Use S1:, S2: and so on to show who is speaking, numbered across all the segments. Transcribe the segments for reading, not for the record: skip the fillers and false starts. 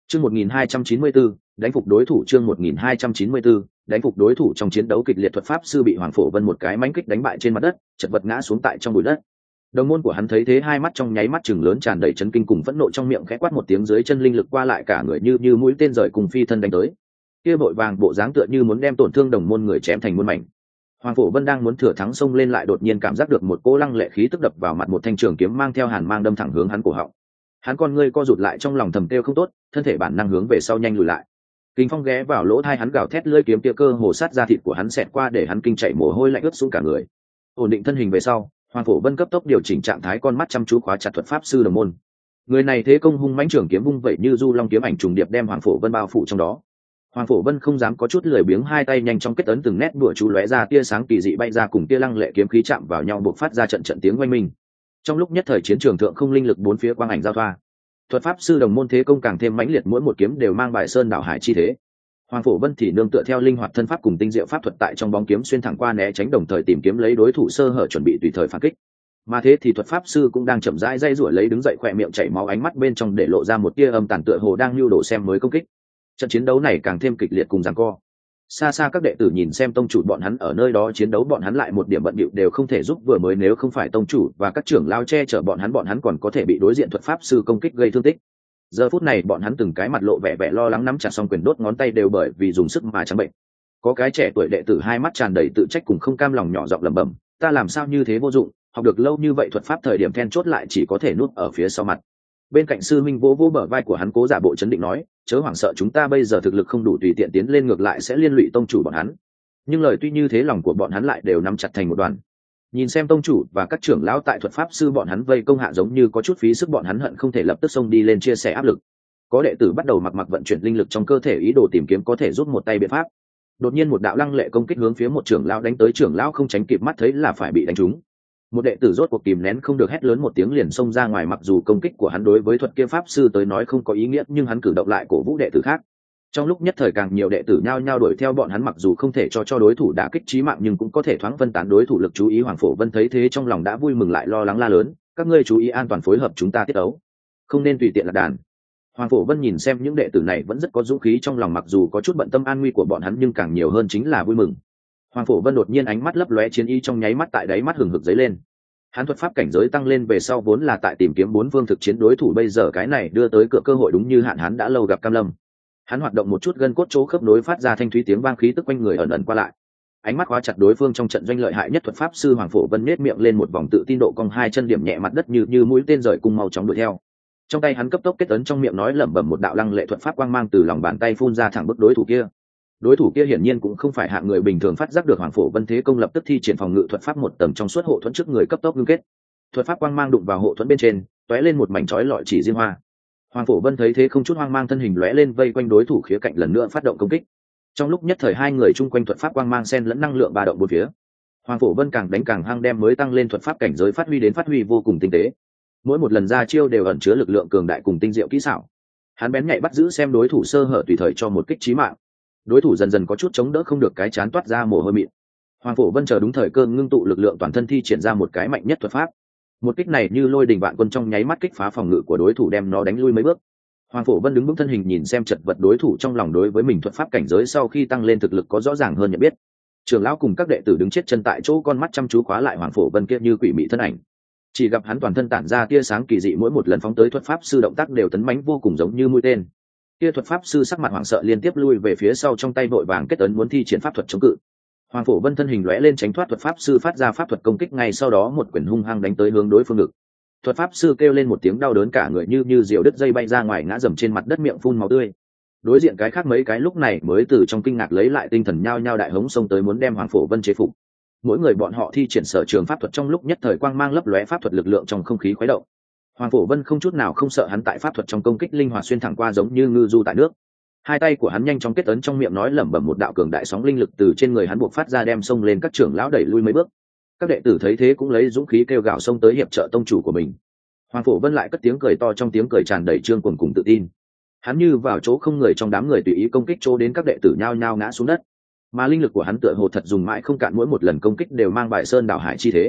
S1: Chương 1294, đánh phục đối thủ. Chương 1294, đánh phục đối thủ. Trong chiến đấu kịch liệt, thuật pháp sư bị Hoàng Phổ Vân một cái mãnh kích đánh bại trên mặt đất, chật vật ngã xuống tại trong bụi đất. Đồng môn của hắn thấy thế, hai mắt trong nháy mắt chừng lớn, tràn đầy chấn kinh cùng phẫn nộ, trong miệng khẽ quát một tiếng, dưới chân linh lực qua lại, cả người như mũi tên rời cùng phi thân đánh tới. Kia vội vàng bộ dáng tựa như muốn đem tổn thương đồng môn người chém thành muôn mảnh. Hoàng Phổ Vân đang muốn thừa thắng xông lên, lại đột nhiên cảm giác được một cỗ lăng lệ khí tức đập vào mặt, một thanh trường kiếm mang theo hàn mang đâm thẳng hướng hắn cổ họng. Hắn con ngươi co rụt lại, trong lòng thầm kêu không tốt, thân thể bản năng hướng về sau nhanh lùi lại. Kình phong ghé vào lỗ tai hắn, gào thét, lưỡi kiếm kia cơ hồ sát ra thịt của hắn, xẹt qua để hắn kinh chảy mồ hôi lạnh ướt xuống cả người. Ổn định thân hình về sau, Hoàng Phổ Vân cấp tốc điều chỉnh trạng thái, con mắt chăm chú khóa chặt thuật pháp sư đồng môn. Người này thế công hung mãnh, trường kiếm vung vậy như du long kiếm ảnh trùng điệp đem Hoàng Phổ Vân bao phủ trong đó. Hoàng Phổ Vân không dám có chút lười biếng, hai tay nhanh chóng kết ấn, từng nét bùa chú lóe ra, tia sáng kỳ dị bay ra, cùng tia lăng lệ kiếm khí chạm vào nhau, bộc phát ra trận trận tiếng oanh minh. Trong lúc nhất thời, chiến trường thượng không linh lực bốn phía quang ảnh giao thoa. Thuật pháp sư đồng môn thế công càng thêm mãnh liệt, mỗi một kiếm đều mang bài sơn đảo hải chi thế. Hoàng Phổ Vân thì nương tựa theo linh hoạt thân pháp cùng tinh diệu pháp thuật, tại trong bóng kiếm xuyên thẳng qua, né tránh, đồng thời tìm kiếm lấy đối thủ sơ hở, chuẩn bị tùy thời phản kích. Mà thế thì thuật pháp sư cũng đang chậm rãi dây rủa lấy, đứng dậy, khỏe miệng chảy máu, ánh mắt bên trong để lộ ra một tia âm tàn, tựa hồ đang lưu đồ xem mới công kích. Trận chiến đấu này càng thêm kịch liệt cùng giằng co. Xa xa các đệ tử nhìn xem tông chủ bọn hắn ở nơi đó chiến đấu, bọn hắn lại một điểm bận bịu đều không thể giúp, vừa mới nếu không phải tông chủ và các trưởng lao che chở bọn hắn còn có thể bị đối diện thuật pháp sư công kích gây thương tích. Giờ phút này bọn hắn từng cái mặt lộ vẻ vẻ lo lắng, nắm chặt song quyền, đốt ngón tay đều bởi vì dùng sức mà trắng bệnh. Có cái trẻ tuổi đệ tử hai mắt tràn đầy tự trách cùng không cam lòng, nhỏ giọng lẩm bẩm, ta làm sao như thế vô dụng, học được lâu như vậy thuật pháp, thời điểm then chốt lại chỉ có thể nuốt ở phía sau mặt. Bên cạnh sư minh vỗ vỗ bờ vai của hắn, cố giả bộ chấn định nói, chớ hoảng sợ, chúng ta bây giờ thực lực không đủ tùy tiện tiến lên, ngược lại sẽ liên lụy tông chủ bọn hắn. Nhưng lời tuy như thế, lòng của bọn hắn lại đều nắm chặt thành một đoàn. Nhìn xem tông chủ và các trưởng lão tại thuật pháp sư bọn hắn vây công hạ giống như có chút phí sức, bọn hắn hận không thể lập tức xông đi lên chia sẻ áp lực. Có đệ tử bắt đầu mặc vận chuyển linh lực trong cơ thể, ý đồ tìm kiếm có thể giúp một tay biện pháp. Đột nhiên một đạo lăng lệ công kích hướng phía một trưởng lão đánh tới, trưởng lão không tránh kịp, mắt thấy là phải bị đánh trúng. Một đệ tử rốt cuộc kìm nén không được, hét lớn một tiếng liền xông ra ngoài. Mặc dù công kích của hắn đối với thuật kia pháp sư tới nói không có ý nghĩa, nhưng hắn cử động lại cổ vũ đệ tử khác. Trong lúc nhất thời, càng nhiều đệ tử nhao nhao đuổi theo bọn hắn, mặc dù không thể cho đối thủ đả kích chí mạng, nhưng cũng có thể thoáng phân tán đối thủ lực chú ý. Hoàng Phổ Vân thấy thế, trong lòng đã vui mừng lại lo lắng, la lớn, các ngươi chú ý an toàn, phối hợp chúng ta tiết đấu, không nên tùy tiện lạc đàn. Hoàng Phổ Vân nhìn xem những đệ tử này vẫn rất có dũng khí, trong lòng mặc dù có chút bận tâm an nguy của bọn hắn, nhưng càng nhiều hơn chính là vui mừng. Hoàng Phổ Vân đột nhiên ánh mắt lấp lóe chiến ý, trong nháy mắt tại đáy mắt hừng hực dấy lên. Hắn thuật pháp cảnh giới tăng lên về sau vốn là tại tìm kiếm bốn phương thực chiến đối thủ, bây giờ cái này đưa tới cửa cơ hội đúng như hạn hắn đã lâu gặp cam lâm. Hắn hoạt động một chút gân cốt chỗ khớp nối, phát ra thanh thúy tiếng vang, khí tức quanh người ẩn ẩn qua lại. Ánh mắt khóa chặt đối phương trong trận doanh lợi hại nhất thuật pháp sư. Hoàng Phổ Vân nhếch miệng lên một vòng tự tin độ cong, hai chân điểm nhẹ mặt đất như mũi tên rời cùng mau chóng đuổi theo. Trong tay hắn cấp tốc kết ấn, trong miệng nói lẩm bẩm một đạo lăng lệ thuật pháp quang mang từ lòng bàn tay phun ra thẳng bức đối thủ kia. Đối thủ kia hiển nhiên cũng không phải hạng người bình thường, phát giác được Hoàng Phổ Vân thế công, lập tức thi triển phòng ngự thuật pháp một tầng trong suốt hộ thuẫn trước người cấp tốc ngưng kết. Thuật pháp quang mang đụng vào hộ thuẫn bên trên, tóe lên một mảnh chói lọi chỉ diên hoa. Hoàng Phổ Vân thấy thế không chút hoang mang, thân hình lóe lên vây quanh đối thủ khía cạnh, lần nữa phát động công kích. Trong lúc nhất thời, hai người chung quanh thuật pháp quang mang xen lẫn năng lượng ba động bốn phía. Hoàng Phổ Vân càng đánh càng hăng, đem mới tăng lên thuật pháp cảnh giới phát huy vô cùng tinh tế. Mỗi một lần ra chiêu đều ẩn chứa lực lượng cường đại cùng tinh diệu kỹ xảo. Hắn bén nhạy bắt giữ xem đối thủ sơ hở, tùy thời cho một kích chí mạng. Đối thủ dần dần có chút chống đỡ không được, cái chán toát ra mồ hôi mịn. Hoàng Phổ Vân chờ đúng thời cơ, ngưng tụ lực lượng toàn thân, thi triển ra một cái mạnh nhất thuật pháp. Một kích này như lôi đình vạn quân, trong nháy mắt kích phá phòng ngự của đối thủ, đem nó đánh lui mấy bước. Hoàng Phổ Vân đứng vững thân hình, nhìn xem chật vật đối thủ, trong lòng đối với mình thuật pháp cảnh giới sau khi tăng lên thực lực có rõ ràng hơn nhận biết. Trưởng lão cùng các đệ tử đứng chết chân tại chỗ, con mắt chăm chú khóa lại Hoàng Phổ Vân kia như quỷ mị thân ảnh. Chỉ gặp hắn toàn thân tản ra tia sáng kỳ dị, mỗi một lần phóng tới thuật pháp sư động tác đều tấn mãnh vô cùng, giống như mũi tên. Kia thuật pháp sư sắc mặt hoảng sợ, liên tiếp lui về phía sau, trong tay vội vàng kết ấn muốn thi triển pháp thuật chống cự. Hoàng Phổ Vân thân hình lóe lên tránh thoát thuật pháp sư phát ra pháp thuật công kích, ngay sau đó một quyền hung hăng đánh tới hướng đối phương ngực. Thuật pháp sư kêu lên một tiếng đau đớn, cả người như diều đứt dây bay ra ngoài, ngã dầm trên mặt đất, miệng phun máu tươi. Đối diện cái khác mấy cái lúc này mới từ trong kinh ngạc lấy lại tinh thần, nhao nhao đại hống xông tới muốn đem Hoàng Phổ Vân chế phục. Mỗi người bọn họ thi triển sở trường pháp thuật, trong lúc nhất thời quang mang lấp lóe, pháp thuật lực lượng trong không khí khuấy động. Hoàng Phổ Vân không chút nào không sợ, hắn tại pháp thuật trong công kích linh hoạt xuyên thẳng qua, giống như ngư du tại nước. Hai tay của hắn nhanh chóng kết ấn, trong miệng nói lẩm bẩm một đạo cường đại sóng linh lực từ trên người hắn buộc phát ra, đem xông lên các trưởng lão đẩy lui mấy bước. Các đệ tử thấy thế cũng lấy dũng khí kêu gào xông tới hiệp trợ tông chủ của mình. Hoàng Phổ Vân lại cất tiếng cười to, trong tiếng cười tràn đầy trương cuồng cùng tự tin. Hắn như vào chỗ không người, trong đám người tùy ý công kích, chỗ đến các đệ tử nhao nhao ngã xuống đất. Mà linh lực của hắn tựa hồ thật dùng mãi không cạn, mỗi một lần công kích đều mang bài sơn đảo hải chi thế.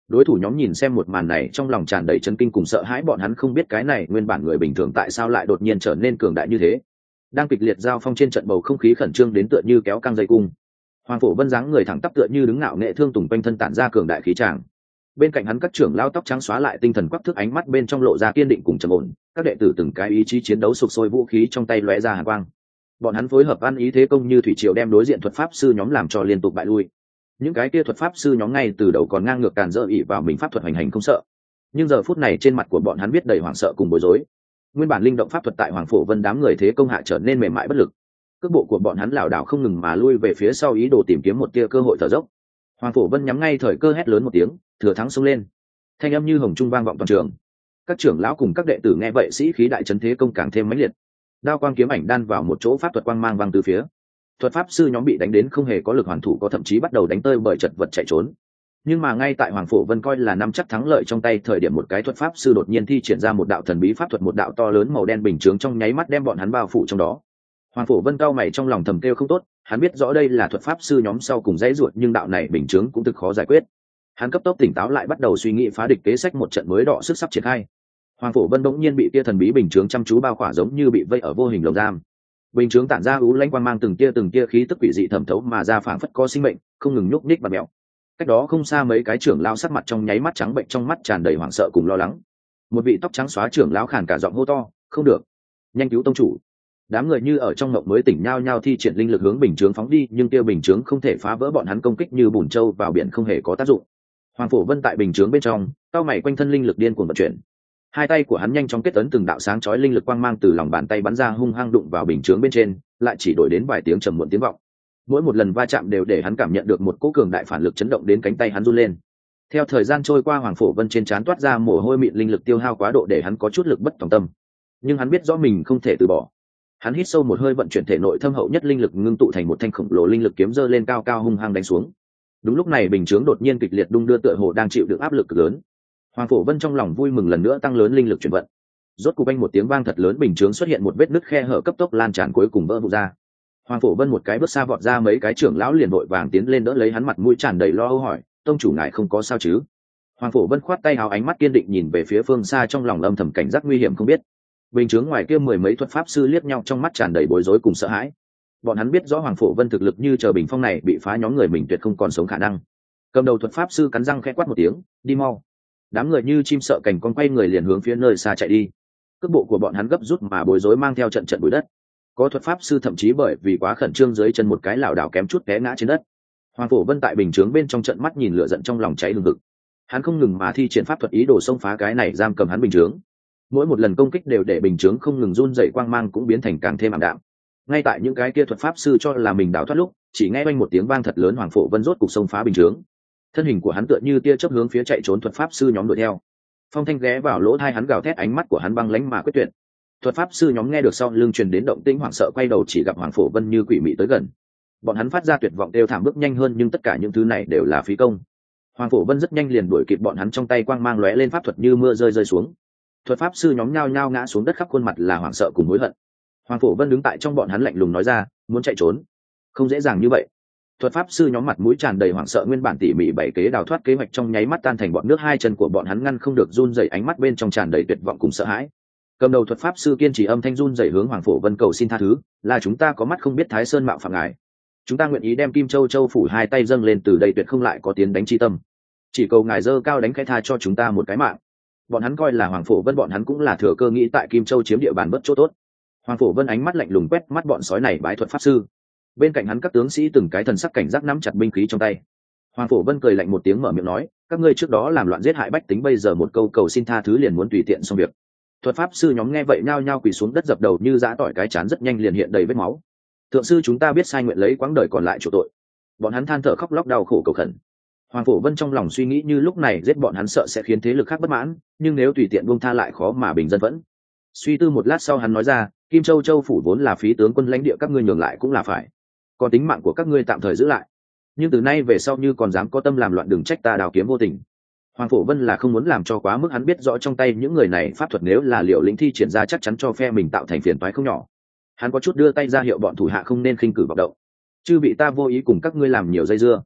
S1: Đối thủ nhóm nhìn xem một màn này trong lòng tràn đầy chấn kinh cùng sợ hãi, bọn hắn không biết cái này nguyên bản người bình thường tại sao lại đột nhiên trở nên cường đại như thế. Đang kịch liệt giao phong trên trận, bầu không khí khẩn trương đến tựa như kéo căng dây cung. Hoàng Phổ Vân dáng người thẳng tắp tựa như đứng ngạo nghệ thương tùng quanh thân tản ra cường đại khí tràng. Bên cạnh hắn các trưởng lao tóc trắng xóa lại tinh thần quắc thước, ánh mắt bên trong lộ ra kiên định cùng trầm ổn, các đệ tử từng cái ý chí chiến đấu sục sôi, vũ khí trong tay lóe ra hàn quang. Bọn hắn phối hợp ăn ý thế công như thủy triều, đem đối diện thuật pháp sư nhóm làm cho liên tục bại lui. Những cái kia thuật pháp sư nhóm ngay từ đầu còn ngang ngược càn rỡ ỉ vào mình pháp thuật hành hành không sợ, nhưng giờ phút này trên mặt của bọn hắn biết đầy hoảng sợ cùng bối rối. Nguyên bản linh động pháp thuật tại Hoàng Phổ Vân đám người thế công hạ trở nên mềm mại bất lực, cước bộ của bọn hắn lảo đảo không ngừng mà lui về phía sau, ý đồ tìm kiếm một tia cơ hội thở dốc. Hoàng Phổ Vân nhắm ngay thời cơ hét lớn một tiếng, thừa thắng xông lên. Thanh âm như hồng trung vang vọng toàn trường. Các trưởng lão cùng các đệ tử nghe vậy sĩ khí đại chấn, thế công càng thêm mãnh liệt. Đao quang kiếm ảnh đan vào một chỗ, pháp thuật quang mang vang từ phía. Thuật pháp sư nhóm bị đánh đến không hề có lực hoàn thủ, có thậm chí bắt đầu đánh tơi bởi chật vật chạy trốn. Nhưng mà ngay tại Hoàng Phổ Vân coi là nắm chắc thắng lợi trong tay thời điểm, một cái thuật pháp sư đột nhiên thi triển ra một đạo thần bí pháp thuật, một đạo to lớn màu đen bình chướng trong nháy mắt đem bọn hắn bao phủ trong đó. Hoàng Phổ Vân cao mày trong lòng thầm kêu không tốt, hắn biết rõ đây là thuật pháp sư nhóm sau cùng dãy ruột, nhưng đạo này bình chướng cũng thực khó giải quyết. Hắn cấp tốc tỉnh táo lại, bắt đầu suy nghĩ phá địch kế sách, một trận mới đọ sức sắp triển khai. Hoàng Phổ Vân bỗng nhiên bị tia thần bí bình chướng chăm chú bao khỏa, giống như bị vây ở vô hình lồng giam. Bình chướng tản ra ú lãnh quang mang, từng tia khí tức quỷ dị thẩm thấu mà ra, phảng phất có sinh mệnh, không ngừng nhúc nhích và mèo. Cách đó không xa mấy cái trưởng lão sắc mặt trong nháy mắt trắng bệnh, trong mắt tràn đầy hoảng sợ cùng lo lắng. Một vị tóc trắng xóa trưởng lão khàn cả giọng hô to, không được, nhanh cứu tông chủ. Đám người như ở trong mộng mới tỉnh, nhao nhao thi triển linh lực hướng bình chướng phóng đi, nhưng tia bình chướng không thể phá vỡ bọn hắn công kích, như bùn trâu vào biển không hề có tác dụng. Hoàng Phổ Vân tại bình chướng bên trong, cao mày quanh thân linh lực điên cuồng vận chuyển. Hai tay của hắn nhanh chóng kết ấn, từng đạo sáng chói linh lực quang mang từ lòng bàn tay bắn ra, hung hăng đụng vào bình chướng bên trên, lại chỉ đổi đến vài tiếng trầm muộn tiếng vọng. Mỗi một lần va chạm đều để hắn cảm nhận được một cỗ cường đại phản lực chấn động đến cánh tay hắn run lên. Theo thời gian trôi qua, Hoàng Phổ Vân trên trán toát ra mồ hôi mịn, linh lực tiêu hao quá độ để hắn có chút lực bất tòng tâm. Nhưng hắn biết rõ mình không thể từ bỏ. Hắn hít sâu một hơi, vận chuyển thể nội thâm hậu nhất linh lực, ngưng tụ thành một thanh khổng lồ linh lực kiếm, giơ lên cao cao hung hăng đánh xuống. Đúng lúc này bình chướng đột nhiên kịch liệt đung đưa, tựa hồ đang chịu được áp lực cực lớn. Hoàng Phổ Vân trong lòng vui mừng, lần nữa tăng lớn linh lực chuyển vận. Rốt cục anh một tiếng vang thật lớn, bình chướng xuất hiện một vết nứt khe hở cấp tốc lan tràn, cuối cùng vỡ vụn ra. Hoàng Phổ Vân một cái bước xa vọt ra, mấy cái trưởng lão liền vội vàng tiến lên đỡ lấy hắn, mặt mũi tràn đầy lo âu hỏi, tông chủ ngài không có sao chứ? Hoàng Phổ Vân khoát tay áo, ánh mắt kiên định nhìn về phía phương xa, trong lòng âm thầm cảnh giác nguy hiểm không biết. Bình chướng ngoài kia mười mấy thuật pháp sư liếc nhau, trong mắt tràn đầy bối rối cùng sợ hãi. Bọn hắn biết rõ Hoàng Phổ Vân thực lực như chờ bình phong này bị phá, nhóm người mình tuyệt không còn sống khả năng. Cầm đầu thuật pháp sư cắn răng khẽ quát một tiếng, đi mau. Đám người như chim sợ cảnh con, quay người liền hướng phía nơi xa chạy đi. Cước bộ của bọn hắn gấp rút mà bối rối, mang theo trận trận bụi đất. Có thuật pháp sư thậm chí bởi vì quá khẩn trương dưới chân một cái lảo đảo kém chút té ngã trên đất. Hoàng Phổ Vân tại bình chướng bên trong trận mắt nhìn, lửa giận trong lòng cháy hừng hực. Hắn không ngừng mà thi triển pháp thuật, ý đồ xông phá cái này giam cầm hắn bình chướng. Mỗi một lần công kích đều để bình chướng không ngừng run dậy, quang mang cũng biến thành càng thêm ảm đạm. Ngay tại những cái kia thuật pháp sư cho là mình đào thoát lúc, chỉ nghe oanh một tiếng vang thật lớn, Hoàng Phổ Vân rốt cục xông phá bình chướng. Thân hình của hắn tựa như tia chớp hướng phía chạy trốn thuật pháp sư nhóm đuổi theo. Phong thanh ghé vào lỗ tai hắn gào thét, ánh mắt của hắn băng lãnh mà quyết tuyệt. Thuật pháp sư nhóm nghe được sau lưng truyền đến động tĩnh hoảng sợ, quay đầu chỉ gặp Hoàng Phổ Vân như quỷ mị tới gần. Bọn hắn phát ra tuyệt vọng đều thảm bước nhanh hơn, nhưng tất cả những thứ này đều là phí công. Hoàng Phổ Vân rất nhanh liền đuổi kịp bọn hắn, trong tay quang mang lóe lên, pháp thuật như mưa rơi xuống. Thuật pháp sư nhóm nhao nhao ngã xuống đất, khắp khuôn mặt là hoảng sợ cùng hối hận. Hoàng Phổ Vân đứng tại trong bọn hắn lạnh lùng nói ra, muốn chạy trốn không dễ dàng như vậy. Thuật pháp sư nhóm mặt mũi tràn đầy hoảng sợ, nguyên bản tỉ mỉ bảy kế đào thoát kế hoạch trong nháy mắt tan thành bọn nước, hai chân của bọn hắn ngăn không được run rẩy, ánh mắt bên trong tràn đầy tuyệt vọng cùng sợ hãi. Cầm đầu thuật pháp sư kiên trì âm thanh run rẩy hướng Hoàng Phổ Vân cầu xin tha thứ, là chúng ta có mắt không biết Thái Sơn mạo phạm ngài, chúng ta nguyện ý đem Kim Châu Châu phủ hai tay dâng lên, từ đây tuyệt không lại có tiến đánh chi tâm, chỉ cầu ngài dơ cao đánh khẽ tha cho chúng ta một cái mạng. Bọn hắn coi là Hoàng Phổ Vân bọn hắn cũng là thừa cơ nghĩ tại Kim Châu chiếm địa bàn bất chỗ tốt. Hoàng Phổ Vân ánh mắt lạnh lùng quét mắt bọn sói này bái thuật pháp sư. Bên cạnh hắn các tướng sĩ từng cái thần sắc cảnh giác nắm chặt binh khí trong tay. Hoàng Phổ Vân cười lạnh một tiếng mở miệng nói, các ngươi trước đó làm loạn giết hại bách tính, bây giờ một câu cầu xin tha thứ liền muốn tùy tiện xong việc. Thuật pháp sư nhóm nghe vậy nhao nhao quỳ xuống đất dập đầu như giã tỏi, cái chán rất nhanh liền hiện đầy vết máu. Thượng sư, chúng ta biết sai, nguyện lấy quãng đời còn lại chỗ tội. Bọn hắn than thở khóc lóc đau khổ cầu khẩn. Hoàng Phổ Vân trong lòng suy nghĩ, như lúc này giết bọn hắn sợ sẽ khiến thế lực khác bất mãn, nhưng nếu tùy tiện buông tha lại khó mà bình dân vẫn. Suy tư một lát sau hắn nói ra, Kim Châu Châu phủ vốn là phí tướng quân lãnh địa, các ngươi nhường lại cũng là phải, còn tính mạng của các ngươi tạm thời giữ lại, nhưng từ nay về sau như còn dám có tâm làm loạn, đừng trách ta đào kiếm vô tình. Hoàng Phổ Vân là không muốn làm cho quá mức, hắn biết rõ trong tay những người này pháp thuật nếu là Liều Lĩnh thi triển ra chắc chắn cho phe mình tạo thành phiền toái không nhỏ. Hắn có chút đưa tay ra hiệu bọn thủ hạ không nên khinh cử vọng động. Chư bị ta vô ý cùng các ngươi làm nhiều dây dưa.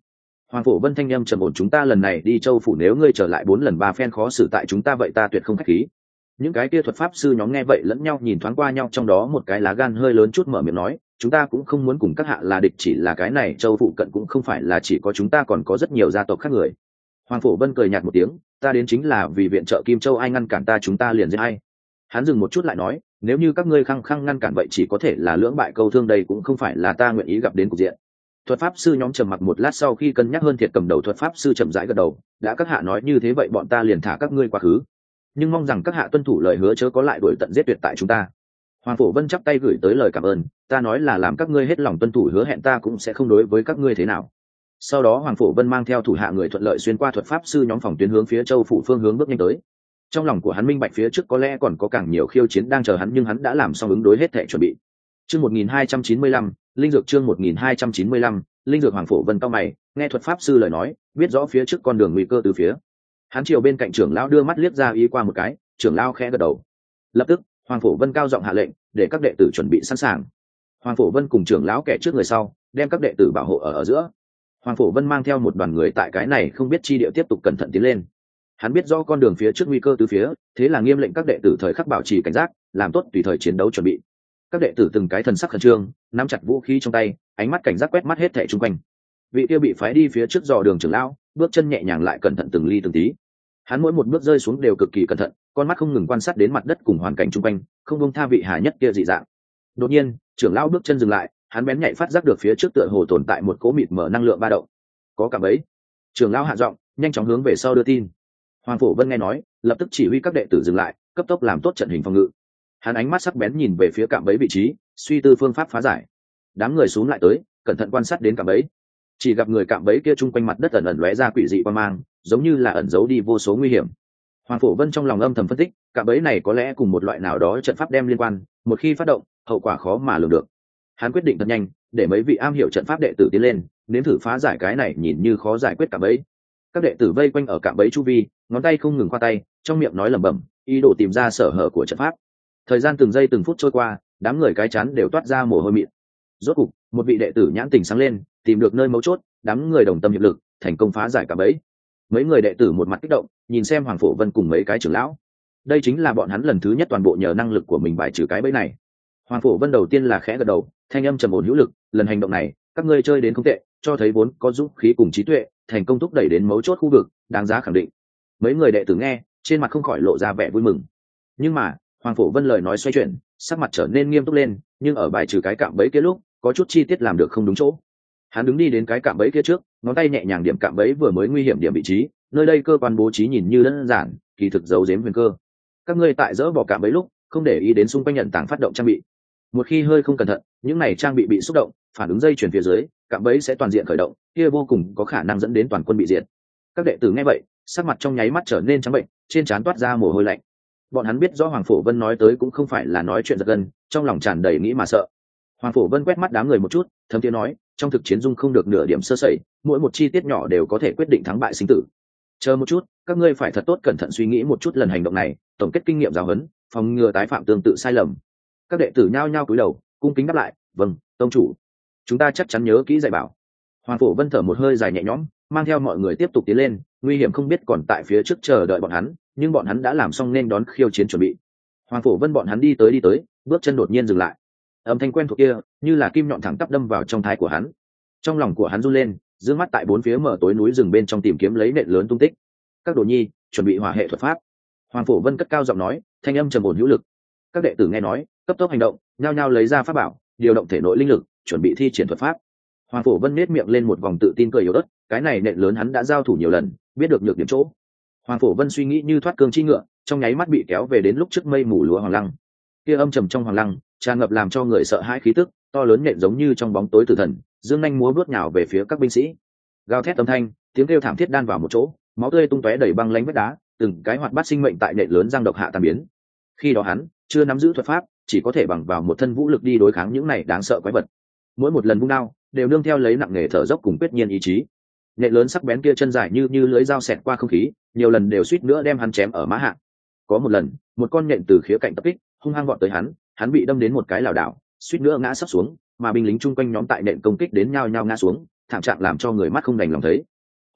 S1: Hoàng Phổ Vân thanh âm trầm ổn, chúng ta lần này đi Châu phủ nếu ngươi trở lại 4 lần 3 phen khó xử tại chúng ta vậy ta tuyệt không khách khí. Những cái kia thuật pháp sư nhóm nghe vậy lẫn nhau nhìn thoáng qua nhau, trong đó một cái lá gan hơi lớn chút mở miệng nói, chúng ta cũng không muốn cùng các hạ là địch, chỉ là cái này Châu phụ cận cũng không phải là chỉ có chúng ta, còn có rất nhiều gia tộc khác người. Hoàng Phổ Vân cười nhạt một tiếng, ta đến chính là vì viện trợ Kim Châu, ai ngăn cản ta chúng ta liền giết ai. Hắn dừng một chút lại nói, nếu như các ngươi khăng khăng ngăn cản vậy chỉ có thể là lưỡng bại câu thương, đây cũng không phải là ta nguyện ý gặp đến cục diện. Thuật pháp sư nhóm trầm mặc một lát, sau khi cân nhắc hơn thiệt cầm đầu thuật pháp sư chậm rãi gật đầu, đã các hạ nói như thế vậy bọn ta liền thả các ngươi quá khứ, nhưng mong rằng các hạ tuân thủ lời hứa, chớ có lại đuổi tận giết tuyệt tại chúng ta. Hoàng Phổ Vân chắp tay gửi tới lời cảm ơn, ta nói là làm các ngươi hết lòng tuân thủ hứa hẹn, ta cũng sẽ không đối với các ngươi thế nào. Sau đó Hoàng Phổ Vân mang theo thủ hạ người thuận lợi xuyên qua thuật pháp sư nhóm phòng tuyến hướng phía Châu phủ phương hướng bước nhanh tới. Trong lòng của hắn minh bạch phía trước có lẽ còn có càng nhiều khiêu chiến đang chờ hắn, nhưng hắn đã làm xong ứng đối hết thảy chuẩn bị. Chương 1295, linh dược, chương 1295, linh dược. Hoàng Phổ Vân cao mày, nghe thuật pháp sư lời nói, biết rõ phía trước con đường nguy cơ từ phía. Hắn chiều bên cạnh trưởng lão đưa mắt liếc ra ý qua một cái, trưởng lão khẽ gật đầu. Lập tức Hoàng Phổ Vân cao giọng hạ lệnh để các đệ tử chuẩn bị sẵn sàng. Hoàng Phổ Vân cùng trưởng lão kẻ trước người sau, đem các đệ tử bảo hộ ở giữa. Hoàng Phổ Vân mang theo một đoàn người tại cái này không biết chi địa tiếp tục cẩn thận tiến lên. Hắn biết rõ con đường phía trước nguy cơ từ phía, thế là nghiêm lệnh các đệ tử thời khắc bảo trì cảnh giác, làm tốt tùy thời chiến đấu chuẩn bị. Các đệ tử từng cái thần sắc khẩn trương, nắm chặt vũ khí trong tay, ánh mắt cảnh giác quét mắt hết thảy xung quanh. Vị kia bị phái đi phía trước dò đường trưởng lão, bước chân nhẹ nhàng lại cẩn thận từng ly từng tí. Hắn mỗi một bước rơi xuống đều cực kỳ cẩn thận, con mắt không ngừng quan sát đến mặt đất cùng hoàn cảnh xung quanh, không buông tha vị hà nhất kia dị dạng. Đột nhiên, trưởng lão bước chân dừng lại, hắn bén nhạy phát giác được phía trước tựa hồ tồn tại một cỗ mịt mờ năng lượng ba động. Có cả bẫy. Trưởng lão hạ giọng, nhanh chóng hướng về sau đưa tin. Hoàng Phổ Vân nghe nói, lập tức chỉ huy các đệ tử dừng lại, cấp tốc làm tốt trận hình phòng ngự. Hắn ánh mắt sắc bén nhìn về phía cạm bẫy vị trí, suy tư phương pháp phá giải. Đám người xuống lại tới, cẩn thận quan sát đến cạm bẫy. Chỉ gặp người cạm bẫy kia chung quanh mặt đất ẩn ẩn lóe ra quỷ dị quang mang, giống như là ẩn giấu đi vô số nguy hiểm. Hoàng Phổ Vân trong lòng âm thầm phân tích, cạm bẫy này có lẽ cùng một loại nào đó trận pháp đem liên quan, một khi phát động, hậu quả khó mà lường được. Hắn quyết định thật nhanh, để mấy vị am hiểu trận pháp đệ tử tiến lên, nếm thử phá giải cái này nhìn như khó giải quyết cạm bẫy. Các đệ tử vây quanh ở cạm bẫy chu vi, ngón tay không ngừng khoa tay, trong miệng nói lẩm bẩm, ý đồ tìm ra sở hở của trận pháp. Thời gian từng giây từng phút trôi qua, đám người cái chán đều toát ra mồ hôi mịn. Rốt cục, một vị đệ tử nhãn tình sáng lên, tìm được nơi mấu chốt, đám người đồng tâm hiệp lực, thành công phá giải cạm bẫy. Mấy người đệ tử một mặt kích động, nhìn xem Hoàng Phổ Vân cùng mấy cái trưởng lão. Đây chính là bọn hắn lần thứ nhất toàn bộ nhờ năng lực của mình bài trừ cái bẫy này. Hoàng Phổ Vân đầu tiên là khẽ gật đầu, thanh âm trầm ổn hữu lực, lần hành động này, các ngươi chơi đến không tệ, cho thấy vốn có dũng khí cùng trí tuệ, thành công thúc đẩy đến mấu chốt khu vực, đáng giá khẳng định. Mấy người đệ tử nghe, trên mặt không khỏi lộ ra vẻ vui mừng. Nhưng mà, Hoàng Phổ Vân lời nói xoay chuyển, sắc mặt trở nên nghiêm túc lên, nhưng ở bài trừ cái cạm bẫy kia lúc, có chút chi tiết làm được không đúng chỗ. Hắn đứng đi đến cái cạm bẫy kia trước, ngón tay nhẹ nhàng điểm cạm bẫy vừa mới nguy hiểm điểm vị trí, nơi đây cơ quan bố trí nhìn như đơn giản, kỳ thực giấu giếm huyền cơ. Các ngươi tại dỡ bỏ cạm bẫy lúc, không để ý đến xung quanh nhận tảng phát động trang bị. Một khi hơi không cẩn thận, những này trang bị xúc động, phản ứng dây chuyền phía dưới, cạm bẫy sẽ toàn diện khởi động, kia vô cùng có khả năng dẫn đến toàn quân bị diệt. Các đệ tử nghe vậy, sắc mặt trong nháy mắt trở nên trắng bệnh, trên trán toát ra mồ hôi lạnh. Bọn hắn biết rõ Hoàng Phổ Vân nói tới cũng không phải là nói chuyện giật gân, trong lòng tràn đầy nghĩ mà sợ. Hoàng Phổ Vân quét mắt đám người một chút, thấm tiếng nói, trong thực chiến dung không được nửa điểm sơ sẩy, mỗi một chi tiết nhỏ đều có thể quyết định thắng bại sinh tử. Chờ một chút, các ngươi phải thật tốt cẩn thận suy nghĩ một chút lần hành động này, tổng kết kinh nghiệm giáo huấn, phòng ngừa tái phạm tương tự sai lầm. Các đệ tử nhao nhao cúi đầu, cung kính đáp lại, vâng, tông chủ. Chúng ta chắc chắn nhớ kỹ dạy bảo. Hoàng Phổ Vân thở một hơi dài nhẹ nhõm, mang theo mọi người tiếp tục tiến lên, nguy hiểm không biết còn tại phía trước chờ đợi bọn hắn, nhưng bọn hắn đã làm xong nên đón khiêu chiến chuẩn bị. Hoàng Phổ Vân bọn hắn đi tới, bước chân đột nhiên dừng lại. Âm thanh quen thuộc kia, như là kim nhọn thẳng tắp đâm vào trong thái của hắn. Trong lòng của hắn run lên, dương mắt tại bốn phía mở tối núi rừng bên trong tìm kiếm lấy nện lớn tung tích. Các đồ nhi, chuẩn bị hỏa hệ thuật pháp. Hoàng Phổ Vân cất cao giọng nói, thanh âm trầm ổn hữu lực. Các đệ tử nghe nói, cấp tốc hành động, nhao nhao lấy ra pháp bảo, điều động thể nội linh lực, chuẩn bị thi triển thuật pháp. Hoàng Phổ Vân nét miệng lên một vòng tự tin cười yếu ớt, cái này nện lớn hắn đã giao thủ nhiều lần, biết được nhược điểm chỗ. Hoàng Phổ Vân suy nghĩ như thoát cương chi ngựa, trong nháy mắt bị kéo về đến lúc trước mây mù lúa hoàng lăng. Kia âm trầm trong hoàng lăng, tràn ngập làm cho người sợ hãi khí tức, to lớn nện giống như trong bóng tối tử thần, dương nhanh múa bước nhào về phía các binh sĩ. Gào thét âm thanh, tiếng kêu thảm thiết đan vào một chỗ, máu tươi tung tóe đầy băng lánh vách đá, từng cái hoạt bát sinh mệnh tại nện lớn giang độc hạ tàn biến. Khi đó hắn chưa nắm giữ thuật pháp, chỉ có thể bằng vào một thân vũ lực đi đối kháng những này đáng sợ quái vật. Mỗi một lần vung đao, đều nương theo lấy nặng nề thở dốc cùng quyết nhiên ý chí. Nện lớn sắc bén kia chân dài như lưỡi dao xẹt qua không khí, nhiều lần đều suýt nữa đem hắn chém ở mã hạ. Có một lần, một con nện từ khía cạnh tập kích, hung hăng vọt tới hắn bị đâm đến một cái lảo đảo, suýt nữa ngã sấp xuống, mà binh lính chung quanh nhóm tại nện công kích đến nhao nhao ngã xuống, thảm trạng làm cho người mắt không đành lòng thấy,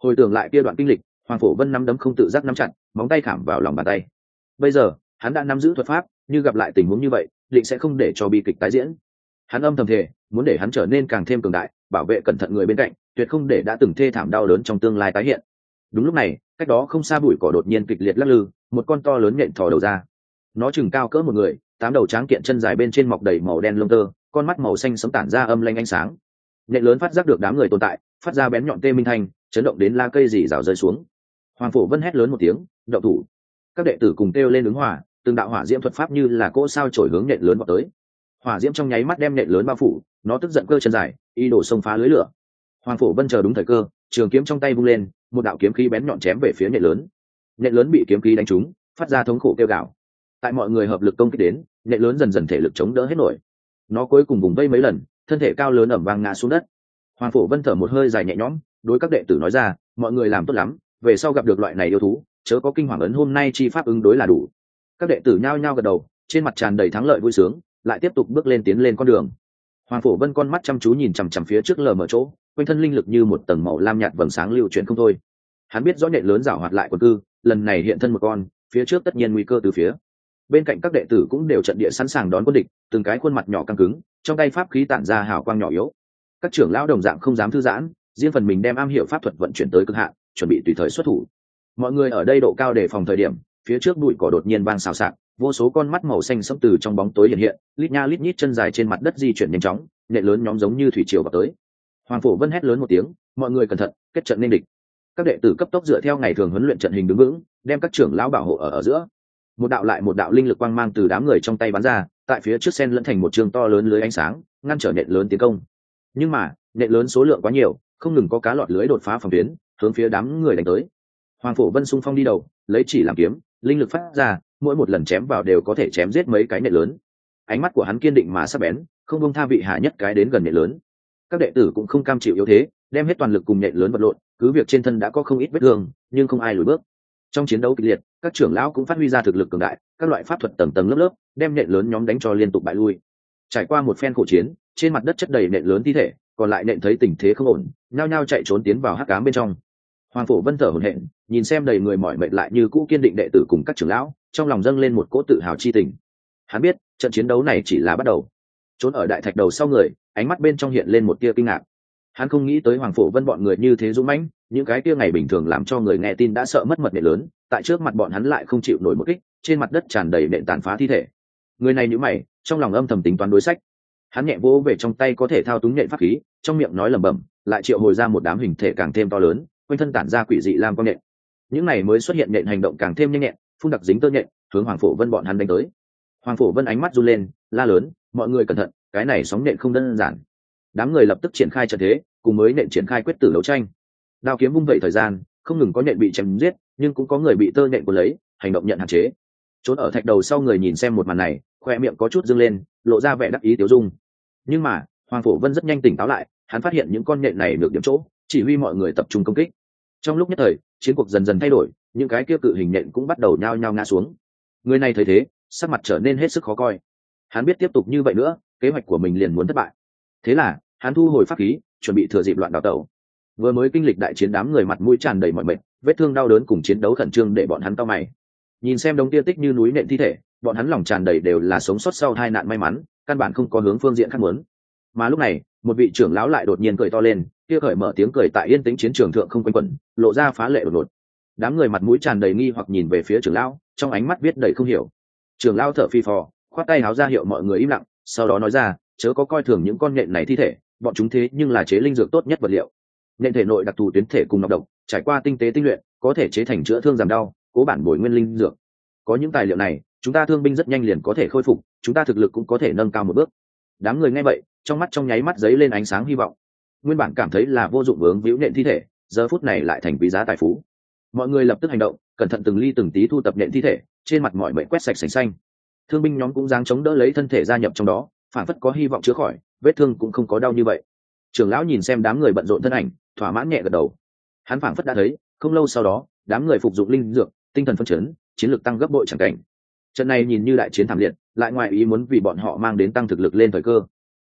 S1: Hồi tưởng lại kia đoạn kinh lịch, Hoàng Phổ Vân nắm đấm không tự giác nắm chặt, móng tay khảm vào lòng bàn tay. Bây giờ hắn đã nắm giữ thuật pháp, như gặp lại tình huống như vậy định sẽ không để cho bi kịch tái diễn. Hắn âm thầm thề muốn để hắn trở nên càng thêm cường đại, bảo vệ cẩn thận người bên cạnh, tuyệt không để đã từng thê thảm đau đớn trong tương lai tái hiện. Đúng lúc này, cách đó không xa bụi cỏ đột nhiên kịch liệt lắc lư, một con to lớn nhện thò đầu ra. Nó chừng cao cỡ một người, 8 đầu tráng kiện chân dài bên trên mọc đầy màu đen lông tơ, con mắt màu xanh sẫm tản ra âm lanh ánh sáng. Nhện lớn phát giác được đám người tồn tại, phát ra bén nhọn tê minh thanh, chấn động đến la cây rì rào rơi xuống. Hoàng Phổ Vân hét lớn một tiếng, động thủ. Các đệ tử cùng kêu lên ứng hòa, từng đạo hỏa diễm thuật pháp như là cỗ sao chổi hướng nhện lớn vào tới. Hỏa diễm trong nháy mắt đem nhện lớn bao phủ, nó tức giận cơ chân dài, ý đồ xông phá lưới lửa. Hoàng Phổ Vân chờ đúng thời cơ, trường kiếm trong tay vung lên, một đạo kiếm khí bén nhọn chém về phía nhện lớn. Nhện lớn bị kiếm khí đánh trúng, phát ra thống khổ kêu gào. Tại mọi người hợp lực công kích đến, nhện lớn dần dần thể lực chống đỡ hết nổi. Nó cuối cùng vùng vây mấy lần, thân thể cao lớn ẩm vang ngã xuống đất. Hoàng Phổ Vân thở một hơi dài nhẹ nhõm, đối các đệ tử nói ra, mọi người làm tốt lắm, về sau gặp được loại này yêu thú, chớ có kinh hoàng, ấn hôm nay chi pháp ứng đối là đủ. Các đệ tử nhao nhao gật đầu, trên mặt tràn đầy thắng lợi vui sướng, lại tiếp tục bước lên tiến lên con đường. Hoàng Phổ Vân con mắt chăm chú nhìn chằm chằm phía trước lờ mờ chỗ, quanh thân linh lực như một tầng màu lam nhạt vầng sáng lưu chuyển không thôi. Hắn biết rõ nhện lớn giảo hoạt lại quần cư, lần này hiện thân một con, phía trước tất nhiên nguy cơ từ phía. Bên cạnh các đệ tử cũng đều trận địa sẵn sàng đón quân địch, từng cái khuôn mặt nhỏ căng cứng, trong tay pháp khí tản ra hào quang nhỏ yếu. Các trưởng lão đồng dạng không dám thư giãn, riêng phần mình đem am hiểu pháp thuật vận chuyển tới cực hạn, chuẩn bị tùy thời xuất thủ. Mọi người ở đây độ cao để phòng thời điểm, phía trước bụi cỏ đột nhiên vang xào xạc, vô số con mắt màu xanh sẫm từ trong bóng tối hiện hiện, lít nha lít nhít chân dài trên mặt đất di chuyển nhanh chóng, nhện lớn nhóm giống như thủy triều vào tới. Hoàng Phổ Vân hét lớn một tiếng, mọi người cẩn thận, kết trận nên địch. Các đệ tử cấp tốc dựa theo ngày thường huấn luyện trận hình đứng vững, đem các trưởng lão bảo hộ ở giữa. Một đạo lại một đạo linh lực quang mang từ đám người trong tay bắn ra, tại phía trước sen lẫn thành một trường to lớn lưới ánh sáng, ngăn trở nhện lớn tiến công. Nhưng mà nhện lớn số lượng quá nhiều, không ngừng có cá lọt lưới đột phá phòng tuyến, hướng phía đám người đánh tới. Hoàng Phổ Vân xung phong đi đầu, lấy chỉ làm kiếm, linh lực phát ra, mỗi một lần chém vào đều có thể chém giết mấy cái nhện lớn. Ánh mắt của hắn kiên định mà sắc bén, không buông tha vị hạ nhất cái đến gần nhện lớn. Các đệ tử cũng không cam chịu yếu thế, đem hết toàn lực cùng nhện lớn vật lộn, cứ việc trên thân đã có không ít vết thương, nhưng không ai lùi bước. Trong chiến đấu kịch liệt, các trưởng lão cũng phát huy ra thực lực cường đại, các loại pháp thuật tầng tầng lớp lớp, đem nhện lớn nhóm đánh cho liên tục bại lui. Trải qua một phen khổ chiến, trên mặt đất chất đầy nhện lớn thi thể, còn lại nhện thấy tình thế không ổn, nhao nhao chạy trốn tiến vào hắc ám bên trong. Hoàng Phổ Vân thở hổn hển, nhìn xem đầy người mỏi mệt lại như cũ kiên định đệ tử cùng các trưởng lão, trong lòng dâng lên một cỗ tự hào chi tình. Hắn biết, trận chiến đấu này chỉ là bắt đầu. Trốn ở đại thạch đầu sau người, ánh mắt bên trong hiện lên một tia kinh ngạc. Hắn không nghĩ tới Hoàng Phổ Vân bọn người như thế dũng mãnh, những cái kia ngày bình thường làm cho người nghe tin đã sợ mất mật nện lớn, tại trước mặt bọn hắn lại không chịu nổi một kích, trên mặt đất tràn đầy nện tàn phá thi thể. Người này nhíu mày, trong lòng âm thầm tính toán đối sách. Hắn nhẹ vỗ về trong tay có thể thao túng nện pháp khí, trong miệng nói lẩm bẩm, lại triệu hồi ra một đám hình thể càng thêm to lớn, quanh thân tản ra quỷ dị lam quang nện. Những này mới xuất hiện nện hành động càng thêm nhanh nhẹn, phun đặc dính tơ nện, hướng Hoàng Phổ Vân bọn hắn đánh tới. Hoàng Phổ Vân ánh mắt run lên, la lớn, mọi người cẩn thận, cái này sóng nện không đơn giản. Đám người lập tức triển khai trận thế, cùng mới nện triển khai quyết tử đấu tranh. Đao kiếm vung vậy thời gian, không ngừng có nện bị chém giết, nhưng cũng có người bị tơ nện cuốn lấy, hành động nhận hạn chế. Trốn ở thạch đầu sau người nhìn xem một màn này, khoe miệng có chút dương lên, lộ ra vẻ đắc ý tiêu dung. Nhưng mà Hoàng Phổ Vân rất nhanh tỉnh táo lại, hắn phát hiện những con nện này được điểm chỗ, chỉ huy mọi người tập trung công kích. Trong lúc nhất thời, chiến cuộc dần dần thay đổi, những cái kia cự hình nện cũng bắt đầu nhao nhao ngã xuống. Người này thấy thế, sắc mặt trở nên hết sức khó coi. Hắn biết tiếp tục như vậy nữa, kế hoạch của mình liền muốn thất bại. Thế là hắn thu hồi pháp khí, chuẩn bị thừa dịp loạn đào tẩu. Vừa mới kinh lịch đại chiến, đám người mặt mũi tràn đầy mỏi mệt, vết thương đau đớn cùng chiến đấu khẩn trương để bọn hắn cau mày. Nhìn xem đống tia tích như núi nện thi thể, bọn hắn lòng tràn đầy đều là sống sót sau tai nạn may mắn, căn bản không có hướng phương diện khác muốn. Mà lúc này, một vị trưởng lão lại đột nhiên cười to lên, kia khởi mở tiếng cười tại yên tĩnh chiến trường thượng không quanh quẩn, lộ ra phá lệ đột ngột. Đám người mặt mũi tràn đầy nghi hoặc nhìn về phía trưởng lão, trong ánh mắt viết đầy không hiểu. Trưởng lão thở phì phò, khoát tay háo ra hiệu mọi người im lặng, sau đó nói ra, chớ có coi thường những con nhện này thi thể, bọn chúng thế nhưng là chế linh dược tốt nhất vật liệu. Nhện thể nội đặc thù tuyến thể cùng nọc độc, trải qua tinh tế tinh luyện, có thể chế thành chữa thương giảm đau, cố bản bồi nguyên linh dược. Có những tài liệu này, chúng ta thương binh rất nhanh liền có thể khôi phục, chúng ta thực lực cũng có thể nâng cao một bước. Đám người nghe vậy, trong mắt trong nháy mắt giấy lên ánh sáng hy vọng. Nguyên bản cảm thấy là vô dụng vướng víu nhện thi thể, giờ phút này lại thành quý giá tài phú. Mọi người lập tức hành động, cẩn thận từng ly từng tí thu tập nhện thi thể, trên mặt mọi mệnh quét sạch sành xanh. Thương binh nhóm cũng dáng chống đỡ lấy thân thể gia nhập trong đó, phản phất có hy vọng chữa khỏi, vết thương cũng không có đau như vậy. Trưởng lão nhìn xem đám người bận rộn thân ảnh, thỏa mãn nhẹ gật đầu. Hắn phản phất đã thấy, không lâu sau đó, đám người phục dụng linh dược, tinh thần phấn chấn, chiến lược tăng gấp bội chẳng cảnh. Trận này nhìn như đại chiến thảm liệt, lại ngoài ý muốn vì bọn họ mang đến tăng thực lực lên thời cơ.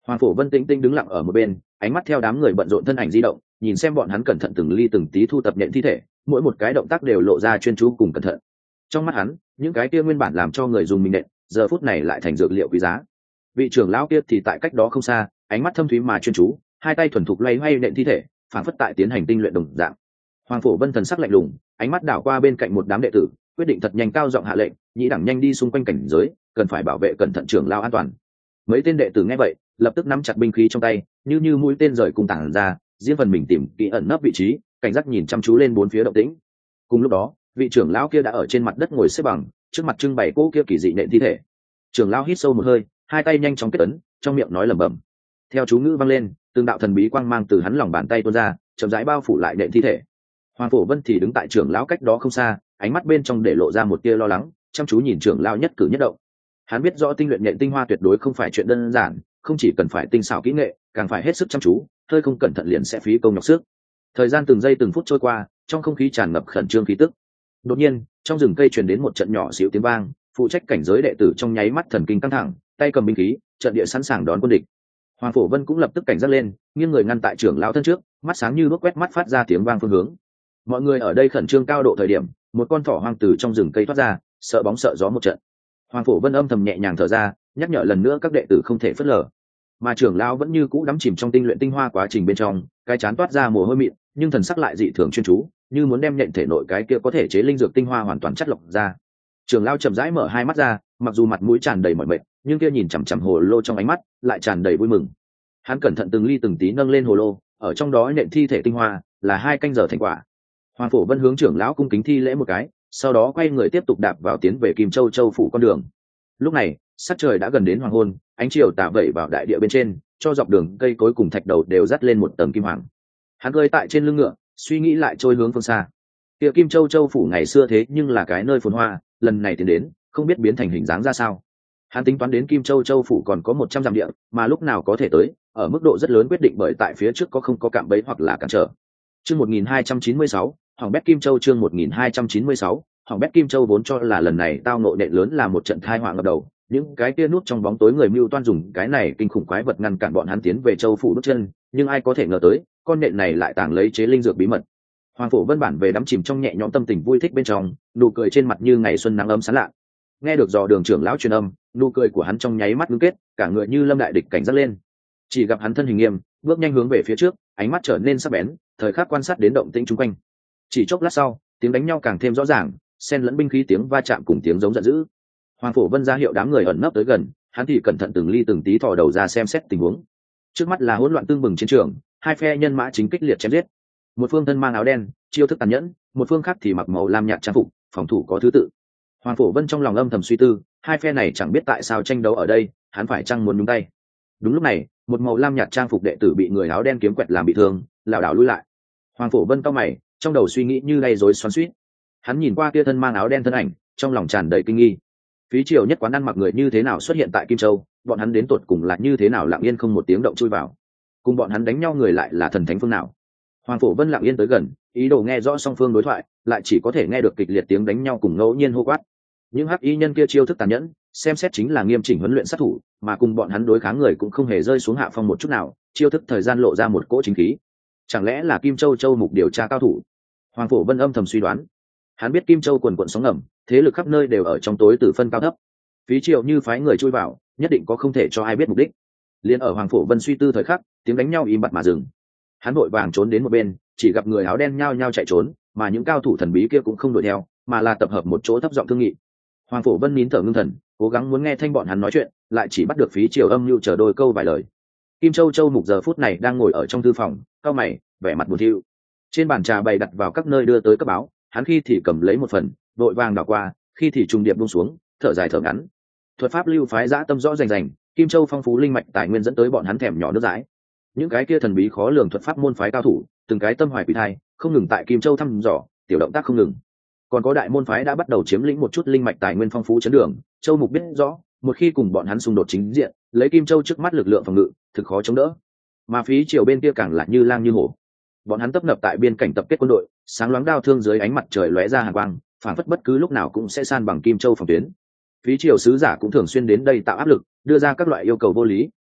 S1: Hoàng Phổ Vân tĩnh tĩnh đứng lặng ở một bên, ánh mắt theo đám người bận rộn thân ảnh di động, nhìn xem bọn hắn cẩn thận từng ly từng tí thu tập nhện thi thể, mỗi một cái động tác đều lộ ra chuyên chú cùng cẩn thận. Trong mắt hắn, những cái kia nguyên bản làm cho người dùng mình nện, giờ phút này lại thành dược liệu quý giá. Vị trưởng lão kia thì tại cách đó không xa, ánh mắt thâm thúy mà chuyên chú, hai tay thuần thục loay hoay nện thi thể, phản phất tại tiến hành tinh luyện đồng dạng. Hoàng Phổ Vân thần sắc lạnh lùng, ánh mắt đảo qua bên cạnh một đám đệ tử, quyết định thật nhanh cao giọng hạ lệnh, nhĩ đẳng nhanh đi xung quanh cảnh giới, cần phải bảo vệ cẩn thận trưởng lão an toàn. Mấy tên đệ tử nghe vậy, lập tức nắm chặt binh khí trong tay, như mũi tên rời cung tản ra, riêng phần mình tìm kỹ ẩn nấp vị trí, cảnh giác nhìn chăm chú lên bốn phía động tĩnh. Cùng lúc đó, vị trưởng lão kia đã ở trên mặt đất ngồi xếp bằng, trước mặt trưng bày cỗ kia kỳ dị nện thi thể. Trưởng lão hít sâu một hơi, hai tay nhanh chóng kết ấn, trong miệng nói lẩm bẩm. Theo chú ngữ vang lên, từng đạo thần bí quang mang từ hắn lòng bàn tay tuôn ra, chậm rãi bao phủ lại nện thi thể. Hoàng Phổ Vân thì đứng tại trưởng lão cách đó không xa, ánh mắt bên trong để lộ ra một tia lo lắng, chăm chú nhìn trưởng lão nhất cử nhất động. Hắn biết rõ tinh luyện nhện tinh hoa tuyệt đối không phải chuyện đơn giản, không chỉ cần phải tinh xảo kỹ nghệ, càng phải hết sức chăm chú, hơi không cẩn thận liền sẽ phí công nhọc sức. Thời gian từng giây từng phút trôi qua, trong không khí tràn ngập khẩn trương khí tức. Đột nhiên, trong rừng cây truyền đến một trận nhỏ xíu tiếng vang, phụ trách cảnh giới đệ tử trong nháy mắt thần kinh căng thẳng, tay cầm binh khí, trận địa sẵn sàng đón quân địch. Hoàng Phổ Vân cũng lập tức cảnh giác lên, nghiêng người ngăn tại trưởng lão thân trước, mắt sáng như bước quét mắt phát ra tiếng vang phương hướng. Mọi người ở đây khẩn trương cao độ thời điểm, một con thỏ hoang từ trong rừng cây thoát ra, sợ bóng sợ gió một trận. Hoàng Phổ Vân âm thầm nhẹ nhàng thở ra, nhắc nhở lần nữa các đệ tử không thể phớt lờ. Mà trưởng lão vẫn như cũ đắm chìm trong tinh luyện tinh hoa quá trình bên trong, cái chán toát ra mồ hôi mịn, nhưng thần sắc lại dị thường chuyên chú, như muốn đem nhện thể nội cái kia có thể chế linh dược tinh hoa hoàn toàn chất lọc ra. Trưởng lão chậm rãi mở hai mắt ra, mặc dù mặt mũi tràn đầy mỏi mệt, nhưng kia nhìn chằm chằm hồ lô trong ánh mắt lại tràn đầy vui mừng. Hắn cẩn thận từng ly từng tí nâng lên hồ lô, ở trong đó nhện thi thể tinh hoa là 2 canh giờ thành quả. Hoàng Phổ Vân hướng trưởng lão cung kính thi lễ một cái, sau đó quay người tiếp tục đạp vào tiến về Kim Châu Châu phủ con đường. Lúc này, sắc trời đã gần đến hoàng hôn, ánh chiều tà vẩy vào đại địa bên trên, cho dọc đường cây cối cùng thạch đầu đều dắt lên một tầng kim hoàng. Hắn rơi tại trên lưng ngựa, suy nghĩ lại trôi hướng phương xa. Kia Kim Châu Châu phủ ngày xưa thế nhưng là cái nơi phồn hoa, lần này tiến đến, không biết biến thành hình dáng ra sao. Hắn tính toán đến Kim Châu Châu phủ còn có 100 dặm địa, mà lúc nào có thể tới, ở mức độ rất lớn quyết định bởi tại phía trước có không có cạm bẫy hoặc là cản trở. Chương 1296, Hoàng Bét Kim Châu chương 1296, Hoàng Bét Kim Châu vốn cho là lần này tao ngộ nện lớn là một trận tai họa ngập đầu, những cái kia núp trong bóng tối người mưu toan dùng cái này kinh khủng quái vật ngăn cản bọn hắn tiến về Châu phủ đốt chân, nhưng ai có thể ngờ tới, con nện này lại tàng lấy chế linh dược bí mật. Hoàng Phổ Vân bản về đắm chìm trong nhẹ nhõm tâm tình vui thích bên trong, nụ cười trên mặt như ngày xuân nắng ấm sáng lạ. Nghe được dò đường trưởng lão truyền âm, nụ cười của hắn trong nháy mắt ngưng kết, cả người như lâm đại địch cảnh giác lên. Chỉ gặp hắn thân hình nghiêm, bước nhanh hướng về phía trước, ánh mắt trở nên sắc bén, thời khắc quan sát đến động tĩnh xung quanh. Chỉ chốc lát sau, tiếng đánh nhau càng thêm rõ ràng, xen lẫn binh khí tiếng va chạm cùng tiếng giống giận dữ. Hoàng Phổ Vân ra hiệu đám người ẩn nấp tới gần, hắn thì cẩn thận từng ly từng tí thò đầu ra xem xét tình huống. Trước mắt là hỗn loạn tương bừng chiến trường, hai phe nhân mã chính kích liệt chém giết. Một phương thân mang áo đen, chiêu thức tàn nhẫn, một phương khác thì mặc màu lam nhạt trang phục, phòng thủ có thứ tự. Hoàng Phổ Vân trong lòng âm thầm suy tư, hai phe này chẳng biết tại sao tranh đấu ở đây, hắn phải chăng muốn nhúng tay. Đúng lúc này, một màu lam nhạt trang phục đệ tử bị người áo đen kiếm quẹt làm bị thương, lảo đảo lui lại. Hoàng Phổ Vân cau mày, trong đầu suy nghĩ như gây rối xoắn xuýt. Hắn nhìn qua kia thân mang áo đen thân ảnh, trong lòng tràn đầy kinh nghi. Phí triều nhất quán ăn mặc người như thế nào xuất hiện tại Kim Châu, bọn hắn đến tột cùng là như thế nào lặng yên không một tiếng động chui vào. Cùng bọn hắn đánh nhau người lại là thần thánh phương nào? Hoàng Phổ Vân lặng yên tới gần, ý đồ nghe rõ song phương đối thoại, lại chỉ có thể nghe được kịch liệt tiếng đánh nhau cùng ngẫu nhiên hô quát. Những hắc y nhân kia chiêu thức tàn nhẫn, xem xét chính là nghiêm chỉnh huấn luyện sát thủ, mà cùng bọn hắn đối kháng người cũng không hề rơi xuống hạ phong một chút nào, chiêu thức thời gian lộ ra một cỗ chính khí. Chẳng lẽ là Kim Châu Châu mục điều tra cao thủ? Hoàng Phổ Vân âm thầm suy đoán. Hắn biết Kim Châu quần quận sóng ngầm, thế lực khắp nơi đều ở trong tối tử phân cao thấp. Phí triều như phái người chui vào, nhất định có không thể cho ai biết mục đích. Liên ở Hoàng Phổ Vân suy tư thời khắc, tiếng đánh nhau im bặt mà dừng. Hắn vội vàng trốn đến một bên, chỉ gặp người áo đen nhao nhao chạy trốn, mà những cao thủ thần bí kia cũng không đuổi theo, mà là tập hợp một chỗ thấp giọng thương nghị. Hoàng Phổ Vân nín thở ngưng thần, cố gắng muốn nghe thanh bọn hắn nói chuyện, lại chỉ bắt được Phí triều âm lưu chờ đôi câu vài lời. Kim Châu Châu mục giờ phút này đang ngồi ở trong thư phòng, cau mày, vẻ mặt buồn thiu. Trên bàn trà bày đặt vào các nơi đưa tới cấp báo, hắn khi thì cầm lấy một phần, vội vàng đảo qua, khi thì trùng điệp buông xuống, thở dài thở ngắn. Thuật pháp lưu phái dã tâm rõ rành rành, Kim Châu phong phú linh mạch tài nguyên dẫn tới bọn hắn thèm nhỏ nước dãi. Những cái kia thần bí khó lường thuật pháp môn phái cao thủ, từng cái tâm hoài quỷ thai, không ngừng tại Kim Châu thăm dò, tiểu động tác không ngừng. Còn có đại môn phái đã bắt đầu chiếm lĩnh một chút linh mạch tài nguyên phong phú chấn đường, Châu mục biết rõ, một khi cùng bọn hắn xung đột chính diện, lấy Kim Châu trước mắt lực lượng phòng ngự, thực khó chống đỡ. Mà Phí triều bên kia càng là như lang như hổ. Bọn hắn tấp nập tại biên cảnh tập kết quân đội, sáng loáng đao thương dưới ánh mặt trời lóe ra hàn quang, phản phất bất cứ lúc nào cũng sẽ san bằng Kim Châu phòng tuyến. Phí triều sứ giả cũng thường xuyên đến đây tạo áp lực, đưa ra các loại yêu cầu vô lý,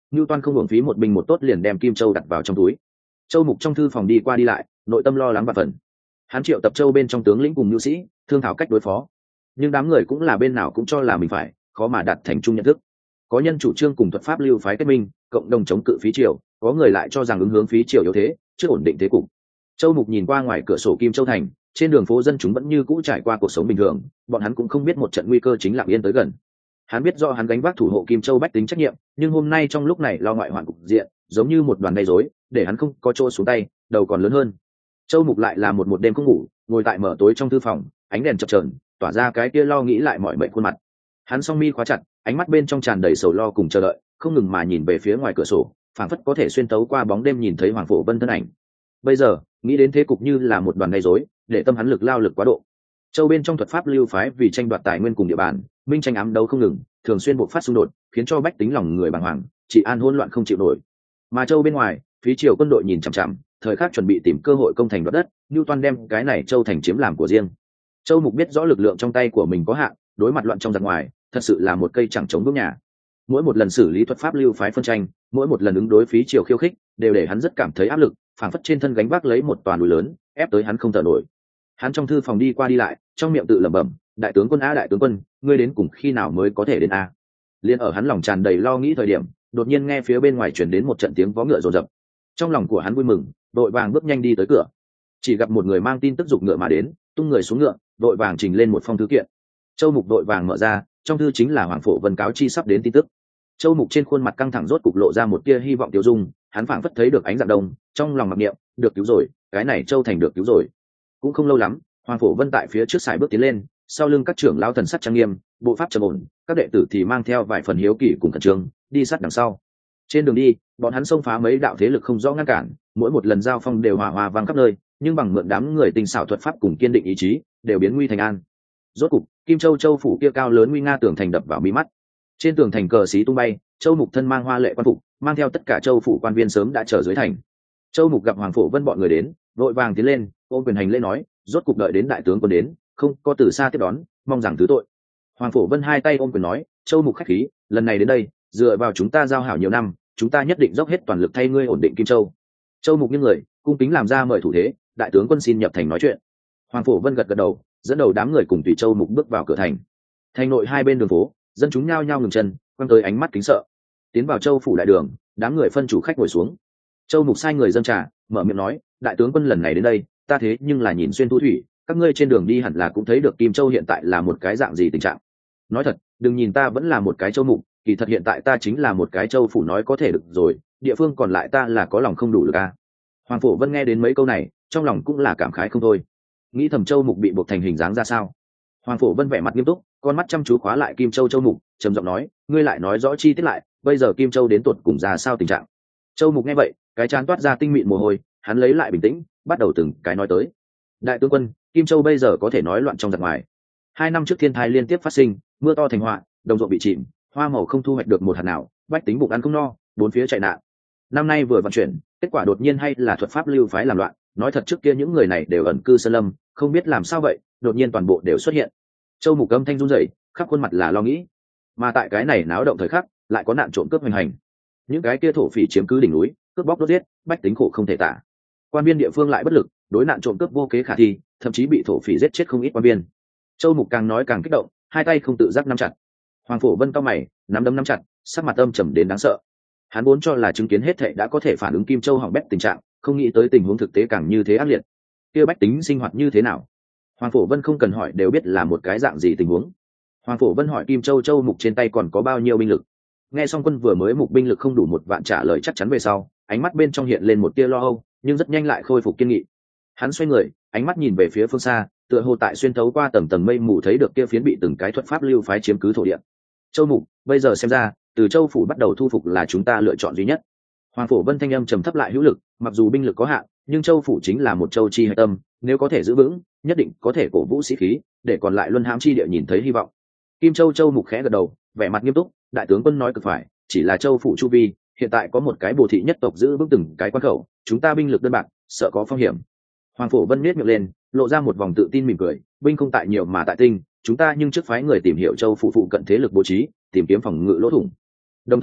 S1: Ngưu Toan không hưởng phí một binh một tốt liền đem Kim Châu đặt vào trong túi. Châu Mục trong thư phòng đi qua đi lại, nội tâm lo lắng và phần. Hắn triệu tập Châu bên trong tướng lĩnh cùng nhu sĩ, thương thảo cách đối phó. Nhưng đám người cũng là bên nào cũng cho là mình phải, khó mà đạt thành chung nhận thức. Có nhân chủ trương cùng thuật pháp lưu phái kết minh, cộng đồng chống cự phí triều, có người lại cho rằng ứng hướng phí triều yếu thế, trước ổn định thế cục. Châu Mục nhìn qua ngoài cửa sổ Kim Châu thành, trên đường phố dân chúng vẫn như cũ trải qua cuộc sống bình thường, bọn hắn cũng không biết một trận nguy cơ chính lặng yên tới gần. Hắn biết do hắn gánh vác thủ hộ Kim Châu bách tính trách nhiệm, nhưng hôm nay trong lúc này lo ngoại hoạn cục diện, giống như một đoàn gây rối, để hắn không có chỗ xuống tay, đầu còn lớn hơn. Châu Mục lại là một đêm không ngủ, ngồi tại mở tối trong thư phòng, ánh đèn chập chờn, tỏa ra cái kia lo nghĩ lại mọi mệnh khuôn mặt. Hắn song mi khóa chặt, ánh mắt bên trong tràn đầy sầu lo cùng chờ đợi, không ngừng mà nhìn về phía ngoài cửa sổ, phảng phất có thể xuyên tấu qua bóng đêm nhìn thấy Hoàng Phổ Vân thân ảnh. Bây giờ, nghĩ đến thế cục như là một đoàn gây rối, để tâm hắn lực lao lực quá độ. Châu bên trong thuật pháp lưu phái vì tranh đoạt tài nguyên cùng địa bàn, minh tranh ám đấu không ngừng, thường xuyên bộc phát xung đột, khiến cho bách tính lòng người bàng hoàng, trị an hỗn loạn không chịu nổi. Mà Châu bên ngoài, phí triều quân đội nhìn chằm chằm, thời khắc chuẩn bị tìm cơ hội công thành đoạt đất, Nưu Toan đem cái này Châu thành chiếm làm của riêng. Châu Mục biết rõ lực lượng trong tay của mình có hạn, đối mặt loạn trong giặc ngoài, thật sự là một cây chẳng chống vững nhà. Mỗi một lần xử lý thuật pháp lưu phái phân tranh, mỗi một lần ứng đối phí triều khiêu khích, đều để hắn rất cảm thấy áp lực, phảng phất trên thân gánh vác lấy một toàn núi lớn, ép tới hắn không thở nổi. Hắn trong thư phòng đi qua đi lại, trong miệng tự lẩm bẩm, đại tướng quân a, đại tướng quân, ngươi đến cùng khi nào mới có thể đến a? Liên ở hắn lòng tràn đầy lo nghĩ thời điểm, đột nhiên nghe phía bên ngoài truyền đến một trận tiếng vó ngựa rồn rập. Trong lòng của hắn vui mừng, đội vàng bước nhanh đi tới cửa. Chỉ gặp một người mang tin tức giục ngựa mà đến, tung người xuống ngựa, đội vàng trình lên một phong thư kiện. Châu Mục đội vàng mở ra, trong thư chính là Hoàng Phổ Vân cáo chi sắp đến tin tức. Châu Mục trên khuôn mặt căng thẳng rốt cục lộ ra một tia hy vọng tiêu dung, hắn phảng phất thấy được ánh dạng đông, trong lòng mặc niệm, được cứu rồi, cái này Châu thành được cứu rồi. Cũng không lâu lắm, Hoàng Phổ Vân tại phía trước sải bước tiến lên, sau lưng các trưởng lão thần sắc trang nghiêm, bộ pháp trầm ổn, các đệ tử thì mang theo vài phần hiếu kỳ cùng khẩn trương, đi sát đằng sau. Trên đường đi, bọn hắn xông phá mấy đạo thế lực không rõ ngăn cản, mỗi một lần giao phong đều hòa hòa vang khắp nơi, nhưng bằng mượn đám người tinh xảo thuật pháp cùng kiên định ý chí, đều biến nguy thành an. Rốt cục, Kim Châu Châu phủ kia cao lớn nguy nga tường thành đập vào mi mắt. Trên tường thành cờ xí tung bay, Châu Mục thân mang hoa lệ quan phục, mang theo tất cả Châu phủ quan viên sớm đã chờ dưới thành. Châu Mục gặp Hoàng Phổ Vân bọn người đến, vội vàng tiến lên, ôm quyền hành lễ nói, rốt cục đợi đến đại tướng quân đến, không có từ xa tiếp đón, mong rằng thứ tội. Hoàng Phổ Vân hai tay ôm quyền nói, Châu Mục khách khí, lần này đến đây, dựa vào chúng ta giao hảo nhiều năm, chúng ta nhất định dốc hết toàn lực thay ngươi ổn định Kim Châu. Châu Mục những người, cung kính làm ra mời thủ thế, đại tướng quân xin nhập thành nói chuyện. Hoàng Phổ Vân gật gật đầu, dẫn đầu đám người cùng tùy Châu Mục bước vào cửa thành. Thành nội hai bên đường phố, dân chúng nhao nhao ngừng chân, quăng tới ánh mắt kính sợ. Tiến vào Châu phủ đại đường, đám người phân chủ khách ngồi xuống. Châu Mục sai người dâng trà, mở miệng nói, đại tướng quân lần này đến đây, ta thế nhưng là nhìn xuyên thu thủy, các ngươi trên đường đi hẳn là cũng thấy được Kim Châu hiện tại là một cái dạng gì tình trạng. Nói thật, đừng nhìn ta vẫn là một cái Châu Mục, kỳ thật hiện tại ta chính là một cái Châu phủ nói có thể được rồi, địa phương còn lại ta là có lòng không đủ lực a. Hoàng Phổ Vân nghe đến mấy câu này, trong lòng cũng là cảm khái không thôi. Nghĩ thầm Châu Mục bị buộc thành hình dáng ra sao. Hoàng Phổ Vân vẻ mặt nghiêm túc, con mắt chăm chú khóa lại Kim Châu Châu Mục, trầm giọng nói, ngươi lại nói rõ chi tiết lại, bây giờ Kim Châu đến tột cùng ra sao tình trạng. Châu Mục nghe vậy, cái trán toát ra tinh mịn mồ hôi, hắn lấy lại bình tĩnh, bắt đầu từng cái nói tới. Đại tướng quân, Kim Châu bây giờ có thể nói loạn trong giặc ngoài. 2 năm trước thiên tai liên tiếp phát sinh, mưa to thành họa, đồng ruộng bị chìm, hoa màu không thu hoạch được một hạt nào, bách tính bụng ăn không no, bốn phía chạy nạn. Năm nay vừa vận chuyển, kết quả đột nhiên hay là thuật pháp lưu phái làm loạn, nói thật trước kia những người này đều ẩn cư sơn lâm, không biết làm sao vậy, đột nhiên toàn bộ đều xuất hiện. Châu Mục âm thanh run rẩy, khắp khuôn mặt là lo nghĩ. Mà tại cái này náo động thời khắc, lại có nạn trộm cướp hoành hành. Những cái kia thổ phỉ chiếm cứ đỉnh núi, cướp bóc đốt giết, bách tính khổ không thể tả. Quan viên địa phương lại bất lực, đối nạn trộm cướp vô kế khả thi, thậm chí bị thổ phỉ giết chết không ít quan viên. Châu Mục càng nói càng kích động, hai tay không tự giác nắm chặt. Hoàng Phổ Vân cau mày, nắm đấm nắm chặt, sắc mặt âm trầm đến đáng sợ. Hắn vốn cho là chứng kiến hết thảy đã có thể phản ứng Kim Châu hỏng bét tình trạng, không nghĩ tới tình huống thực tế càng như thế ác liệt. Kia bách tính sinh hoạt như thế nào? Hoàng Phổ Vân không cần hỏi đều biết là một cái dạng gì tình huống. Hoàng Phổ Vân hỏi Kim Châu Châu Mục trên tay còn có bao nhiêu binh lực. Nghe xong quân vừa mới mục binh lực không đủ 1 vạn trả lời chắc chắn về sau, ánh mắt bên trong hiện lên một tia lo âu, nhưng rất nhanh lại khôi phục kiên nghị. Hắn xoay người, ánh mắt nhìn về phía phương xa, tựa hồ tại xuyên thấu qua tầng tầng mây mù thấy được kia phiến bị từng cái thuật pháp lưu phái chiếm cứ thổ địa. Châu Mục, bây giờ xem ra, từ Châu phủ bắt đầu thu phục là chúng ta lựa chọn duy nhất. Hoàng Phổ Vân thanh âm trầm thấp lại hữu lực, mặc dù binh lực có hạn, nhưng Châu phủ chính là một châu chi hạch tâm, nếu có thể giữ vững, nhất định có thể cổ vũ sĩ khí, để còn lại luân hãm chi địa nhìn thấy hy vọng. Kim Châu Châu Mục khẽ gật đầu, vẻ mặt nghiêm túc, đại tướng quân nói cực phải, chỉ là Châu phủ chu vi, hiện tại có một cái Bồ thị nhất tộc giữ vững từng cái quan khẩu, chúng ta binh lực đơn bạc, sợ có phong hiểm. Hoàng Phổ Vân nhếch miệng lên, lộ ra một vòng tự tin mỉm cười, binh không tại nhiều mà tại tinh, chúng ta nhưng trước phái người tìm hiểu Châu phủ phụ cận thế lực bố trí, tìm kiếm phòng ngự lỗ thủng. Đồng thời,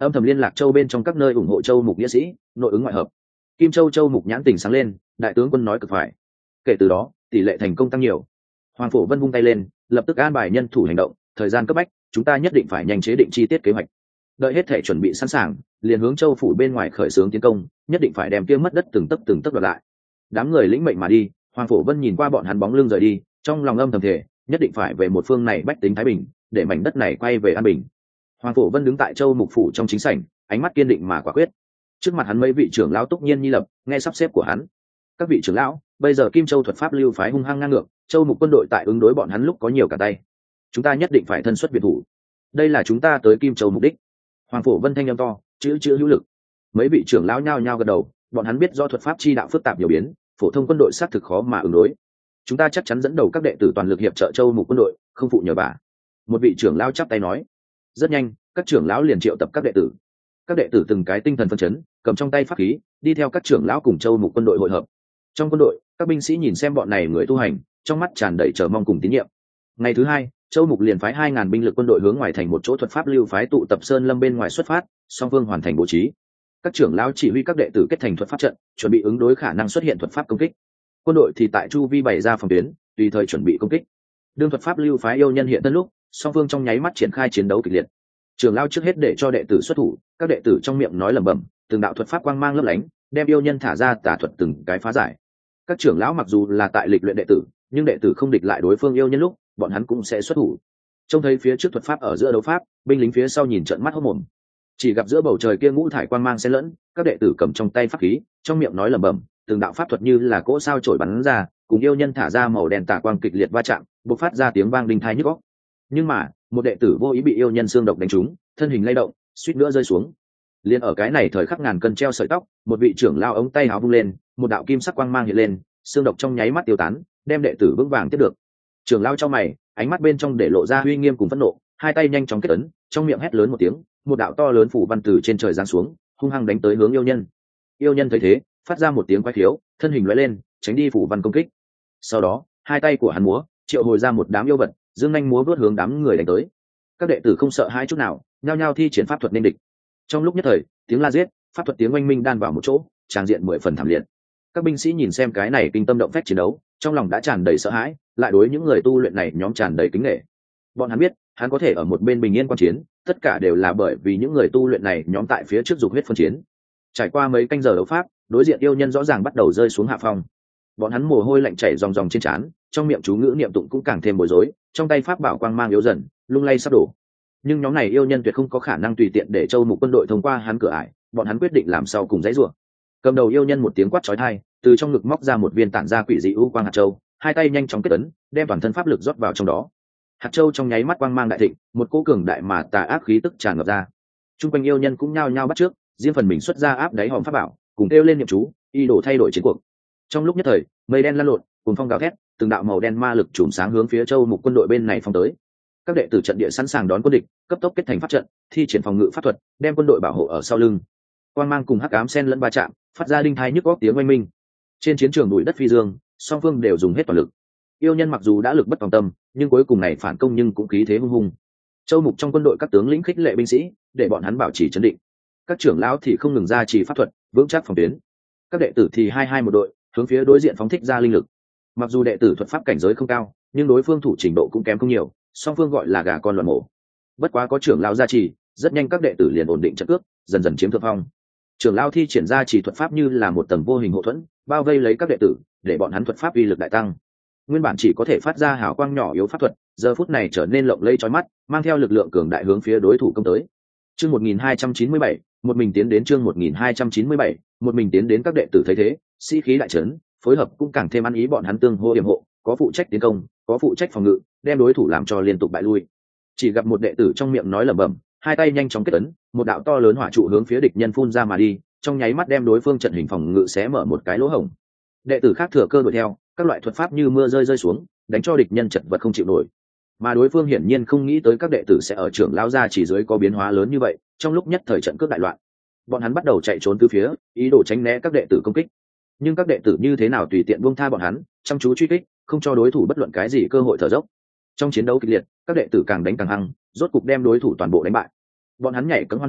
S1: âm thầm liên lạc châu bên trong các nơi ủng hộ châu mục nghĩa sĩ, nội ứng ngoại hợp. Kim Châu châu mục nhãn tình sáng lên, đại tướng quân nói cực phải. Kể từ đó tỷ lệ thành công tăng nhiều. Hoàng Phổ Vân vung tay lên, lập tức an bài nhân thủ hành động, thời gian cấp bách, chúng ta nhất định phải nhanh chế định chi tiết kế hoạch. Đợi hết thể chuẩn bị sẵn sàng, liền hướng châu phủ bên ngoài khởi xướng tiến công, nhất định phải đem kia mất đất từng tấc đoạt lại. Đám người lĩnh mệnh mà đi, Hoàng Phổ Vân nhìn qua bọn hắn bóng lưng rời đi, trong lòng âm thầm thề, nhất định phải về một phương này bách tính thái bình, để mảnh đất này quay về an bình. Hoàng Phổ Vân đứng tại châu mục phủ trong chính sảnh, ánh mắt kiên định mà quả quyết. Trước mặt hắn mấy vị trưởng lão Túc Nhiên Nhi Lập, nghe sắp xếp của hắn. Các vị trưởng lão, bây giờ Kim Châu thuật pháp lưu phái hung hăng ngang ngược, châu mục quân đội tại ứng đối bọn hắn lúc có nhiều cả tay. Chúng ta nhất định phải thân xuất biệt thủ. Đây là chúng ta tới Kim Châu mục đích. Hoàng Phổ Vân thanh âm to, chữ hữu lực. Mấy vị trưởng lão nhao nhao gật đầu, bọn hắn biết do thuật pháp chi đạo phức tạp nhiều biến, phổ thông quân đội xác thực khó mà ứng đối. Chúng ta chắc chắn dẫn đầu các đệ tử toàn lực hiệp trợ châu mục quân đội, không phụ nhờ vả. Một vị trưởng lão chắp tay nói. Rất nhanh, các trưởng lão liền triệu tập các đệ tử. Các đệ tử từng cái tinh thần phấn chấn, cầm trong tay pháp khí, đi theo các trưởng lão cùng châu mục quân đội hội hợp. Trong quân đội, các binh sĩ nhìn xem bọn này người tu hành, trong mắt tràn đầy chờ mong cùng tín nhiệm. Ngày thứ hai, châu mục liền phái 2.000 binh lực quân đội hướng ngoài thành một chỗ thuật pháp lưu phái tụ tập sơn lâm bên ngoài xuất phát, song phương hoàn thành bố trí. Các trưởng lão chỉ huy các đệ tử kết thành thuật pháp trận, chuẩn bị ứng đối khả năng xuất hiện thuật pháp công kích. Quân đội thì tại chu vi bày ra phòng tuyến, tùy thời chuẩn bị công kích. Đương thuật pháp lưu phái yêu nhân hiện thân lúc, song phương trong nháy mắt triển khai chiến đấu kịch liệt. Trưởng lão trước hết để cho đệ tử xuất thủ, các đệ tử trong miệng nói lẩm bẩm, từng đạo thuật pháp quang mang lấp lánh, đem yêu nhân thả ra tà thuật từng cái phá giải. Các trưởng lão mặc dù là tại lịch luyện đệ tử, nhưng đệ tử không địch lại đối phương yêu nhân lúc, bọn hắn cũng sẽ xuất thủ. Trông thấy phía trước thuật pháp ở giữa đấu pháp, binh lính phía sau nhìn trợn mắt hốt mồm. Chỉ gặp giữa bầu trời kia ngũ thải quang mang xen lẫn, các đệ tử cầm trong tay pháp khí, trong miệng nói lẩm bẩm, từng đạo pháp thuật như là cỗ sao chổi bắn ra, cùng yêu nhân thả ra màu đen tà quang kịch liệt va chạm, bộc phát ra tiếng vang đinh tai nhức óc. Nhưng mà, một đệ tử vô ý bị yêu nhân xương độc đánh trúng, thân hình lay động, suýt nữa rơi xuống. Liên ở cái này thời khắc ngàn cân treo sợi tóc, một vị trưởng lao ống tay áo vung lên, một đạo kim sắc quang mang hiện lên, xương độc trong nháy mắt tiêu tán, đem đệ tử vững vàng tiếp được. Trưởng lao trong mày, ánh mắt bên trong để lộ ra uy nghiêm cùng phẫn nộ, hai tay nhanh chóng kết ấn, trong miệng hét lớn một tiếng, một đạo to lớn phủ văn từ trên trời giáng xuống, hung hăng đánh tới hướng yêu nhân. Yêu nhân thấy thế, phát ra một tiếng quái khiếu, thân hình lóe lên, tránh đi phủ văn công kích. Sau đó, hai tay của hắn múa, triệu hồi ra một đám yêu vật, dương nhanh múa vớt hướng đám người đánh tới. Các đệ tử không sợ hai chút nào, nhao nhao thi triển pháp thuật nên địch. Trong lúc nhất thời, tiếng la giết, pháp thuật tiếng oanh minh đan vào một chỗ, tràng diện 10 phần thảm liệt. Các binh sĩ nhìn xem cái này kinh tâm động phách chiến đấu, trong lòng đã tràn đầy sợ hãi, lại đối những người tu luyện này nhóm tràn đầy kính nể. Bọn hắn biết, hắn có thể ở một bên bình yên quan chiến, tất cả đều là bởi vì những người tu luyện này nhóm tại phía trước dục huyết phân chiến. Trải qua mấy canh giờ đấu pháp, đối diện yêu nhân rõ ràng bắt đầu rơi xuống hạ phong. Bọn hắn mồ hôi lạnh chảy ròng ròng trên trán, trong miệng chú ngữ niệm tụng cũng càng thêm bối rối, trong tay pháp bảo quang mang yếu dần, lung lay sắp đổ. Nhưng nhóm này yêu nhân tuyệt không có khả năng tùy tiện để châu mục quân đội thông qua hắn cửa ải, bọn hắn quyết định làm sau cùng dãy rủa. Cầm đầu yêu nhân một tiếng quát chói tai, từ trong ngực móc ra một viên tản ra quỷ dị u quang hạt châu, hai tay nhanh chóng kết ấn, đem toàn thân pháp lực rót vào trong đó. Hạt châu trong nháy mắt quang mang đại thịnh, một cỗ cường đại mà tà ác khí tức tràn ngập ra. Trung quanh yêu nhân cũng nhao nhao bắt trước, riêng phần mình xuất ra áp đáy hòm pháp bảo, cùng kêu lên niệm chú, y đổ thay đổi chiến cuộc. Trong lúc nhất thời, mây đen lăn lộn, cùng phong gào thét, từng đạo màu đen ma lực chùm sáng hướng phía châu mục quân đội bên này phong tới. Các đệ tử trận địa sẵn sàng đón quân địch, cấp tốc kết thành pháp trận, thi triển phòng ngự pháp thuật, đem quân đội bảo hộ ở sau lưng. Quang mang cùng hắc ám xen lẫn va chạm, phát ra đinh thai nhức óc tiếng oanh minh. Trên chiến trường bụi đất phi dương, song phương đều dùng hết toàn lực. Yêu nhân mặc dù đã lực bất tòng tâm, nhưng cuối cùng này phản công nhưng cũng khí thế hung hùng. Châu mục trong quân đội các tướng lĩnh khích lệ binh sĩ, để bọn hắn bảo trì trấn định. Các trưởng lão thì không ngừng ra trì pháp thuật, vững chắc phòng tuyến. Các đệ tử thì hai một đội, hướng phía đối diện phóng thích ra linh lực. Mặc dù đệ tử thuật pháp cảnh giới không cao, nhưng đối phương thủ trình độ cũng kém không nhiều, song phương gọi là gà con loạn mổ. Bất quá có trưởng lão gia trì, rất nhanh các đệ tử liền ổn định trận cước, dần dần chiếm thượng phong. Trưởng lão thi triển ra chỉ thuật pháp như là một tầng vô hình hộ thuẫn, bao vây lấy các đệ tử, để bọn hắn thuật pháp uy lực đại tăng. Nguyên bản chỉ có thể phát ra hào quang nhỏ yếu pháp thuật, giờ phút này trở nên lộng lẫy chói mắt, mang theo lực lượng cường đại hướng phía đối thủ công tới. Chương 1297, một mình tiến đến chương 1297, một mình tiến đến các đệ tử thấy thế, sĩ khí đại trấn, phối hợp cũng càng thêm ăn ý, bọn hắn tương hô yểm hộ, có phụ trách tiến công, có phụ trách phòng ngự, đem đối thủ làm cho liên tục bại lui. Chỉ gặp một đệ tử trong miệng nói lẩm bẩm, hai tay nhanh chóng kết ấn, một đạo to lớn hỏa trụ hướng phía địch nhân phun ra mà đi, trong nháy mắt đem đối phương trận hình phòng ngự xé mở một cái lỗ hổng. Đệ tử khác thừa cơ đuổi theo, các loại thuật pháp như mưa rơi xuống, đánh cho địch nhân chật vật không chịu nổi. Mà đối phương hiển nhiên không nghĩ tới các đệ tử sẽ ở trưởng lão gia chỉ dưới có biến hóa lớn như vậy, trong lúc nhất thời trận cướp đại loạn. Bọn hắn bắt đầu chạy trốn từ phía, ý đồ tránh né các đệ tử công kích. Nhưng các đệ tử như thế nào tùy tiện buông tha bọn hắn, chăm chú truy kích, không cho đối thủ bất luận cái gì cơ hội thở dốc. Trong chiến đấu kịch liệt, các đệ tử càng đánh càng hăng, rốt cục đem đối thủ toàn bộ đánh bại. Bọn hắn nhảy cẫng hoan hô,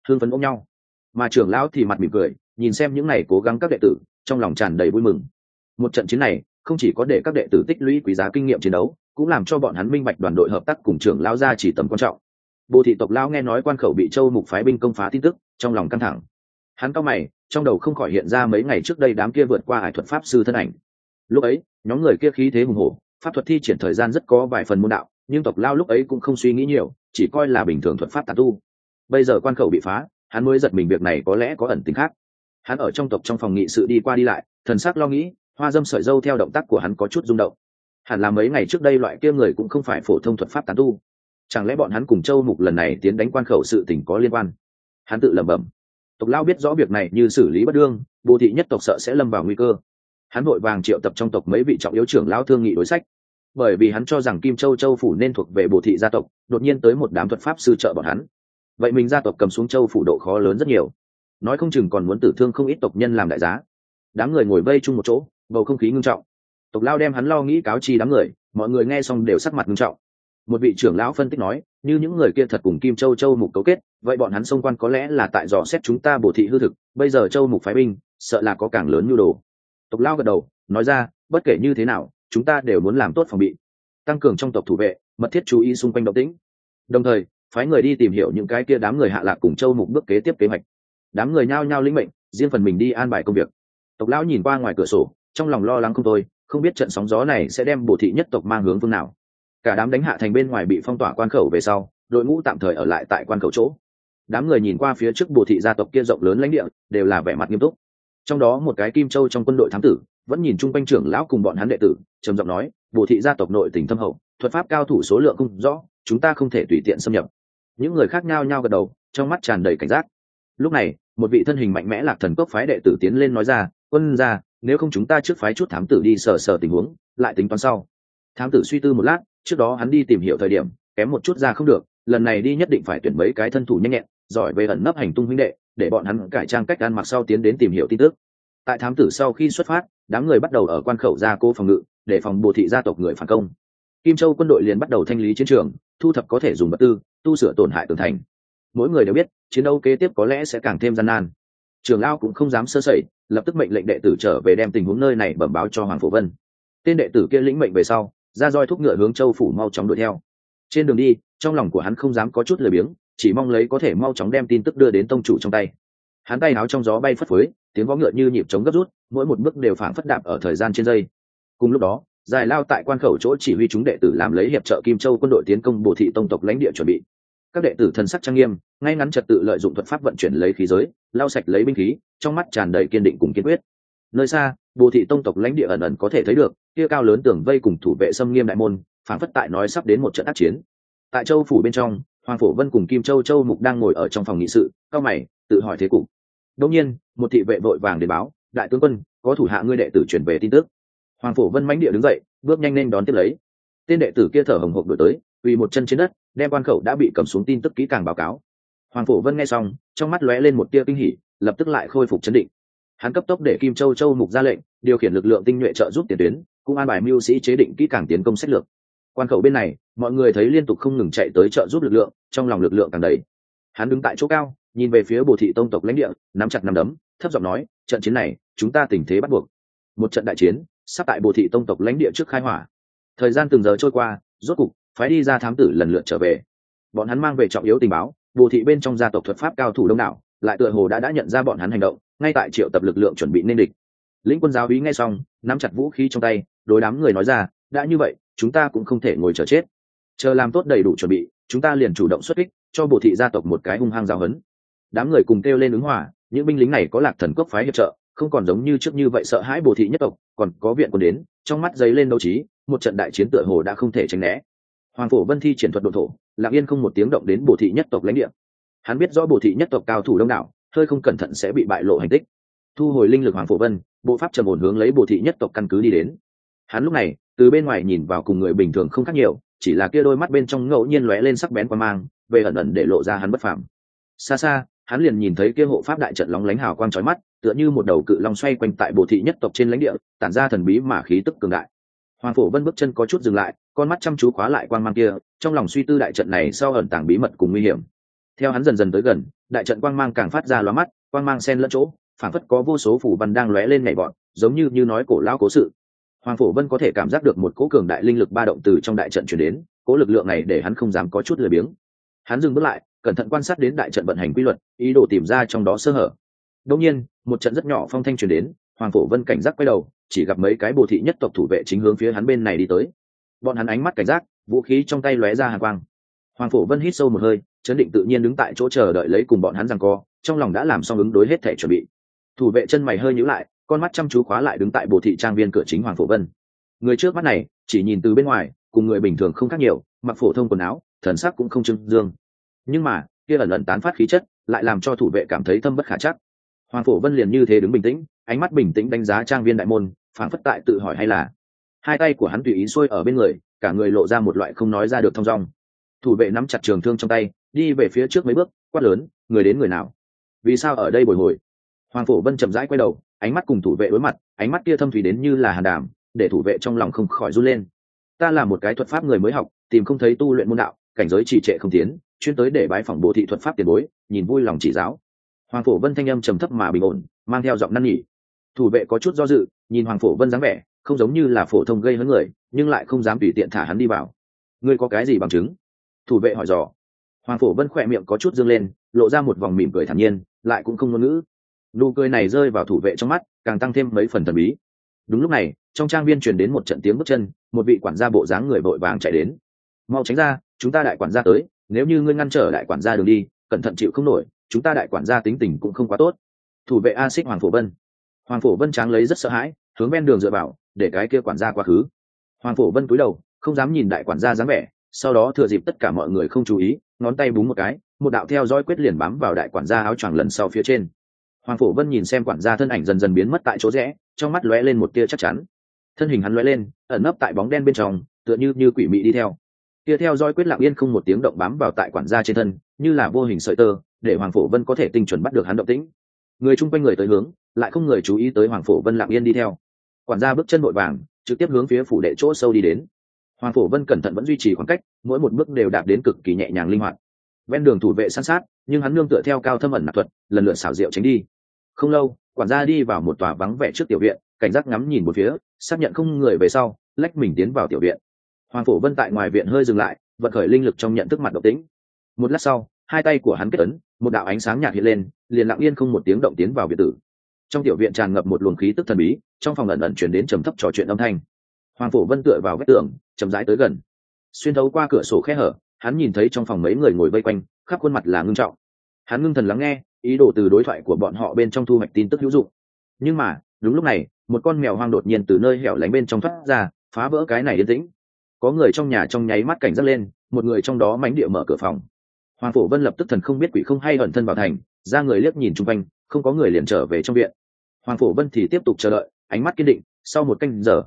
S1: hương phấn ôm nhau. Mà trưởng lão thì mặt mỉm cười, nhìn xem những này cố gắng các đệ tử, trong lòng tràn đầy vui mừng. Một trận chiến này không chỉ có để các đệ tử tích lũy quý giá kinh nghiệm chiến đấu, cũng làm cho bọn hắn minh bạch đoàn đội hợp tác cùng trưởng lão ra chỉ tầm quan trọng. Bồ thị tộc lão nghe nói quan khẩu bị Châu Mục phái binh công phá tin tức, trong lòng căng thẳng. Hắn cau mày, trong đầu không khỏi hiện ra mấy ngày trước đây đám kia vượt qua ải thuật pháp sư thân ảnh. Lúc ấy, nhóm người kia khí thế hùng hổ, pháp thuật thi triển thời gian rất có vài phần môn đạo, nhưng tộc lão lúc ấy cũng không suy nghĩ nhiều, chỉ coi là bình thường thuật pháp tà tu. Bây giờ quan khẩu bị phá, hắn mới giật mình việc này có lẽ có ẩn tình khác. Hắn ở trong tộc trong phòng nghị sự đi qua đi lại, thần sắc lo nghĩ, hoa dâm sợi dâu theo động tác của hắn có chút rung động. Hẳn là mấy ngày trước đây loại kia người cũng không phải phổ thông thuật pháp tán tu, chẳng lẽ bọn hắn cùng Châu Mục lần này tiến đánh quan khẩu sự tình có liên quan? Hắn tự lẩm bẩm. Tộc lão biết rõ việc này như xử lý bất đương, Bồ thị nhất tộc sợ sẽ lâm vào nguy cơ. Hắn vội vàng triệu tập trong tộc mấy vị trọng yếu trưởng lão thương nghị đối sách, bởi vì hắn cho rằng Kim Châu Châu phủ nên thuộc về Bồ thị gia tộc, đột nhiên tới một đám thuật pháp sư trợ bọn hắn, vậy mình gia tộc cầm xuống Châu phủ độ khó lớn rất nhiều, nói không chừng còn muốn tử thương không ít tộc nhân làm đại giá. Đám người ngồi vây chung một chỗ, bầu không khí ngưng trọng. Tộc lão đem hắn lo nghĩ cáo chi đám người, mọi người nghe xong đều sắc mặt ngưng trọng. Một vị trưởng lão phân tích nói, như những người kia thật cùng Kim Châu Châu Mục cấu kết, vậy bọn hắn xông quan có lẽ là tại dò xét chúng ta Bồ thị hư thực, bây giờ Châu Mục phái binh, sợ là có càng lớn nhu đồ. Tộc lão gật đầu, nói ra, bất kể như thế nào, chúng ta đều muốn làm tốt phòng bị, tăng cường trong tộc thủ vệ, mật thiết chú ý xung quanh động tĩnh. Đồng thời, phái người đi tìm hiểu những cái kia đám người hạ lạc cùng Châu Mục bước kế tiếp kế hoạch. Đám người nhao nhao lĩnh mệnh, riêng phần mình đi an bài công việc. Tộc lão nhìn qua ngoài cửa sổ, trong lòng lo lắng không thôi, không biết trận sóng gió này sẽ đem Bồ thị nhất tộc mang hướng phương nào. Cả đám đánh hạ thành bên ngoài bị phong tỏa quan khẩu về sau, đội ngũ tạm thời ở lại tại quan khẩu chỗ. Đám người nhìn qua phía trước Bồ thị gia tộc kia rộng lớn lãnh địa, đều là vẻ mặt nghiêm túc. Trong đó một cái Kim Châu trong quân đội thám tử vẫn nhìn chung quanh trưởng lão cùng bọn hắn đệ tử, trầm giọng nói, Bồ thị gia tộc nội tình thâm hậu, thuật pháp cao thủ số lượng không rõ, chúng ta không thể tùy tiện xâm nhập. Những người khác nhao nhao gật đầu, trong mắt tràn đầy cảnh giác. Lúc này, một vị thân hình mạnh mẽ Lạc Thần Cốc phái đệ tử tiến lên nói ra, quân gia, nếu không chúng ta trước phái chút thám tử đi sờ tình huống, lại tính toán sau. Thám tử suy tư một lát, trước đó hắn đi tìm hiểu thời điểm kém một chút ra không được, lần này đi nhất định phải tuyển mấy cái thân thủ nhanh nhẹn giỏi về ẩn nấp hành tung huynh đệ, để bọn hắn cải trang cách ăn mặc sau tiến đến tìm hiểu tin tức. Tại thám tử sau khi xuất phát, đám người bắt đầu ở quan khẩu gia cố phòng ngự, để phòng Bồ thị gia tộc người phản công. Kim Châu quân đội liền bắt đầu thanh lý chiến trường, thu thập có thể dùng vật tư, tu sửa tổn hại tường thành. Mỗi người đều biết chiến đấu kế tiếp có lẽ sẽ càng thêm gian nan. Trưởng lão cũng không dám sơ sẩy, lập tức mệnh lệnh đệ tử trở về đem tình huống nơi này bẩm báo cho Hoàng Phổ Vân. Tên đệ tử kia lĩnh mệnh về sau, ra roi thúc ngựa hướng Châu phủ mau chóng đuổi theo. Trên đường đi, trong lòng của hắn không dám có chút lười biếng, chỉ mong lấy có thể mau chóng đem tin tức đưa đến tông chủ trong tay. Hắn tay áo trong gió bay phất phới, tiếng vó ngựa như nhịp trống gấp rút, mỗi một bước đều phảng phất đạp ở thời gian trên giây. Cùng lúc đó, Giải Lao tại quan khẩu chỗ chỉ huy chúng đệ tử làm lấy hiệp trợ Kim Châu quân đội tiến công Bồ thị tông tộc lãnh địa chuẩn bị. Các đệ tử thần sắc trang nghiêm, ngay ngắn trật tự lợi dụng thuật pháp vận chuyển lấy khí giới, lau sạch lấy binh khí, trong mắt tràn đầy kiên định cùng kiên quyết. Nơi xa, Bồ thị tông tộc lãnh địa ẩn ẩn có thể thấy được, kia cao lớn tường vây cùng thủ vệ xâm nghiêm đại môn, phảng phất tại nói sắp đến một trận ác chiến. Tại Châu phủ bên trong, Hoàng Phổ Vân cùng Kim Châu Châu Mục đang ngồi ở trong phòng nghị sự, cao mày, tự hỏi thế cục. Đột nhiên, một thị vệ vội vàng đến báo, đại tướng quân, có thủ hạ ngươi đệ tử chuyển về tin tức. Hoàng Phổ Vân mãnh địa đứng dậy, bước nhanh lên đón tiếp lấy. Tên đệ tử kia thở hồng hộc đuổi tới, quỳ một chân trên đất, đem quan khẩu đã bị cầm xuống tin tức kỹ càng báo cáo. Hoàng Phổ Vân nghe xong, trong mắt lóe lên một tia kinh hỉ, lập tức lại khôi phục trấn định. Hắn cấp tốc để Kim Châu Châu Mục ra lệnh, điều khiển lực lượng tinh nhuệ trợ giúp tiền tuyến, cũng an bài mưu sĩ chế định kỹ càng tiến công sách lược. Quan khẩu bên này, mọi người thấy liên tục không ngừng chạy tới trợ giúp lực lượng, trong lòng lực lượng càng đầy. Hắn đứng tại chỗ cao, nhìn về phía Bồ thị tông tộc lãnh địa, nắm chặt nắm đấm, thấp giọng nói, trận chiến này, chúng ta tình thế bắt buộc. Một trận đại chiến sắp tại Bồ thị tông tộc lãnh địa trước khai hỏa. Thời gian từng giờ trôi qua, rốt cục phái đi ra thám tử lần lượt trở về. Bọn hắn mang về trọng yếu tình báo, Bồ thị bên trong gia tộc thuật pháp cao thủ đông đảo, lại tựa hồ đã nhận ra bọn hắn hành động, ngay tại triệu tập lực lượng chuẩn bị nên địch. Lĩnh quân giáo úy nghe xong, nắm chặt vũ khí trong tay, đối đám người nói ra, đã như vậy, chúng ta cũng không thể ngồi chờ chết. Chờ làm tốt đầy đủ chuẩn bị, chúng ta liền chủ động xuất kích, cho Bồ thị gia tộc một cái hung hăng giáo huấn. Đám người cùng kêu lên ứng hòa, những binh lính này có Lạc Thần Cốc phái hiệp trợ, không còn giống như trước như vậy sợ hãi Bồ thị nhất tộc, còn có viện quân đến, trong mắt giấy lên đấu trí, một trận đại chiến tựa hồ đã không thể tránh né. Hoàng Phổ Vân thi triển thuật độn thổ, lặng yên không một tiếng động đến Bồ thị nhất tộc lãnh địa. Hắn biết rõ Bồ thị nhất tộc cao thủ đông đảo, hơi không cẩn thận sẽ bị bại lộ hành tích. Thu hồi linh lực Hoàng Phổ Vân, bộ pháp trầm ổn hướng lấy Bồ thị nhất tộc căn cứ đi đến. Hắn lúc này từ bên ngoài nhìn vào cùng người bình thường không khác nhiều, chỉ là kia đôi mắt bên trong ngẫu nhiên lóe lên sắc bén quan mang, về ẩn ẩn để lộ ra hắn bất phàm. Xa xa, hắn liền nhìn thấy kia hộ pháp đại trận lóng lánh hào quang chói mắt, tựa như một đầu cự long xoay quanh tại Bồ thị nhất tộc trên lãnh địa, tản ra thần bí mà khí tức cường đại. Hoàng Phổ Vân bước chân có chút dừng lại, con mắt chăm chú khóa lại quang mang kia, trong lòng suy tư đại trận này sau ẩn tàng bí mật cùng nguy hiểm. Theo hắn dần dần tới gần, đại trận quang mang càng phát ra lóa mắt, quang mang xen lẫn chỗ, phảng phất có vô số phủ văn đang lóe lên nhảy vọt, giống như nói cổ lão cố sự. Hoàng Phổ Vân có thể cảm giác được một cỗ cường đại linh lực ba động từ trong đại trận truyền đến, cỗ lực lượng này để hắn không dám có chút lười biếng. Hắn dừng bước lại, cẩn thận quan sát đến đại trận vận hành quy luật, ý đồ tìm ra trong đó sơ hở. Đột nhiên, một trận rất nhỏ phong thanh truyền đến, Hoàng Phổ Vân cảnh giác quay đầu, chỉ gặp mấy cái Bồ thị nhất tộc thủ vệ chính hướng phía hắn bên này đi tới. Bọn hắn ánh mắt cảnh giác, vũ khí trong tay lóe ra hàn quang. Hoàng Phổ Vân hít sâu một hơi, chấn định tự nhiên đứng tại chỗ chờ đợi lấy cùng bọn hắn giằng co, trong lòng đã làm xong ứng đối hết thể chuẩn bị. Thủ vệ chân mày hơi nhíu lại, con mắt chăm chú khóa lại đứng tại Bồ thị trang viên cửa chính Hoàng Phổ Vân. Người trước mắt này, chỉ nhìn từ bên ngoài, cùng người bình thường không khác nhiều, mặc phổ thông quần áo, thần sắc cũng không trưng dương. Nhưng mà, kia ẩn ẩn tán phát khí chất, lại làm cho thủ vệ cảm thấy thâm bất khả trắc. Hoàng Phổ Vân liền như thế đứng bình tĩnh, ánh mắt bình tĩnh đánh giá trang viên đại môn, phảng phất tại tự hỏi hay là. Hai tay của hắn tùy ý xuôi ở bên người, cả người lộ ra một loại không nói ra được thông dong. Thủ vệ nắm chặt trường thương trong tay, đi về phía trước mấy bước, quát lớn, người đến người nào? Vì sao ở đây bồi hồi? Hoàng Phổ Vân chậm rãi quay đầu, ánh mắt cùng thủ vệ đối mặt, ánh mắt kia thâm thủy đến như là hàn đàm, để thủ vệ trong lòng không khỏi run lên. Ta là một cái thuật pháp người mới học, tìm không thấy tu luyện môn đạo, cảnh giới trì trệ không tiến, chuyên tới để bái phỏng Bồ thị thuật pháp tiền bối, nhìn vui lòng chỉ giáo. Hoàng Phổ Vân thanh âm trầm thấp mà bình ổn, mang theo giọng năn nỉ. Thủ vệ có chút do dự, nhìn Hoàng Phổ Vân dáng vẻ, không giống như là phổ thông gây hấn người, nhưng lại không dám tùy tiện thả hắn đi vào. Ngươi có cái gì bằng chứng? Thủ vệ hỏi dò. Hoàng Phổ Vân khỏe miệng có chút dương lên, lộ ra một vòng mỉm cười thản nhiên, lại cũng không ngôn ngữ. Nụ cười này rơi vào thủ vệ trong mắt, càng tăng thêm mấy phần thần bí. Đúng lúc này, trong trang viên truyền đến một trận tiếng bước chân, một vị quản gia bộ dáng người vội vàng chạy đến. Mau tránh ra, chúng ta đại quản gia tới, nếu như ngươi ngăn trở đại quản gia đường đi, cẩn thận chịu không nổi, chúng ta đại quản gia tính tình cũng không quá tốt. Thủ vệ a xích Hoàng Phổ Vân. Hoàng Phổ Vân tráng lấy rất sợ hãi, hướng ven đường dựa vào, để cái kia quản gia quá khứ. Hoàng Phổ Vân cúi đầu, không dám nhìn đại quản gia dáng vẻ, sau đó thừa dịp tất cả mọi người không chú ý, ngón tay búng một cái, một đạo theo dõi quyết liền bám vào đại quản gia áo choàng lần sau phía trên. Hoàng Phổ Vân nhìn xem quản gia thân ảnh dần dần biến mất tại chỗ rẽ, trong mắt lóe lên một tia chắc chắn. Thân hình hắn lóe lên, ẩn nấp tại bóng đen bên trong, tựa như quỷ mị đi theo. Tia theo dõi quyết lặng yên không một tiếng động bám vào tại quản gia trên thân, như là vô hình sợi tơ, để Hoàng Phổ Vân có thể tinh chuẩn bắt được hắn động tĩnh. Người chung quanh người tới hướng, lại không người chú ý tới Hoàng Phổ Vân lặng yên đi theo. Quản gia bước chân vội vàng, trực tiếp hướng phía phủ đệ chỗ sâu đi đến. Hoàng Phổ Vân cẩn thận vẫn duy trì khoảng cách, mỗi một bước đều đạp đến cực kỳ nhẹ nhàng linh hoạt. Ven đường thủ vệ san sát, nhưng hắn nương tựa theo cao thâm ẩn nạp thuật, lần lượt xảo diệu tránh đi. Không lâu, quản gia đi vào một tòa vắng vẻ trước tiểu viện, cảnh giác ngắm nhìn một phía, xác nhận không người về sau, lách mình tiến vào tiểu viện. Hoàng Phổ Vân tại ngoài viện hơi dừng lại, vận khởi linh lực trong nhận thức mặt động tĩnh. Một lát sau, hai tay của hắn kết ấn, một đạo ánh sáng nhạt hiện lên, liền lặng yên không một tiếng động tiến vào viện tử. Trong tiểu viện tràn ngập một luồng khí tức thần bí, trong phòng ẩn ẩn truyền đến trầm thấp trò chuyện âm thanh. Hoàng Phổ Vân tựa vào vách tường, chậm rãi tới gần. Xuyên thấu qua cửa sổ khe hở, hắn nhìn thấy trong phòng mấy người ngồi vây quanh, khắp khuôn mặt là ngưng trọng. Hắn ngưng thần lắng nghe, ý đồ từ đối thoại của bọn họ bên trong thu hoạch tin tức hữu dụng. Nhưng mà, đúng lúc này, một con mèo hoang đột nhiên từ nơi hẻo lánh bên trong thoát ra, phá vỡ cái này yên tĩnh. Có người trong nhà trong nháy mắt cảnh giác lên, một người trong đó mánh địa mở cửa phòng. Hoàng Phổ Vân lập tức thần không biết quỷ không hay ẩn thân vào thành, ra người liếc nhìn chung quanh, không có người liền trở về trong viện. Hoàng Phổ Vân thì tiếp tục chờ đợi, ánh mắt kiên định. Sau một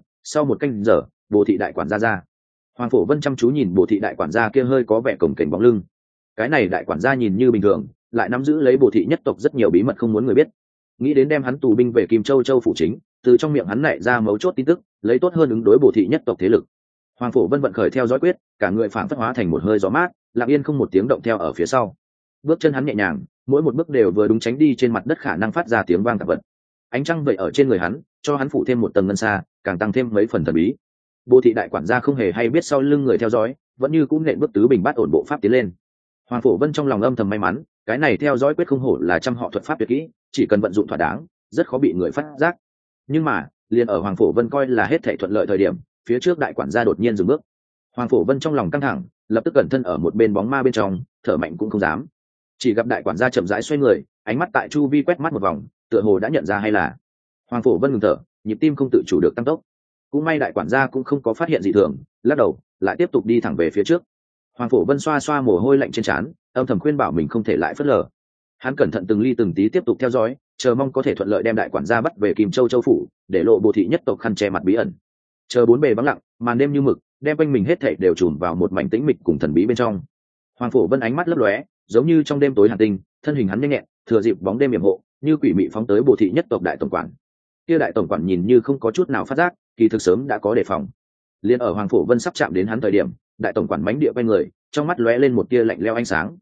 S1: canh giờ, Bồ thị đại quản gia ra. Hoàng Phổ Vân chăm chú nhìn Bồ thị đại quản gia kia hơi có vẻ cồng kềnh bóng lưng. Cái này đại quản gia nhìn như bình thường, lại nắm giữ lấy Bồ thị nhất tộc rất nhiều bí mật không muốn người biết. Nghĩ đến đem hắn tù binh về Kim Châu Châu phủ chính, từ trong miệng hắn nảy ra mấu chốt tin tức, lấy tốt hơn ứng đối Bồ thị nhất tộc thế lực. Hoàng Phổ Vân vận khởi theo dõi quyết, cả người phảng phất hóa thành một hơi gió mát, lặng yên không một tiếng động theo ở phía sau. Bước chân hắn nhẹ nhàng, mỗi một bước đều vừa đúng tránh đi trên mặt đất khả năng phát ra tiếng vang tạp vật. Ánh trăng vậy ở trên người hắn, cho hắn phủ thêm một tầng ngân xa, càng tăng thêm mấy phần thần bí. Bồ thị đại quản gia không hề hay biết sau lưng người theo dõi, vẫn như cũng nện bước tứ bình bát ổn bộ pháp tiến lên. Hoàng Phổ Vân trong lòng âm thầm may mắn, cái này theo dõi quyết không hổ là trăm họ thuật pháp tuyệt kỹ, chỉ cần vận dụng thỏa đáng, rất khó bị người phát giác. Nhưng mà, liền ở Hoàng Phổ Vân coi là hết thảy thuận lợi thời điểm, phía trước đại quản gia đột nhiên dừng bước. Hoàng Phổ Vân trong lòng căng thẳng, lập tức cẩn thân ở một bên bóng ma bên trong, thở mạnh cũng không dám. Chỉ gặp đại quản gia chậm rãi xoay người, ánh mắt tại chu vi quét mắt một vòng, tựa hồ đã nhận ra hay là. Hoàng Phổ Vân ngừng thở, nhịp tim không tự chủ được tăng tốc. Cũng may đại quản gia cũng không có phát hiện gì thường, lắc đầu, lại tiếp tục đi thẳng về phía trước. Hoàng Phổ Vân xoa xoa mồ hôi lạnh trên trán, âm thầm khuyên bảo mình không thể lại phớt lờ. Hắn cẩn thận từng ly từng tí tiếp tục theo dõi, chờ mong có thể thuận lợi đem đại quản gia bắt về Kim Châu Châu phủ, để lộ Bồ thị nhất tộc khăn che mặt bí ẩn. Chờ bốn bề vắng lặng, màn đêm như mực, đem quanh mình hết thảy đều trùm vào một mảnh tĩnh mịch cùng thần bí bên trong. Hoàng Phổ Vân ánh mắt lấp lóe, giống như trong đêm tối hàn tinh, thân hình hắn nhanh nhẹn, thừa dịp bóng đêm yểm hộ, như quỷ mị phóng tới Bồ thị nhất tộc đại tổng quản. Kia đại tổng quản nhìn như không có chút nào phát giác, kỳ thực sớm đã có đề phòng. Liên ở Hoàng Phổ Vân sắp chạm đến hắn thời điểm, đại tổng quản mánh địa quay người, trong mắt lóe lên một tia lạnh lẽo ánh sáng.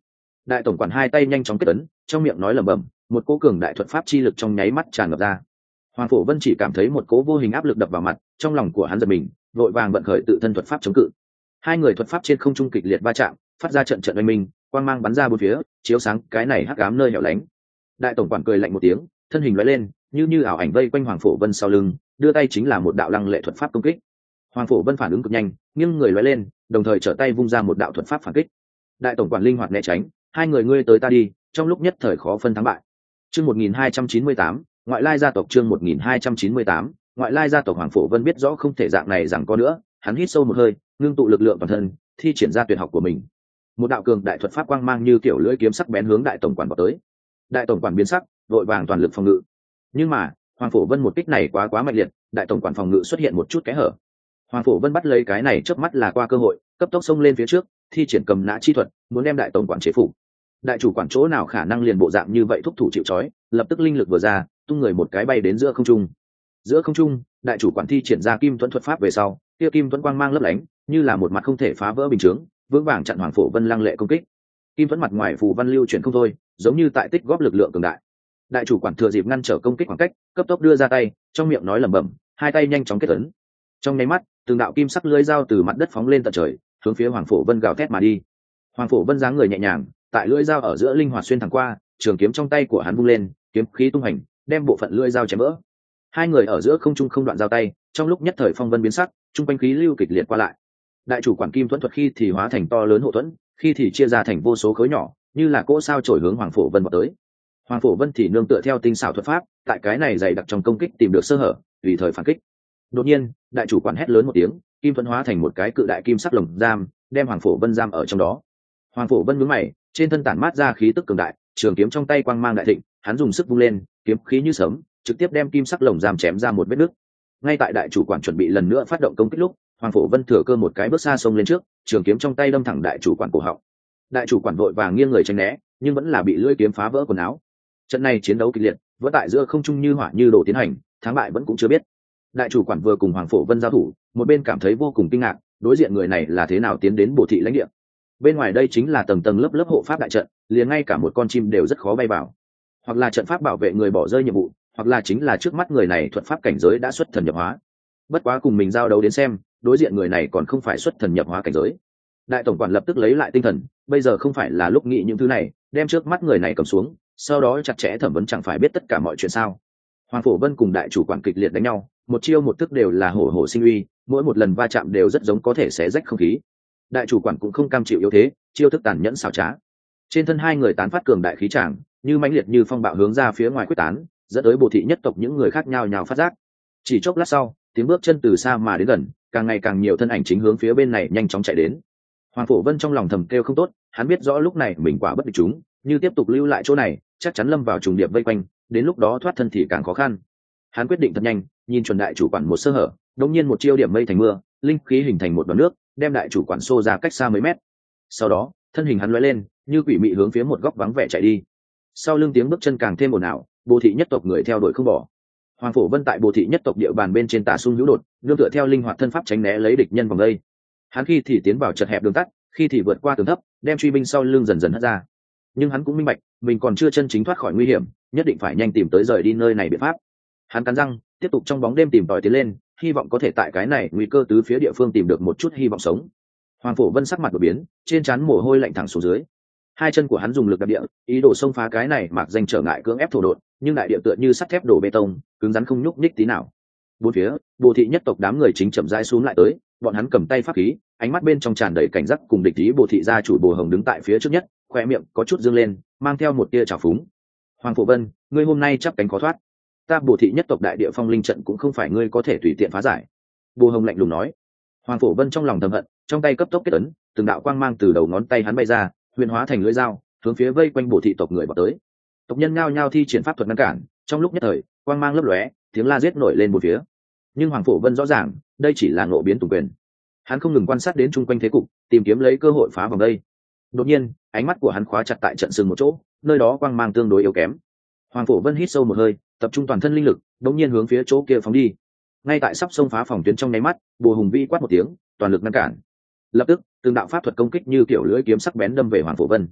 S1: Đại tổng quản hai tay nhanh chóng kết ấn, trong miệng nói lẩm bẩm, một cỗ cường đại thuật pháp chi lực trong nháy mắt tràn ngập ra. Hoàng Phổ Vân chỉ cảm thấy một cỗ vô hình áp lực đập vào mặt, trong lòng của hắn giật mình, vội vàng vận khởi tự thân thuật pháp chống cự. Hai người thuật pháp trên không trung kịch liệt va chạm, phát ra trận trận oanh minh, quang mang bắn ra bốn phía, chiếu sáng cái này hắc ám nơi hẻo lánh. Đại tổng quản cười lạnh một tiếng, thân hình lóe lên, như ảo ảnh vây quanh Hoàng Phổ Vân sau lưng, đưa tay chính là một đạo lăng lệ thuật pháp công kích. Hoàng Phổ Vân phản ứng cực nhanh, nghiêng người lóe lên, đồng thời trở tay vung ra một đạo thuật pháp phản kích. Đại tổng quản linh hoạt né tránh, hai người ngươi tới ta đi, trong lúc nhất thời khó phân thắng bại. Chương 1298, ngoại lai gia tộc. Chương 1298, ngoại lai gia tộc. Hoàng Phổ Vân biết rõ không thể dạng này rằng có nữa, hắn hít sâu một hơi, ngưng tụ lực lượng toàn thân, thi triển ra tuyệt học của mình. Một đạo cường đại thuật pháp quang mang như kiểu lưỡi kiếm sắc bén hướng đại tổng quản vào tới. Đại tổng quản biến sắc, vội vàng toàn lực phòng ngự. Nhưng mà, Hoàng Phổ Vân một kích này quá mạnh liệt, đại tổng quản phòng ngự xuất hiện một chút kẽ hở. Hoàng Phổ Vân bắt lấy cái này chớp mắt là qua cơ hội, cấp tốc xông lên phía trước, thi triển cầm nã chi thuật, muốn đem đại tổng quản chế phục. Đại chủ quản chỗ nào khả năng liền bộ dạng như vậy thúc thủ chịu trói, lập tức linh lực vừa ra, tung người một cái bay đến giữa không trung. Giữa không trung, đại chủ quản thi triển ra kim thuẫn thuật pháp về sau, kia kim thuẫn quang mang lấp lánh, như là một mặt không thể phá vỡ bình chướng, vững vàng chặn Hoàng Phổ Vân lăng lệ công kích. Kim thuẫn mặt ngoài phù văn lưu chuyển không thôi, giống như tại tích góp lực lượng cường đại. Đại chủ quản thừa dịp ngăn trở công kích khoảng cách, cấp tốc đưa ra tay, trong miệng nói lẩm bẩm, hai tay nhanh chóng kết ấn. Trong nháy mắt, từng đạo kim sắc lưỡi dao từ mặt đất phóng lên tận trời, hướng phía Hoàng Phổ Vân gào thét mà đi. Hoàng Phổ Vân dáng người nhẹ nhàng, tại lưỡi dao ở giữa linh hoạt xuyên thẳng qua, trường kiếm trong tay của hắn vung lên, kiếm khí tung hành, đem bộ phận lưỡi dao chém vỡ. Hai người ở giữa không trung không đoạn giao tay, trong lúc nhất thời phong vân biến sắc, trung quanh khí lưu kịch liệt qua lại. Đại chủ quản kim thuẫn thuật khi thì hóa thành to lớn hộ thuẫn, khi thì chia ra thành vô số khối nhỏ, như là cỗ sao chổi hướng Hoàng Phổ Vân vào tới. Hoàng Phổ Vân thì nương tựa theo tinh xảo thuật pháp, tại cái này dày đặc trong công kích tìm được sơ hở, tùy thời phản kích. Đột nhiên, đại chủ quản hét lớn một tiếng, kim thuẫn hóa thành một cái cự đại kim sắc lồng giam, đem Hoàng Phổ Vân giam ở trong đó. Hoàng Phổ Vân nhướng mày, trên thân tản mát ra khí tức cường đại, trường kiếm trong tay quang mang đại thịnh, hắn dùng sức vung lên, kiếm khí như sấm, trực tiếp đem kim sắc lồng giam chém ra một vết nứt. Ngay tại đại chủ quản chuẩn bị lần nữa phát động công kích lúc, Hoàng Phổ Vân thừa cơ một cái bước xa xông lên trước, trường kiếm trong tay đâm thẳng đại chủ quản cổ họng. Đại chủ quản vội vàng nghiêng người tránh né, nhưng vẫn là bị lưỡi kiếm phá vỡ quần áo. Trận này chiến đấu kịch liệt, vẫn tại giữa không trung như hỏa như đổ tiến hành, thắng bại vẫn cũng chưa biết. Đại chủ quản vừa cùng Hoàng Phổ Vân giao thủ, một bên cảm thấy vô cùng kinh ngạc, đối diện người này là thế nào tiến đến Bồ thị lãnh địa. Bên ngoài đây chính là tầng tầng lớp lớp hộ pháp đại trận, liền ngay cả một con chim đều rất khó bay vào. Hoặc là trận pháp bảo vệ người bỏ rơi nhiệm vụ, hoặc là chính là trước mắt người này thuật pháp cảnh giới đã xuất thần nhập hóa. Bất quá cùng mình giao đấu đến xem, đối diện người này còn không phải xuất thần nhập hóa cảnh giới. Đại tổng quản lập tức lấy lại tinh thần, bây giờ không phải là lúc nghĩ những thứ này, đem trước mắt người này cầm xuống, sau đó chặt chẽ thẩm vấn, chẳng phải biết tất cả mọi chuyện sao. Hoàng Phổ Vân cùng đại chủ quản kịch liệt đánh nhau, một chiêu một thức đều là hổ hổ sinh uy, mỗi một lần va chạm đều rất giống có thể xé rách không khí. Đại chủ quản cũng không cam chịu yếu thế, chiêu thức tàn nhẫn xảo trá. Trên thân hai người tán phát cường đại khí tràng, như mãnh liệt như phong bạo hướng ra phía ngoài quyết tán, dẫn tới Bồ thị nhất tộc những người khác nhao nhao phát giác. Chỉ chốc lát sau, tiếng bước chân từ xa mà đến gần, càng ngày càng nhiều thân ảnh chính hướng phía bên này nhanh chóng chạy đến. Hoàng Phổ Vân trong lòng thầm kêu không tốt, hắn biết rõ lúc này mình quả bất địch chúng, như tiếp tục lưu lại chỗ này, chắc chắn lâm vào trùng điệp vây quanh, đến lúc đó thoát thân thì càng khó khăn. Hắn quyết định thật nhanh, nhìn chuẩn đại chủ quản một sơ hở, đột nhiên một chiêu điểm mây thành mưa, linh khí hình thành một đòn nước, đem đại chủ quản xô ra cách xa mấy mét. Sau đó, thân hình hắn lóe lên, như quỷ mị hướng phía một góc vắng vẻ chạy đi. Sau lưng tiếng bước chân càng thêm ồn ào, Bồ thị nhất tộc người theo đuổi không bỏ. Hoàng Phổ Vân tại Bồ thị nhất tộc địa bàn bên trên tà xung hữu đột, nương tựa theo linh hoạt thân pháp tránh né lấy địch nhân vòng đây. Hắn khi thì tiến vào chật hẹp đường tắt, khi thì vượt qua tường thấp, đem truy binh sau lưng dần dần hất ra. Nhưng hắn cũng minh bạch, mình còn chưa chân chính thoát khỏi nguy hiểm, nhất định phải nhanh tìm tới rời đi nơi này biện pháp. Hắn cắn răng, tiếp tục trong bóng đêm tìm tòi tiến lên, hy vọng có thể tại cái này nguy cơ tứ phía địa phương tìm được một chút hy vọng sống. Hoàng Phổ Vân sắc mặt đổi biến, trên trán mồ hôi lạnh thẳng xuống dưới. Hai chân của hắn dùng lực đạp địa, ý đồ xông phá cái này mặc danh trở ngại cưỡng ép thổ đột, nhưng đại địa tựa như sắt thép đổ bê tông, cứng rắn không nhúc nhích tí nào. Bốn phía, Bồ thị nhất tộc đám người chính chậm rãi xuống lại tới, bọn hắn cầm tay pháp khí, ánh mắt bên trong tràn đầy cảnh giác cùng địch ý. Bồ thị gia chủ Bồ Hồng đứng tại phía trước nhất, khoe miệng có chút dương lên, mang theo một tia trào phúng. Hoàng Phổ Vân, ngươi hôm nay chắp cánh khó thoát, ta Bồ thị nhất tộc đại địa phong linh trận cũng không phải ngươi có thể tùy tiện phá giải. Bồ Hồng lạnh lùng nói. Hoàng Phổ Vân trong lòng thầm hận, trong tay cấp tốc kết ấn, từng đạo quang mang từ đầu ngón tay hắn bay ra, huyền hóa thành lưỡi dao, hướng phía vây quanh Bồ thị tộc người vào tới. Tộc nhân nhao nhao thi triển pháp thuật ngăn cản, trong lúc nhất thời, quang mang lấp lóe, tiếng la giết nổi lên một phía. Nhưng Hoàng Phổ Vân rõ ràng, đây chỉ là ngộ biến tùng quyền. Hắn không ngừng quan sát đến chung quanh thế cục, tìm kiếm lấy cơ hội phá vòng đây. Đột nhiên, ánh mắt của hắn khóa chặt tại trận sừng một chỗ, nơi đó quang mang tương đối yếu kém. Hoàng Phổ Vân hít sâu một hơi, tập trung toàn thân linh lực, đột nhiên hướng phía chỗ kia phóng đi. Ngay tại sắp xông phá phòng tuyến trong nháy mắt, Bồ Hùng Vi quát một tiếng, toàn lực ngăn cản. Lập tức, từng đạo pháp thuật công kích như kiểu lưỡi kiếm sắc bén đâm về Hoàng Phổ Vân.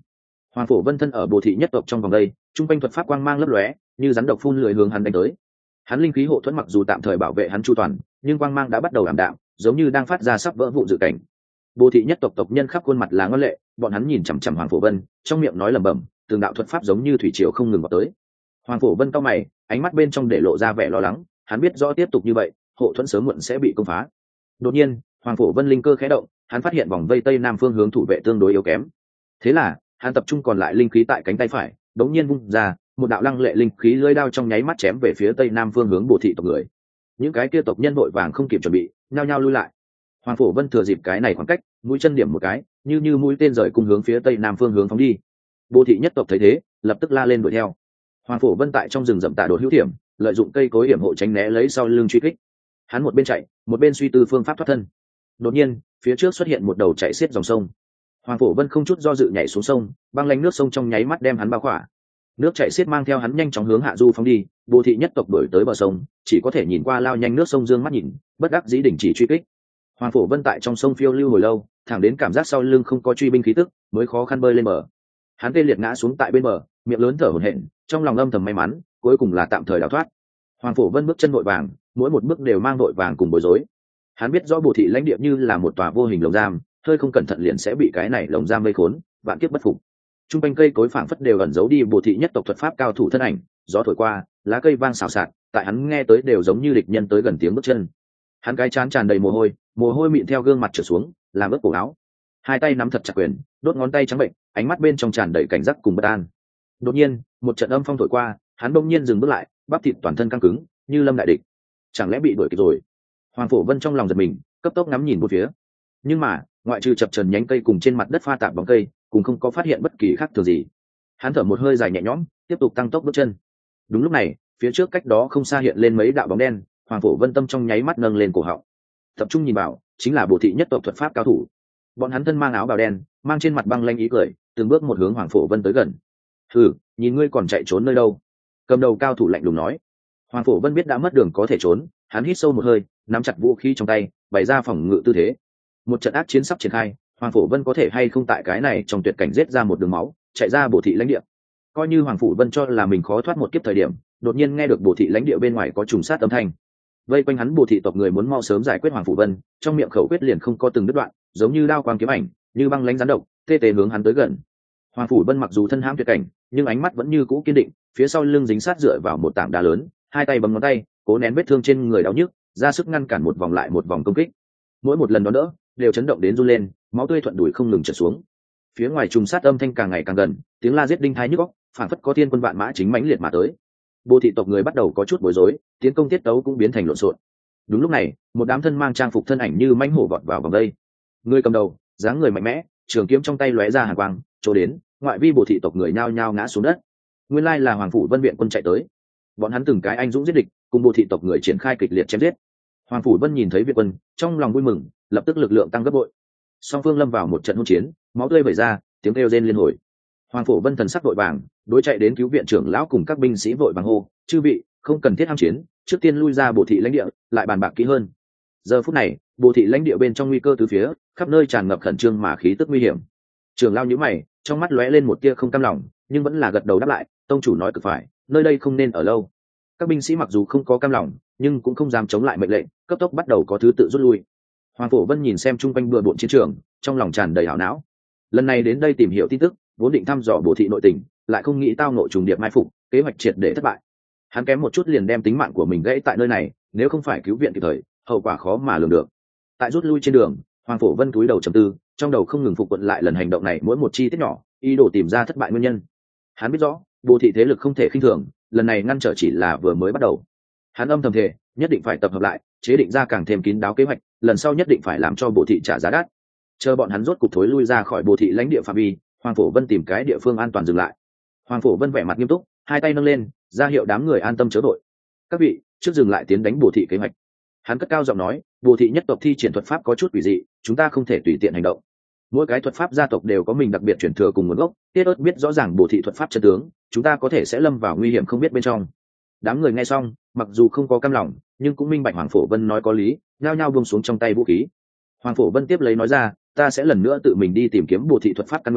S1: Hoàng Phổ Vân thân ở Bồ thị nhất tộc trong vòng đây, trung quanh thuật pháp quang mang lấp lóe, như rắn độc phun lưỡi hướng hắn đánh tới. Hắn linh khí hộ thuẫn mặc dù tạm thời bảo vệ hắn chu toàn, nhưng quang mang đã bắt đầu ảm đạm, giống như đang phát ra sắp vỡ vụn dự cảnh. Bồ thị nhất tộc tộc nhân khắp khuôn mặt là ngân lệ, bọn hắn nhìn chằm chằm Hoàng Phổ Vân, trong miệng nói lẩm bẩm, từng đạo thuật pháp giống như thủy triều không ngừng vào tới. Hoàng Phổ Vân cau mày, ánh mắt bên trong để lộ ra vẻ lo lắng, hắn biết rõ tiếp tục như vậy, hộ thuẫn sớm muộn sẽ bị công phá. Đột nhiên, Hoàng Phổ Vân linh cơ khẽ động, hắn phát hiện vòng vây tây nam phương hướng thủ vệ tương đối yếu kém. Thế là, hắn tập trung còn lại linh khí tại cánh tay phải, đống nhiên vung ra, một đạo lăng lệ linh khí lưỡi đao trong nháy mắt chém về phía tây nam phương hướng Bồ thị tộc người. Những cái kia tộc nhân vội vàng không kịp chuẩn bị, nhao nhao lui lại. Hoàng Phổ Vân thừa dịp cái này khoảng cách, mũi chân điểm một cái, như mũi tên rời cùng hướng phía tây nam phương hướng phóng đi. Bồ thị nhất tộc thấy thế, lập tức la lên đuổi theo. Hoàng Phổ Vân tại trong rừng rậm tạ đột hữu hiểm, lợi dụng cây cối hiểm hộ tránh né lấy sau lưng truy kích. Hắn một bên chạy, một bên suy tư phương pháp thoát thân. Đột nhiên, phía trước xuất hiện một đầu chảy xiết dòng sông. Hoàng Phổ Vân không chút do dự nhảy xuống sông, băng lánh nước sông trong nháy mắt đem hắn bao khỏa. Nước chảy xiết mang theo hắn nhanh chóng hướng hạ du phóng đi. Bồ thị nhất tộc đuổi tới bờ sông, chỉ có thể nhìn qua lao nhanh nước sông dương mắt nhìn, bất đắc dĩ đình chỉ truy kích. Hoàng Phổ Vân tại trong sông phiêu lưu hồi lâu, thẳng đến cảm giác sau lưng không có truy binh khí tức, mới khó khăn bơi lên bờ. Hắn tê liệt ngã xuống tại bên bờ, miệng lớn thở hổn hển, trong lòng âm thầm may mắn, cuối cùng là tạm thời đào thoát. Hoàng Phổ Vân bước chân vội vàng, mỗi một bước đều mang vội vàng cùng bối rối. Hắn biết rõ Bồ thị lãnh địa như là một tòa vô hình lồng giam, hơi không cẩn thận liền sẽ bị cái này lồng giam vây khốn, vạn kiếp bất phục. Trung quanh cây cối phảng phất đều ẩn giấu đi Bồ thị nhất tộc thuật pháp cao thủ thân ảnh, gió thổi qua, lá cây vang xào xạc, tại hắn nghe tới đều giống như địch nhân tới gần tiếng bước chân. Hắn cái trán tràn đầy mồ hôi mịn theo gương mặt trượt xuống, làm ướt cổ áo. Hai tay nắm thật chặt quyền, đốt ngón tay trắng bệnh, ánh mắt bên trong tràn đầy cảnh giác cùng bất an. Đột nhiên, một trận âm phong thổi qua, hắn bỗng nhiên dừng bước lại, bắp thịt toàn thân căng cứng, như lâm đại địch. Chẳng lẽ bị đuổi kịp rồi? Hoàng Phổ Vân trong lòng giật mình, cấp tốc ngắm nhìn bốn phía. Nhưng mà, ngoại trừ chập trần nhánh cây cùng trên mặt đất pha tạp bóng cây, cũng không có phát hiện bất kỳ khác thường gì. Hắn thở một hơi dài nhẹ nhõm, tiếp tục tăng tốc bước chân. Đúng lúc này, phía trước cách đó không xa hiện lên mấy đạo bóng đen, Hoàng Phổ Vân tâm trong nháy mắt nâng lên cổ họng. Tập trung nhìn vào, chính là Bồ thị nhất tộc thuật pháp cao thủ. Bọn hắn thân mang áo bào đen, mang trên mặt băng lanh ý cười, từng bước một hướng Hoàng Phổ Vân tới gần. "Hừ, nhìn ngươi còn chạy trốn nơi đâu?" Cầm đầu cao thủ lạnh lùng nói. Hoàng Phổ Vân biết đã mất đường có thể trốn, hắn hít sâu một hơi, nắm chặt vũ khí trong tay, bày ra phòng ngự tư thế. Một trận ác chiến sắp triển khai, Hoàng Phổ Vân có thể hay không tại cái này trong tuyệt cảnh giết ra một đường máu, chạy ra Bồ thị lãnh địa. Coi như Hoàng Phổ Vân cho là mình khó thoát một kiếp thời điểm, đột nhiên nghe được Bồ thị lãnh địa bên ngoài có trùng sát âm thanh. Vây quanh hắn Bồ thị tộc người muốn mau sớm giải quyết Hoàng Phổ Vân, trong miệng khẩu quyết liền không có từng đứt đoạn, giống như đao quang kiếm ảnh, như băng lãnh rắn độc, tê tê hướng hắn tới gần. Hoàng Phổ Vân mặc dù thân hãm tuyệt cảnh, nhưng ánh mắt vẫn như cũ kiên định, phía sau lưng dính sát dựa vào một tảng đá lớn, hai tay bấm ngón tay, cố nén vết thương trên người đau nhức, ra sức ngăn cản một vòng lại một vòng công kích. Mỗi một lần đó đỡ, đều chấn động đến run lên, máu tươi thuận đuổi không ngừng chảy xuống. Phía ngoài trùng sát âm thanh càng ngày càng gần, tiếng la giết đinh thái nhức óc, phảng phất có thiên quân vạn mã chính mãnh liệt mà tới. Bồ thị tộc người bắt đầu có chút bối rối, tiến công tiết tấu cũng biến thành lộn xộn. Đúng lúc này, một đám thân mang trang phục thân ảnh như mãnh hổ vọt vào vòng đây. Người cầm đầu, dáng người mạnh mẽ, trường kiếm trong tay lóe ra hàn quang, chỗ đến, ngoại vi Bồ thị tộc người nhao nhao ngã xuống đất. Nguyên lai là Hoàng phủ Vân viện quân chạy tới. Bọn hắn từng cái anh dũng giết địch, cùng Bồ thị tộc người triển khai kịch liệt chém giết. Hoàng phủ Vân nhìn thấy viện quân, trong lòng vui mừng, lập tức lực lượng tăng gấp bội. Song phương lâm vào một trận hỗn chiến, máu tươi vẩy ra, tiếng kêu rên liên hồi. Hoàng phủ Vân thần sắc vội vàng, đối chạy đến cứu viện trưởng lão cùng các binh sĩ vội vàng hô: "Chư vị, không cần thiết ham chiến, trước tiên lui ra Bồ thị lãnh địa, lại bàn bạc kỹ hơn." Giờ phút này, Bồ thị lãnh địa bên trong nguy cơ tứ phía, khắp nơi tràn ngập khẩn trương mà khí tức nguy hiểm. Trưởng lão nhíu mày, trong mắt lóe lên một tia không cam lòng, nhưng vẫn là gật đầu đáp lại: "Tông chủ nói cực phải, nơi đây không nên ở lâu." Các binh sĩ mặc dù không có cam lòng, nhưng cũng không dám chống lại mệnh lệnh, cấp tốc bắt đầu có thứ tự rút lui. Hoàng phủ Vân nhìn xem chung quanh bừa bộn chiến trường, trong lòng tràn đầy hảo não. Lần này đến đây tìm hiểu tin tức, vốn định thăm dò Bồ thị nội tình, lại không nghĩ tao ngộ trùng điệp mai phục, kế hoạch triệt để thất bại. Hắn kém một chút liền đem tính mạng của mình gãy tại nơi này, nếu không phải cứu viện kịp thời, hậu quả khó mà lường được. Tại rút lui trên đường, Hoàng phủ Vân cúi đầu trầm tư, trong đầu không ngừng phục quận lại lần hành động này mỗi một chi tiết nhỏ, ý đồ tìm ra thất bại nguyên nhân. Hắn biết rõ, Bồ thị thế lực không thể khinh thường, lần này ngăn trở chỉ là vừa mới bắt đầu. Hắn âm thầm thề, nhất định phải tập hợp lại, chế định ra càng thêm kín đáo kế hoạch, lần sau nhất định phải làm cho Bồ thị trả giá đắt. Chờ bọn hắn rốt cục thối lui ra khỏi Bồ thị lãnh địa phạm vi, Hoàng phủ Vân tìm cái địa phương an toàn dừng lại. Hoàng phủ Vân vẻ mặt nghiêm túc, hai tay nâng lên, ra hiệu đám người an tâm chớ đội. "Các vị, trước dừng lại tiến đánh Bồ thị kế hoạch." Hắn cất cao giọng nói, "Bồ thị nhất tộc thi triển thuật pháp có chút quỷ dị, chúng ta không thể tùy tiện hành động. Mỗi cái thuật pháp gia tộc đều có mình đặc biệt truyền thừa cùng nguồn gốc, tiết ớt biết rõ ràng Bồ thị thuật pháp chân tướng, chúng ta có thể sẽ lâm vào nguy hiểm không biết bên trong." Đám người nghe xong, mặc dù không có cam lòng, nhưng cũng minh bạch Hoàng phủ Vân nói có lý, nhao nhao buông xuống trong tay vũ khí. Hoàng phủ Vân tiếp lấy nói ra, "Ta sẽ lần nữa tự mình đi tìm kiếm Bồ thị thuật pháp căn nguyên,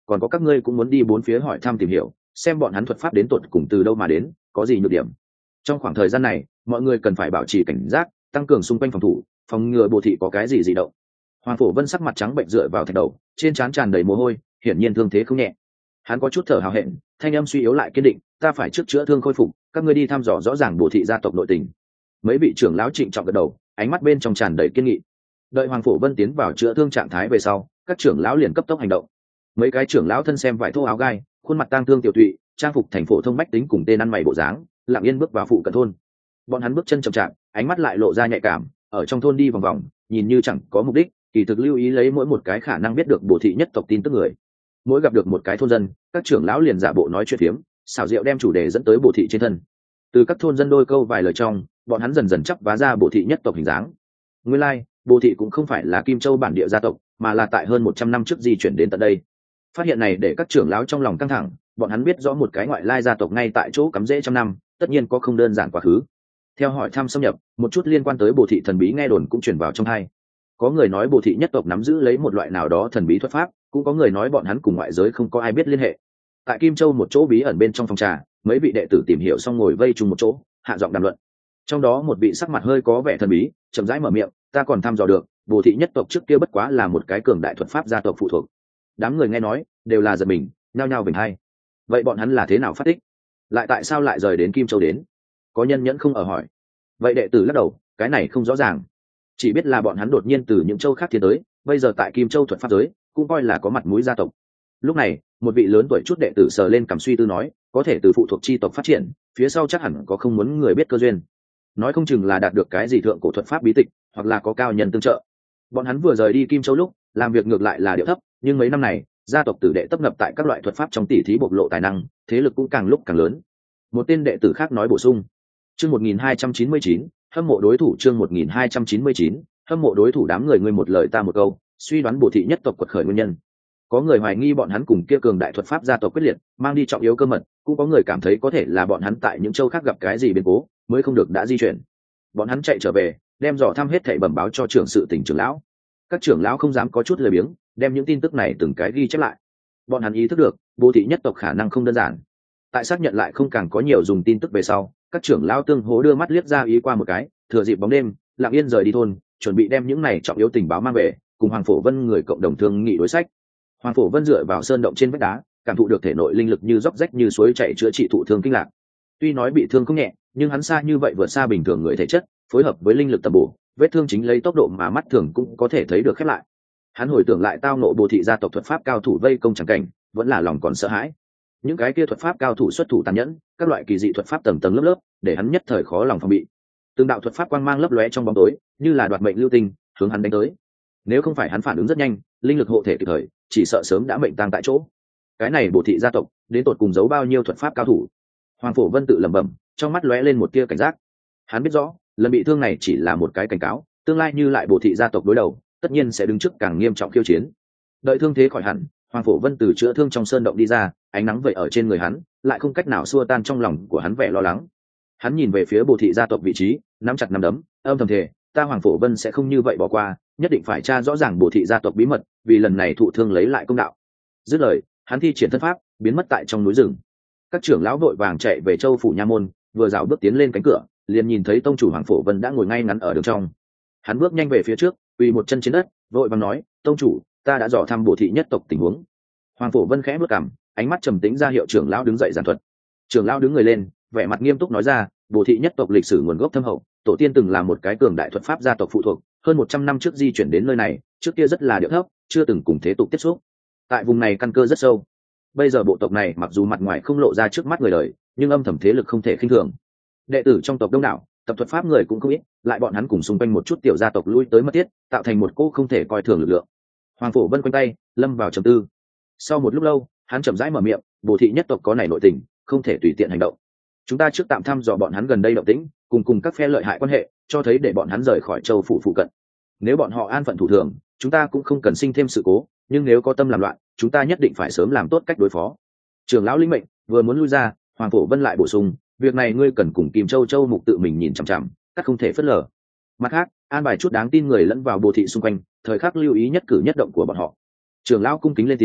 S1: còn có các ngươi cũng muốn đi bốn phía hỏi thăm tìm hiểu xem bọn hắn thuật pháp đến tột cùng từ đâu mà đến, có gì nhược điểm. Trong khoảng thời gian này mọi người cần phải bảo trì cảnh giác, tăng cường xung quanh phòng thủ, phòng ngừa Bồ thị có cái gì dị động. Hoàng Phổ Vân sắc mặt trắng bệnh dựa vào thạch đầu, trên trán tràn đầy mồ hôi, hiển nhiên thương thế không nhẹ. Hắn có chút thở hào hẹn, thanh âm suy yếu lại kiên định, ta phải trước chữa thương khôi phục, các ngươi đi thăm dò rõ ràng Bồ thị gia tộc nội tình. Mấy vị trưởng lão trịnh trọng gật đầu, ánh mắt bên trong tràn đầy kiên nghị. Đợi Hoàng Phổ Vân tiến vào chữa thương trạng thái về sau, các trưởng lão liền cấp tốc hành động. Mấy cái trưởng lão thân xem vải thô áo gai, khuôn mặt tang thương tiểu tụy, trang phục thành phổ thông bách tính cùng tên ăn mày bộ dáng, lặng yên bước vào phụ cận thôn. Bọn hắn bước chân chậm chạp, ánh mắt lại lộ ra nhạy cảm, ở trong thôn đi vòng vòng, nhìn như chẳng có mục đích, kỳ thực lưu ý lấy mỗi một cái khả năng biết được Bồ thị nhất tộc tin tức người. Mỗi gặp được một cái thôn dân, các trưởng lão liền giả bộ nói chuyện phiếm, xảo diệu đem chủ đề dẫn tới Bồ thị trên thân. Từ các thôn dân đôi câu vài lời trong, bọn hắn dần dần chắp vá ra Bồ thị nhất tộc hình dáng. Nguyên lai, Bồ thị cũng không phải là Kim Châu bản địa gia tộc, mà là tại hơn 100 năm trước di chuyển đến tận đây. Phát hiện này để các trưởng lão trong lòng căng thẳng, bọn hắn biết rõ một cái ngoại lai gia tộc ngay tại chỗ cắm rễ trăm năm, tất nhiên có không đơn giản quá khứ. Theo hỏi thăm xâm nhập, một chút liên quan tới Bồ thị thần bí nghe đồn cũng truyền vào trong tai. Có người nói Bồ thị nhất tộc nắm giữ lấy một loại nào đó thần bí thuật pháp, cũng có người nói bọn hắn cùng ngoại giới không có ai biết liên hệ. Tại Kim Châu một chỗ bí ẩn bên trong phòng trà, mấy vị đệ tử tìm hiểu xong ngồi vây chung một chỗ, hạ giọng đàm luận. Trong đó một vị sắc mặt hơi có vẻ thần bí, chậm rãi mở miệng, ta còn thăm dò được, Bồ thị nhất tộc trước kia bất quá là một cái cường đại thuật pháp gia tộc phụ thuộc. Đám người nghe nói đều là giật mình, nhao nhao vểnh hai. Vậy bọn hắn là thế nào phát tích, lại tại sao lại rời đến Kim Châu đến? Có nhân nhẫn không ở hỏi. Vậy đệ tử lắc đầu, cái này không rõ ràng, chỉ biết là bọn hắn đột nhiên từ những châu khác tiến tới, bây giờ tại Kim Châu thuật pháp giới cũng coi là có mặt mũi gia tộc. Lúc này một vị lớn tuổi chút đệ tử sờ lên cằm suy tư nói, có thể từ phụ thuộc chi tộc phát triển, phía sau chắc hẳn có không muốn người biết cơ duyên, nói không chừng là đạt được cái gì thượng cổ thuật pháp bí tịch, hoặc là có cao nhân tương trợ. Bọn hắn vừa rời đi Kim Châu lúc làm việc ngược lại là điệu thấp, nhưng mấy năm này gia tộc tử đệ tấp nập tại các loại thuật pháp trong tỉ thí bộc lộ tài năng, thế lực cũng càng lúc càng lớn. Một tên đệ tử khác nói bổ sung, chương 1299, hâm mộ đối thủ, chương 1299, hâm mộ đối thủ. Đám người ngươi một lời ta một câu, suy đoán Bồ thị nhất tộc quật khởi nguyên nhân. Có người hoài nghi bọn hắn cùng kia cường đại thuật pháp gia tộc quyết liệt, mang đi trọng yếu cơ mật, cũng có người cảm thấy có thể là bọn hắn tại những châu khác gặp cái gì biến cố, mới không được đã di chuyển. Bọn hắn chạy trở về, đem dò thăm hết thảy bẩm báo cho trưởng sự tỉnh trưởng lão. Các trưởng lão không dám có chút lười biếng, đem những tin tức này từng cái ghi chép lại. Bọn hắn ý thức được Bồ thị nhất tộc khả năng không đơn giản. Tại xác nhận lại không càng có nhiều dùng tin tức về sau, các trưởng lão tương hố đưa mắt liếc ra ý qua một cái, thừa dịp bóng đêm lặng yên rời đi thôn, chuẩn bị đem những này trọng yếu tình báo mang về, cùng Hoàng Phổ Vân người cộng đồng thương nghị đối sách. Hoàng Phổ Vân dựa vào sơn động trên vách đá, cảm thụ được thể nội linh lực như róc rách như suối chảy chữa trị thụ thương kinh lạc. Tuy nói bị thương không nhẹ, nhưng hắn xa như vậy vượt xa bình thường người thể chất, phối hợp với linh lực tầm bổ, vết thương chính lấy tốc độ mà mắt thường cũng có thể thấy được khép lại. Hắn hồi tưởng lại tao nộ Bồ thị gia tộc thuật pháp cao thủ vây công chẳng cảnh, vẫn là lòng còn sợ hãi. Những cái kia thuật pháp cao thủ xuất thủ tàn nhẫn, các loại kỳ dị thuật pháp tầng tầng lớp lớp, để hắn nhất thời khó lòng phòng bị. Từng đạo thuật pháp quang mang lấp lóe trong bóng tối, như là đoạt mệnh lưu tinh, hướng hắn đánh tới. Nếu không phải hắn phản ứng rất nhanh, linh lực hộ thể kịp thời, chỉ sợ sớm đã mệnh tang tại chỗ. Cái này Bồ thị gia tộc, đến tột cùng giấu bao nhiêu thuật pháp cao thủ? Hoàng Phổ Vân tự lẩm bẩm, trong mắt lóe lên một tia cảnh giác. Hắn biết rõ, lần bị thương này chỉ là một cái cảnh cáo, tương lai như lại Bồ thị gia tộc đối đầu, tất nhiên sẽ đứng trước càng nghiêm trọng khiêu chiến. Đợi thương thế khỏi hẳn, Hoàng Phổ Vân từ chữa thương trong sơn động đi ra, ánh nắng vậy ở trên người hắn, lại không cách nào xua tan trong lòng của hắn vẻ lo lắng. Hắn nhìn về phía Bồ thị gia tộc vị trí, nắm chặt nắm đấm, âm thầm thề, ta Hoàng Phổ Vân sẽ không như vậy bỏ qua, nhất định phải tra rõ ràng Bồ thị gia tộc bí mật, vì lần này thụ thương lấy lại công đạo. Dứt lời, hắn thi triển thân pháp, biến mất tại trong núi rừng. Các trưởng lão vội vàng chạy về Châu phủ nha môn, vừa dạo bước tiến lên cánh cửa, liền nhìn thấy tông chủ Hoàng Phổ Vân đã ngồi ngay ngắn ở đường trong. Hắn bước nhanh về phía trước, quỳ một chân trên đất, vội vàng nói, tông chủ, ta đã dò thăm Bồ thị nhất tộc tình huống. Hoàng Phổ Vân khẽ bước cằm, ánh mắt trầm tĩnh ra hiệu trưởng lão đứng dậy giảng thuật. Trưởng lão đứng người lên, vẻ mặt nghiêm túc nói ra, Bồ thị nhất tộc lịch sử nguồn gốc thâm hậu, tổ tiên từng là một cái cường đại thuật pháp gia tộc phụ thuộc, hơn 100 năm trước di chuyển đến nơi này, trước kia rất là điệu thấp, chưa từng cùng thế tục tiếp xúc. Tại vùng này căn cơ rất sâu. Bây giờ bộ tộc này mặc dù mặt ngoài không lộ ra trước mắt người đời, nhưng âm thầm thế lực không thể khinh thường. Đệ tử trong tộc đông đảo, tập thuật pháp người cũng không ít, lại bọn hắn cùng xung quanh một chút tiểu gia tộc lui tới mất tiết, tạo thành một cô không thể coi thường lực lượng. Hoàng Phổ Vân quanh tay, lâm vào trầm tư. Sau một lúc lâu, hắn chậm rãi mở miệng, Bồ thị nhất tộc có này nội tình, không thể tùy tiện hành động. Chúng ta trước tạm thăm dò bọn hắn gần đây động tĩnh, cùng các phe lợi hại quan hệ, cho thấy để bọn hắn rời khỏi châu phủ phụ cận. Nếu bọn họ an phận thủ thường, chúng ta cũng không cần sinh thêm sự cố, nhưng nếu có tâm làm loạn, chúng ta nhất định phải sớm làm tốt cách đối phó. Trưởng lão linh mệnh vừa muốn lui ra, Hoàng Phổ Vân lại bổ sung, việc này ngươi cần cùng Kim Châu mục tự mình nhìn chằm chằm, các không thể phớt lờ. Mặt khác, an bài chút đáng tin người lẫn vào Bồ thị xung quanh, thời khắc lưu ý nhất cử nhất động của bọn họ. Trưởng lão cung kính lên tiếng,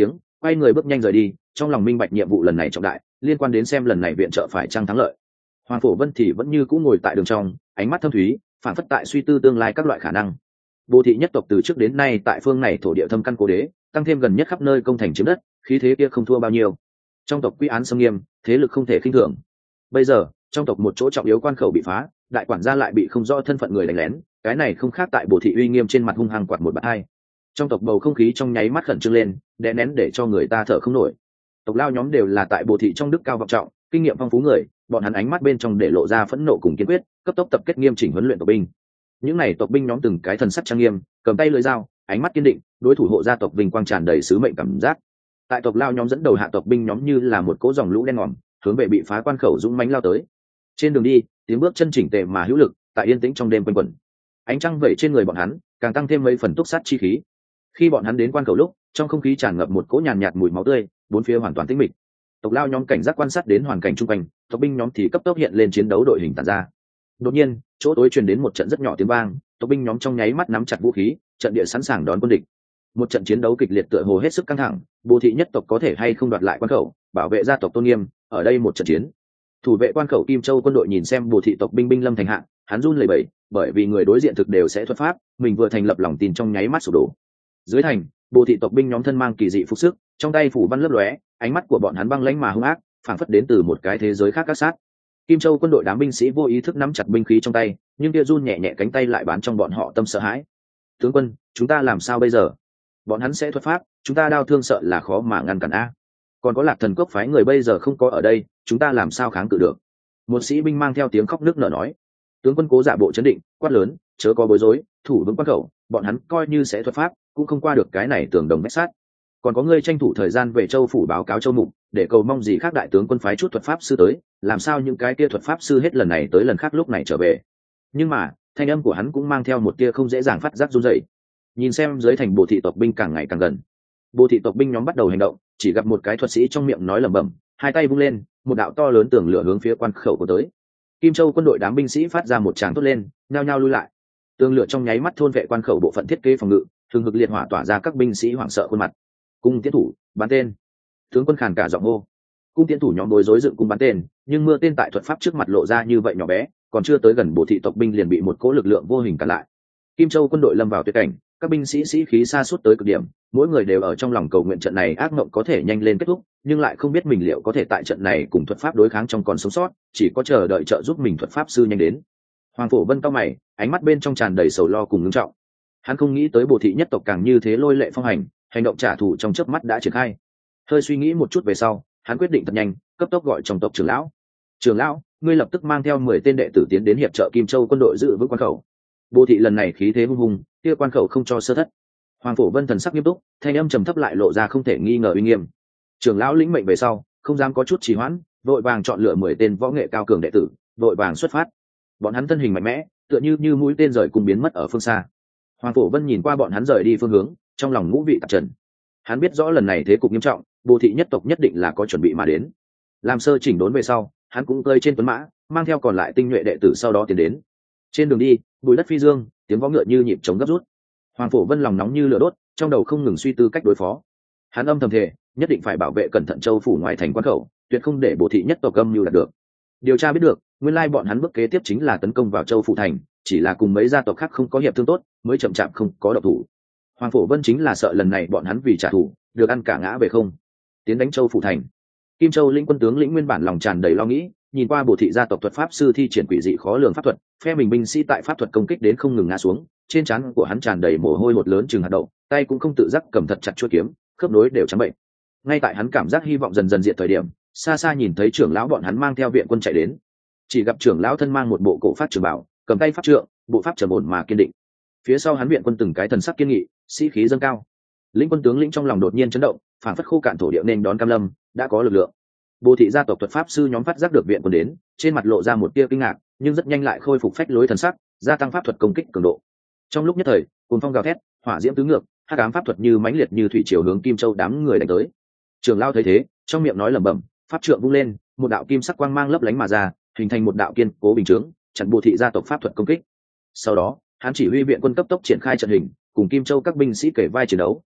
S1: quay người bước nhanh rời đi, trong lòng minh bạch nhiệm vụ lần này trọng đại, liên quan đến xem lần này viện trợ phải chăng thắng lợi. Hoàng Phổ Vân thì vẫn như cũ ngồi tại đường trong, ánh mắt thâm thúy, phản phất tại suy tư tương lai các loại khả năng. Bồ thị nhất tộc từ trước đến nay tại phương này thổ địa thâm căn cố đế, tăng thêm gần nhất khắp nơi công thành chiếm đất, khí thế kia không thua bao nhiêu. Trong tộc quy án sâm nghiêm, thế lực không thể khinh thường. Bây giờ, trong tộc một chỗ trọng yếu quan khẩu bị phá, đại quản gia lại bị không rõ thân phận người đánh lén, cái này không khác tại Bồ thị uy nghiêm trên mặt hung hăng quạt một bạt hai. Trong tộc bầu không khí trong nháy mắt khẩn trương lên, đè nén để cho người ta thở không nổi. Tộc lao nhóm đều là tại Bồ thị trong đức cao vọng trọng, kinh nghiệm phong phú người, bọn hắn ánh mắt bên trong để lộ ra phẫn nộ cùng kiên quyết, cấp tốc tập kết nghiêm chỉnh huấn luyện tộc binh. Những này tộc binh nhóm từng cái thần sắc trang nghiêm, cầm tay lưỡi dao, ánh mắt kiên định, đối thủ hộ gia tộc vinh quang tràn đầy sứ mệnh cảm giác. Tại tộc lao nhóm dẫn đầu hạ tộc binh nhóm như là một cỗ dòng lũ đen ngòm, hướng về bị phá quan khẩu dũng mãnh lao tới. Trên đường đi, tiếng bước chân chỉnh tề mà hữu lực, tại yên tĩnh trong đêm quanh quẩn. Ánh trăng vẩy trên người bọn hắn, càng tăng thêm mấy phần túc sát chi khí. Khi bọn hắn đến quan khẩu lúc, trong không khí tràn ngập một cỗ nhàn nhạt mùi máu tươi, bốn phía hoàn toàn tĩnh mịch. Tộc lao nhóm cảnh giác quan sát đến hoàn cảnh chung quanh, tộc binh nhóm thì cấp tốc hiện lên chiến đấu đội hình tản ra. Đột nhiên, chỗ tối truyền đến một trận rất nhỏ tiếng vang, tộc binh nhóm trong nháy mắt nắm chặt vũ khí, trận địa sẵn sàng đón quân địch. Một trận chiến đấu kịch liệt tựa hồ hết sức căng thẳng, Bồ thị nhất tộc có thể hay không đoạt lại quan khẩu, bảo vệ gia tộc tôn nghiêm, ở đây một trận chiến. Thủ vệ quan khẩu Kim Châu quân đội nhìn xem Bồ thị tộc binh binh lâm thành hạng, hắn run lẩy bẩy, bởi vì người đối diện thực đều sẽ thuật pháp, mình vừa thành lập lòng tin trong nháy mắt sụp đổ. Dưới thành, Bồ thị tộc binh nhóm thân mang kỳ dị phục sức, trong tay phủ văn lấp lóe, ánh mắt của bọn hắn băng lãnh mà hung ác, phảng phất đến từ một cái thế giới khác các sát. Kim Châu quân đội đám binh sĩ vô ý thức nắm chặt binh khí trong tay, nhưng kia run nhẹ nhẹ cánh tay lại bán trong bọn họ tâm sợ hãi. Tướng quân, chúng ta làm sao bây giờ? Bọn hắn sẽ thuật pháp, chúng ta đau thương sợ là khó mà ngăn cản a. Còn có Lạc Thần Cốc phái người bây giờ không có ở đây, chúng ta làm sao kháng cự được? Một sĩ binh mang theo tiếng khóc nức nở nói. Tướng quân cố giả bộ chấn định, quát lớn, chớ có bối rối, thủ vững quan khẩu, bọn hắn coi như sẽ thuật pháp, cũng không qua được cái này tường đồng vách sắt. Còn có ngươi tranh thủ thời gian về Châu phủ báo cáo Châu mục, để cầu mong gì khác đại tướng quân phái chút thuật pháp sư tới, làm sao những cái kia thuật pháp sư hết lần này tới lần khác lúc này trở về. Nhưng mà, thanh âm của hắn cũng mang theo một tia không dễ dàng phát giác run rẩy. Nhìn xem dưới thành Bồ thị tộc binh càng ngày càng gần. Bồ thị tộc binh nhóm bắt đầu hành động, chỉ gặp một cái thuật sĩ trong miệng nói lẩm bẩm, hai tay vung lên, một đạo to lớn tường lửa hướng phía quan khẩu của tới. Kim Châu quân đội đám binh sĩ phát ra một tràng thốt lên, nhao nhao lui lại. Tường lửa trong nháy mắt thôn vệ quan khẩu bộ phận thiết kế phòng ngự, thường hực liệt hỏa tỏa ra các binh sĩ hoảng sợ khuôn mặt. Cung tiến thủ, bắn tên. Tướng quân khàn cả giọng hô. Cung tiến thủ nhóm bối rối dựng cung bắn tên, nhưng mưa tên tại thuật pháp trước mặt lộ ra như vậy nhỏ bé, còn chưa tới gần Bồ thị tộc binh liền bị một cỗ lực lượng vô hình cản lại. Kim Châu quân đội lâm vào tuyệt cảnh, các binh sĩ sĩ khí sa sút tới cực điểm, mỗi người đều ở trong lòng cầu nguyện trận này ác mộng có thể nhanh lên kết thúc, nhưng lại không biết mình liệu có thể tại trận này cùng thuật pháp đối kháng trong còn sống sót, chỉ có chờ đợi trợ giúp mình thuật pháp sư nhanh đến. Hoàng Phổ Vân cao mày, ánh mắt bên trong tràn đầy sầu lo cùng ngưng trọng. Hắn không nghĩ tới Bồ thị nhất tộc càng như thế lôi lệ phong hành, hành động trả thù trong chớp mắt đã triển khai. Hơi suy nghĩ một chút về sau, hắn quyết định thật nhanh, cấp tốc gọi trong tộc trưởng lão. Trưởng lão, ngươi lập tức mang theo 10 tên đệ tử tiến đến hiệp trợ Kim Châu quân đội giữ vững quan khẩu. Bồ thị lần này khí thế hung hùng, kia quan khẩu không cho sơ thất. Hoàng Phổ Vân thần sắc nghiêm túc, thanh âm trầm thấp lại lộ ra không thể nghi ngờ uy nghiêm. Trưởng lão lĩnh mệnh về sau, không dám có chút trì hoãn, vội vàng chọn lựa 10 tên võ nghệ cao cường đệ tử, vội vàng xuất phát. Bọn hắn thân hình mạnh mẽ, tựa như mũi tên rời cùng biến mất ở phương xa. Hoàng Phổ Vân nhìn qua bọn hắn rời đi phương hướng, trong lòng ngũ vị tạp trần. Hắn biết rõ lần này thế cục nghiêm trọng, Bồ thị nhất tộc nhất định là có chuẩn bị mà đến. Làm sơ chỉnh đốn về sau, hắn cũng cơi trên tuấn mã, mang theo còn lại tinh nhuệ đệ tử sau đó tiến đến. Trên đường đi, bụi đất phi dương, tiếng vó ngựa như nhịp trống gấp rút. Hoàng Phổ Vân lòng nóng như lửa đốt, trong đầu không ngừng suy tư cách đối phó. Hắn âm thầm thề, nhất định phải bảo vệ cẩn thận Châu phủ ngoài thành quan khẩu, tuyệt không để Bồ thị nhất tộc âm mưu đạt được. Điều tra biết được, nguyên lai bọn hắn bước kế tiếp chính là tấn công vào Châu phủ thành, chỉ là cùng mấy gia tộc khác không có hiệp thương tốt, mới chậm chạp không có động thủ. Hoàng Phổ Vân chính là sợ lần này bọn hắn vì trả thù, được ăn cả ngã về không. Tiến đánh Châu phủ thành. Kim Châu lĩnh quân tướng lĩnh nguyên bản lòng tràn đầy lo nghĩ, nhìn qua Bồ thị gia tộc thuật pháp sư thi triển quỷ dị khó lường pháp thuật, phe mình binh sĩ tại pháp thuật công kích đến không ngừng ngã xuống, trên trán của hắn tràn đầy mồ hôi hột lớn chừng hạt đậu, tay cũng không tự giác cầm thật chặt chuôi kiếm, khớp nối đều trắng bệnh. Ngay tại hắn cảm giác hy vọng dần dần diệt thời điểm, xa xa nhìn thấy trưởng lão bọn hắn mang theo viện quân chạy đến. Chỉ gặp trưởng lão thân mang một bộ cổ pháp trường bảo, cầm tay pháp trượng, bộ pháp trầm ổn mà kiên định. Phía sau hắn viện quân từng cái thần sắc kiên nghị, sĩ khí dâng cao. Lĩnh quân tướng lĩnh trong lòng đột nhiên chấn động, phảng phất khô cạn thổ địa nên đón cam lâm, đã có lực lượng. Bồ thị gia tộc thuật pháp sư nhóm phát giác được viện quân đến, trên mặt lộ ra một tia kinh ngạc, nhưng rất nhanh lại khôi phục phách lối thần sắc, gia tăng pháp thuật công kích cường độ. Trong lúc nhất thời, cuồng phong gào thét, hỏa diễm tứ ngược, hắc ám pháp thuật như mãnh liệt như thủy triều hướng Kim Châu đám người đánh tới. Trường lão thấy thế, trong miệng nói lẩm bẩm, pháp trượng vung lên, một đạo kim sắc quang mang lấp lánh mà ra, hình thành một đạo kiên cố bình chướng, chặn Bồ thị gia tộc pháp thuật công kích. Sau đó, hắn chỉ huy viện quân cấp tốc triển khai trận hình, cùng Kim Châu các binh sĩ kể vai chiến đấu.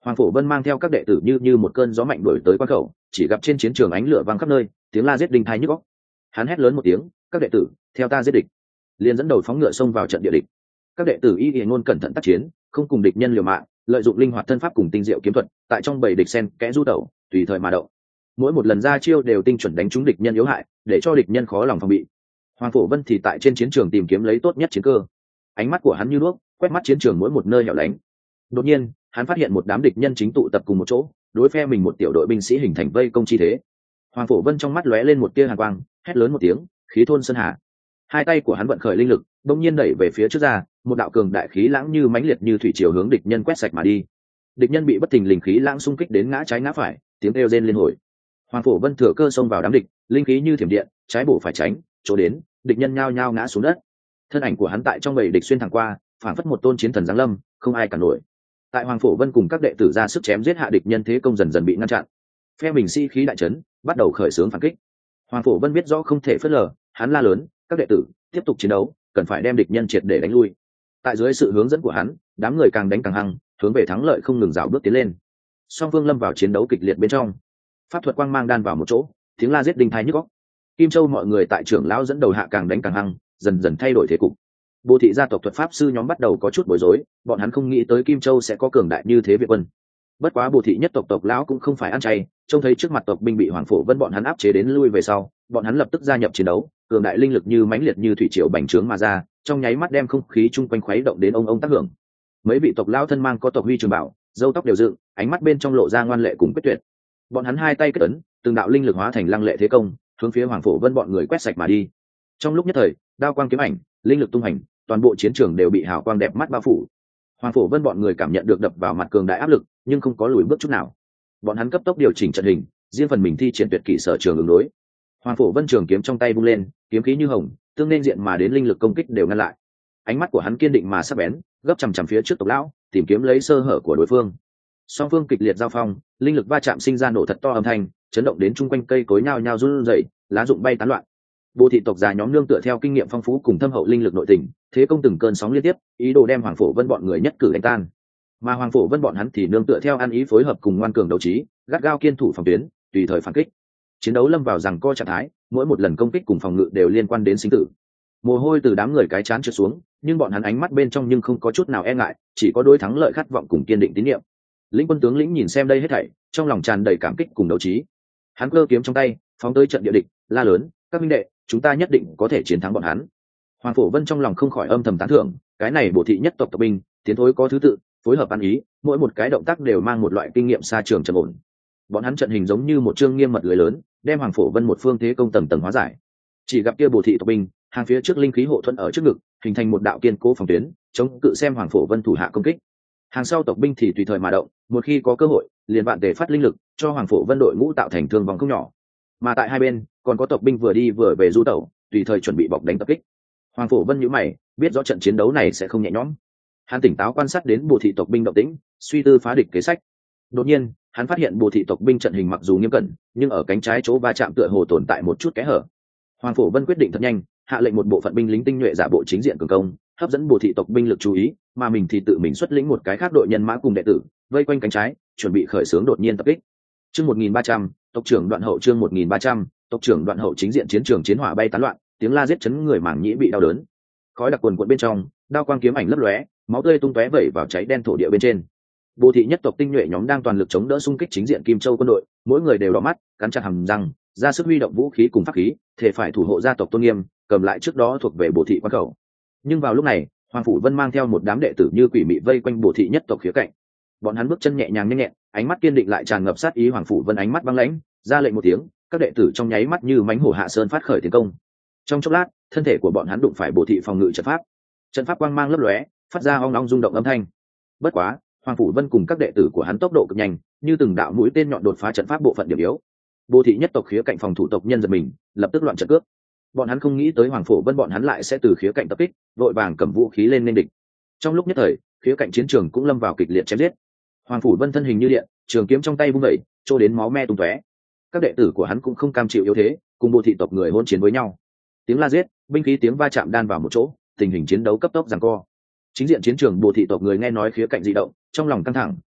S1: Hoàng Phổ Vân mang theo các đệ tử như một cơn gió mạnh đuổi tới quan khẩu, chỉ gặp trên chiến trường ánh lửa vang khắp nơi, tiếng la giết đinh tai nhức óc. Hắn hét lớn một tiếng, các đệ tử, theo ta giết địch. Liền dẫn đầu phóng ngựa xông vào trận địa địch. Các đệ tử y ngôn cẩn thận tác chiến, không cùng địch nhân liều mạng, lợi dụng linh hoạt thân pháp cùng tinh diệu kiếm thuật, tại trong bầy địch sen kẽ du tẩu, tùy thời mà động. Mỗi một lần ra chiêu đều tinh chuẩn đánh trúng địch nhân yếu hại, để cho địch nhân khó lòng phòng bị. Hoàng Phổ Vân thì tại trên chiến trường tìm kiếm lấy tốt nhất chiến cơ. Ánh mắt của hắn như đuốc, quét mắt chiến trường mỗi một nơi hẻo lánh. Đột nhiên, hắn phát hiện một đám địch nhân chính tụ tập cùng một chỗ, đối phe mình một tiểu đội binh sĩ hình thành vây công chi thế. Hoàng Phổ Vân trong mắt lóe lên một tia hàn quang, hét lớn một tiếng, khí thôn sơn hà. Hai tay của hắn vận khởi linh lực, bỗng nhiên đẩy về phía trước ra, một đạo cường đại khí lãng như mãnh liệt như thủy triều hướng địch nhân quét sạch mà đi. Địch nhân bị bất thình lình khí lãng xung kích đến ngã trái ngã phải, tiếng kêu rên liên hồi. Hoàng Phổ Vân thừa cơ xông vào đám địch, linh khí như thiểm điện, trái bổ phải tránh, chỗ đến, địch nhân nhao nhao ngã xuống đất. Thân ảnh của hắn tại trong bầy địch xuyên thẳng qua, phản phất một tôn chiến thần giáng lâm, không ai cản nổi. Tại Hoàng Phổ Vân cùng các đệ tử ra sức chém giết hạ địch nhân, thế công dần dần bị ngăn chặn. Phe mình sĩ khí đại trấn, bắt đầu khởi xướng phản kích. Hoàng Phổ Vân biết rõ không thể phớt lờ, hắn la lớn, các đệ tử, tiếp tục chiến đấu, cần phải đem địch nhân triệt để đánh lui. Tại dưới sự hướng dẫn của hắn, đám người càng đánh càng hăng, hướng về thắng lợi không ngừng rào bước tiến lên. Song phương lâm vào chiến đấu kịch liệt bên trong. Pháp thuật quang mang đan vào một chỗ, tiếng la giết đinh tai nhức óc. Kim Châu mọi người tại trưởng lão dẫn đầu hạ càng đánh càng hăng, dần dần thay đổi thế cục. Bồ thị gia tộc thuật pháp sư nhóm bắt đầu có chút bối rối, bọn hắn không nghĩ tới Kim Châu sẽ có cường đại như thế Việt quân. Bất quá Bồ thị nhất tộc tộc lão cũng không phải ăn chay, trông thấy trước mặt tộc binh bị Hoàng Phổ Vân bọn hắn áp chế đến lui về sau, bọn hắn lập tức gia nhập chiến đấu, cường đại linh lực như mãnh liệt như thủy triều bành trướng mà ra, trong nháy mắt đem không khí chung quanh khuấy động đến ông tác hưởng. Mấy vị tộc lão thân mang có tộc huy trường bảo, râu tóc đều dựng, ánh mắt bên trong lộ ra ngoan lệ cùng quyết tuyệt. Bọn hắn hai tay kết ấn, từng đạo linh lực hóa thành lăng lệ thế công, hướng phía Hoàng Phổ Vân bọn người quét sạch mà đi. Trong lúc nhất thời, đao quang kiếm ảnh, linh lực tung hành, toàn bộ chiến trường đều bị hào quang đẹp mắt bao phủ. Hoàng Phổ Vân bọn người cảm nhận được đập vào mặt cường đại áp lực, nhưng không có lùi bước chút nào. Bọn hắn cấp tốc điều chỉnh trận hình, riêng phần mình thi triển tuyệt kỹ sở trường ứng đối. Hoàng Phổ Vân trường kiếm trong tay vung lên, kiếm khí như hồng, tương nên diện mà đến linh lực công kích đều ngăn lại. Ánh mắt của hắn kiên định mà sắc bén, gấp chằm chằm phía trước tộc lão, tìm kiếm lấy sơ hở của đối phương. Song phương kịch liệt giao phong, linh lực va chạm sinh ra nổ thật to âm thanh, chấn động đến chung quanh cây cối nhao nhao run rẩy, lá rụng bay tán loạn. Bồ thị tộc già nhóm nương tựa theo kinh nghiệm phong phú cùng thâm hậu linh lực nội tình, thế công từng cơn sóng liên tiếp, ý đồ đem Hoàng Phổ Vân bọn người nhất cử đánh tan. Mà Hoàng Phổ Vân bọn hắn thì nương tựa theo ăn ý phối hợp cùng ngoan cường đấu trí, gắt gao kiên thủ phòng tuyến, tùy thời phản kích. Chiến đấu lâm vào giằng co trạng thái, mỗi một lần công kích cùng phòng ngự đều liên quan đến sinh tử. Mồ hôi từ đám người cái chán trượt xuống, nhưng bọn hắn ánh mắt bên trong nhưng không có chút nào e ngại, chỉ có đối thắng lợi khát vọng cùng kiên định tín nhiệm. Lĩnh quân tướng lĩnh nhìn xem đây hết thảy, trong lòng tràn đầy cảm kích cùng đấu trí. Hắn cơ kiếm trong tay, phóng tới trận địa địch, la lớn, các minh đệ, chúng ta nhất định có thể chiến thắng bọn hắn. Hoàng Phổ Vân trong lòng không khỏi âm thầm tán thưởng, cái này Bồ thị nhất tộc tộc binh, tiến thối có thứ tự, phối hợp ăn ý, mỗi một cái động tác đều mang một loại kinh nghiệm xa trường trầm ổn. Bọn hắn trận hình giống như một chương nghiêm mật lưới lớn, đem Hoàng Phổ Vân một phương thế công tầng tầng hóa giải. Chỉ gặp kia Bồ thị tộc binh, hàng phía trước linh khí hộ thuẫn ở trước ngực, hình thành một đạo kiên cố phòng tuyến, chống cự xem Hoàng Phổ Vân thủ hạ công kích. Hàng sau tộc binh thì tùy thời mà động, một khi có cơ hội, liền vạn tề phát linh lực, cho Hoàng Phổ Vân đội ngũ tạo thành thương vong không nhỏ. Mà tại hai bên, còn có tộc binh vừa đi vừa về du tẩu, tùy thời chuẩn bị bọc đánh tập kích. Hoàng Phổ Vân nhíu mày, biết rõ trận chiến đấu này sẽ không nhẹ nhõm. Hắn tỉnh táo quan sát đến Bồ thị tộc binh động tĩnh, suy tư phá địch kế sách. Đột nhiên, hắn phát hiện Bồ thị tộc binh trận hình mặc dù nghiêm cẩn, nhưng ở cánh trái chỗ va chạm tựa hồ tồn tại một chút kẽ hở. Hoàng Phổ Vân quyết định thật nhanh, hạ lệnh một bộ phận binh lính tinh nhuệ giả bộ chính diện cường công, hấp dẫn Bồ thị tộc binh lực chú ý, mà mình thì tự mình xuất lĩnh một cái khác đội nhân mã cùng đệ tử, vây quanh cánh trái, chuẩn bị khởi xướng đột nhiên tập kích. Chương 1300, tộc trưởng Đoạn Hậu chương 1300, tộc trưởng Đoạn Hậu chính diện chiến trường chiến hỏa bay tán loạn, tiếng la giết chấn người mảng nhĩ bị đau đớn. Khói đặc quần quần bên trong, đao quang kiếm ảnh lấp lóe, máu tươi tung tóe vẩy vào cháy đen thổ địa bên trên. Bồ thị nhất tộc tinh nhuệ nhóm đang toàn lực chống đỡ xung kích chính diện Kim Châu quân đội, mỗi người đều đỏ mắt, cắn chặt hàm răng, ra sức huy động vũ khí cùng pháp khí, thể phải thủ hộ gia tộc tôn nghiêm, cầm lại trước đó thuộc về Bồ thị quan khẩu. Nhưng vào lúc này, Hoàng Phủ Vân mang theo một đám đệ tử như quỷ mị vây quanh Bồ thị nhất tộc khía cạnh. Bọn hắn bước chân nhẹ nhàng nhanh nhẹn, ánh mắt kiên định lại tràn ngập sát ý. Hoàng Phủ Vân ánh mắt băng lãnh, ra lệnh một tiếng, các đệ tử trong nháy mắt như mãnh hổ hạ sơn phát khởi tiến công. Trong chốc lát, thân thể của bọn hắn đụng phải Bồ thị phòng ngự trận pháp quang mang lấp lóe, phát ra ong ong rung động âm thanh. Bất quá, Hoàng Phủ Vân cùng các đệ tử của hắn tốc độ cực nhanh, như từng đạo mũi tên nhọn đột phá trận pháp bộ phận điểm yếu. Bồ thị nhất tộc khía cạnh phòng thủ tộc nhân giật mình, lập tức loạn trận cướp. Bọn hắn không nghĩ tới Hoàng Phủ Vân bọn hắn lại sẽ từ khía cạnh tập kích, vội vàng cầm vũ khí lên nên địch. Trong lúc nhất thời, khía cạnh chiến trường cũng lâm vào kịch liệt chém giết. Hoàng Phủ Vân thân hình như điện, trường kiếm trong tay vung dậy, trô đến máu me tung tóe. Các đệ tử của hắn cũng không cam chịu yếu thế, cùng Bồ thị tộc người hỗn chiến với nhau. Tiếng la giết, binh khí tiếng va chạm đan vào một chỗ, tình hình chiến đấu cấp tốc giằng co. Chính diện chiến trường Bồ thị tộc người nghe nói khía cạnh dị động, trong lòng căng thẳng,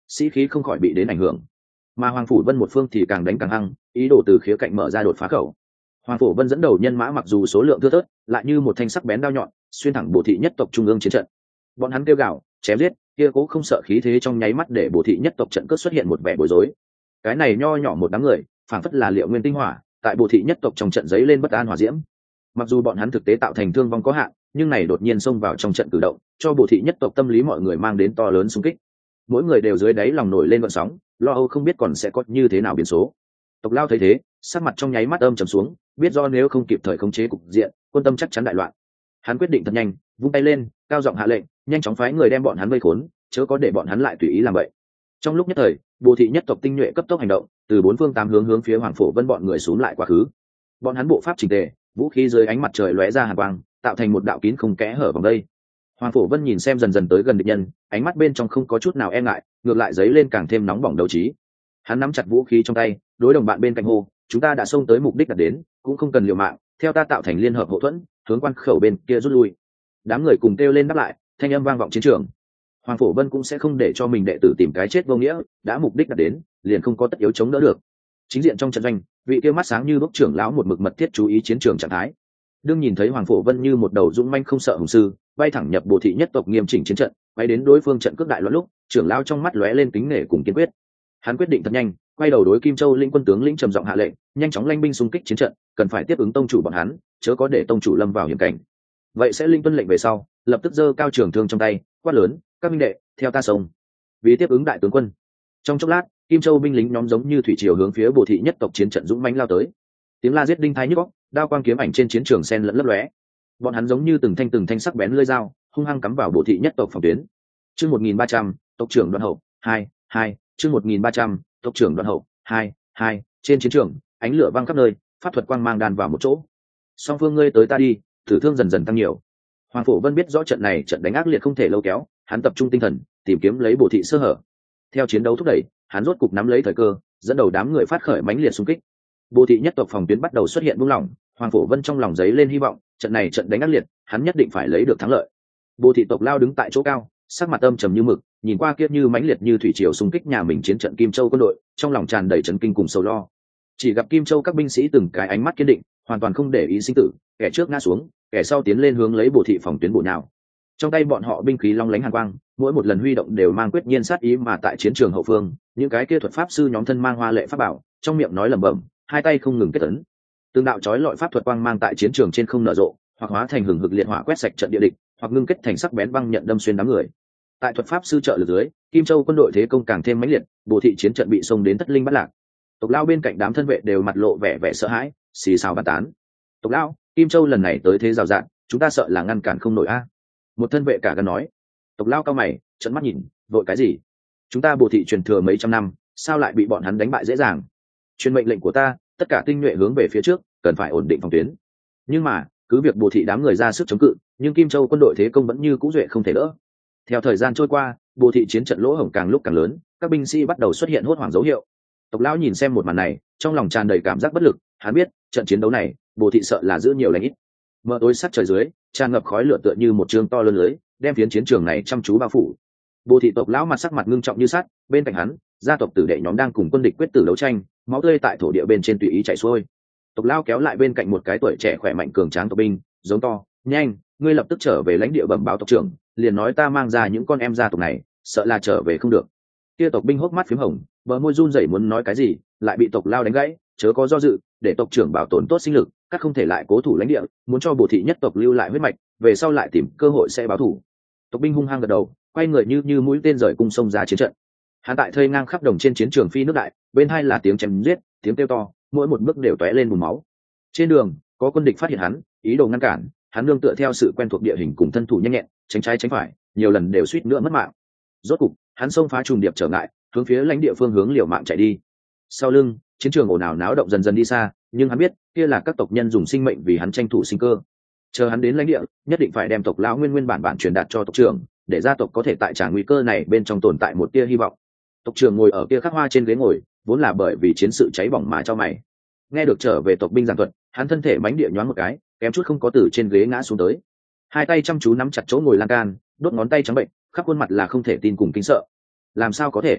S1: sĩ khí không khỏi bị đến ảnh hưởng. Mà Hoàng Phủ Vân một phương thì càng đánh càng hăng, ý đồ từ khía cạnh mở ra đột phá khẩu. Hoàng Phủ Vân dẫn đầu nhân mã mặc dù số lượng thưa thớt, lại như một thanh sắc bén đao nhọn xuyên thẳng Bồ thị nhất tộc trung ương chiến trận. Bọn hắn kêu gào chém giết, kia cố không sợ khí thế trong nháy mắt để Bồ thị nhất tộc trận cướp xuất hiện một vẻ bối rối. Cái này nho nhỏ một đám người, phảng phất là liệu nguyên tinh hỏa, tại Bồ thị nhất tộc trong trận giấy lên bất an hỏa diễm. Mặc dù bọn hắn thực tế tạo thành thương vong có hạn, nhưng này đột nhiên xông vào trong trận cử động, cho Bồ thị nhất tộc tâm lý mọi người mang đến to lớn xung kích. Mỗi người đều dưới đáy lòng nổi lên gợn sóng, lo âu không biết còn sẽ có như thế nào biến số. Tộc Lao thấy thế, sắc mặt trong nháy mắt âm trầm xuống, biết do nếu không kịp thời khống chế cục diện, quân tâm chắc chắn đại loạn. Hắn quyết định thật nhanh, vung tay lên, cao giọng hạ lệnh, nhanh chóng phái người đem bọn hắn vây khốn, chớ có để bọn hắn lại tùy ý làm vậy. Trong lúc nhất thời, Bồ thị nhất tộc tinh nhuệ cấp tốc hành động, từ bốn phương tám hướng phía Hoàng Phổ Vân bọn người xuống lại quá khứ. Bọn hắn bộ pháp chỉnh tề, vũ khí dưới ánh mặt trời lóe ra hàn quang, tạo thành một đạo kín không kẽ hở vòng đây. Hoàng Phổ Vân nhìn xem dần dần tới gần địch nhân, ánh mắt bên trong không có chút nào e ngại, ngược lại dấy lên càng thêm nóng bỏng đấu trí. Hắn nắm chặt vũ khí trong tay, đối đồng bạn bên cạnh hô, chúng ta đã xông tới mục đích đạt đến, cũng không cần liều mạng, theo ta tạo thành liên hợp hậu thuẫn, hướng quan khẩu bên kia rút lui. Đám người cùng kêu lên đáp lại, thanh âm vang vọng chiến trường. Hoàng Phổ Vân cũng sẽ không để cho mình đệ tử tìm cái chết vô nghĩa, đã mục đích đạt đến, liền không có tất yếu chống đỡ được. Chính diện trong trận doanh, vị kia mắt sáng như bốc trưởng lão một mực mật thiết chú ý chiến trường trạng thái. Đương nhìn thấy Hoàng Phổ Vân như một đầu dũng manh không sợ hùng sư, bay thẳng nhập Bồ thị nhất tộc nghiêm chỉnh chiến trận, bay đến đối phương trận cước đại loạn lúc, trưởng lão trong mắt lóe lên kính nể cùng kiên quyết. Hắn quyết định thật nhanh, quay đầu đối Kim Châu lĩnh quân tướng lĩnh trầm giọng hạ lệnh, nhanh chóng lanh binh xung kích chiến trận, cần phải tiếp ứng tông chủ bọn hắn, chớ có để tông chủ lâm vào hiểm cảnh. Vậy sẽ linh tuân lệnh về sau, lập tức giơ cao trường thương trong tay, quát lớn, các minh đệ, theo ta sông. Vì tiếp ứng đại tướng quân. Trong chốc lát, Kim Châu binh lính nhóm giống như thủy triều hướng phía Bồ thị nhất tộc chiến trận dũng mãnh lao tới. Tiếng la giết đinh thái nhức óc, đao quang kiếm ảnh trên chiến trường xen lẫn lấp lóe. Bọn hắn giống như từng thanh sắc bén lưỡi dao, hung hăng cắm vào Bồ thị nhất tộc phòng tuyến. Chương 1300, tộc trưởng Đoạn Hậu, 2, chương 1300, tộc trưởng Đoạn Hậu, 2, trên chiến trường, ánh lửa vang khắp nơi, pháp thuật quang mang đan vào một chỗ. Song phương ngươi tới ta đi, thử thương dần dần tăng nhiều. Hoàng Phổ Vân biết rõ trận này trận đánh ác liệt không thể lâu kéo, hắn tập trung tinh thần, tìm kiếm lấy Bồ thị sơ hở. Theo chiến đấu thúc đẩy, hắn rốt cục nắm lấy thời cơ, dẫn đầu đám người phát khởi mãnh liệt xung kích. Bồ thị nhất tộc phòng tuyến bắt đầu xuất hiện buông lỏng, Hoàng Phổ Vân trong lòng giấy lên hy vọng, trận này trận đánh ác liệt, hắn nhất định phải lấy được thắng lợi. Bồ thị tộc Lao đứng tại chỗ cao, sắc mặt âm trầm như mực, nhìn qua kia như mãnh liệt như thủy triều xung kích nhà mình chiến trận Kim Châu quân đội, trong lòng tràn đầy chấn kinh cùng sầu lo. Chỉ gặp Kim Châu các binh sĩ từng cái ánh mắt kiên định, hoàn toàn không để ý sinh tử, kẻ trước ngã xuống, kẻ sau tiến lên hướng lấy Bồ thị phòng tuyến bổ nhào. Trong tay bọn họ binh khí long lánh hàn quang, mỗi một lần huy động đều mang quyết nhiên sát ý, mà tại chiến trường hậu phương, những cái kia thuật pháp sư nhóm thân mang hoa lệ pháp bảo, trong miệng nói lẩm bẩm, hai tay không ngừng kết ấn. Từng đạo chói lọi pháp thuật quang mang tại chiến trường trên không nở rộ, hoặc hóa thành hừng hực liệt hỏa quét sạch trận địa địch, hoặc ngưng kết thành sắc bén băng nhận đâm xuyên đám người. Tại thuật pháp sư trợ lực dưới, Kim Châu quân đội thế công càng thêm mãnh liệt, Bồ thị chiến trận bị xông đến thất linh bất lạc. Tộc Lao bên cạnh đám thân vệ đều mặt lộ vẻ sợ hãi, xì xào bàn tán. Tộc Lao, Kim Châu lần này tới thế rào rạng, chúng ta sợ là ngăn cản không nổi a. Một thân vệ cả gan nói. Tộc Lao cao mày, trợn mắt nhìn, vội cái gì? Chúng ta Bồ thị truyền thừa mấy trăm năm, sao lại bị bọn hắn đánh bại dễ dàng? Truyền mệnh lệnh của ta, tất cả tinh nhuệ hướng về phía trước, cần phải ổn định phòng tuyến. Nhưng mà, cứ việc Bồ thị đám người ra sức chống cự, nhưng Kim Châu quân đội thế công vẫn như cũ duệ không thể đỡ. Theo thời gian trôi qua, Bồ thị chiến trận lỗ hổng càng lúc càng lớn, các binh sĩ bắt đầu xuất hiện hốt hoảng dấu hiệu. Tộc Lão nhìn xem một màn này, trong lòng tràn đầy cảm giác bất lực, hắn biết, trận chiến đấu này, Bồ thị sợ là giữ nhiều lành ít. Mờ tối sắc trời dưới, tràn ngập khói lửa tựa như một trường to lớn lưới, đem phiến chiến trường này chăm chú bao phủ. Bồ thị tộc lão mặt sắc mặt ngưng trọng như sắt, bên cạnh hắn, gia tộc tử đệ nhóm đang cùng quân địch quyết tử đấu tranh, máu tươi tại thổ địa bên trên tùy ý chảy xuôi. Tộc lão kéo lại bên cạnh một cái tuổi trẻ khỏe mạnh cường tráng tộc binh, giống to, nhanh, ngươi lập tức trở về lãnh địa bẩm báo tộc trưởng, liền nói ta mang ra những con em gia tộc này, sợ là trở về không được. Kia tộc binh hốc mắt phím hồng, bờ môi run rẩy muốn nói cái gì, lại bị tộc lao đánh gãy, chớ có do dự, để tộc trưởng bảo tồn tốt sinh lực, các không thể lại cố thủ lãnh địa, muốn cho Bồ thị nhất tộc lưu lại huyết mạch, về sau lại tìm cơ hội sẽ báo thù. Tộc binh hung hăng gật đầu, quay người như mũi tên rời cung sông ra chiến trận. Hắn tại thây ngang khắp đồng trên chiến trường phi nước đại, bên hai là tiếng chém giết, tiếng kêu to, mỗi một bước đều tóe lên bùn máu. Trên đường, có quân địch phát hiện hắn, ý đồ ngăn cản, hắn nương tựa theo sự quen thuộc địa hình cùng thân thủ nhanh nhẹn, tránh trái tránh phải, nhiều lần đều suýt nữa mất mạng. Rốt cục, hắn xông phá trùng điệp trở ngại, hướng phía lãnh địa phương hướng liều mạng chạy đi. Sau lưng, chiến trường ồn ào náo động dần dần đi xa, nhưng hắn biết, kia là các tộc nhân dùng sinh mệnh vì hắn tranh thủ sinh cơ. Chờ hắn đến lãnh địa, nhất định phải đem tộc lão nguyên bản truyền đạt cho tộc trưởng, để gia tộc có thể tại tràng nguy cơ này bên trong tồn tại một tia hy vọng. Tộc trưởng ngồi ở kia khắc hoa trên ghế ngồi, vốn là bởi vì chiến sự cháy bỏng mà cho mày. Nghe được trở về tộc binh giảng thuật, hắn thân thể mãnh địa nhoáng một cái, kém chút không có từ trên ghế ngã xuống tới. Hai tay chăm chú nắm chặt chỗ ngồi lan can, đốt ngón tay trắng bệnh, khắp khuôn mặt là không thể tin cùng kinh sợ. Làm sao có thể?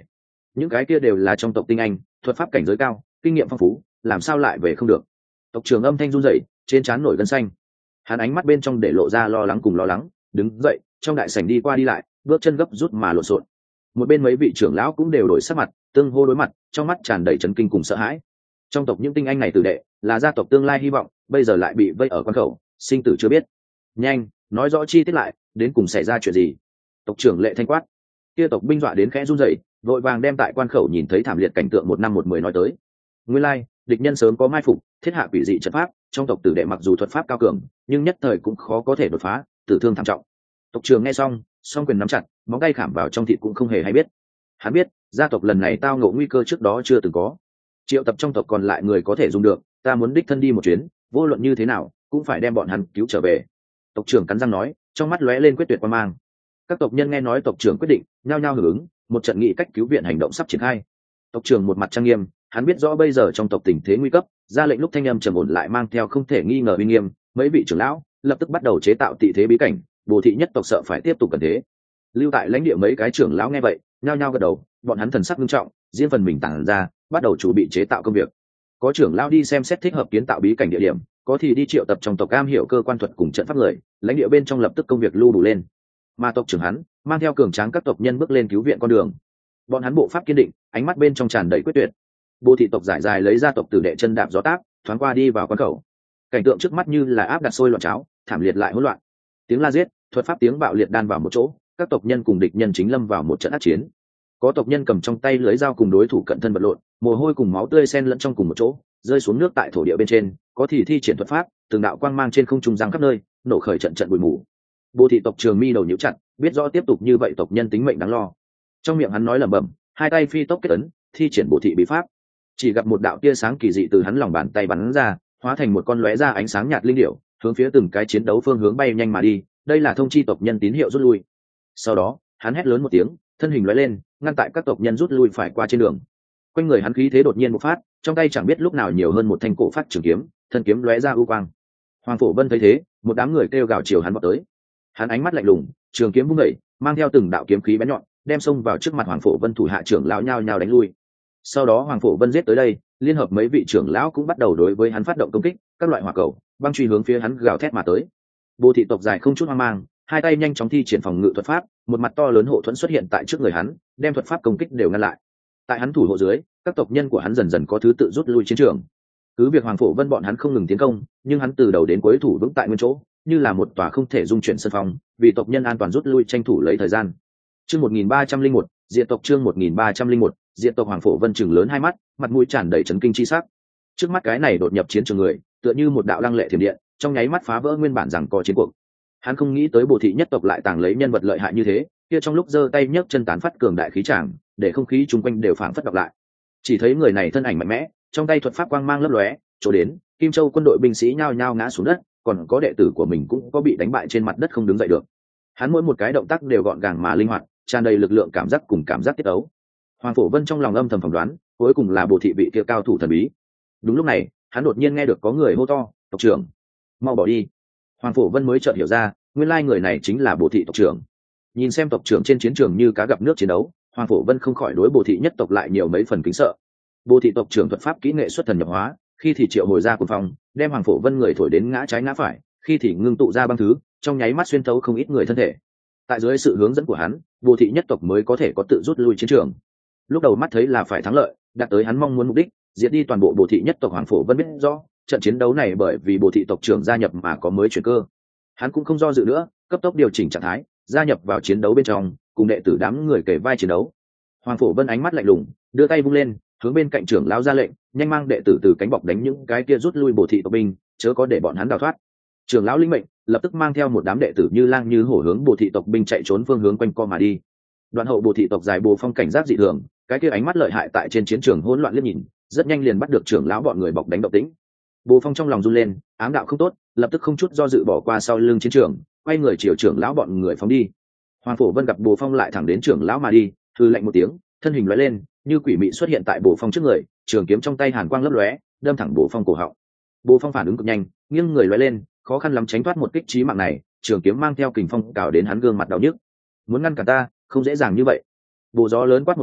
S1: những cái kia đều là trong tộc tinh anh, thuật pháp cảnh giới cao, kinh nghiệm phong phú, làm sao lại về không được? Tộc trưởng âm thanh run rẩy, trên trán nổi gân xanh. Hắn ánh mắt bên trong để lộ ra lo lắng cùng lo lắng, đứng dậy, trong đại sảnh đi qua đi lại, bước chân gấp rút mà lộn xộn. Một bên mấy vị trưởng lão cũng đều đổi sắc mặt, tương hô đối mặt, trong mắt tràn đầy chấn kinh cùng sợ hãi. Trong tộc những tinh anh này tử đệ, là gia tộc tương lai hy vọng, bây giờ lại bị vây ở quan khẩu, sinh tử chưa biết. Nhanh, nói rõ chi tiết lại, đến cùng xảy ra chuyện gì? Tộc trưởng Lệ Thanh quát. Kia tộc binh dọa đến khẽ run rẩy, vội vàng đem tại quan khẩu nhìn thấy thảm liệt cảnh tượng 1 năm 1 10 nói tới. Nguyên lai, địch nhân sớm có mai phục, thiết hạ quỷ dị trận pháp, trong tộc tử đệ mặc dù thuật pháp cao cường, nhưng nhất thời cũng khó có thể đột phá, tử thương thảm trọng. Tộc trưởng nghe xong, song quyền nắm chặt, móng tay khảm vào trong thịt cũng không hề hay biết. Hắn biết, gia tộc lần này tao ngộ nguy cơ trước đó chưa từng có. Triệu tập trong tộc còn lại người có thể dùng được, ta muốn đích thân đi một chuyến, vô luận như thế nào, cũng phải đem bọn hắn cứu trở về. Tộc trưởng cắn răng nói, trong mắt lóe lên quyết tuyệt quan mang. Các tộc nhân nghe nói tộc trưởng quyết định, nhao nhao hưởng ứng, một trận nghị cách cứu viện hành động sắp triển khai. Tộc trưởng một mặt trang nghiêm, hắn biết rõ bây giờ trong tộc tình thế nguy cấp, ra lệnh lúc thanh âm trầm ổn lại mang theo không thể nghi ngờ uy nghiêm, mấy vị trưởng lão lập tức bắt đầu chế tạo tị thế bí cảnh, Bồ thị nhất tộc sợ phải tiếp tục cần thế. Lưu tại lãnh địa mấy cái trưởng lão nghe vậy, nhao nhao gật đầu, bọn hắn thần sắc nghiêm trọng, riêng phần mình tản ra, bắt đầu chuẩn bị chế tạo công việc. Có trưởng lão đi xem xét thích hợp kiến tạo bí cảnh địa điểm, có thì đi triệu tập trong tộc cam hiểu cơ quan thuật cùng trận pháp người, lãnh địa bên trong lập tức công việc lưu đủ lên. Mà tộc trưởng hắn mang theo cường tráng các tộc nhân bước lên cứu viện con đường. Bọn hắn bộ pháp kiên định, ánh mắt bên trong tràn đầy quyết tuyệt. Bồ thị tộc giải dài lấy ra tộc tử đệ chân đạp gió táp, thoáng qua đi vào quan khẩu. Cảnh tượng trước mắt như là áp đặt sôi loạn cháo, thảm liệt lại hỗn loạn. Tiếng la giết, thuật pháp tiếng bạo liệt đan vào một chỗ, các tộc nhân cùng địch nhân chính lâm vào một trận ác chiến. Có tộc nhân cầm trong tay lưới dao cùng đối thủ cận thân vật lộn, mồ hôi cùng máu tươi xen lẫn trong cùng một chỗ, rơi xuống nước tại thổ địa bên trên, có thì thi triển thuật pháp, từng đạo quang mang trên không trung giăng khắp nơi, nổ khởi trận trận bụi mù. Bồ thị tộc trường mi đầu nhíu chặt, biết rõ tiếp tục như vậy tộc nhân tính mệnh đáng lo. Trong miệng hắn nói lẩm bẩm, hai tay phi tốc kết ấn, thi triển Bồ thị bí pháp. Chỉ gặp một đạo tia sáng kỳ dị từ hắn lòng bàn tay bắn ra, hóa thành một con lóe ra ánh sáng nhạt linh điểu, hướng phía từng cái chiến đấu phương hướng bay nhanh mà đi, đây là thông chi tộc nhân tín hiệu rút lui. Sau đó, hắn hét lớn một tiếng, thân hình lóe lên, ngăn tại các tộc nhân rút lui phải qua trên đường. Quanh người hắn khí thế đột nhiên bộc phát, trong tay chẳng biết lúc nào nhiều hơn một thanh cổ phát trường kiếm, thân kiếm lóe ra u quang. Hoàng Phổ Vân thấy thế, một đám người kêu gào chiều hắn vọt tới. Hắn ánh mắt lạnh lùng, trường kiếm vung dậy, mang theo từng đạo kiếm khí bén nhọn, đem xông vào trước mặt Hoàng Phổ Vân thủ hạ trưởng lão nhao nhao đánh lui. Sau đó Hoàng Phổ Vân giết tới đây, liên hợp mấy vị trưởng lão cũng bắt đầu đối với hắn phát động công kích, các loại hỏa cầu, băng truy hướng phía hắn gào thét mà tới. Bồ thị tộc dài không chút hoang mang, hai tay nhanh chóng thi triển phòng ngự thuật pháp, một mặt to lớn hộ thuẫn xuất hiện tại trước người hắn, đem thuật pháp công kích đều ngăn lại. Tại hắn thủ hộ dưới, các tộc nhân của hắn dần dần có thứ tự rút lui chiến trường. Cứ việc Hoàng Phổ Vân bọn hắn không ngừng tiến công, nhưng hắn từ đầu đến cuối thủ vững tại nguyên chỗ, như là một tòa không thể dung chuyển sân phòng, vì tộc nhân an toàn rút lui tranh thủ lấy thời gian. Chương 1301, diện tộc chương 1301, diện tộc Hoàng Phổ Vân trừng lớn hai mắt, mặt mũi tràn đầy chấn kinh chi sắc. Trước mắt cái này đột nhập chiến trường người, tựa như một đạo lăng lệ thiểm điện, trong nháy mắt phá vỡ nguyên bản rằng có chiến cuộc. Hắn không nghĩ tới Bồ thị nhất tộc lại tàng lấy nhân vật lợi hại như thế, kia trong lúc giơ tay nhấc chân tán phát cường đại khí tràng, để không khí chung quanh đều phảng phất đọc lại. Chỉ thấy người này thân ảnh mạnh mẽ, trong tay thuật pháp quang mang lấp lóe, chỗ đến, Kim Châu quân đội binh sĩ nhao nhao ngã xuống đất, còn có đệ tử của mình cũng có bị đánh bại trên mặt đất không đứng dậy được. Hắn mỗi một cái động tác đều gọn gàng mà linh hoạt, tràn đầy lực lượng cảm giác cùng cảm giác tiết ấu. Hoàng Phổ Vân trong lòng âm thầm phỏng đoán, cuối cùng là Bồ thị vị kia cao thủ thần bí. Đúng lúc này, hắn đột nhiên nghe được có người hô to, "Tộc trưởng, mau bỏ đi!" Hoàng Phổ Vân mới chợt hiểu ra, nguyên lai người này chính là Bồ thị tộc trưởng. Nhìn xem tộc trưởng trên chiến trường như cá gặp nước chiến đấu, Hoàng Phổ Vân không khỏi đối Bồ thị nhất tộc lại nhiều mấy phần kính sợ. Bồ thị tộc trưởng thuật pháp kỹ nghệ xuất thần nhập hóa, khi thì triệu hồi ra cuồng phong, đem Hoàng Phổ Vân người thổi đến ngã trái ngã phải, khi thì ngưng tụ ra băng thứ, trong nháy mắt xuyên thấu không ít người thân thể. Tại dưới sự hướng dẫn của hắn, Bồ thị nhất tộc mới có thể có tự rút lui chiến trường. Lúc đầu mắt thấy là phải thắng lợi, đạt tới hắn mong muốn mục đích, diệt đi toàn bộ Bồ thị nhất tộc. Hoàng Phổ Vân biết rõ, trận chiến đấu này bởi vì Bồ thị tộc trưởng gia nhập mà có mới chuyển cơ. Hắn cũng không do dự nữa, cấp tốc điều chỉnh trạng thái, gia nhập vào chiến đấu bên trong, cùng đệ tử đám người kề vai chiến đấu. Hoàng Phổ Vân ánh mắt lạnh lùng, đưa tay vung lên, hướng bên cạnh trưởng lão ra lệnh, nhanh mang đệ tử từ cánh bọc đánh những cái kia rút lui Bồ thị tộc binh, chớ có để bọn hắn đào thoát. Trưởng lão linh mệnh, lập tức mang theo một đám đệ tử như lang như hổ hướng Bồ thị tộc binh chạy trốn phương hướng quanh co mà đi. Đoạn hậu Bồ thị tộc dài Bồ Phong cảnh giác dị thường, cái kia ánh mắt lợi hại tại trên chiến trường hỗn loạn liếc nhìn, rất nhanh liền bắt được trưởng lão bọn người bọc đánh động tĩnh. Bồ Phong trong lòng run lên, ám đạo không tốt, lập tức không chút do dự bỏ qua sau lưng chiến trường, quay người chiều trưởng lão bọn người phóng đi. Hoàng Phổ Vân gặp Bồ Phong lại thẳng đến trưởng lão mà đi, hừ lạnh một tiếng, thân hình lóe lên, như quỷ mị xuất hiện tại Bồ Phong trước người, trường kiếm trong tay hàn quang lấp lóe, đâm thẳng Bồ Phong cổ họng. Bồ Phong phản ứng cực nhanh, nghiêng người lóe lên, khó khăn lắm tránh thoát một kích chí mạng này, trường kiếm mang theo kình phong cào đến hắn gương mặt đau nhức. Muốn ngăn cản ta, không dễ dàng như vậy. Bồ Gió lớn quát một tiếng,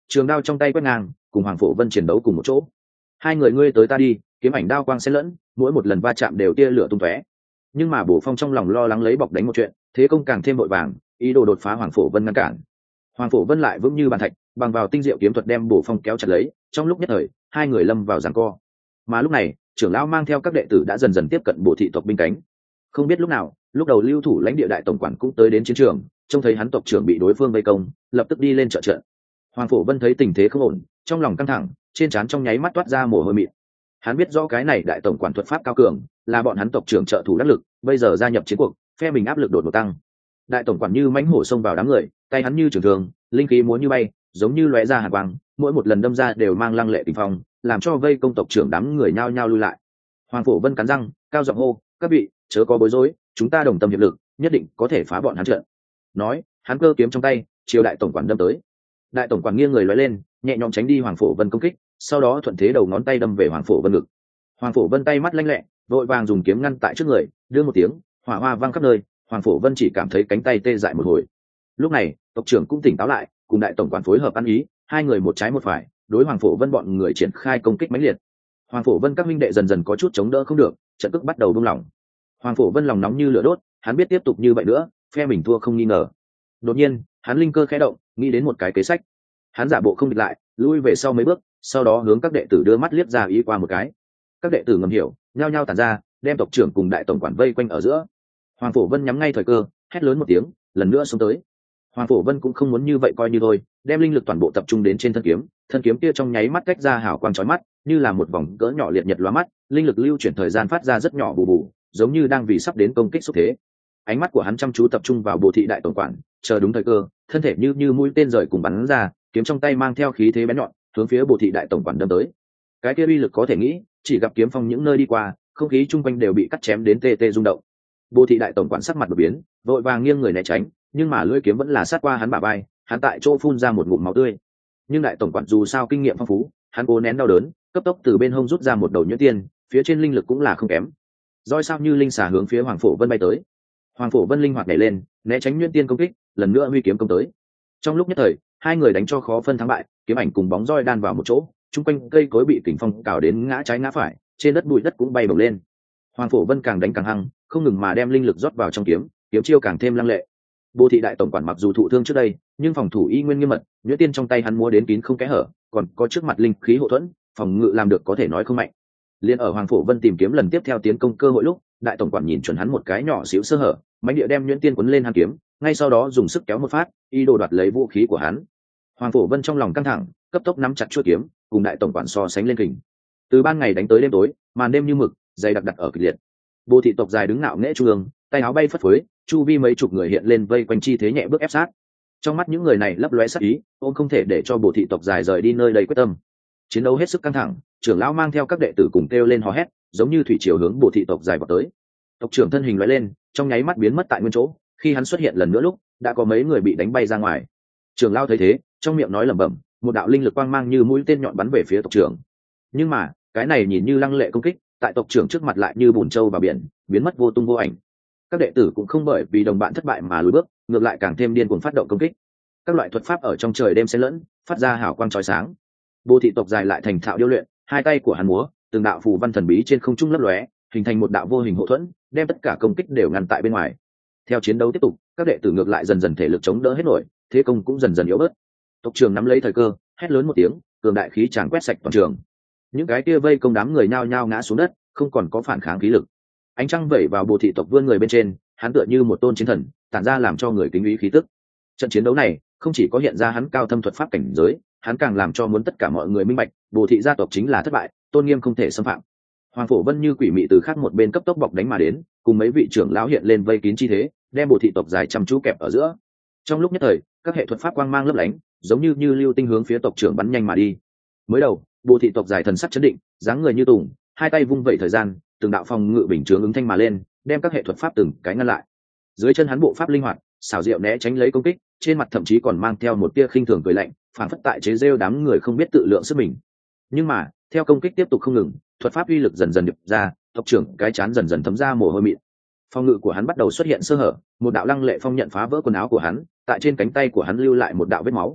S1: trường đao trong tay quét ngang, cùng Hoàng Phổ Vân chiến đấu cùng một chỗ. Hai người ngươi tới ta đi, kiếm ảnh đao quang xen lẫn, mỗi một lần va chạm đều tia lửa tung tóe. Nhưng mà Bổ Phong trong lòng lo lắng lấy bọc đánh một chuyện, thế công càng thêm vội vàng, ý đồ đột phá Hoàng Phổ Vân ngăn cản. Hoàng Phổ Vân lại vững như bàn thạch, bằng vào tinh diệu kiếm thuật đem Bổ Phong kéo chặt lấy, trong lúc nhất thời, hai người lâm vào giằng co. Mà lúc này, trưởng lão mang theo các đệ tử đã dần dần tiếp cận Bổ thị tộc binh cánh. Không biết lúc nào, lúc đầu lưu thủ lãnh địa đại tổng quản cũng tới đến chiến trường, trông thấy hắn tộc trưởng bị đối phương vây công, lập tức đi lên trợ trận. Hoàng Phổ Vân thấy tình thế không ổn, trong lòng căng thẳng, trên trán trong nháy mắt toát ra mồ hôi mịn. Hắn biết rõ cái này đại tổng quản thuật pháp cao cường, là bọn hắn tộc trưởng trợ thủ đắc lực, bây giờ gia nhập chiến cuộc, phe mình áp lực đột ngột tăng. Đại tổng quản như mãnh hổ xông vào đám người, tay hắn như trường thường, linh khí múa như bay, giống như lóe ra hàn quang, mỗi một lần đâm ra đều mang lăng lệ tình phong, làm cho vây công tộc trưởng đám người nhao nhao lui lại. Hoàng Phổ Vân cắn răng, cao giọng hô, các vị chớ có bối rối, chúng ta đồng tâm hiệp lực, nhất định có thể phá bọn hắn trận. Nói, hắn cơ kiếm trong tay, chiều đại tổng quản đâm tới. Đại tổng quản nghiêng người lóe lên, nhẹ nhõm tránh đi Hoàng Phổ Vân công kích, sau đó thuận thế đầu ngón tay đâm về Hoàng Phổ Vân ngực. Hoàng Phổ Vân tay mắt lanh lẹ, vội vàng dùng kiếm ngăn tại trước người, đưa một tiếng, hỏa hoa vang khắp nơi. Hoàng Phổ Vân chỉ cảm thấy cánh tay tê dại một hồi. Lúc này, tộc trưởng cũng tỉnh táo lại, cùng đại tổng quản phối hợp ăn ý, hai người một trái một phải, đối Hoàng Phổ Vân bọn người triển khai công kích mãnh liệt. Hoàng Phổ Vân các minh đệ dần dần có chút chống đỡ không được, trận cước bắt đầu buông lỏng. Hoàng Phổ Vân lòng nóng như lửa đốt, hắn biết tiếp tục như vậy nữa, phe mình thua không nghi ngờ. Đột nhiên, hắn linh cơ khẽ động, nghĩ đến một cái kế sách. Hắn giả bộ không địch lại, lui về sau mấy bước, sau đó hướng các đệ tử đưa mắt liếc ra ý qua một cái. Các đệ tử ngầm hiểu, nhao nhao tản ra, đem tộc trưởng cùng đại tổng quản vây quanh ở giữa. Hoàng Phổ Vân nhắm ngay thời cơ, hét lớn một tiếng, lần nữa xông tới. Hoàng Phổ Vân cũng không muốn như vậy coi như thôi, đem linh lực toàn bộ tập trung đến trên thân kiếm kia trong nháy mắt tách ra hào quang chói mắt, như là một vòng cỡ nhỏ liệt nhật lóa mắt, linh lực lưu chuyển thời gian phát ra rất nhỏ bù bù, giống như đang vì sắp đến công kích xúc thế. Ánh mắt của hắn chăm chú tập trung vào Bồ thị đại tổng quản, chờ đúng thời cơ, thân thể như mũi tên rời cùng bắn ra, kiếm trong tay mang theo khí thế bén nhọn, hướng phía Bồ thị đại tổng quản đâm tới. Cái kia uy lực có thể nghĩ, chỉ gặp kiếm phong những nơi đi qua, không khí chung quanh đều bị cắt chém đến tê tê rung động. Bồ thị đại tổng quản sắc mặt đột biến, vội vàng nghiêng người né tránh, nhưng mà lưỡi kiếm vẫn là sát qua hắn bả vai, hắn tại chỗ phun ra một ngụm máu tươi. Nhưng đại tổng quản dù sao kinh nghiệm phong phú, hắn cố nén đau đớn, cấp tốc từ bên hông rút ra một đầu nhuyễn tiên, phía trên linh lực cũng là không kém. Roi sao như linh xà hướng phía Hoàng Phổ Vân bay tới. Hoàng Phổ Vân linh hoạt nhảy lên, né tránh nhuyễn tiên công kích, lần nữa huy kiếm công tới. Trong lúc nhất thời, hai người đánh cho khó phân thắng bại, kiếm ảnh cùng bóng roi đan vào một chỗ, chung quanh cây cối bị kình phong cào đến ngã trái ngã phải, trên đất bụi đất cũng bay bổng lên. Hoàng Phổ Vân càng đánh càng hăng, không ngừng mà đem linh lực rót vào trong kiếm, kiếm chiêu càng thêm lăng lệ. Bồ thị đại tổng quản mặc dù thụ thương trước đây, nhưng phòng thủ y nguyên nghiêm mật, nhuyễn tiên trong tay hắn múa đến kín không kẽ hở, còn có trước mặt linh khí hộ thuẫn, phòng ngự làm được có thể nói không mạnh. Liên ở Hoàng Phổ Vân tìm kiếm lần tiếp theo tiến công cơ hội lúc, đại tổng quản nhìn chuẩn hắn một cái nhỏ xíu sơ hở, mãnh địa đem nhuyễn tiên quấn lên hắn kiếm, ngay sau đó dùng sức kéo một phát, ý đồ đoạt lấy vũ khí của hắn. Hoàng Phổ Vân trong lòng căng thẳng, cấp tốc nắm chặt chuôi kiếm, cùng đại tổng quản so sánh lên kình. Từ ban ngày đánh tới đêm tối, màn đêm như mực, dày đặc đặt ở kịch liệt. Bồ thị tộc dài đứng ngạo nghễ trung ương, tay áo bay phất phới, chu vi mấy chục người hiện lên vây quanh chi thế nhẹ bước ép sát. Trong mắt những người này lấp lóe sát ý, ôn không thể để cho Bồ thị tộc dài rời đi nơi đây quyết tâm. Chiến đấu hết sức căng thẳng, trưởng lão mang theo các đệ tử cùng kêu lên hò hét, giống như thủy triều hướng Bồ thị tộc dài vào tới. Tộc trưởng thân hình lóe lên, trong nháy mắt biến mất tại nguyên chỗ, khi hắn xuất hiện lần nữa lúc, đã có mấy người bị đánh bay ra ngoài. Trưởng lão thấy thế, trong miệng nói lẩm bẩm, một đạo linh lực quang mang như mũi tên nhọn bắn về phía tộc trưởng. Nhưng mà, cái này nhìn như lăng lệ công kích, tại tộc trưởng trước mặt lại như bùn trâu vào biển, biến mất vô tung vô ảnh. Các đệ tử cũng không bởi vì đồng bạn thất bại mà lùi bước, ngược lại càng thêm điên cuồng phát động công kích. Các loại thuật pháp ở trong trời đêm xen lẫn, phát ra hào quang chói sáng. Bồ thị tộc dài lại thành thạo điêu luyện, hai tay của hắn múa, từng đạo phù văn thần bí trên không trung lấp lóe, hình thành một đạo vô hình hộ thuẫn, đem tất cả công kích đều ngăn tại bên ngoài. Theo chiến đấu tiếp tục, các đệ tử ngược lại dần dần thể lực chống đỡ hết nổi, thế công cũng dần dần yếu bớt. Tộc trưởng nắm lấy thời cơ, hét lớn một tiếng, cường đại khí tràn quét sạch toàn trường. Những cái kia vây công đám người nhao nhao ngã xuống đất, không còn có phản kháng khí lực. Ánh trăng vẩy vào Bồ thị tộc vươn người bên trên, hắn tựa như một tôn chiến thần, tản ra làm cho người kính ý khí tức. Trận chiến đấu này không chỉ có hiện ra hắn cao thâm thuật pháp cảnh giới, hắn càng làm cho muốn tất cả mọi người minh bạch, Bồ thị gia tộc chính là thất bại, tôn nghiêm không thể xâm phạm. Hoàng Phổ Vân như quỷ mị từ khác một bên cấp tốc bọc đánh mà đến, cùng mấy vị trưởng lão hiện lên vây kín chi thế, đem Bồ thị tộc dài chăm chú kẹp ở giữa. Trong lúc nhất thời, các hệ thuật pháp quang mang lấp lánh, giống như lưu tinh hướng phía tộc trưởng bắn nhanh mà đi. Mới đầu, Bồ thị tộc dài thần sắc chấn định, dáng người như tùng, hai tay vung vẩy thời gian, từng đạo phòng ngự bình chướng ứng thanh mà lên, đem các hệ thuật pháp từng cái ngăn lại. Dưới chân hắn bộ pháp linh hoạt, xảo diệu né tránh lấy công kích, trên mặt thậm chí còn mang theo một tia khinh thường cười lạnh, phản phất tại chế rêu đám người không biết tự lượng sức mình. Nhưng mà, theo công kích tiếp tục không ngừng, thuật pháp uy lực dần dần điệp ra, tộc trưởng cái chán dần dần thấm ra mồ hôi mịn. Phòng ngự của hắn bắt đầu xuất hiện sơ hở, một đạo lăng lệ phong nhận phá vỡ quần áo của hắn, tại trên cánh tay của hắn lưu lại một đạo vết máu.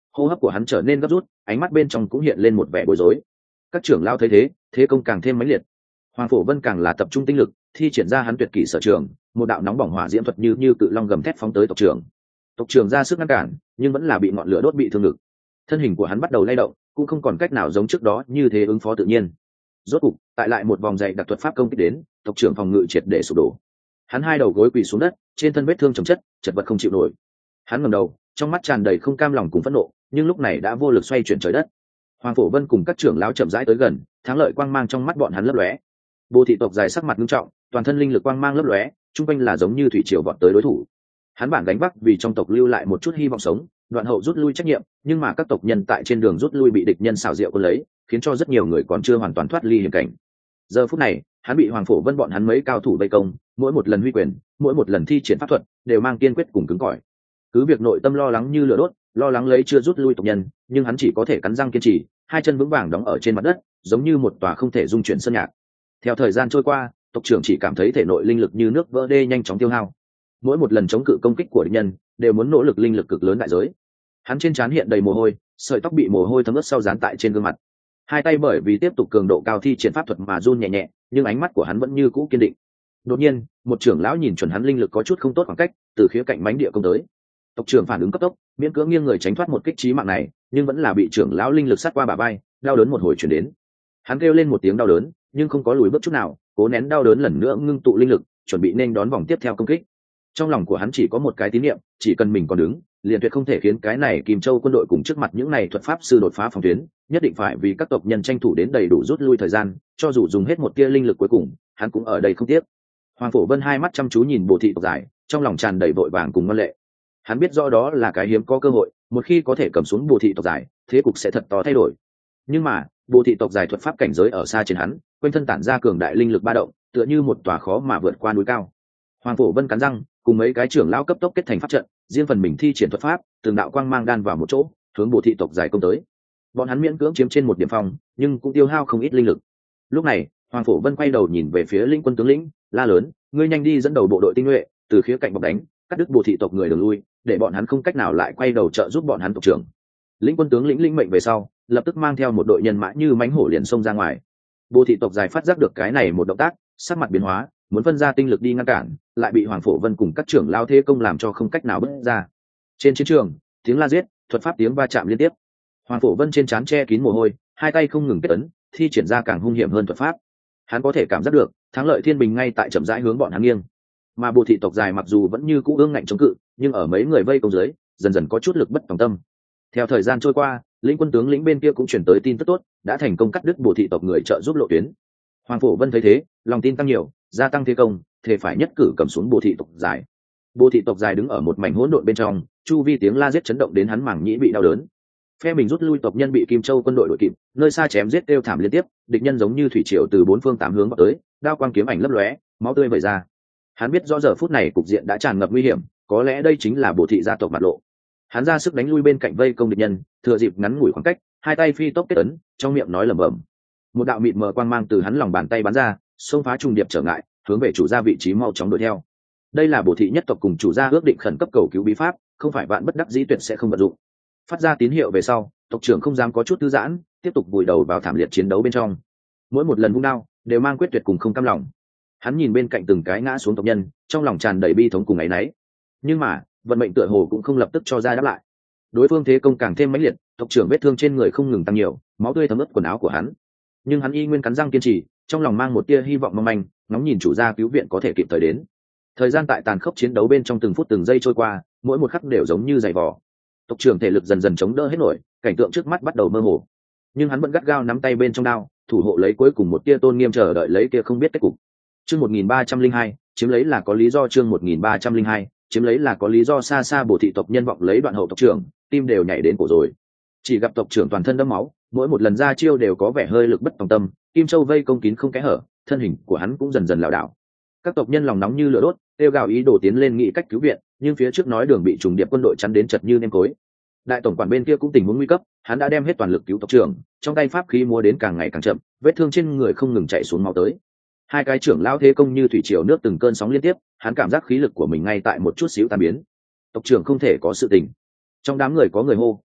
S1: hô hấp của hắn trở nên gấp rút, ánh mắt bên trong cũng hiện lên một vẻ bối rối. Các trưởng lao thấy thế, thế công càng thêm mãnh liệt. Hoàng Phổ Vân càng là tập trung tinh lực, thi triển ra hắn tuyệt kỹ sở trường, một đạo nóng bỏng hỏa diễm thuật như cự long gầm thét phóng tới tộc trưởng. Tộc trưởng ra sức ngăn cản, nhưng vẫn là bị ngọn lửa đốt bị thương ngực. Thân hình của hắn bắt đầu lay động, cũng không còn cách nào giống trước đó như thế ứng phó tự nhiên. Rốt cục, tại lại một vòng dày đặc thuật pháp công kích đến, tộc trưởng phòng ngự triệt để sụp đổ. Hắn hai đầu gối quỳ xuống đất, trên thân vết thương chồng chất, chật vật không chịu nổi. Hắn ngẩng đầu, trong mắt tràn đầy không cam lòng cùng phẫn nộ, nhưng lúc này đã vô lực xoay chuyển trời đất. Hoàng Phổ Vân cùng các trưởng lão chậm rãi tới gần, thắng lợi quang mang trong mắt bọn hắn lấp lóe. Bồ thị tộc dài sắc mặt nghiêm trọng, toàn thân linh lực quang mang lấp lóe, trung quanh là giống như thủy triều vọt tới đối thủ. Hắn bản gánh vác vì trong tộc lưu lại một chút hy vọng sống, đoạn hậu rút lui trách nhiệm, nhưng mà các tộc nhân tại trên đường rút lui bị địch nhân xảo diệu cuốn lấy, khiến cho rất nhiều người còn chưa hoàn toàn thoát ly hiểm cảnh. Giờ phút này, hắn bị Hoàng Phổ Vân bọn hắn mấy cao thủ vây công, mỗi một lần huy quyền, mỗi một lần thi triển pháp thuật, đều mang kiên quyết cùng cứng cỏi. Cứ việc nội tâm lo lắng như lửa đốt, lo lắng lấy chưa rút lui tộc nhân, nhưng hắn chỉ có thể cắn răng kiên trì, hai chân vững vàng đóng ở trên mặt đất, giống như một tòa không thể dung chuyển sơn nhạc. Theo thời gian trôi qua, tộc trưởng chỉ cảm thấy thể nội linh lực như nước vỡ đê nhanh chóng tiêu hao. Mỗi một lần chống cự công kích của địch nhân, đều muốn nỗ lực linh lực cực lớn đại giới. Hắn trên trán hiện đầy mồ hôi, sợi tóc bị mồ hôi thấm ướt sau dán tại trên gương mặt. Hai tay bởi vì tiếp tục cường độ cao thi triển pháp thuật mà run nhẹ nhẹ, nhưng ánh mắt của hắn vẫn như cũ kiên định. Đột nhiên, một trưởng lão nhìn chuẩn hắn linh lực có chút không tốt khoảng cách, từ khía cạnh mánh địa công tới. Tộc trưởng phản ứng cấp tốc, miễn cưỡng nghiêng người tránh thoát một kích chí mạng này, nhưng vẫn là bị trưởng lão linh lực sát qua bả vai, đau đớn một hồi truyền đến. Hắn kêu lên một tiếng đau đớn, nhưng không có lùi bước chút nào, cố nén đau đớn lần nữa ngưng tụ linh lực, chuẩn bị nên đón vòng tiếp theo công kích. Trong lòng của hắn chỉ có một cái tín niệm, chỉ cần mình còn đứng, liền tuyệt không thể khiến cái này Kim Châu quân đội cùng trước mặt những này thuật pháp sư đột phá phòng tuyến, nhất định phải vì các tộc nhân tranh thủ đến đầy đủ rút lui thời gian, cho dù dùng hết một tia linh lực cuối cùng, hắn cũng ở đây không tiếc. Hoàng Phổ Vân hai mắt chăm chú nhìn Bồ thị tộc dài, trong lòng tràn đầy vội vàng cùng ngoan lệ. Hắn biết rõ đó là cái hiếm có cơ hội, một khi có thể cầm xuống Bồ thị tộc dài, thế cục sẽ thật to thay đổi. Nhưng mà, Bồ thị tộc dài thuật pháp cảnh giới ở xa trên hắn, quanh thân tản ra cường đại linh lực ba động, tựa như một tòa khó mà vượt qua núi cao. Hoàng Phổ Vân cắn răng, cùng mấy cái trưởng lão cấp tốc kết thành pháp trận, riêng phần mình thi triển thuật pháp, từng đạo quang mang đan vào một chỗ, hướng Bồ thị tộc dài công tới. Bọn hắn miễn cưỡng chiếm trên một điểm phòng, nhưng cũng tiêu hao không ít linh lực. Lúc này, Hoàng Phổ Vân quay đầu nhìn về phía Linh Quân tướng lĩnh, la lớn: "Ngươi nhanh đi dẫn đầu bộ đội tinh nhuệ, từ khía cạnh bọc đánh, cắt đứt Bồ thị tộc người đường lui, để bọn hắn không cách nào lại quay đầu trợ giúp bọn hắn tộc trưởng." Lĩnh Quân tướng lĩnh linh mệnh về sau, lập tức mang theo một đội nhân mã như mãnh hổ liền xông ra ngoài. Bồ thị tộc dài phát giác được cái này một động tác, sắc mặt biến hóa, muốn phân ra tinh lực đi ngăn cản, lại bị Hoàng Phổ Vân cùng các trưởng lao thế công làm cho không cách nào bước ra. Trên chiến trường, tiếng la giết, thuật pháp tiếng va chạm liên tiếp. Hoàng Phổ Vân trên trán che kín mồ hôi, hai tay không ngừng kết ấn, thi triển ra càng hung hiểm hơn thuật pháp. Hắn có thể cảm giác được, thắng lợi thiên bình ngay tại chậm rãi hướng bọn hắn nghiêng. Mà Bồ thị tộc dài mặc dù vẫn như cũ ương ngạnh chống cự, nhưng ở mấy người vây công dưới, dần dần có chút lực bất tòng tâm. Theo thời gian trôi qua, Lĩnh Quân tướng lĩnh bên kia cũng chuyển tới tin tức tốt, đã thành công cắt đứt Bồ thị tộc người trợ giúp lộ tuyến. Hoàng Phổ Vân thấy thế, lòng tin tăng nhiều, gia tăng thế công, thể phải nhất cử cầm xuống Bồ thị tộc dài. Bồ thị tộc dài đứng ở một mảnh hỗn độn bên trong, chu vi tiếng la giết chấn động đến hắn màng nhĩ bị đau đớn. Phe mình rút lui tộc nhân bị Kim Châu quân đội đuổi kịp, nơi xa chém giết kêu thảm liên tiếp, địch nhân giống như thủy triều từ bốn phương tám hướng vào tới, đao quang kiếm ảnh lấp lóe, máu tươi vẩy ra. Hắn biết rõ giờ phút này cục diện đã tràn ngập nguy hiểm, có lẽ đây chính là Bồ thị gia tộc mặt lộ. Hắn ra sức đánh lui bên cạnh vây công địch nhân, thừa dịp ngắn ngủi khoảng cách, hai tay phi tốc kết ấn, trong miệng nói lẩm bẩm. Một đạo mịt mờ quang mang từ hắn lòng bàn tay bắn ra, xông phá trùng điệp trở ngại, hướng về chủ gia vị trí mau chóng đuổi theo. Đây là Bồ thị nhất tộc cùng chủ gia ước định khẩn cấp cầu cứu bí pháp, không phải vạn bất đắc dĩ tuyệt sẽ không vận dụng. Phát ra tín hiệu về sau, tộc trưởng không dám có chút thư giãn, tiếp tục vùi đầu vào thảm liệt chiến đấu bên trong. Mỗi một lần vung đao, đều mang quyết tuyệt cùng không cam lòng. Hắn nhìn bên cạnh từng cái ngã xuống tộc nhân, trong lòng tràn đầy bi thống cùng áy náy. Nhưng mà, vận mệnh tựa hồ cũng không lập tức cho ra đáp lại. Đối phương thế công càng thêm mãnh liệt, tộc trưởng vết thương trên người không ngừng tăng nhiều, máu tươi thấm ướt quần áo của hắn. Nhưng hắn y nguyên cắn răng kiên trì, trong lòng mang một tia hy vọng mong manh, ngóng nhìn chủ gia cứu viện có thể kịp thời đến. Thời gian tại tàn khốc chiến đấu bên trong từng phút từng giây trôi qua, mỗi một khắc đều giống như giày vò. Tộc trưởng thể lực dần dần chống đỡ hết nổi, cảnh tượng trước mắt bắt đầu mơ hồ. Nhưng hắn vẫn gắt gao nắm tay bên trong đao, thủ hộ lấy cuối cùng một tia tôn nghiêm, chờ đợi lấy kia không biết kết cục. Chương 1302, chiếm lấy là có lý do. Chương 1302, chiếm lấy là có lý do. Xa xa Bồ thị tộc nhân vọng lấy đoạn hậu tộc trưởng, tim đều nhảy đến cổ rồi. Chỉ gặp tộc trưởng toàn thân đẫm máu, mỗi một lần ra chiêu đều có vẻ hơi lực bất tòng tâm, Kim Châu vây công kín không kẽ hở, thân hình của hắn cũng dần dần lảo đảo. Các tộc nhân lòng nóng như lửa đốt, kêu gào ý đồ tiến lên nghĩ cách cứu viện, nhưng phía trước nói đường bị trùng điệp quân đội chắn đến chật như nêm cối. Đại tổng quản bên kia cũng tình huống nguy cấp, hắn đã đem hết toàn lực cứu tộc trưởng, trong tay pháp khí múa đến càng ngày càng chậm, vết thương trên người không ngừng chảy xuống máu tới. Hai cái trưởng lão thế công như thủy triều nước từng cơn sóng liên tiếp, hắn cảm giác khí lực của mình ngay tại một chút xíu tan biến. Tộc trưởng không thể có sự tình. Trong đám người có người hô,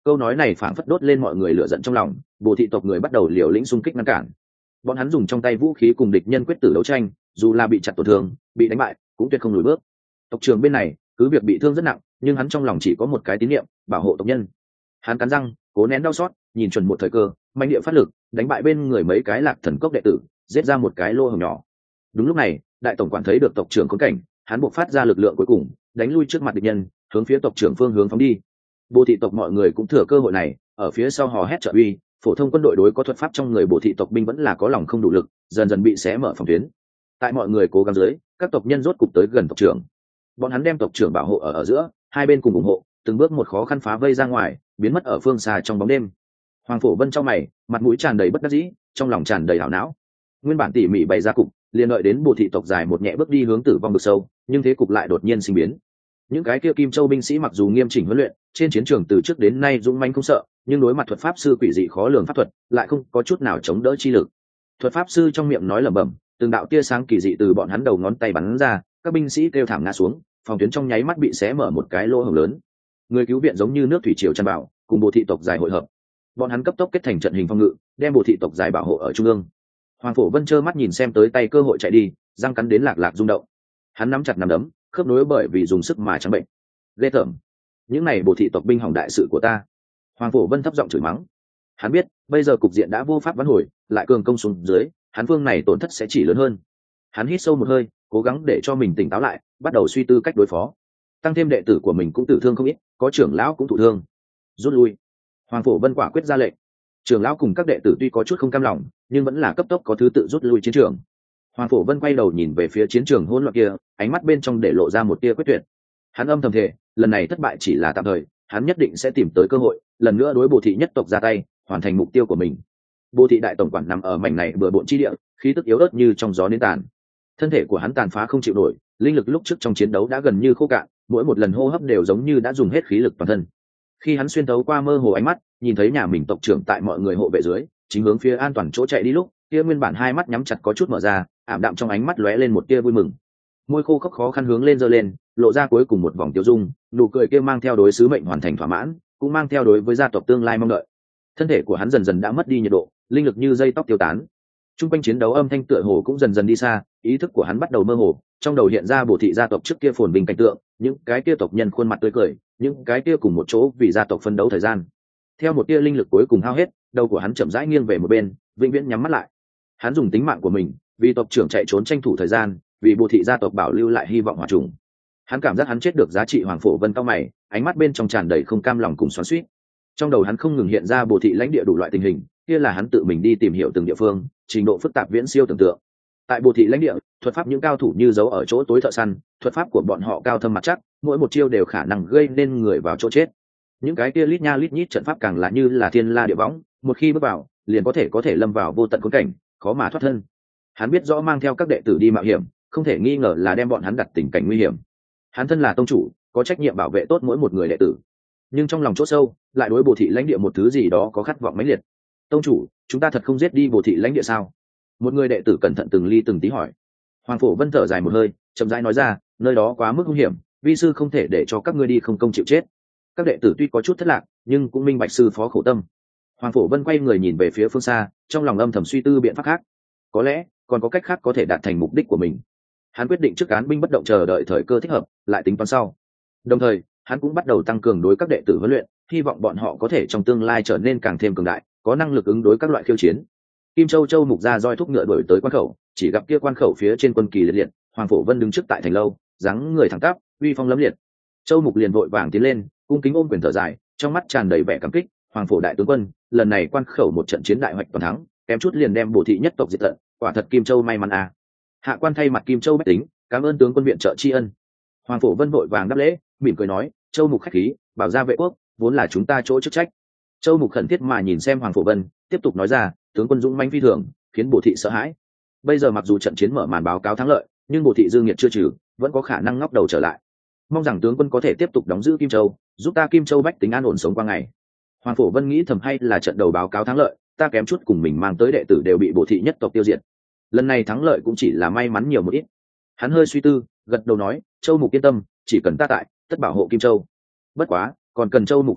S1: câu nói này phảng phất đốt lên mọi người lửa giận trong lòng, Bồ thị tộc người bắt đầu liều lĩnh xung kích ngăn cản. Bọn hắn dùng trong tay vũ khí cùng địch nhân quyết tử đấu tranh, dù là bị chặt tổn thương, bị đánh bại, cũng tuyệt không lùi bước. Tộc trưởng bên này cứ việc bị thương rất nặng, nhưng hắn trong lòng chỉ có một cái tín niệm, bảo hộ tộc nhân. Hắn cắn răng cố nén đau xót, nhìn chuẩn một thời cơ, mạnh địa phát lực, đánh bại bên người mấy cái Lạc Thần cốc đệ tử, giết ra một cái lô hổng nhỏ. Đúng lúc này, đại tổng quản thấy được tộc trưởng khốn cảnh, hắn buộc phát ra lực lượng cuối cùng, đánh lui trước mặt địch nhân, hướng phía tộc trưởng phương hướng phóng đi. Bồ thị tộc mọi người cũng thừa cơ hội này, ở phía sau hò hét trợ uy. Phổ thông quân đội đối có thuật pháp trong người Bồ thị tộc binh vẫn là có lòng không đủ lực, dần dần bị xé mở phòng tuyến. Tại mọi người cố gắng dưới, các tộc nhân rốt cục tới gần tộc trưởng. Bọn hắn đem tộc trưởng bảo hộ ở giữa, hai bên cùng ủng hộ, từng bước một khó khăn phá vây ra ngoài, biến mất ở phương xa trong bóng đêm. Hoàng Phổ Vân trong mày, mặt mũi tràn đầy bất đắc dĩ, trong lòng tràn đầy hảo não. Nguyên bản tỉ mỉ bày ra cục, liền đợi đến Bồ thị tộc dài một nhẹ bước đi hướng tử vong vực sâu, nhưng thế cục lại đột nhiên sinh biến. Những cái kia Kim Châu binh sĩ mặc dù nghiêm chỉnh huấn luyện, trên chiến trường từ trước đến nay dũng mãnh không sợ, nhưng đối mặt thuật pháp sư quỷ dị khó lường pháp thuật, lại không có chút nào chống đỡ chi lực. Thuật pháp sư trong miệng nói lẩm bẩm, từng đạo tia sáng kỳ dị từ bọn hắn đầu ngón tay bắn ra, các binh sĩ kêu thảm ngã xuống, phòng tuyến trong nháy mắt bị xé mở một cái lỗ hổng lớn. Người cứu viện giống như nước thủy triều tràn vào, cùng Bồ thị tộc dài hội hợp. Bọn hắn cấp tốc kết thành trận hình phòng ngự, đem Bồ thị tộc dài bảo hộ ở trung ương. Hoàng Phổ Vân trơ mắt nhìn xem tới tay cơ hội chạy đi, răng cắn đến lạc lạc rung động. Hắn nắm chặt nắm đấm, khớp nối bởi vì dùng sức mà trắng bệnh. Ghê tởm, những này Bồ thị tộc binh hỏng đại sự của ta. Hoàng Phổ Vân thấp giọng chửi mắng. Hắn biết bây giờ cục diện đã vô pháp vãn hồi, lại cường công xuống dưới, hắn phương này tổn thất sẽ chỉ lớn hơn. Hắn hít sâu một hơi, cố gắng để cho mình tỉnh táo lại, bắt đầu suy tư cách đối phó. Tăng thêm đệ tử của mình cũng tử thương không ít, có trưởng lão cũng thụ thương. Rút lui. Hoàng Phổ Vân quả quyết ra lệnh. Trưởng lão cùng các đệ tử tuy có chút không cam lòng, nhưng vẫn là cấp tốc có thứ tự rút lui chiến trường. Hoàng Phổ Vân quay đầu nhìn về phía chiến trường hỗn loạn kia, ánh mắt bên trong để lộ ra một tia quyết tuyệt. Hắn âm thầm thề, lần này thất bại chỉ là tạm thời, hắn nhất định sẽ tìm tới cơ hội, lần nữa đối Bồ thị nhất tộc ra tay, hoàn thành mục tiêu của mình. Bồ thị đại tổng quản nằm ở mảnh này bừa bộn chi địa, khí tức yếu ớt như trong gió nến tàn. Thân thể của hắn tàn phá không chịu nổi, linh lực lúc trước trong chiến đấu đã gần như khô cạn, mỗi một lần hô hấp đều giống như đã dùng hết khí lực toàn thân. Khi hắn xuyên thấu qua mơ hồ ánh mắt, nhìn thấy nhà mình tộc trưởng tại mọi người hộ vệ dưới, chính hướng phía an toàn chỗ chạy đi lúc, kia nguyên bản hai mắt nhắm chặt có chút mở ra, ảm đạm trong ánh mắt lóe lên một tia vui mừng. Môi khô khốc khó khăn hướng lên giơ lên, lộ ra cuối cùng một vòng tiêu dung, nụ cười kia mang theo đối sứ mệnh hoàn thành thỏa mãn, cũng mang theo đối với gia tộc tương lai mong đợi. Thân thể của hắn dần dần đã mất đi nhiệt độ, linh lực như dây tóc tiêu tán. Trung quanh chiến đấu âm thanh tựa hồ cũng dần dần đi xa, ý thức của hắn bắt đầu mơ hồ, trong đầu hiện ra Bồ thị gia tộc trước kia phồn vinh cảnh tượng, những cái kia tộc nhân khuôn mặt tươi cười, những cái kia cùng một chỗ vì gia tộc phân đấu thời gian. Theo một tia linh lực cuối cùng hao hết, đầu của hắn chậm rãi nghiêng về một bên, vĩnh viễn nhắm mắt lại. Hắn dùng tính mạng của mình, vì tộc trưởng chạy trốn tranh thủ thời gian, vì Bồ thị gia tộc bảo lưu lại hy vọng hòa trùng. Hắn cảm giác hắn chết được giá trị. Hoàng Phổ Vân cao mày, ánh mắt bên trong tràn đầy không cam lòng cùng xoắn xuýt. Trong đầu hắn không ngừng hiện ra Bồ thị lãnh địa đủ loại tình hình, kia là hắn tự mình đi tìm hiểu từng địa phương, trình độ phức tạp viễn siêu tưởng tượng. Tại Bồ thị lãnh địa, thuật pháp những cao thủ như giấu ở chỗ tối thợ săn, thuật pháp của bọn họ cao thâm mặt chắc, mỗi một chiêu đều khả năng gây nên người vào chỗ chết. Những cái kia lít nha lít nhít trận pháp càng là như là thiên la địa võng, một khi bước vào, liền có thể lâm vào vô tận khốn cảnh, khó mà thoát thân. Hắn biết rõ mang theo các đệ tử đi mạo hiểm, không thể nghi ngờ là đem bọn hắn đặt tình cảnh nguy hiểm. Hắn thân là tông chủ, có trách nhiệm bảo vệ tốt mỗi một người đệ tử, nhưng trong lòng chỗ sâu lại đối Bồ thị lãnh địa một thứ gì đó có khát vọng mãnh liệt. Tông chủ, chúng ta thật không giết đi Bồ thị lãnh địa sao? Một người đệ tử cẩn thận từng ly từng tí hỏi. Hoàng Phổ Vân thở dài một hơi, chậm rãi nói ra, nơi đó quá mức nguy hiểm, vi sư không thể để cho các ngươi đi không công chịu chết. Các đệ tử tuy có chút thất lạc, nhưng cũng minh bạch sư phó khổ tâm. Hoàng Phổ Vân quay người nhìn về phía phương xa, trong lòng âm thầm suy tư biện pháp khác. Có lẽ còn có cách khác có thể đạt thành mục đích của mình. Hắn quyết định trước án binh bất động chờ đợi thời cơ thích hợp, lại tính toán sau. Đồng thời, hắn cũng bắt đầu tăng cường đối các đệ tử huấn luyện, hy vọng bọn họ có thể trong tương lai trở nên càng thêm cường đại, có năng lực ứng đối các loại khiêu chiến. Kim Châu mục ra roi thúc ngựa đuổi tới quan khẩu, chỉ gặp kia quan khẩu phía trên quân kỳ liệt liệt, Hoàng Phổ Vân đứng trước tại thành lâu, dáng người thẳng tắp, uy phong lẫm liệt. Châu mục liền vội vàng tiến lên, cung kính ôm quyền thở dài, trong mắt tràn đầy vẻ cảm kích. Hoàng Phổ đại tướng quân, lần này quan khẩu một trận chiến đại hoạch toàn thắng, kém chút liền đem Bồ thị nhất tộc diệt tận, quả thật Kim Châu may mắn à. Hạ quan thay mặt Kim Châu bách tính, cảm ơn tướng quân viện trợ tri ân. Hoàng Phổ Vân vội vàng đáp lễ, mỉm cười nói, Châu mục khách khí, bảo gia vệ quốc vốn là chúng ta chỗ chức trách. Châu mục khẩn thiết mà nhìn xem Hoàng Phổ Vân, tiếp tục nói ra, tướng quân dũng mãnh phi thường, khiến Bồ thị sợ hãi. Bây giờ mặc dù trận chiến mở màn báo cáo thắng lợi, nhưng Bồ thị dương nghiệt chưa trừ, vẫn có khả năng ngóc đầu trở lại. Mong rằng tướng quân có thể tiếp tục đóng giữ Kim Châu, giúp ta Kim Châu bách tính an ổn sống qua ngày. Hoàng Phổ Vân nghĩ thầm, hay là trận đầu báo cáo thắng lợi, ta kém chút cùng mình mang tới đệ tử đều bị Bồ thị nhất tộc tiêu diệt. Lần này thắng lợi cũng chỉ là may mắn nhiều một ít. Hắn hơi suy tư, gật đầu nói, Châu mục yên tâm, chỉ cần ta tại, tất bảo hộ Kim Châu. Bất quá, còn cần Châu mục phối hợp,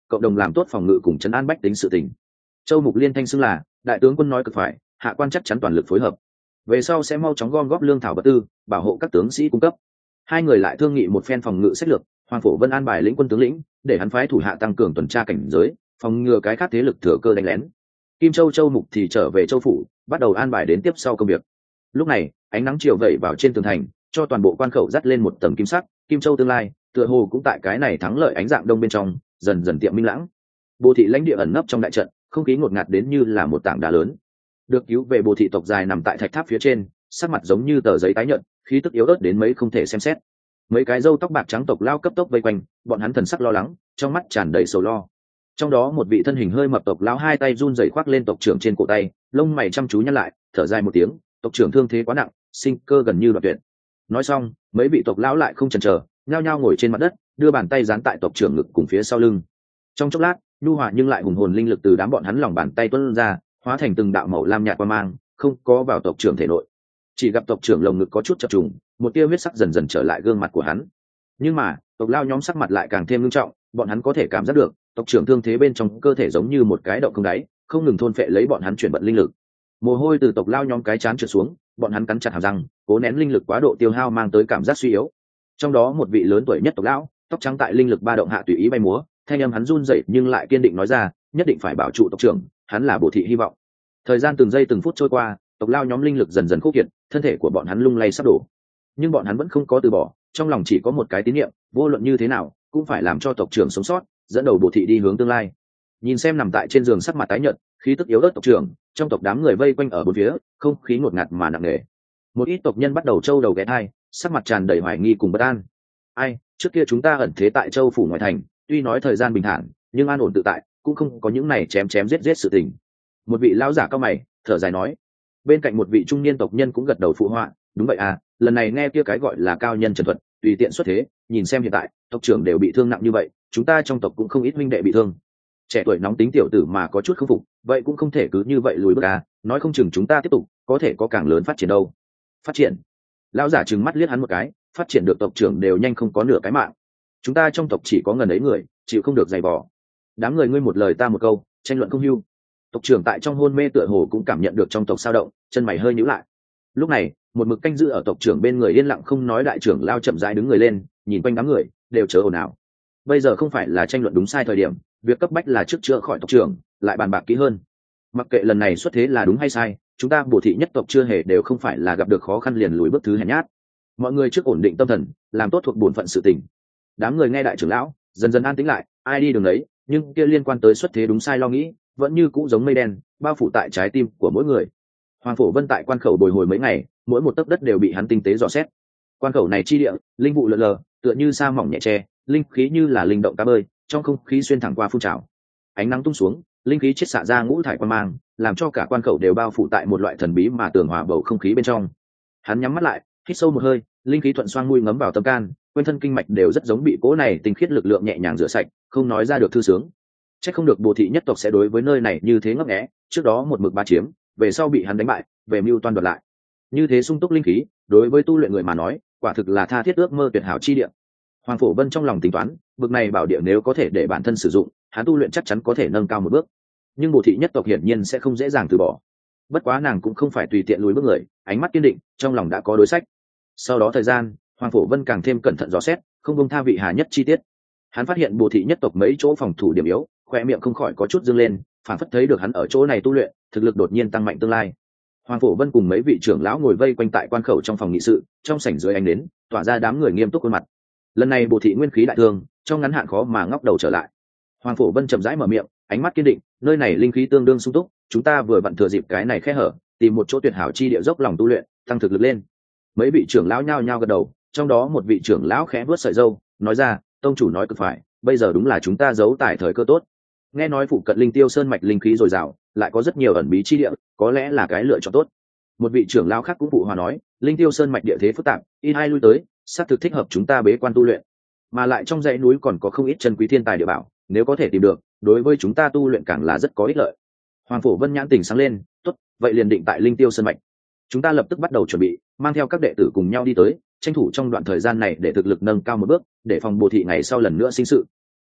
S1: cộng đồng làm tốt phòng ngự cùng trấn an bách tính sự tình. Châu Mục liên thanh xưng là đại tướng quân nói cực phải, hạ quan chắc chắn toàn lực phối hợp, về sau sẽ mau chóng gom góp lương thảo vật tư, bảo hộ các tướng sĩ cung cấp. Hai người lại thương nghị một phen phòng ngự sách lược. Hoàng Phổ Vân an bài lĩnh quân tướng lĩnh, để hắn phái thủ hạ tăng cường tuần tra cảnh giới, phòng ngừa cái khác thế lực thừa cơ đánh lén. Kim Châu Mục thì trở về châu phủ, bắt đầu an bài đến tiếp sau công việc. Lúc này ánh nắng chiều vẩy vào trên tường thành, cho toàn bộ quan khẩu dắt lên một tầng kim sắc. Kim Châu tương lai tựa hồ cũng tại cái này thắng lợi ánh dạng đông bên trong dần dần tiệm minh lãng. Bồ thị lãnh địa ẩn nấp trong đại trận, không khí ngột ngạt đến như là một tảng đá lớn. Được cứu về Bồ thị tộc dài nằm tại thạch tháp phía trên, sắc mặt giống như tờ giấy tái nhợt, khí tức yếu ớt đến mấy không thể xem xét. Mấy cái râu tóc bạc trắng tộc lao cấp tốc vây quanh, bọn hắn thần sắc lo lắng, trong mắt tràn đầy sầu lo. Trong đó một vị thân hình hơi mập tộc lão hai tay run rẩy khoác lên tộc trưởng trên cổ tay, lông mày chăm chú nhăn lại, thở dài một tiếng, tộc trưởng thương thế quá nặng, sinh cơ gần như đoạn tuyệt. Nói xong, mấy vị tộc lão lại không chần chờ, nhao nhao ngồi trên mặt đất, đưa bàn tay dán tại tộc trưởng ngực cùng phía sau lưng. Trong chốc lát, nhu hòa nhưng lại hùng hồn linh lực từ đám bọn hắn lòng bàn tay tuôn ra, hóa thành từng đạo màu lam nhạt quang mang, không có vào tộc trưởng thể nội. Chỉ gặp tộc trưởng lồng ngực có chút chập trùng, một tia huyết sắc dần dần trở lại gương mặt của hắn. Nhưng mà tộc lao nhóm sắc mặt lại càng thêm nghiêm trọng, bọn hắn có thể cảm giác được tộc trưởng thương thế bên trong cơ thể giống như một cái động không đáy, không ngừng thôn phệ lấy bọn hắn chuyển vận linh lực. Mồ hôi từ tộc lao nhóm cái chán trượt xuống, bọn hắn cắn chặt hàm răng, cố nén linh lực quá độ tiêu hao mang tới cảm giác suy yếu. Trong đó một vị lớn tuổi nhất tộc lão, tóc trắng tại linh lực ba động hạ tùy ý bay múa, thanh âm hắn run rẩy nhưng lại kiên định nói ra, nhất định phải bảo trụ tộc trưởng, hắn là Bồ thị hy vọng. Thời gian từng giây từng phút trôi qua, tộc lao nhóm linh lực dần dần khô kiệt, thân thể của bọn hắn lung lay sắp đổ. Nhưng bọn hắn vẫn không có từ bỏ, trong lòng chỉ có một cái tín niệm, vô luận như thế nào cũng phải làm cho tộc trưởng sống sót, dẫn đầu Bồ thị đi hướng tương lai. Nhìn xem nằm tại trên giường sắc mặt tái nhợt, khí tức yếu ớt tộc trưởng, trong tộc đám người vây quanh ở bốn phía, không khí ngột ngạt mà nặng nề. Một ít tộc nhân bắt đầu trâu đầu ghé thai, sắc mặt tràn đầy hoài nghi cùng bất an. Ai, trước kia chúng ta ẩn thế tại châu phủ ngoại thành, tuy nói thời gian bình thản, nhưng an ổn tự tại, cũng không có những này chém chém giết giết sự tình. Một vị lão giả cao mày, thở dài nói. Bên cạnh một vị trung niên tộc nhân cũng gật đầu phụ họa, đúng vậy à, lần này nghe kia cái gọi là cao nhân trần thuật tùy tiện xuất thế, nhìn xem hiện tại tộc trưởng đều bị thương nặng như vậy, chúng ta trong tộc cũng không ít huynh đệ bị thương. Trẻ tuổi nóng tính tiểu tử mà có chút không phục, vậy cũng không thể cứ như vậy lùi bước à, nói không chừng chúng ta tiếp tục có thể có càng lớn phát triển đâu. Phát triển? Lão giả trừng mắt liếc hắn một cái, phát triển được tộc trưởng đều nhanh không có nửa cái mạng, chúng ta trong tộc chỉ có ngần ấy người, chịu không được giày vò. Đám người ngươi một lời ta một câu, tranh luận không hưu. Tộc trưởng tại trong hôn mê tựa hồ cũng cảm nhận được trong tộc sao động, chân mày hơi nhíu lại. Lúc này một mực canh giữ ở tộc trưởng bên người yên lặng không nói đại trưởng lao chậm rãi đứng người lên, nhìn quanh đám người đều chớ ồn ào. Bây giờ không phải là tranh luận đúng sai thời điểm, việc cấp bách là trước chữa khỏi tộc trưởng, lại bàn bạc kỹ hơn. Mặc kệ lần này xuất thế là đúng hay sai, chúng ta Bồ thị nhất tộc chưa hề đều không phải là gặp được khó khăn liền lùi bước thứ hèn nhát. Mọi người trước ổn định tâm thần, làm tốt thuộc bổn phận sự tình. Đám người nghe đại trưởng lão dần dần an tĩnh lại, ai đi đường đấy, nhưng kia liên quan tới xuất thế đúng sai lo nghĩ vẫn như cũ giống mây đen bao phủ tại trái tim của mỗi người. Hoàng Phổ Vân tại quan khẩu bồi hồi mấy ngày, mỗi một tấc đất đều bị hắn tinh tế dò xét. Quan khẩu này chi địa, linh vụ lờ lờ, tựa như sa mỏng nhẹ tre, linh khí như là linh động cá bơi, trong không khí xuyên thẳng qua phun trào. Ánh nắng tung xuống, linh khí chiết xạ ra ngũ thải quang mang, làm cho cả quan khẩu đều bao phủ tại một loại thần bí mà tường hòa bầu không khí bên trong. Hắn nhắm mắt lại, hít sâu một hơi, linh khí thuận xoang mũi ngấm vào tâm can, quanh thân kinh mạch đều rất giống bị cỗ này tinh khiết lực lượng nhẹ nhàng rửa sạch, không nói ra được thư sướng. Chắc không được Bồ thị nhất tộc sẽ đối với nơi này như thế ngấp nghé, trước đó một mực ba chiếm, về sau bị hắn đánh bại, về mưu toan đoạt lại. Như thế sung túc linh khí, đối với tu luyện người mà nói, quả thực là tha thiết ước mơ tuyệt hảo chi địa. Hoàng Phổ Vân trong lòng tính toán, bực này bảo địa nếu có thể để bản thân sử dụng, hắn tu luyện chắc chắn có thể nâng cao một bước. Nhưng Bồ thị nhất tộc hiển nhiên sẽ không dễ dàng từ bỏ. Bất quá nàng cũng không phải tùy tiện lùi bước người, ánh mắt kiên định, trong lòng đã có đối sách. Sau đó thời gian, Hoàng Phổ Vân càng thêm cẩn thận dò xét, không buông tha vị hà nhất chi tiết. Hắn phát hiện Bồ thị nhất tộc mấy chỗ phòng thủ điểm yếu, khoe miệng không khỏi có chút dương lên, phản phất thấy được hắn ở chỗ này tu luyện, thực lực đột nhiên tăng mạnh tương lai. Hoàng Phổ Vân cùng mấy vị trưởng lão ngồi vây quanh tại quan khẩu trong phòng nghị sự, trong sảnh dưới ánh nến tỏa ra đám người nghiêm túc khuôn mặt. Lần này Bồ thị nguyên khí đại thương, trong ngắn hạn khó mà ngóc đầu trở lại. Hoàng Phổ Vân chậm rãi mở miệng, ánh mắt kiên định, nơi này linh khí tương đương sung túc, chúng ta vừa vặn thừa dịp cái này khe hở, tìm một chỗ tuyệt hảo chi địa dốc lòng tu luyện, tăng thực lực lên. Mấy vị trưởng lão nhao nhao gật đầu, trong đó một vị trưởng lão khẽ vuốt sợi râu, nói ra, tông chủ nói cực phải, bây giờ đúng là chúng ta giấu tài thời cơ tốt. Nghe nói phụ cận linh tiêu sơn mạch linh khí dồi dào, lại có rất nhiều ẩn bí chi địa, có lẽ là cái lựa chọn tốt. Một vị trưởng lão khác cũng phụ hòa nói, linh tiêu sơn mạch địa thế phức tạp, ít ai lui tới, xác thực thích hợp chúng ta bế quan tu luyện. Mà lại trong dãy núi còn có không ít chân quý thiên tài địa bảo, nếu có thể tìm được, đối với chúng ta tu luyện càng là rất có ích lợi. Hoàng Phổ Vân nhãn tỉnh sáng lên, tốt, vậy liền định tại linh tiêu sơn mạch. Chúng ta lập tức bắt đầu chuẩn bị, mang theo các đệ tử cùng nhau đi tới, tranh thủ trong đoạn thời gian này để thực lực nâng cao một bước, để phòng Bồ thị ngày sau lần nữa sinh sự.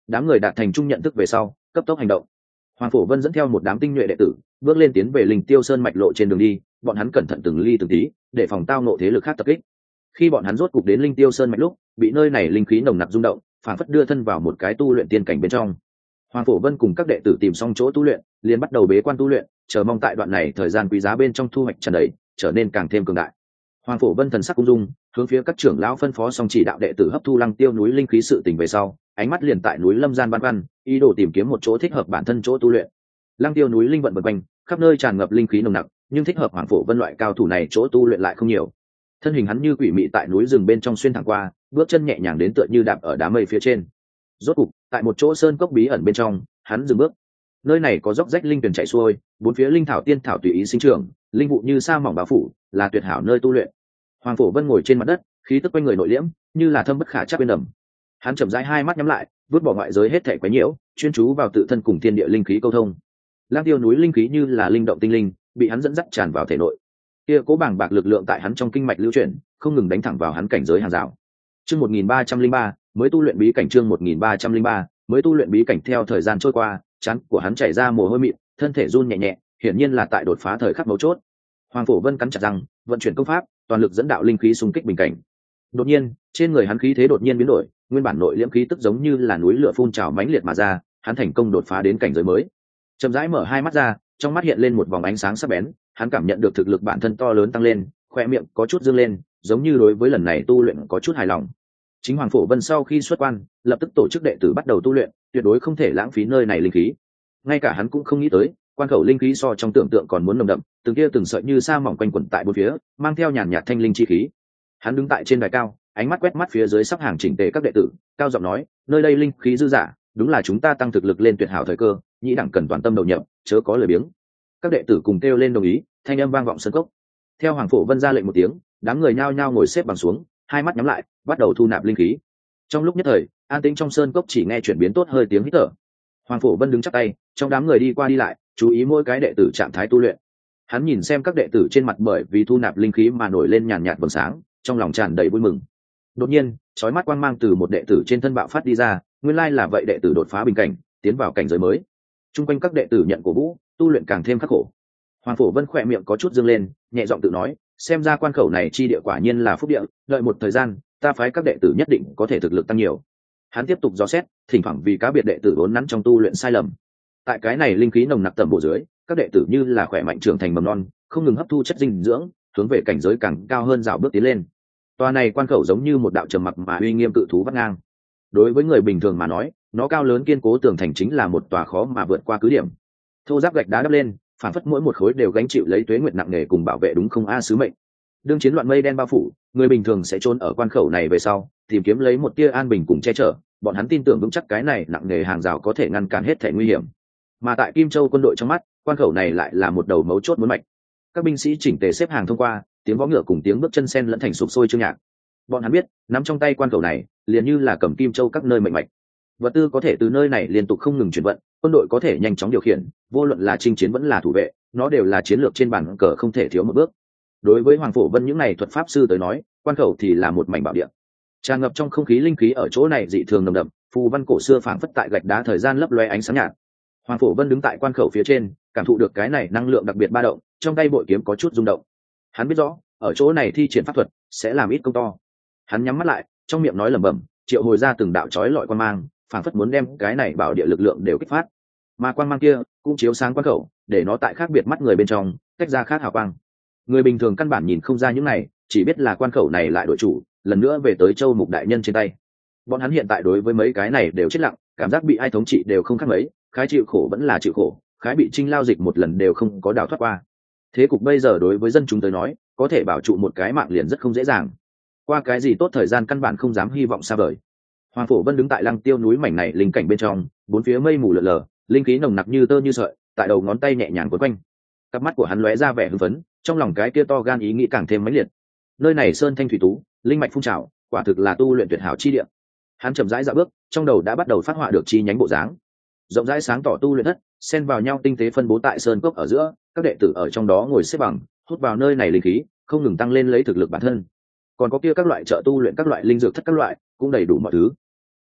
S1: Đám người đạt thành chung nhận thức về sau cấp tốc hành động. Hoàng Phổ Vân dẫn theo một đám tinh nhuệ đệ tử bước lên tiến về Linh Tiêu Sơn mạch lộ trên đường đi, bọn hắn cẩn thận từng ly từng tí để phòng tao nộ thế lực khác tập kích. Khi bọn hắn rốt cục đến Linh Tiêu Sơn mạch lúc, bị nơi này linh khí nồng nặc rung động, phản phất đưa thân vào một cái tu luyện tiên cảnh bên trong. Hoàng Phổ Vân cùng các đệ tử tìm xong chỗ tu luyện, liền bắt đầu bế quan tu luyện, chờ mong tại đoạn này thời gian quý giá bên trong thu hoạch tràn đầy, trở nên càng thêm cường đại. Hoàng Phổ Vân thần sắc cung dung, hướng phía các trưởng lão phân phó xong chỉ đạo đệ tử hấp thu Lăng Tiêu núi linh khí sự tình về sau, ánh mắt liền tại núi Lâm Gian băn khoăn, ý đồ tìm kiếm một chỗ thích hợp bản thân chỗ tu luyện. Lăng Tiêu núi linh vận vần quanh, khắp nơi tràn ngập linh khí nồng nặc, nhưng thích hợp Hoàng Phổ Vân loại cao thủ này chỗ tu luyện lại không nhiều. Thân hình hắn như quỷ mị tại núi rừng bên trong xuyên thẳng qua, bước chân nhẹ nhàng đến tựa như đạp ở đám mây phía trên. Rốt cục, tại một chỗ sơn cốc bí ẩn bên trong, hắn dừng bước. Nơi này có dốc rách linh tuyển chảy xuôi, bốn phía linh thảo tiên thảo tùy ý sinh trưởng, linh vụ như sa mỏng bao phủ, là tuyệt hảo nơi tu luyện. Hoàng Phổ Vân ngồi trên mặt đất, khí tức quanh người nội liễm, như là thâm bất khả trắc bên đầm. Hắn chậm rãi hai mắt nhắm lại, vứt bỏ ngoại giới hết thảy quấy nhiễu, chuyên chú vào tự thân cùng thiên địa linh khí câu thông. Lang Tiêu núi linh khí như là linh động tinh linh, bị hắn dẫn dắt tràn vào thể nội. Kia cố bàng bạc lực lượng tại hắn trong kinh mạch lưu chuyển, không ngừng đánh thẳng vào hắn cảnh giới hàng rào. Chương 1303, mới tu luyện bí cảnh chương 1303, mới tu luyện bí cảnh theo thời gian trôi qua, trán của hắn chảy ra mồ hôi mịn, thân thể run nhẹ nhẹ, hiển nhiên là tại đột phá thời khắc mấu chốt. Hoàng Phổ Vân cắn chặt răng, vận chuyển công pháp, toàn lực dẫn đạo linh khí xung kích bình cảnh. Đột nhiên, trên người hắn khí thế đột nhiên biến đổi, nguyên bản nội liễm khí tức giống như là núi lửa phun trào mãnh liệt mà ra, hắn thành công đột phá đến cảnh giới mới. Chậm rãi mở hai mắt ra, trong mắt hiện lên một vòng ánh sáng sắc bén, hắn cảm nhận được thực lực bản thân to lớn tăng lên, khoe miệng có chút dương lên, giống như đối với lần này tu luyện có chút hài lòng. Chính Hoàng Phổ Vân sau khi xuất quan, lập tức tổ chức đệ tử bắt đầu tu luyện, tuyệt đối không thể lãng phí nơi này linh khí. Ngay cả hắn cũng không nghĩ tới, quan khẩu linh khí so trong tưởng tượng còn muốn nồng đậm, từng kia từng sợi như sa mỏng quanh quẩn tại bốn phía, mang theo nhàn nhạt thanh linh chi khí. Hắn đứng tại trên đài cao, ánh mắt quét mắt phía dưới sắp hàng chỉnh tề các đệ tử, cao giọng nói, nơi đây linh khí dư dả, đúng là chúng ta tăng thực lực lên tuyệt hảo thời cơ, nhĩ đẳng cần toàn tâm đầu nhập, chớ có lười biếng. Các đệ tử cùng kêu lên đồng ý, thanh âm vang vọng sân cốc. Theo Hoàng Phổ Vân ra lệnh một tiếng, đám người nhao nhao ngồi xếp bằng xuống, hai mắt nhắm lại, bắt đầu thu nạp linh khí. Trong lúc nhất thời, an tĩnh trong sơn cốc chỉ nghe chuyển biến tốt hơi tiếng hít thở. Hoàng Phổ Vân đứng chắp tay, trong đám người đi qua đi lại, chú ý mỗi cái đệ tử trạng thái tu luyện. Hắn nhìn xem các đệ tử trên mặt bởi vì thu nạp linh khí mà nổi lên nhàn nhạt vầng sáng, trong lòng tràn đầy vui mừng. Đột nhiên, chói mắt quang mang từ một đệ tử trên thân bạo phát đi ra, nguyên lai là vậy đệ tử đột phá bình cảnh, tiến vào cảnh giới mới. Trung quanh các đệ tử nhận cổ vũ, tu luyện càng thêm khắc khổ. Hoàng Phổ Vân khỏe miệng có chút dương lên, nhẹ giọng tự nói, xem ra quan khẩu này chi địa quả nhiên là phúc địa, đợi một thời gian, ta phái các đệ tử nhất định có thể thực lực tăng nhiều. Hắn tiếp tục dò xét, thỉnh thoảng vì cá biệt đệ tử uốn nắn trong tu luyện sai lầm. Tại cái này linh khí nồng nặc tầm bộ dưới, các đệ tử như là khỏe mạnh trưởng thành mầm non, không ngừng hấp thu chất dinh dưỡng, hướng về cảnh giới càng cao hơn dạo bước tiến lên. Tòa này quan khẩu giống như một đạo trầm mặc mà uy nghiêm cự thú vắt ngang. Đối với người bình thường mà nói, nó cao lớn kiên cố tường thành chính là một tòa khó mà vượt qua cứ điểm. Thô giáp gạch đá đắp lên, phản phất mỗi một khối đều gánh chịu lấy tuế nguyệt nặng nề cùng bảo vệ đúng không a sứ mệnh. Đương chiến loạn mây đen bao phủ, người bình thường sẽ trốn ở quan khẩu này về sau, tìm kiếm lấy một tia an bình cùng che chở, bọn hắn tin tưởng vững chắc cái này nặng nề hàng rào có thể ngăn cản hết thể nguy hiểm. Mà tại Kim Châu quân đội trong mắt, quan khẩu này lại là một đầu mấu chốt muốn mạch. Các binh sĩ chỉnh tề xếp hàng thông qua, tiếng vó ngựa cùng tiếng bước chân sen lẫn thành sục sôi chương nhạc. Bọn hắn biết, nắm trong tay quan khẩu này, liền như là cầm Kim Châu các nơi mệnh mạch. Vật tư có thể từ nơi này liên tục không ngừng chuyển vận, quân đội có thể nhanh chóng điều khiển, vô luận là chinh chiến vẫn là thủ vệ, nó đều là chiến lược trên bàn cờ không thể thiếu một bước. Đối với Hoàng Phổ Vân những này thuật pháp sư tới nói, quan khẩu thì là một mảnh bảo địa. Tràn ngập trong không khí linh khí ở chỗ này dị thường nồng đậm, phù văn cổ xưa phảng phất tại gạch đá thời gian lấp loe ánh sáng nhạt. Hoàng Phổ Vân đứng tại quan khẩu phía trên, cảm thụ được cái này năng lượng đặc biệt ba động, trong tay bội kiếm có chút rung động. Hắn biết rõ, ở chỗ này thi triển pháp thuật sẽ làm ít công to. Hắn nhắm mắt lại, trong miệng nói lẩm bẩm, triệu hồi ra từng đạo chói lọi quan mang, phảng phất muốn đem cái này bảo địa lực lượng đều kích phát. Mà quan mang kia cũng chiếu sáng quan khẩu, để nó tại khác biệt mắt người bên trong, tách ra khác hào quang. Người bình thường căn bản nhìn không ra những này, chỉ biết là quan khẩu này lại đội chủ, lần nữa về tới Châu Mục đại nhân trên tay. Bọn hắn hiện tại đối với mấy cái này đều chết lặng, cảm giác bị ai thống trị đều không khác mấy, khái chịu khổ vẫn là chịu khổ, khái bị Trinh lao dịch một lần đều không có đào thoát qua. Thế cục bây giờ đối với dân chúng tới nói, có thể bảo trụ một cái mạng liền rất không dễ dàng. Qua cái gì tốt thời gian căn bản không dám hy vọng xa vời. Hoàng Phổ Vân đứng tại Lăng Tiêu núi mảnh này linh cảnh bên trong, bốn phía mây mù lờ lờ, linh khí nồng nặc như tơ như sợi, tại đầu ngón tay nhẹ nhàng quấn quanh. Cặp mắt của hắn lóe ra vẻ hưng phấn, trong lòng cái kia to gan ý nghĩ càng thêm mãnh liệt. Nơi này sơn thanh thủy tú, linh mạch phun trào, quả thực là tu luyện tuyệt hảo chi địa. Hắn chậm rãi dạo bước, trong đầu đã bắt đầu phát họa được chi nhánh bộ dáng. Rộng rãi sáng tỏ tu luyện thất, xen vào nhau tinh tế phân bố tại sơn cốc ở giữa, các đệ tử ở trong đó ngồi xếp bằng, hút vào nơi này linh khí, không ngừng tăng lên lấy thực lực bản thân. Còn có kia các loại trợ tu luyện các loại linh dược thất các loại, cũng đầy đủ mọi thứ.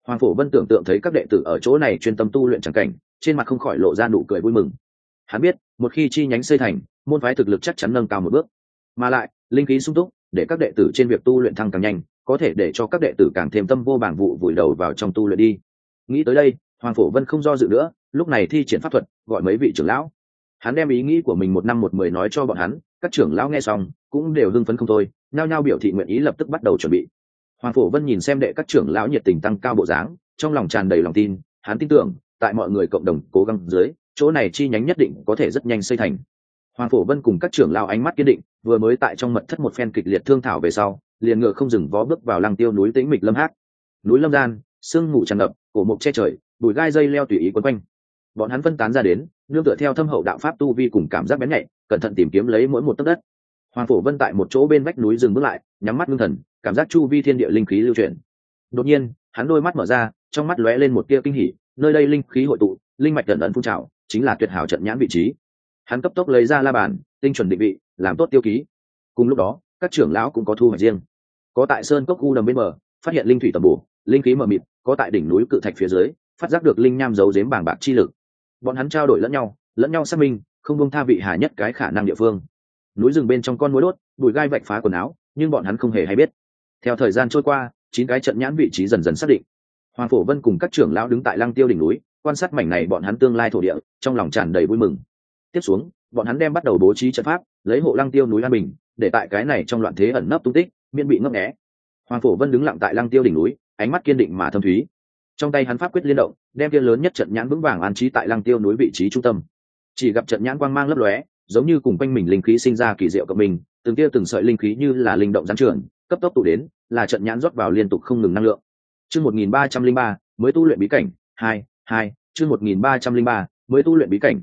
S1: Hoàng Phổ Vân tưởng tượng thấy các đệ tử ở chỗ này chuyên tâm tu luyện chẳng cảnh, trên mặt không khỏi lộ ra nụ cười vui mừng. Hắn biết, một khi chi nhánh xây thành, môn phái thực lực chắc chắn nâng cao một bước, mà lại linh khí sung túc, để các đệ tử trên việc tu luyện thăng càng nhanh, có thể để cho các đệ tử càng thêm tâm vô bảng vụ vùi đầu vào trong tu luyện đi. Nghĩ tới đây, Hoàng Phổ Vân không do dự nữa, lúc này thi triển pháp thuật, gọi mấy vị trưởng lão. Hắn đem ý nghĩ của mình một năm một mười nói cho bọn hắn, các trưởng lão nghe xong cũng đều hưng phấn không thôi, nhao nhao biểu thị nguyện ý lập tức bắt đầu chuẩn bị. Hoàng Phổ Vân nhìn xem đệ các trưởng lão nhiệt tình tăng cao bộ dáng, trong lòng tràn đầy lòng tin, hắn tin tưởng, tại mọi người cộng đồng cố gắng dưới, chỗ này chi nhánh nhất định có thể rất nhanh xây thành. Hoàng Phổ Vân cùng các trưởng lão ánh mắt kiên định, vừa mới tại trong mật thất một phen kịch liệt thương thảo về sau, liền ngựa không dừng vó bước vào Lăng Tiêu núi tĩnh mịch lâm hắc. Núi lâm gian, sương mù tràn ngập, cổ mục che trời, bụi gai dây leo tùy ý quấn quanh. Bọn hắn phân tán ra đến, nương tựa theo thâm hậu đạo pháp tu vi cùng cảm giác bén nhạy, cẩn thận tìm kiếm lấy mỗi một tấc đất. Hoàng Phổ Vân tại một chỗ bên vách núi dừng bước lại, nhắm mắt ngưng thần, cảm giác chu vi thiên địa linh khí lưu chuyển. Đột nhiên, hắn đôi mắt mở ra, trong mắt lóe lên một tia kinh hỉ, nơi đây linh khí hội tụ, linh mạch ẩn ẩn phun trào, chính là tuyệt hảo trận nhãn vị trí. Hắn cấp tốc lấy ra la bàn, tinh chuẩn định vị, làm tốt tiêu ký. Cùng lúc đó, các trưởng lão cũng có thu hoạch riêng. Có tại sơn cốc u đầm bên bờ, phát hiện linh thủy tầm bổ, linh khí mờ mịt, có tại đỉnh núi cự thạch phía dưới, phát giác được linh nham giấu giếm bàng bạc chi lực. Bọn hắn trao đổi lẫn nhau xác minh, không buông tha vị hà nhất cái khả năng địa phương. Núi rừng bên trong con muỗi đốt, bụi gai vạch phá quần áo, nhưng bọn hắn không hề hay biết. Theo thời gian trôi qua, 9 cái trận nhãn vị trí dần dần xác định. Hoàng Phổ Vân cùng các trưởng lão đứng tại Lăng Tiêu đỉnh núi, quan sát mảnh này bọn hắn tương lai thổ địa, trong lòng tràn đầy vui mừng. Tiếp xuống, bọn hắn đem bắt đầu bố trí trận pháp, lấy hộ Lăng Tiêu núi an bình, để tại cái này trong loạn thế ẩn nấp tung tích, miễn bị ngấp nghé. Hoàng Phổ Vân đứng lặng tại Lăng Tiêu đỉnh núi, ánh mắt kiên định mà thâm thúy. Trong tay hắn pháp quyết liên động, đem kia lớn nhất trận nhãn vững vàng an trí tại Lăng Tiêu núi vị trí trung tâm. Chỉ gặp trận nhãn quang mang lấp lóe, giống như cùng quanh mình linh khí sinh ra kỳ diệu cộng mình, từng tia từng sợi linh khí như là linh động giáng trường, cấp tốc tụ đến, là trận nhãn rót vào liên tục không ngừng năng lượng. Chương 1303, mới tu luyện bí cảnh 2, chương 1303, mới tu luyện bí cảnh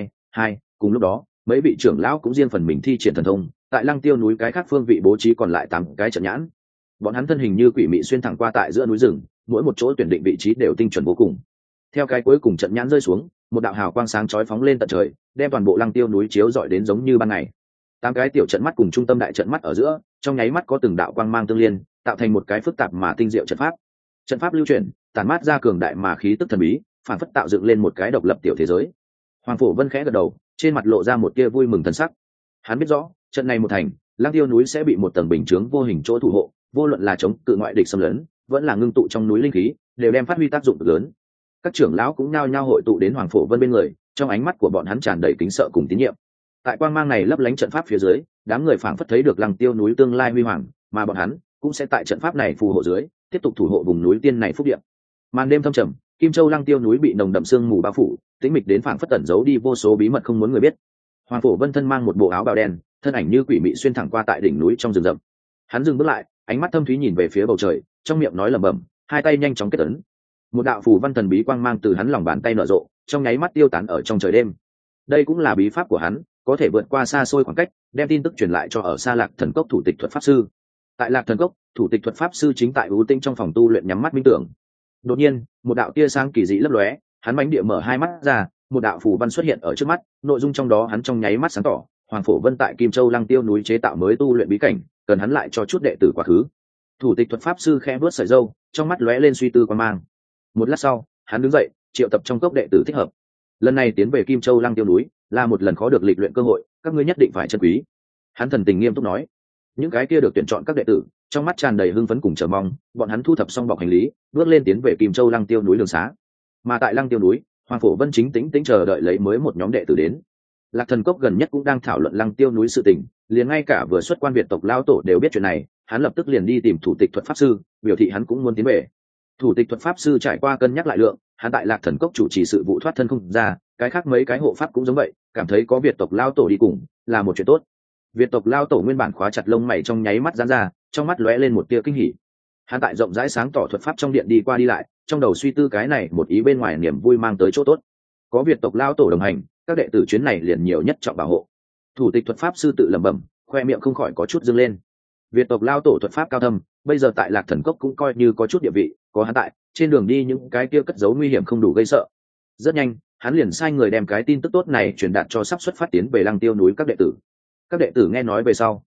S1: 2. Cùng lúc đó, mấy vị trưởng lão cũng riêng phần mình thi triển thần thông, tại Lăng Tiêu núi cái khác phương vị bố trí còn lại 8 cái trận nhãn. Bọn hắn thân hình như quỷ mị xuyên thẳng qua tại giữa núi rừng, mỗi một chỗ tuyển định vị trí đều tinh chuẩn vô cùng. Theo cái cuối cùng trận nhãn rơi xuống, một đạo hào quang sáng chói phóng lên tận trời, đem toàn bộ Lăng Tiêu núi chiếu rọi đến giống như ban ngày. 8 cái tiểu trận mắt cùng trung tâm đại trận mắt ở giữa, trong nháy mắt có từng đạo quang mang tương liên, tạo thành một cái phức tạp mà tinh diệu trận pháp. Trận pháp lưu chuyển, tản mát ra cường đại mà khí tức thần bí, phản phất tạo dựng lên một cái độc lập tiểu thế giới. Hoàng Phổ Vân khẽ gật đầu, trên mặt lộ ra một tia vui mừng thần sắc. Hắn biết rõ, trận này một thành, Lăng Tiêu núi sẽ bị một tầng bình chướng vô hình chỗ thủ hộ, vô luận là chống cự ngoại địch xâm lấn, vẫn là ngưng tụ trong núi linh khí, đều đem phát huy tác dụng lớn. Các trưởng lão cũng nhao nhao hội tụ đến Hoàng Phổ Vân bên người, trong ánh mắt của bọn hắn tràn đầy kính sợ cùng tín nhiệm. Tại quang mang này lấp lánh trận pháp phía dưới, đám người phảng phất thấy được Lăng Tiêu núi tương lai huy hoàng, mà bọn hắn cũng sẽ tại trận pháp này phù hộ dưới, tiếp tục thủ hộ vùng núi tiên này phúc địa. Màn đêm thâm trầm, Kim Châu Lăng Tiêu núi bị nồng đậm sương mù bao phủ, tĩnh mịch đến phảng phất tẩn giấu đi vô số bí mật không muốn người biết. Hoàng Phổ Vân thân mang một bộ áo bào đen, thân ảnh như quỷ mị xuyên thẳng qua tại đỉnh núi trong rừng rậm. Hắn dừng bước lại, ánh mắt thâm thúy nhìn về phía bầu trời, trong miệng nói lẩm bẩm, hai tay nhanh chóng kết ấn. Một đạo phù văn thần bí quang mang từ hắn lòng bàn tay nở rộ, trong nháy mắt tiêu tán ở trong trời đêm. Đây cũng là bí pháp của hắn, có thể vượt qua xa xôi khoảng cách, đem tin tức truyền lại cho ở xa Lạc Thần Cốc thủ tịch thuật pháp sư. Tại Lạc Thần Cốc, thủ tịch thuật pháp sư chính tại ưu tinh trong phòng tu luyện nhắm mắt minh tưởng. Đột nhiên, một đạo tia sáng kỳ dị lấp lóe, hắn mãnh địa mở hai mắt ra, một đạo phù văn xuất hiện ở trước mắt, nội dung trong đó hắn trong nháy mắt sáng tỏ, Hoàng Phổ Vân tại Kim Châu Lăng Tiêu núi chế tạo mới tu luyện bí cảnh, cần hắn lại cho chút đệ tử quá khứ. Thủ tịch thuật pháp sư khẽ vuốt sợi râu, trong mắt lóe lên suy tư quan mang. Một lát sau, hắn đứng dậy, triệu tập trong cốc đệ tử thích hợp. Lần này tiến về Kim Châu Lăng Tiêu núi, là một lần khó được lịch luyện cơ hội, các ngươi nhất định phải trân quý. Hắn thần tình nghiêm túc nói. Những cái kia được tuyển chọn các đệ tử, trong mắt tràn đầy hưng phấn cùng chờ mong, bọn hắn thu thập xong bọc hành lý, bước lên tiến về Kim Châu Lăng Tiêu núi đường xá. Mà tại Lăng Tiêu núi, Hoàng Phổ Vân chính tĩnh chờ đợi lấy mới một nhóm đệ tử đến. Lạc Thần Cốc gần nhất cũng đang thảo luận Lăng Tiêu núi sự tình, liền ngay cả vừa xuất quan Việt tộc lão tổ đều biết chuyện này, hắn lập tức liền đi tìm thủ tịch thuật pháp sư, biểu thị hắn cũng muốn tiến về. Thủ tịch thuật pháp sư trải qua cân nhắc lại lượng, hắn tại Lạc Thần Cốc chủ trì sự vụ thoát thân không ra, cái khác mấy cái hộ pháp cũng giống vậy, cảm thấy có Việt tộc lão tổ đi cùng là một chuyện tốt. Việt tộc lão tổ nguyên bản khóa chặt lông mày trong nháy mắt giãn ra, trong mắt lóe lên một tia kinh hỉ. Hắn tại rộng rãi sáng tỏ thuật pháp trong điện đi qua đi lại, trong đầu suy tư cái này một ý bên ngoài niềm vui mang tới chỗ tốt. Có Việt tộc lão tổ đồng hành, các đệ tử chuyến này liền nhiều nhất trọng bảo hộ. Thủ tịch thuật pháp sư tự lẩm bẩm, khoe miệng không khỏi có chút dương lên. Việt tộc lão tổ thuật pháp cao thâm, bây giờ tại Lạc Thần Cốc cũng coi như có chút địa vị, có hắn tại, trên đường đi những cái kia cất giấu nguy hiểm không đủ gây sợ. Rất nhanh, hắn liền sai người đem cái tin tức tốt này truyền đạt cho sắp xuất phát tiến về Lăng Tiêu núi các đệ tử. Các đệ tử nghe nói về sau,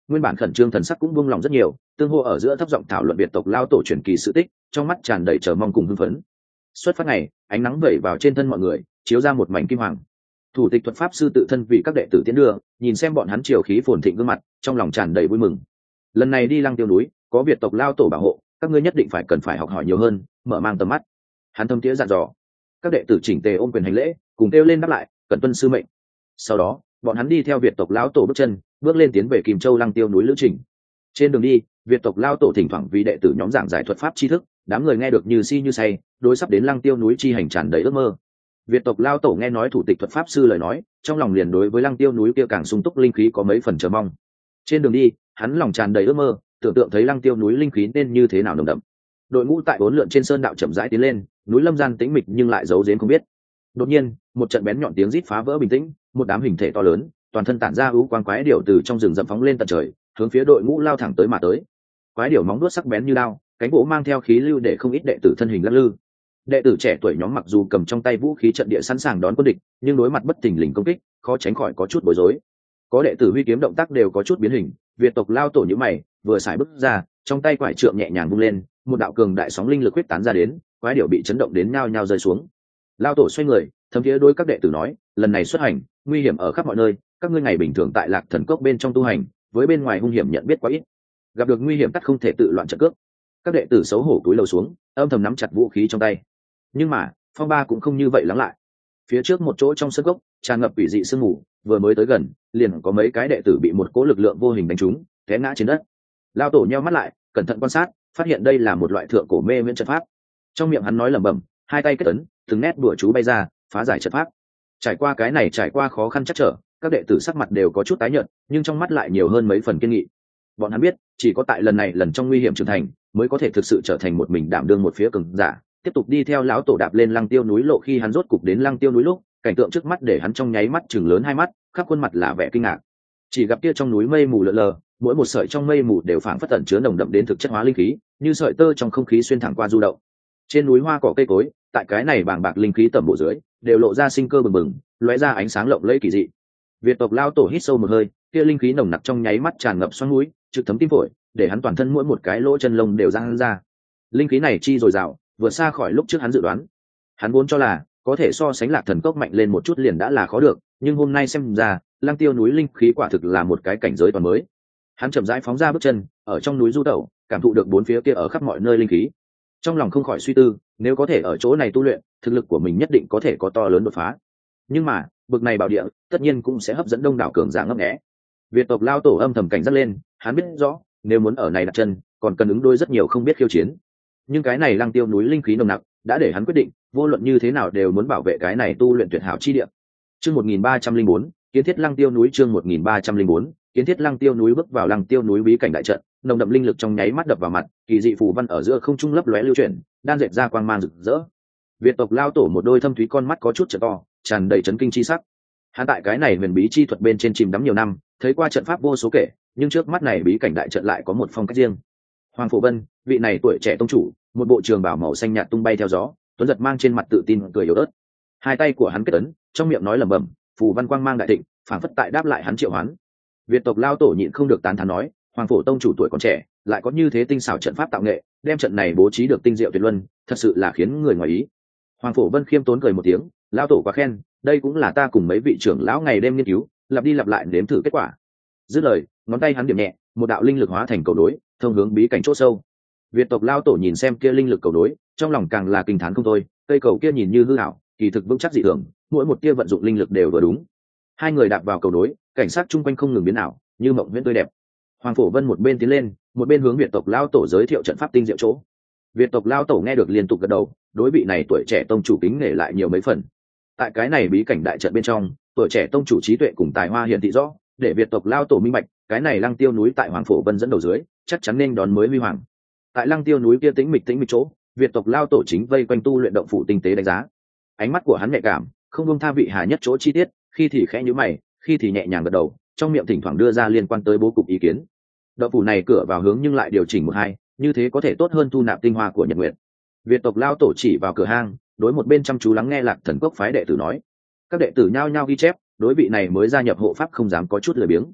S1: nguyên bản khẩn trương thần sắc cũng buông lòng rất nhiều, tương hô ở giữa thấp giọng thảo luận Việt tộc lao tổ truyền kỳ sự tích, trong mắt tràn đầy chờ mong cùng hưng phấn. Xuất phát ngày, ánh nắng vẩy vào trên thân mọi người, chiếu ra một mảnh kim hoàng. Thủ tịch thuật pháp sư tự thân vì các đệ tử tiến đưa, nhìn xem bọn hắn triều khí phồn thịnh gương mặt, trong lòng tràn đầy vui mừng. Lần này đi Lăng Tiêu núi, có Việt tộc lao tổ bảo hộ, các ngươi nhất định cần phải học hỏi nhiều hơn, mở mang tầm mắt. Hắn thâm tía dặn dò. Các đệ tử chỉnh tề ôm quyền hành lễ, cùng kêu lên đáp lại, cẩn tuân sư mệnh. Sau đó, bọn hắn đi theo Việt tộc lão tổ bước chân, bước lên tiến về Kìm Châu Lăng Tiêu núi lữ trình. Trên đường đi, Việt tộc lao tổ thỉnh thoảng vì đệ tử nhóm giảng giải thuật pháp tri thức, đám người nghe được như si như say, đối sắp đến Lăng Tiêu núi chi hành tràn đầy ước mơ. Việt tộc lao tổ nghe nói thủ tịch thuật pháp sư lời nói, trong lòng liền đối với Lăng Tiêu núi kia càng sung túc linh khí có mấy phần chờ mong. Trên đường đi, hắn lòng tràn đầy ước mơ, tưởng tượng thấy Lăng Tiêu núi linh khí nên như thế nào nồng đậm. Đội ngũ tại bốn lượn trên sơn đạo chậm rãi tiến lên, núi lâm gian tĩnh mịch nhưng lại giấu giếm không biết. Đột nhiên, một trận bén nhọn tiếng rít phá vỡ bình tĩnh, một đám hình thể to lớn, toàn thân tản ra ưu quang quái điểu từ trong rừng rậm phóng lên tận trời, hướng phía đội ngũ lao thẳng tới mà tới. Quái điểu móng vuốt sắc bén như đao, cánh vỗ mang theo khí lưu để không ít đệ tử thân hình lắc lư. Đệ tử trẻ tuổi nhóm mặc dù cầm trong tay vũ khí trận địa sẵn sàng đón quân địch, nhưng đối mặt bất thình lình công kích, khó tránh khỏi có chút bối rối. Có đệ tử huy kiếm động tác đều có chút biến hình, Việt tộc lao tổ như mày, vừa xài bước ra, trong tay quải trượng nhẹ nhàng vung lên, một đạo cường đại sóng linh lực huyết tán ra đến, quái điểu bị chấn động đến nhao nhao rơi xuống. Lao tổ xoay người, thấm thiế đối các đệ tử nói, lần này xuất hành, nguy hiểm ở khắp mọi nơi, các ngươi ngày bình thường tại Lạc Thần Cốc bên trong tu hành, với bên ngoài hung hiểm nhận biết quá ít, gặp được nguy hiểm tất không thể tự loạn trận cước. Các đệ tử xấu hổ cúi đầu xuống, âm thầm nắm chặt vũ khí trong tay. Nhưng mà phong ba cũng không như vậy lắng lại. Phía trước một chỗ trong sân cốc tràn ngập quỷ dị sương mù, vừa mới tới gần liền có mấy cái đệ tử bị một cỗ lực lượng vô hình đánh trúng, té ngã trên đất. Lao tổ nheo mắt lại, cẩn thận quan sát, phát hiện đây là một loại thượng cổ mê miễn trận pháp. Trong miệng hắn nói lẩm bẩm, hai tay kết ấn, từng nét đùa chú bay ra, phá giải trận pháp. Trải qua cái này, trải qua khó khăn chắc trở, các đệ tử sắc mặt đều có chút tái nhợt, nhưng trong mắt lại nhiều hơn mấy phần kiên nghị. Bọn hắn biết, chỉ có tại lần này lần trong nguy hiểm trưởng thành, mới có thể thực sự trở thành một mình đảm đương một phía cường giả, tiếp tục đi theo lão tổ đạp lên Lăng Tiêu núi lộ. Khi hắn rốt cục đến Lăng Tiêu núi lúc, cảnh tượng trước mắt để hắn trong nháy mắt chừng lớn hai mắt, khắp khuôn mặt là vẻ kinh ngạc. Chỉ gặp kia trong núi mây mù lờ lờ, mỗi một sợi trong mây mù đều phảng phất tẩn chứa nồng đậm đến thực chất hóa linh khí, như sợi tơ trong không khí xuyên thẳng qua du động. Trên núi hoa cỏ cây cối, tại cái này bàng bạc linh khí tẩm bổ dưới, đều lộ ra sinh cơ bừng bừng, lóe ra ánh sáng lộng lẫy kỳ dị. Việt tộc lao tổ hít sâu một hơi, kia linh khí nồng nặc trong nháy mắt tràn ngập xoắn mũi, trực thấm tim phổi, để hắn toàn thân mỗi một cái lỗ chân lông đều răng ra. Linh khí này chi dồi dào, vượt xa khỏi lúc trước hắn dự đoán. Hắn vốn cho là có thể so sánh Lạc Thần Cốc mạnh lên một chút liền đã là khó được, nhưng hôm nay xem ra, Lăng Tiêu núi linh khí quả thực là một cái cảnh giới toàn mới. Hắn chậm rãi phóng ra bước chân, ở trong núi du tẩu, cảm thụ được bốn phía kia ở khắp mọi nơi linh khí. Trong lòng không khỏi suy tư, nếu có thể ở chỗ này tu luyện, thực lực của mình nhất định có thể có to lớn đột phá. Nhưng mà, bực này bảo địa, tất nhiên cũng sẽ hấp dẫn đông đảo cường giả ngấp nghé. Việt tộc lao tổ âm thầm cảnh giác lên, hắn biết rõ, nếu muốn ở này đặt chân, còn cần ứng đối rất nhiều không biết khiêu chiến. Nhưng cái này Lăng Tiêu núi linh khí nồng nặc, đã để hắn quyết định, vô luận như thế nào đều muốn bảo vệ cái này tu luyện tuyệt hảo chi địa. Chương 1304, kiến thiết Lăng Tiêu núi. Chương 1304, kiến thiết Lăng Tiêu núi. Bước vào Lăng Tiêu núi bí cảnh đại trận, nồng đậm linh lực trong nháy mắt đập vào mặt, kỳ dị phù văn ở giữa không trung lấp lóe lưu chuyển, đan dệt ra quang mang rực rỡ. Việt tộc lao tổ một đôi thâm thúy con mắt có chút trợ to, tràn đầy chấn kinh chi sắc. Hắn tại cái này huyền bí chi thuật bên trên chìm đắm nhiều năm, thấy qua trận pháp vô số kể, nhưng trước mắt này bí cảnh đại trận lại có một phong cách riêng. Hoàng Phổ Vân, vị này tuổi trẻ tông chủ, một bộ trường bào màu xanh nhạt tung bay theo gió, tuấn giật mang trên mặt tự tin cười yếu ớt. Hai tay của hắn kết ấn, trong miệng nói lẩm bẩm, phù văn quang mang đại thịnh, phảng phất tại đáp lại hắn triệu hoán. Việt tộc lao tổ nhịn không được tán thán nói, Hoàng Phổ tông chủ tuổi còn trẻ, lại có như thế tinh xảo trận pháp tạo nghệ, đem trận này bố trí được tinh diệu tuyệt luân, thật sự là khiến người ngoài ý. Hoàng Phổ Vân khiêm tốn cười một tiếng, lao tổ quá khen, đây cũng là ta cùng mấy vị trưởng lão ngày đêm nghiên cứu, lặp đi lặp lại nếm thử kết quả. Dứt lời, ngón tay hắn điểm nhẹ, một đạo linh lực hóa thành cầu đối, thông hướng bí cảnh chỗ sâu. Việt tộc lao tổ nhìn xem kia linh lực cầu đối, trong lòng càng là kinh thán không thôi, cây cầu kia nhìn như hư ảo, kỳ thực vững chắc dị thường, mỗi một tia vận dụng linh lực đều vừa đúng. Hai người đạp vào cầu đối, cảnh sát chung quanh không ngừng biến ảo, như mộng huyễn tươi đẹp. Hoàng Phổ Vân một bên tiến lên, một bên hướng Việt tộc lao tổ giới thiệu trận pháp tinh diệu chỗ. Việt tộc lao tổ nghe được liên tục gật đầu, đối vị này tuổi trẻ tông chủ kính nể lại nhiều mấy phần. Tại cái này bí cảnh đại trận bên trong, tuổi trẻ tông chủ trí tuệ cùng tài hoa hiện thị rõ, để Việt tộc lao tổ minh bạch, cái này Lăng Tiêu núi tại Hoàng Phổ Vân dẫn đầu dưới, chắc chắn nên đón mới huy hoàng. Tại Lăng Tiêu núi kia tĩnh mịch chỗ, Việt tộc lao tổ chính vây quanh tu luyện động phủ tinh tế đánh giá. Ánh mắt của hắn nhạy cảm, không buông tha vị hà nhất chỗ chi tiết, khi thì khẽ nhíu mày, khi thì nhẹ nhàng gật đầu, trong miệng thỉnh thoảng đưa ra liên quan tới bố cục ý kiến. Động phủ này cửa vào hướng nhưng lại điều chỉnh một hai, như thế có thể tốt hơn thu nạp tinh hoa của Nhật Nguyệt. Việt tộc lao tổ chỉ vào cửa hang, đối một bên chăm chú lắng nghe Lạc Thần Cốc phái đệ tử nói. Các đệ tử nhao nhao ghi chép, đối vị này mới gia nhập hộ pháp không dám có chút lười biếng.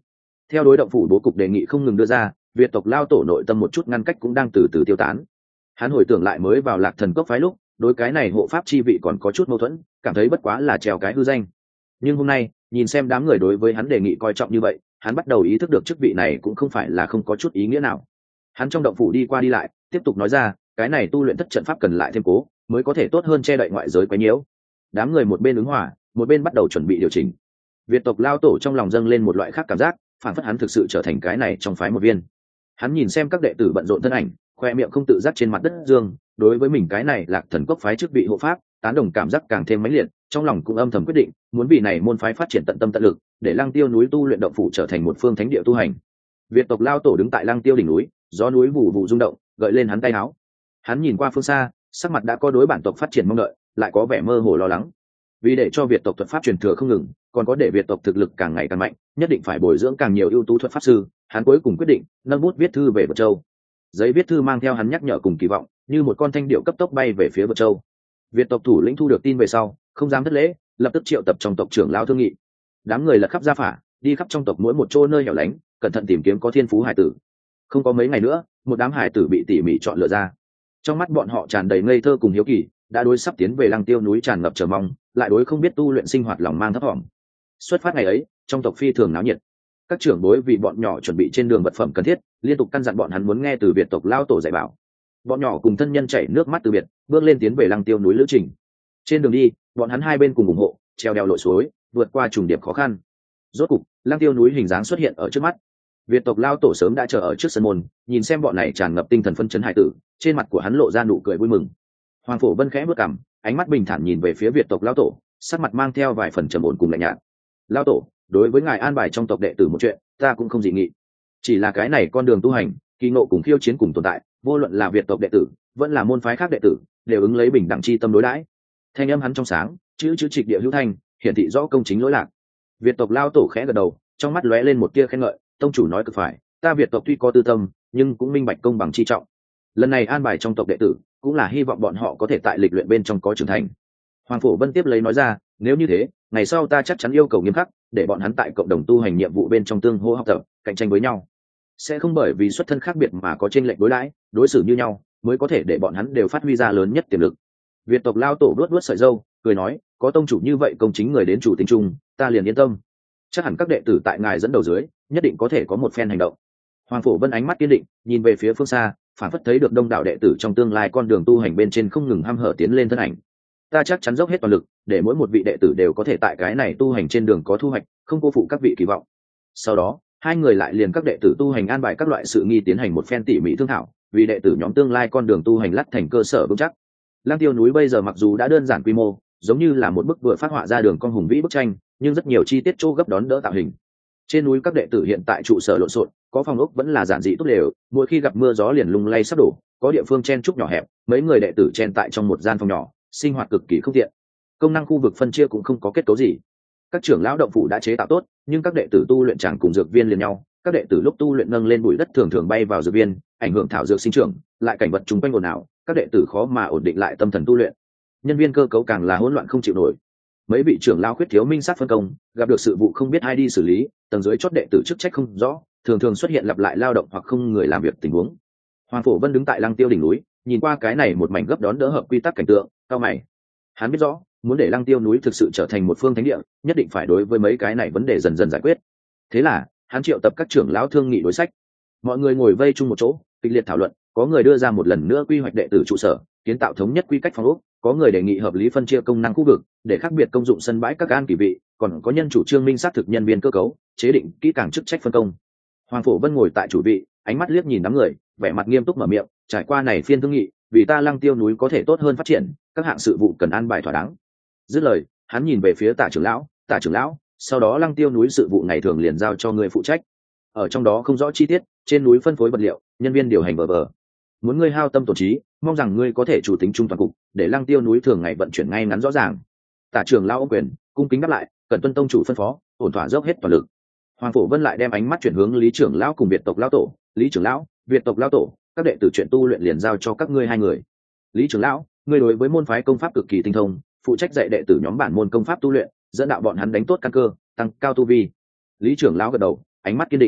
S1: Theo đối động phủ bố cục đề nghị không ngừng đưa ra, Việt tộc lao tổ nội tâm một chút ngăn cách cũng đang từ từ tiêu tán. Hắn hồi tưởng lại mới vào Lạc Thần Cốc phái lúc, đối cái này hộ pháp chi vị còn có chút mâu thuẫn, cảm thấy bất quá là trèo cái hư danh. Nhưng hôm nay, nhìn xem đám người đối với hắn đề nghị coi trọng như vậy, hắn bắt đầu ý thức được chức vị này cũng không phải là không có chút ý nghĩa nào. Hắn trong động phủ đi qua đi lại, tiếp tục nói ra, cái này tu luyện thất trận pháp cần lại thêm cố, mới có thể tốt hơn che đậy ngoại giới quấy nhiễu. Đám người một bên ứng hòa, một bên bắt đầu chuẩn bị điều chỉnh. Việt tộc lao tổ trong lòng dâng lên một loại khác cảm giác, phản phất hắn thực sự trở thành cái này trong phái một viên. Hắn nhìn xem các đệ tử bận rộn thân ảnh, khoe miệng không tự giác trên mặt đất dương, đối với mình cái này Lạc Thần Cốc phái chức vị hộ pháp, tán đồng cảm giác càng thêm mãnh liệt, trong lòng cũng âm thầm quyết định, muốn vì này môn phái phát triển tận tâm tận lực, để Lăng Tiêu núi tu luyện động phủ trở thành một phương thánh địa tu hành. Việt tộc lao tổ đứng tại Lăng Tiêu đỉnh núi, gió núi vụ vụ rung động, gợi lên hắn tay áo. Hắn nhìn qua phương xa, sắc mặt đã có đối bản tộc phát triển mong đợi, lại có vẻ mơ hồ lo lắng. Vì để cho Việt tộc thuật pháp truyền thừa không ngừng, còn có để Việt tộc thực lực càng ngày càng mạnh, nhất định phải bồi dưỡng càng nhiều ưu tú thuật pháp sư, hắn cuối cùng quyết định nâng bút viết thư về Vật Châu. Giấy viết thư mang theo hắn nhắc nhở cùng kỳ vọng, như một con thanh điệu cấp tốc bay về phía Vật Châu. Việt tộc thủ lĩnh thu được tin về sau, không dám thất lễ, lập tức triệu tập trong tộc trưởng lão thương nghị. Đám người lật khắp gia phả, đi khắp trong tộc mỗi một chỗ nơi hẻo lánh, cẩn thận tìm kiếm có thiên phú hải tử. Không có mấy ngày nữa, một đám hải tử bị tỉ mỉ chọn lựa ra. Trong mắt bọn họ tràn đầy ngây thơ cùng hiếu kỳ, đã đối sắp tiến về Lăng Tiêu núi tràn ngập chờ mong, lại đối không biết tu luyện sinh hoạt lòng mang thấp thỏm. Xuất phát ngày ấy, trong tộc phi thường náo nhiệt. Các trưởng bối vì bọn nhỏ chuẩn bị trên đường vật phẩm cần thiết, liên tục căn dặn bọn hắn muốn nghe từ Việt tộc lao tổ dạy bảo. Bọn nhỏ cùng thân nhân chảy nước mắt từ biệt, bước lên tiến về Lăng Tiêu núi lữ trình. Trên đường đi, bọn hắn hai bên cùng ủng hộ, treo đèo lội suối, vượt qua trùng điệp khó khăn. Rốt cục, Lăng Tiêu núi hình dáng xuất hiện ở trước mắt. Việt tộc lao tổ sớm đã chờ ở trước sân môn, nhìn xem bọn này tràn ngập tinh thần phân chấn hải tử, trên mặt của hắn lộ ra nụ cười vui mừng. Hoàng Phổ Vân khẽ bước cằm, ánh mắt bình thản nhìn về phía Việt tộc lao tổ, sắc mặt mang theo vài phần trầm ổn cùng lạnh nhạt. Lao tổ, đối với ngài an bài trong tộc đệ tử một chuyện, ta cũng không dị nghị. Chỉ là cái này con đường tu hành, kỳ ngộ cùng khiêu chiến cùng tồn tại, vô luận là Việt tộc đệ tử, vẫn là môn phái khác đệ tử, đều ứng lấy bình đẳng chi tâm đối đãi. Thanh âm hắn trong sáng, chữ trịch địa hữu thanh, hiển thị rõ công chính lỗi lạc. Việt tộc lao tổ khẽ gật đầu, trong mắt lóe lên một tia khen ngợi, tông chủ nói cực phải, ta Việt tộc tuy có tư tâm, nhưng cũng minh bạch công bằng chi trọng. Lần này an bài trong tộc đệ tử, cũng là hy vọng bọn họ có thể tại lịch luyện bên trong có trưởng thành. Hoàng Phổ Vân tiếp lấy nói ra, nếu như thế, ngày sau ta chắc chắn yêu cầu nghiêm khắc, để bọn hắn tại cộng đồng tu hành nhiệm vụ bên trong tương hỗ học tập, cạnh tranh với nhau, sẽ không bởi vì xuất thân khác biệt mà có chênh lệch đối đãi, đối xử như nhau, mới có thể để bọn hắn đều phát huy ra lớn nhất tiềm lực. Việt tộc lao tổ đuốt sợi râu, cười nói, có tông chủ như vậy công chính người đến chủ tính chung, ta liền yên tâm. Chắc hẳn các đệ tử tại ngài dẫn đầu dưới, nhất định có thể có một phen hành động. Hoàng Phổ Vân ánh mắt kiên định, nhìn về phía phương xa, phản phất thấy được đông đảo đệ tử trong tương lai con đường tu hành bên trên không ngừng hăm hở tiến lên thân ảnh. Ta chắc chắn dốc hết toàn lực, để mỗi một vị đệ tử đều có thể tại cái này tu hành trên đường có thu hoạch, không cô phụ các vị kỳ vọng. Sau đó, hai người lại liền các đệ tử tu hành an bài các loại sự nghi tiến hành một phen tỉ mỉ thương thảo, vì đệ tử nhóm tương lai con đường tu hành lắt thành cơ sở vững chắc. Lăng Tiêu núi bây giờ mặc dù đã đơn giản quy mô, giống như là một bức vừa phát họa ra đường con hùng vĩ bức tranh, nhưng rất nhiều chi tiết chỗ gấp đón đỡ tạo hình. Trên núi các đệ tử hiện tại trụ sở lộn xộn, có phòng ốc vẫn là giản dị tốt đều, mỗi khi gặp mưa gió liền lung lay sắp đổ, có địa phương chen trúc nhỏ hẹp, mấy người đệ tử chen tại trong một gian phòng nhỏ, sinh hoạt cực kỳ không tiện. Công năng khu vực phân chia cũng không có kết cấu gì. Các trưởng lão động phủ đã chế tạo tốt, nhưng các đệ tử tu luyện chẳng cùng dược viên liền nhau, các đệ tử lúc tu luyện nâng lên bụi đất thường thường bay vào dược viên, ảnh hưởng thảo dược sinh trưởng, lại cảnh vật chung quanh ồn ào, các đệ tử khó mà ổn định lại tâm thần tu luyện. Nhân viên cơ cấu càng là hỗn loạn không chịu nổi. Mấy vị trưởng lão khuyết thiếu minh sát phân công, gặp được sự vụ không biết ai đi xử lý, tầng dưới chót đệ tử chức trách không rõ, thường thường xuất hiện lặp lại lao động hoặc không người làm việc tình huống. Hoàng Phổ Vân đứng tại Lăng Tiêu đỉnh núi, nhìn qua cái này một mảnh gấp đón đỡ hợp quy tắc cảnh tượng, cao mày. Hắn biết rõ, muốn để Lăng Tiêu núi thực sự trở thành một phương thánh địa, nhất định phải đối với mấy cái này vấn đề dần dần giải quyết. Thế là, hắn triệu tập các trưởng lão thương nghị đối sách. Mọi người ngồi vây chung một chỗ, kịch liệt thảo luận, có người đưa ra một lần nữa quy hoạch đệ tử trụ sở, kiến tạo thống nhất quy cách phòng ốc, có người đề nghị hợp lý phân chia công năng khu vực, để khác biệt công dụng sân bãi các an kỳ vị, còn có nhân chủ trương minh xác thực nhân viên cơ cấu, chế định kỹ càng chức trách phân công. Hoàng Phổ Vân ngồi tại chủ vị, ánh mắt liếc nhìn đám người, vẻ mặt nghiêm túc mở miệng, trải qua này phiên thương nghị, vì ta Lăng Tiêu núi có thể tốt hơn phát triển, các hạng sự vụ cần an bài thỏa đáng. Dứt lời, hắn nhìn về phía Tả trưởng lão, sau đó Lăng Tiêu núi sự vụ ngày thường liền giao cho người phụ trách. Ở trong đó không rõ chi tiết, trên núi phân phối vật liệu, nhân viên điều hành vờ. Muốn ngươi hao tâm tổn trí, mong rằng ngươi có thể chủ tính trung toàn cục, để Lăng Tiêu núi thường ngày vận chuyển ngay ngắn rõ ràng. Tả trưởng lão ôm quyền, cung kính đáp lại, cần tuân tông chủ phân phó, ổn thỏa dốc hết toàn lực. Hoàng Phổ Vân lại đem ánh mắt chuyển hướng Lý trưởng lão cùng Việt tộc lão tổ, Lý trưởng lão, Việt tộc lão tổ, các đệ tử chuyện tu luyện liền giao cho các ngươi hai người. Lý trưởng lão, ngươi đối với môn phái công pháp cực kỳ tinh thông, phụ trách dạy đệ tử nhóm bản môn công pháp tu luyện, dẫn đạo bọn hắn đánh tốt căn cơ, tăng cao tu vi. Lý trưởng lão gật đầu, ánh mắt kiên định.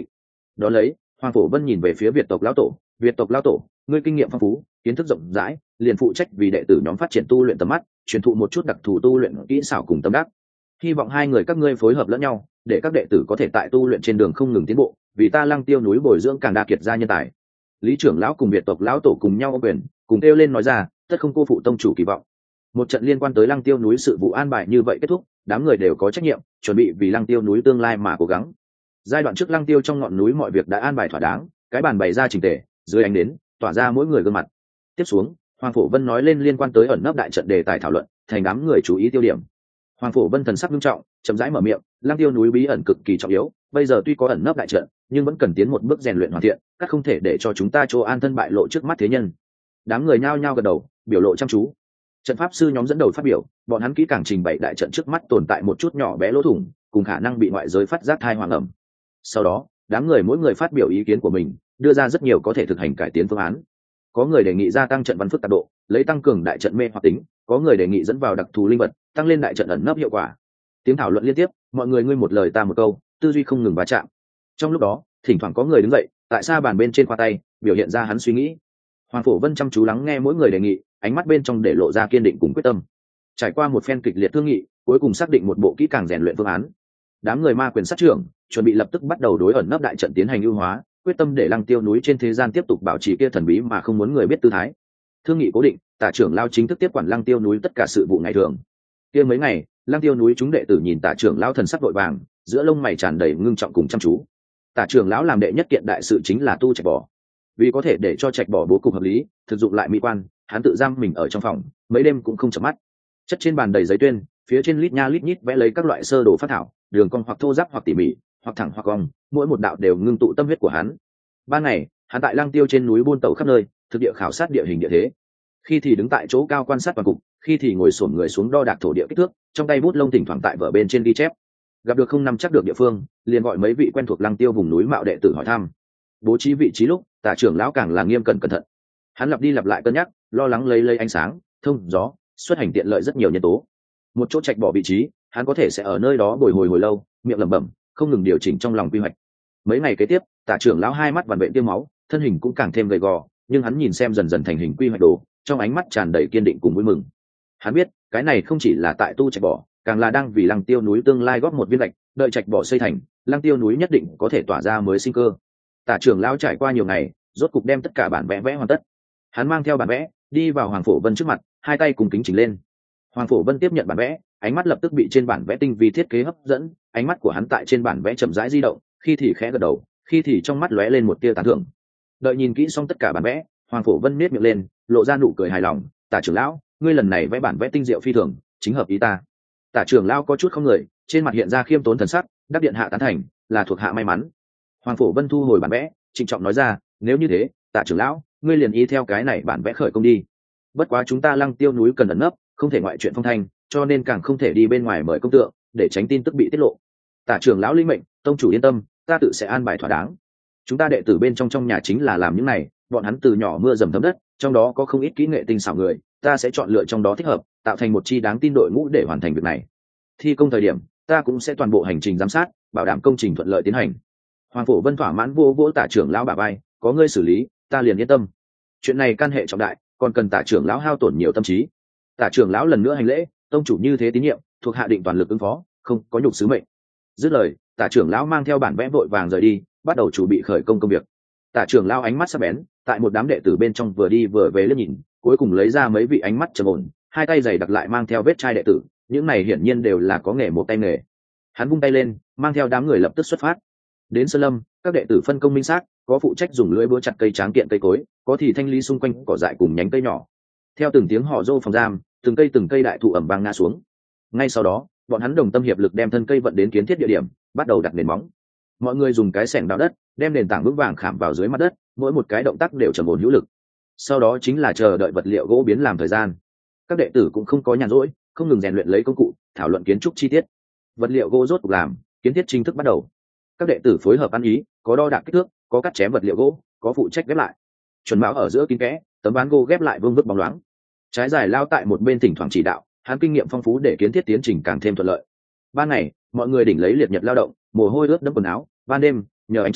S1: Đó lấy, Hoàng Phổ Vân nhìn về phía Việt tộc lão tổ, Việt tộc lão tổ, ngươi kinh nghiệm phong phú, kiến thức rộng rãi, liền phụ trách vì đệ tử nhóm phát triển tu luyện tầm mắt, truyền thụ một chút đặc thù tu luyện kỹ xảo cùng tâm đắc. Hy vọng hai người các ngươi phối hợp lẫn nhau, để các đệ tử có thể tại tu luyện trên đường không ngừng tiến bộ, vì ta Lăng Tiêu núi bồi dưỡng càng đa kiệt gia nhân tài. Lý trưởng lão cùng Việt tộc lão tổ cùng nhau ôm quyền, cùng kêu lên nói ra, tất không cô phụ tông chủ kỳ vọng. Một trận liên quan tới Lăng Tiêu núi sự vụ an bài như vậy kết thúc, đám người đều có trách nhiệm, chuẩn bị vì Lăng Tiêu núi tương lai mà cố gắng. Giai đoạn trước Lăng Tiêu trong ngọn núi mọi việc đã an bài thỏa đáng, cái bàn bày ra chỉnh tề, dưới ánh đến, tỏa ra mỗi người gương mặt. Tiếp xuống, Hoàng Phổ Vân nói lên liên quan tới ẩn nấp đại trận đề tài thảo luận, thành đám người chú ý tiêu điểm. Hoàng Phổ Vân thần sắc nghiêm trọng, chậm rãi mở miệng, Lăng Tiêu núi bí ẩn cực kỳ trọng yếu, bây giờ tuy có ẩn nấp đại trận, nhưng vẫn cần tiến một bước rèn luyện hoàn thiện, các không thể để cho chúng ta chỗ an thân bại lộ trước mắt thế nhân. Đám người nhao nhao gật đầu, biểu lộ chăm chú. Trận pháp sư nhóm dẫn đầu phát biểu, bọn hắn kỹ càng trình bày đại trận trước mắt tồn tại một chút nhỏ bé lỗ thủng, cùng khả năng bị ngoại giới phát giác thai hoàng ẩm. Sau đó, đám người mỗi người phát biểu ý kiến của mình, đưa ra rất nhiều có thể thực hành cải tiến phương án. Có người đề nghị gia tăng trận văn phức tạp độ, lấy tăng cường đại trận mê hoặc tính, có người đề nghị dẫn vào đặc thù linh vật, tăng lên đại trận ẩn nấp hiệu quả. Tiếng thảo luận liên tiếp, mọi người ngươi một lời ta một câu, tư duy không ngừng va chạm. Trong lúc đó, thỉnh thoảng có người đứng dậy, tại xa bàn bên trên khoa tay, biểu hiện ra hắn suy nghĩ. Hoàng Phổ Vân chăm chú lắng nghe mỗi người đề nghị, ánh mắt bên trong để lộ ra kiên định cùng quyết tâm. Trải qua một phen kịch liệt thương nghị, cuối cùng xác định một bộ kỹ càng rèn luyện phương án. Đám người ma quyền sát trưởng chuẩn bị lập tức bắt đầu đối ẩn nấp đại trận tiến hành ưu hóa, quyết tâm để Lăng Tiêu núi trên thế gian tiếp tục bảo trì kia thần bí mà không muốn người biết tư thái. Thương nghị cố định, Tả trưởng lao chính thức tiếp quản Lăng Tiêu núi tất cả sự vụ ngày thường. Kia mấy ngày, Lăng Tiêu núi chúng đệ tử nhìn Tả trưởng lao thần sắc vội vàng, giữa lông mày tràn đầy ngưng trọng cùng chăm chú. Tả trưởng lão làm đệ nhất kiện đại sự chính là tu trạch bỏ. Vì có thể để cho trạch bỏ bố cục hợp lý, thực dụng lại mỹ quan, hắn tự giam mình ở trong phòng, mấy đêm cũng không chợp mắt. Chất trên bàn đầy giấy tuyên, phía trên lít nha lít nhít vẽ lấy các loại sơ đồ phát thảo, đường cong hoặc thô ráp hoặc tỉ mỉ, hoặc thẳng hoặc cong, mỗi một đạo đều ngưng tụ tâm huyết của hắn. Ban ngày, hắn tại Lăng Tiêu trên núi buôn tẩu khắp nơi, thực địa khảo sát địa hình địa thế. Khi thì đứng tại chỗ cao quan sát toàn cục, khi thì ngồi xổm người xuống đo đạc thổ địa kích thước, trong tay bút lông thỉnh thoảng tại vở bên trên ghi chép. Gặp được không nắm chắc được địa phương, liền gọi mấy vị quen thuộc Lăng Tiêu vùng núi mạo đệ tử hỏi thăm. Bố trí vị trí lúc, Tả trưởng lão càng là nghiêm cẩn cẩn thận. Hắn lặp đi lặp lại cân nhắc, lo lắng lấy ánh sáng, thông gió, xuất hành tiện lợi rất nhiều nhân tố. Một chỗ trạch bỏ vị trí, hắn có thể sẽ ở nơi đó bồi hồi lâu, miệng lẩm bẩm, không ngừng điều chỉnh trong lòng quy hoạch. Mấy ngày kế tiếp, Tả trưởng lão hai mắt vằn vện tiêm máu, thân hình cũng càng thêm gầy gò, nhưng hắn nhìn xem dần dần thành hình quy hoạch đồ, trong ánh mắt tràn đầy kiên định cùng vui mừng. Hắn biết, cái này không chỉ là tại tu trạch bỏ, càng là đang vì Lăng Tiêu núi tương lai góp một viên gạch, đợi trạch bỏ xây thành, Lăng Tiêu núi nhất định có thể tỏa ra mới sinh cơ. Tả trưởng lão trải qua nhiều ngày, rốt cục đem tất cả bản vẽ vẽ hoàn tất. Hắn mang theo bản vẽ, đi vào Hoàng Phổ Vân trước mặt, hai tay cùng kính chỉnh lên. Hoàng Phổ Vân tiếp nhận bản vẽ, ánh mắt lập tức bị trên bản vẽ tinh vi thiết kế hấp dẫn, ánh mắt của hắn tại trên bản vẽ chậm rãi di động, khi thì khẽ gật đầu, khi thì trong mắt lóe lên một tia tán thưởng. Đợi nhìn kỹ xong tất cả bản vẽ, Hoàng Phổ Vân nhếch miệng lên, lộ ra nụ cười hài lòng, "Tả trưởng lão, ngươi lần này vẽ bản vẽ tinh diệu phi thường, chính hợp ý ta." Tả trưởng lão có chút không người, trên mặt hiện ra khiêm tốn thần sắc, đáp điện hạ tán thành, là thuộc hạ may mắn. Hoàng Phổ Vân thu hồi bản vẽ, trịnh trọng nói ra, "Nếu như thế, Tả trưởng lão, ngươi liền ý theo cái này bản vẽ khởi công đi. Bất quá chúng ta Lăng Tiêu núi cần ẩn nấp, không thể ngoại chuyện phong thanh, cho nên càng không thể đi bên ngoài mời công tượng, để tránh tin tức bị tiết lộ. Tả trưởng lão linh mệnh, tông chủ yên tâm, ta tự sẽ an bài thỏa đáng. Chúng ta đệ tử bên trong nhà chính là làm những này, bọn hắn từ nhỏ mưa dầm thấm đất, trong đó có không ít kỹ nghệ tinh xảo người, ta sẽ chọn lựa trong đó thích hợp, tạo thành một chi đáng tin đội ngũ để hoàn thành việc này. Thi công thời điểm, ta cũng sẽ toàn bộ hành trình giám sát, bảo đảm công trình thuận lợi tiến hành." Hoàng Phổ Vân thỏa mãn vô vỗ Tả trưởng lão bả vai, "Có ngươi xử lý, ta liền yên tâm. Chuyện này can hệ trọng đại, còn cần Tả trưởng lão hao tổn nhiều tâm trí." Tả trưởng lão lần nữa hành lễ, "Tông chủ như thế tín nhiệm, thuộc hạ định toàn lực ứng phó, không có nhục sứ mệnh." Dứt lời, Tả trưởng lão mang theo bản vẽ vội vàng rời đi, bắt đầu chuẩn bị khởi công công việc. Tả trưởng lão ánh mắt sắc bén, tại một đám đệ tử bên trong vừa đi vừa về liếc nhìn, cuối cùng lấy ra mấy vị ánh mắt trầm ổn, hai tay giày đặc lại mang theo vết chai đệ tử, những này hiển nhiên đều là có nghề một tay nghề. Hắn vung tay lên, mang theo đám người lập tức xuất phát. Đến Sơn Lâm, các đệ tử phân công minh xác, có phụ trách dùng lưỡi búa chặt cây tráng kiện cây cối, có thì thanh lý xung quanh cỏ dại cùng nhánh cây nhỏ. Theo từng tiếng họ rô phòng giam, từng cây đại thụ ẩm vang ngã xuống. Ngay sau đó, bọn hắn đồng tâm hiệp lực đem thân cây vận đến kiến thiết địa điểm, bắt đầu đặt nền móng. Mọi người dùng cái xẻng đào đất, đem nền tảng vững vàng khảm vào dưới mặt đất, mỗi một cái động tác đều trầm ổn hữu lực. Sau đó chính là chờ đợi vật liệu gỗ biến làm thời gian. Các đệ tử cũng không có nhàn rỗi, không ngừng rèn luyện lấy công cụ, thảo luận kiến trúc chi tiết. Vật liệu gỗ rốt cuộc làm, kiến thiết chính thức bắt đầu. Các đệ tử phối hợp ăn ý, có đo đạc kích thước, có cắt chém vật liệu gỗ, có phụ trách ghép lại. Chuẩn mão ở giữa kín kẽ, tấm ván gỗ ghép lại vương vức bóng loáng. Trái dài lao tại một bên thỉnh thoảng chỉ đạo, hắn kinh nghiệm phong phú để kiến thiết tiến trình càng thêm thuận lợi. Ban ngày, mọi người đỉnh lấy liệt nhật lao động, mồ hôi ướt đẫm quần áo. Ban đêm, nhờ ánh trăng,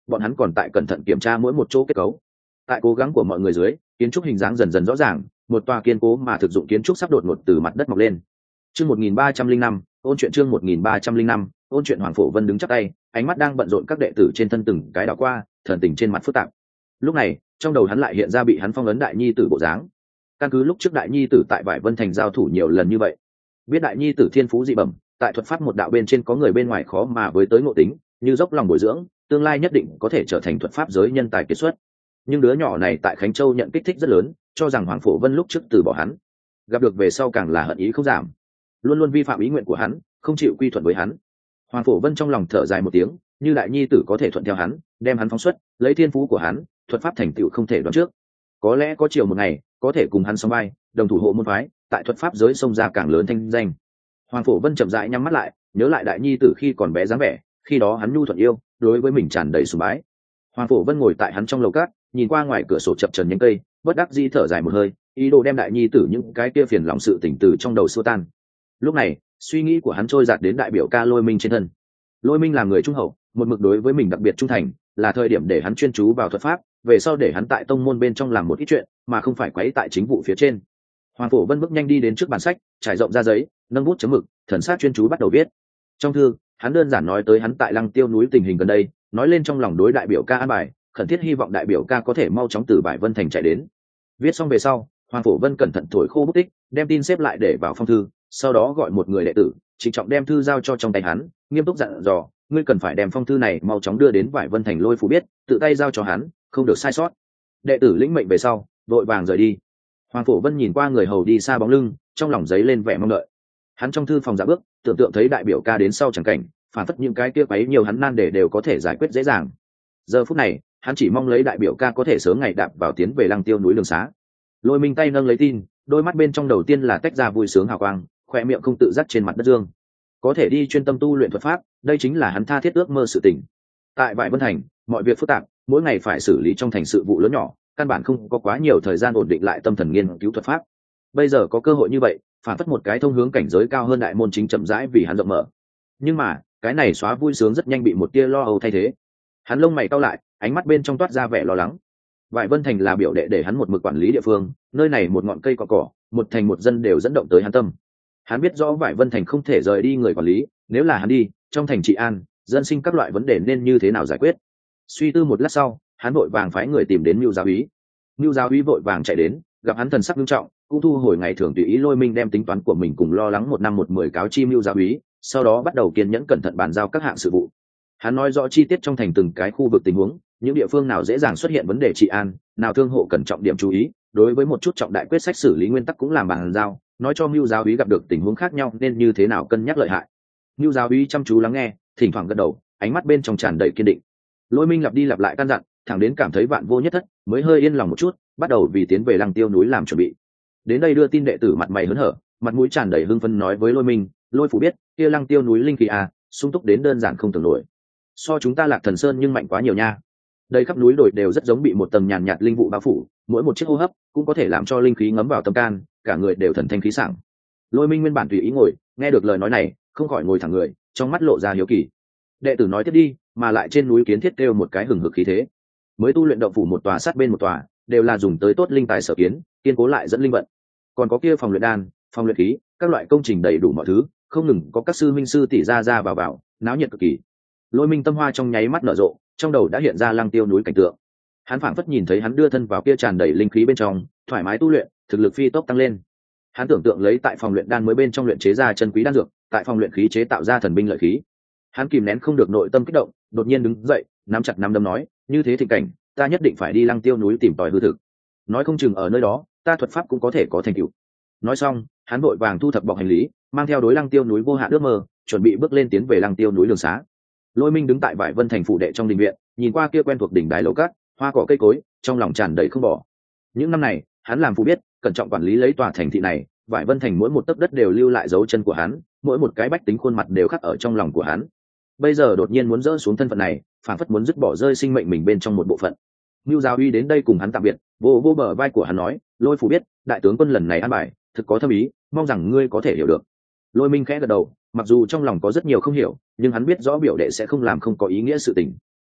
S1: bọn hắn còn tại cẩn thận kiểm tra mỗi một chỗ kết cấu. Tại cố gắng của mọi người dưới, kiến trúc hình dáng dần dần rõ ràng, một tòa kiên cố mà thực dụng kiến trúc sắp đột ngột từ mặt đất mọc lên. Chương 1305, ôn chuyện chương 1305, ôn chuyện. Hoàng Phổ Vân đứng chắp tay, ánh mắt đang bận rộn các đệ tử trên thân từng cái đảo qua, thần tình trên mặt phức tạp. Lúc này, trong đầu hắn lại hiện ra bị hắn phong ấn đại nhi tử bộ dáng. Căn cứ lúc trước đại nhi tử tại Vải Vân Thành giao thủ nhiều lần như vậy, biết đại nhi tử thiên phú dị bẩm, tại thuật pháp một đạo bên trên có người bên ngoài khó mà với tới ngộ tính, như dốc lòng bồi dưỡng, tương lai nhất định có thể trở thành thuật pháp giới nhân tài kiệt xuất. Nhưng đứa nhỏ này tại Khánh Châu nhận kích thích rất lớn, cho rằng Hoàng Phổ Vân lúc trước từ bỏ hắn, gặp được về sau càng là hận ý không giảm, luôn luôn vi phạm ý nguyện của hắn, không chịu quy thuận với hắn. Hoàng Phổ Vân trong lòng thở dài một tiếng, như đại nhi tử có thể thuận theo hắn, đem hắn phóng xuất, lấy thiên phú của hắn, thuật pháp thành tựu không thể đoán trước, có lẽ có chiều một ngày có thể cùng hắn song vai, đồng thủ hộ môn phái, tại thuật pháp giới xông ra càng lớn thanh danh. Hoàng Phổ Vân chậm rãi nhắm mắt lại, nhớ lại đại nhi tử khi còn bé dáng vẻ, khi đó hắn nhu thuận yêu, đối với mình tràn đầy sùng bái. Hoàng Phổ Vân ngồi tại hắn trong lầu cát, nhìn qua ngoài cửa sổ chập chờn nhánh cây, bất đắc dĩ thở dài một hơi, ý đồ đem đại nhi tử những cái kia phiền lòng sự tỉnh từ trong đầu xua tan. Lúc này, suy nghĩ của hắn trôi dạt đến đại biểu ca Lôi Minh trên thân. Lôi Minh là người trung hậu, một mực đối với mình đặc biệt trung thành, là thời điểm để hắn chuyên chú vào thuật pháp, về sau để hắn tại tông môn bên trong làm một ít chuyện, mà không phải quấy tại chính vụ phía trên. Hoàng Phổ Vân bước nhanh đi đến trước bàn sách, trải rộng ra giấy, nâng bút chấm mực, thần sắc chuyên chú bắt đầu viết. Trong thư, hắn đơn giản nói tới hắn tại Lăng Tiêu núi tình hình gần đây, nói lên trong lòng đối đại biểu ca an bài, khẩn thiết hy vọng đại biểu ca có thể mau chóng từ Vải Vân Thành chạy đến. Viết xong về sau, Hoàng Phổ Vân cẩn thận thổi khô bút tích, đem tin xếp lại để vào phong thư, sau đó gọi một người đệ tử, trịnh trọng đem thư giao cho trong tay hắn, nghiêm túc dặn dò, ngươi cần phải đem phong thư này mau chóng đưa đến Vải Vân Thành Lôi Phủ biết, tự tay giao cho hắn, không được sai sót. Đệ tử lĩnh mệnh về sau, vội vàng rời đi. Hoàng Phổ Vân nhìn qua người hầu đi xa bóng lưng, trong lòng dấy lên vẻ mong đợi. Hắn trong thư phòng dạ bước, tưởng tượng thấy đại biểu ca đến sau chẳng cảnh, phản phất những cái kia quấy nhiều hắn nan để đều có thể giải quyết dễ dàng. Giờ phút này, hắn chỉ mong lấy đại biểu ca có thể sớm ngày đạp vào tiến về Lăng Tiêu núi đường xá. Lôi Minh tay nâng lấy tin, đôi mắt bên trong đầu tiên là tách ra vui sướng hào quang, khoe miệng không tự giác trên mặt đất dương. Có thể đi chuyên tâm tu luyện thuật pháp, đây chính là hắn tha thiết ước mơ sự tình. Tại Vải Vân Thành, mọi việc phức tạp, mỗi ngày phải xử lý trong thành sự vụ lớn nhỏ, căn bản không có quá nhiều thời gian ổn định lại tâm thần nghiên cứu thuật pháp. Bây giờ có cơ hội như vậy, phản phất một cái thông hướng cảnh giới cao hơn đại môn chính chậm rãi vì hắn rộng mở. Nhưng mà, cái này xóa vui sướng rất nhanh bị một tia lo âu thay thế. Hắn lông mày cau lại, ánh mắt bên trong toát ra vẻ lo lắng. Vải Vân Thành là biểu đệ để hắn một mực quản lý địa phương, nơi này một ngọn cây cỏ, một thành một dân đều dẫn động tới hắn tâm. Hắn biết rõ Vải Vân Thành không thể rời đi người quản lý, nếu là hắn đi, trong thành trị an, dân sinh các loại vấn đề nên như thế nào giải quyết. Suy tư một lát sau, hắn vội vàng phái người tìm đến Nưu Giáo úy. Nưu Giáo úy vội vàng chạy đến, gặp hắn thần sắc nghiêm trọng, cũng thu hồi ngày thường tùy ý Lôi Minh đem tính toán của mình cùng lo lắng 1 năm 1 10 cáo chi Nưu Giáo úy, sau đó bắt đầu kiên nhẫn cẩn thận bàn giao các hạng sự vụ. Hắn nói rõ chi tiết trong thành từng cái khu vực tình huống, những địa phương nào dễ dàng xuất hiện vấn đề trị an, nào thương hộ cần trọng điểm chú ý, đối với một chút trọng đại quyết sách xử lý nguyên tắc cũng làm bàn giao, nói cho Nưu Giáo úy gặp được tình huống khác nhau nên như thế nào cân nhắc lợi hại. Nưu Giáo úy chăm chú lắng nghe, thỉnh thoảng gật đầu, ánh mắt bên trong tràn đầy kiên định. Lôi Minh lặp đi lặp lại căn dặn, thẳng đến cảm thấy vạn vô nhất thất, mới hơi yên lòng một chút, bắt đầu vì tiến về Lăng Tiêu núi làm chuẩn bị. Đến đây đưa tin đệ tử mặt mày hớn hở, mặt mũi tràn đầy hưng phấn nói với Lôi Minh, Lôi Phủ biết, kia Lăng Tiêu núi linh khí sung túc đến đơn giản không tưởng nổi. So chúng ta Lạc Thần Sơn nhưng mạnh quá nhiều nha. Đây khắp núi đồi đều rất giống bị một tầng nhàn nhạt linh vụ bao phủ, mỗi một chiếc hô hấp cũng có thể làm cho linh khí ngấm vào tâm can, cả người đều thần thanh khí sảng. Lôi Minh nguyên bản tùy ý ngồi, nghe được lời nói này, không khỏi ngồi thẳng người, trong mắt lộ ra hiếu kỳ. Đệ tử nói tiếp đi, mà lại trên núi kiến thiết kêu một cái hừng hực khí thế. Mới tu luyện động phủ một tòa sát bên một tòa, đều là dùng tới tốt linh tài sở kiến, kiên cố lại dẫn linh vận. Còn có kia phòng luyện đan, phòng luyện khí, các loại công trình đầy đủ mọi thứ, không ngừng có các sư minh sư tỷ ra vào, náo nhiệt cực kỳ. Lôi Minh tâm hoa trong nháy mắt nở rộ, trong đầu đã hiện ra Lăng Tiêu núi cảnh tượng. Hắn phảng phất nhìn thấy hắn đưa thân vào kia tràn đầy linh khí bên trong, thoải mái tu luyện, thực lực phi tốc tăng lên. Hắn tưởng tượng lấy tại phòng luyện đan mới bên trong luyện chế ra chân quý đan dược, tại phòng luyện khí chế tạo ra thần binh lợi khí. Hắn kìm nén không được nội tâm kích động, đột nhiên đứng dậy, nắm chặt nắm đấm nói, như thế thịnh cảnh, ta nhất định phải đi Lăng Tiêu núi tìm tòi hư thực. Nói không chừng ở nơi đó, ta thuật pháp cũng có thể có thành tựu. Nói xong, hắn vội vàng thu thập bọc hành lý, mang theo đối Lăng Tiêu núi vô hạn ước mơ, chuẩn bị bước lên tiến về Lăng Tiêu núi đường xá. Lôi Minh đứng tại Vải Vân Thành phủ đệ trong đình viện, nhìn qua kia quen thuộc đỉnh đài lầu cát, hoa cỏ cây cối, trong lòng tràn đầy không bỏ. Những năm này, hắn làm phụ biết, cẩn trọng quản lý lấy tòa thành thị này, Vải Vân Thành mỗi một tấc đất đều lưu lại dấu chân của hắn, mỗi một cái bách tính khuôn mặt đều khắc ở trong lòng của hắn. Bây giờ đột nhiên muốn dỡ xuống thân phận này, phản phất muốn dứt bỏ rơi sinh mệnh mình bên trong một bộ phận. Nưu Giáo uy đến đây cùng hắn tạm biệt, vô bờ vai của hắn nói, Lôi Phủ biết, đại tướng quân lần này an bài, thực có thâm ý, mong rằng ngươi có thể hiểu được. Lôi Minh khẽ gật đầu, mặc dù trong lòng có rất nhiều không hiểu, nhưng hắn biết rõ biểu đệ sẽ không làm không có ý nghĩa sự tình.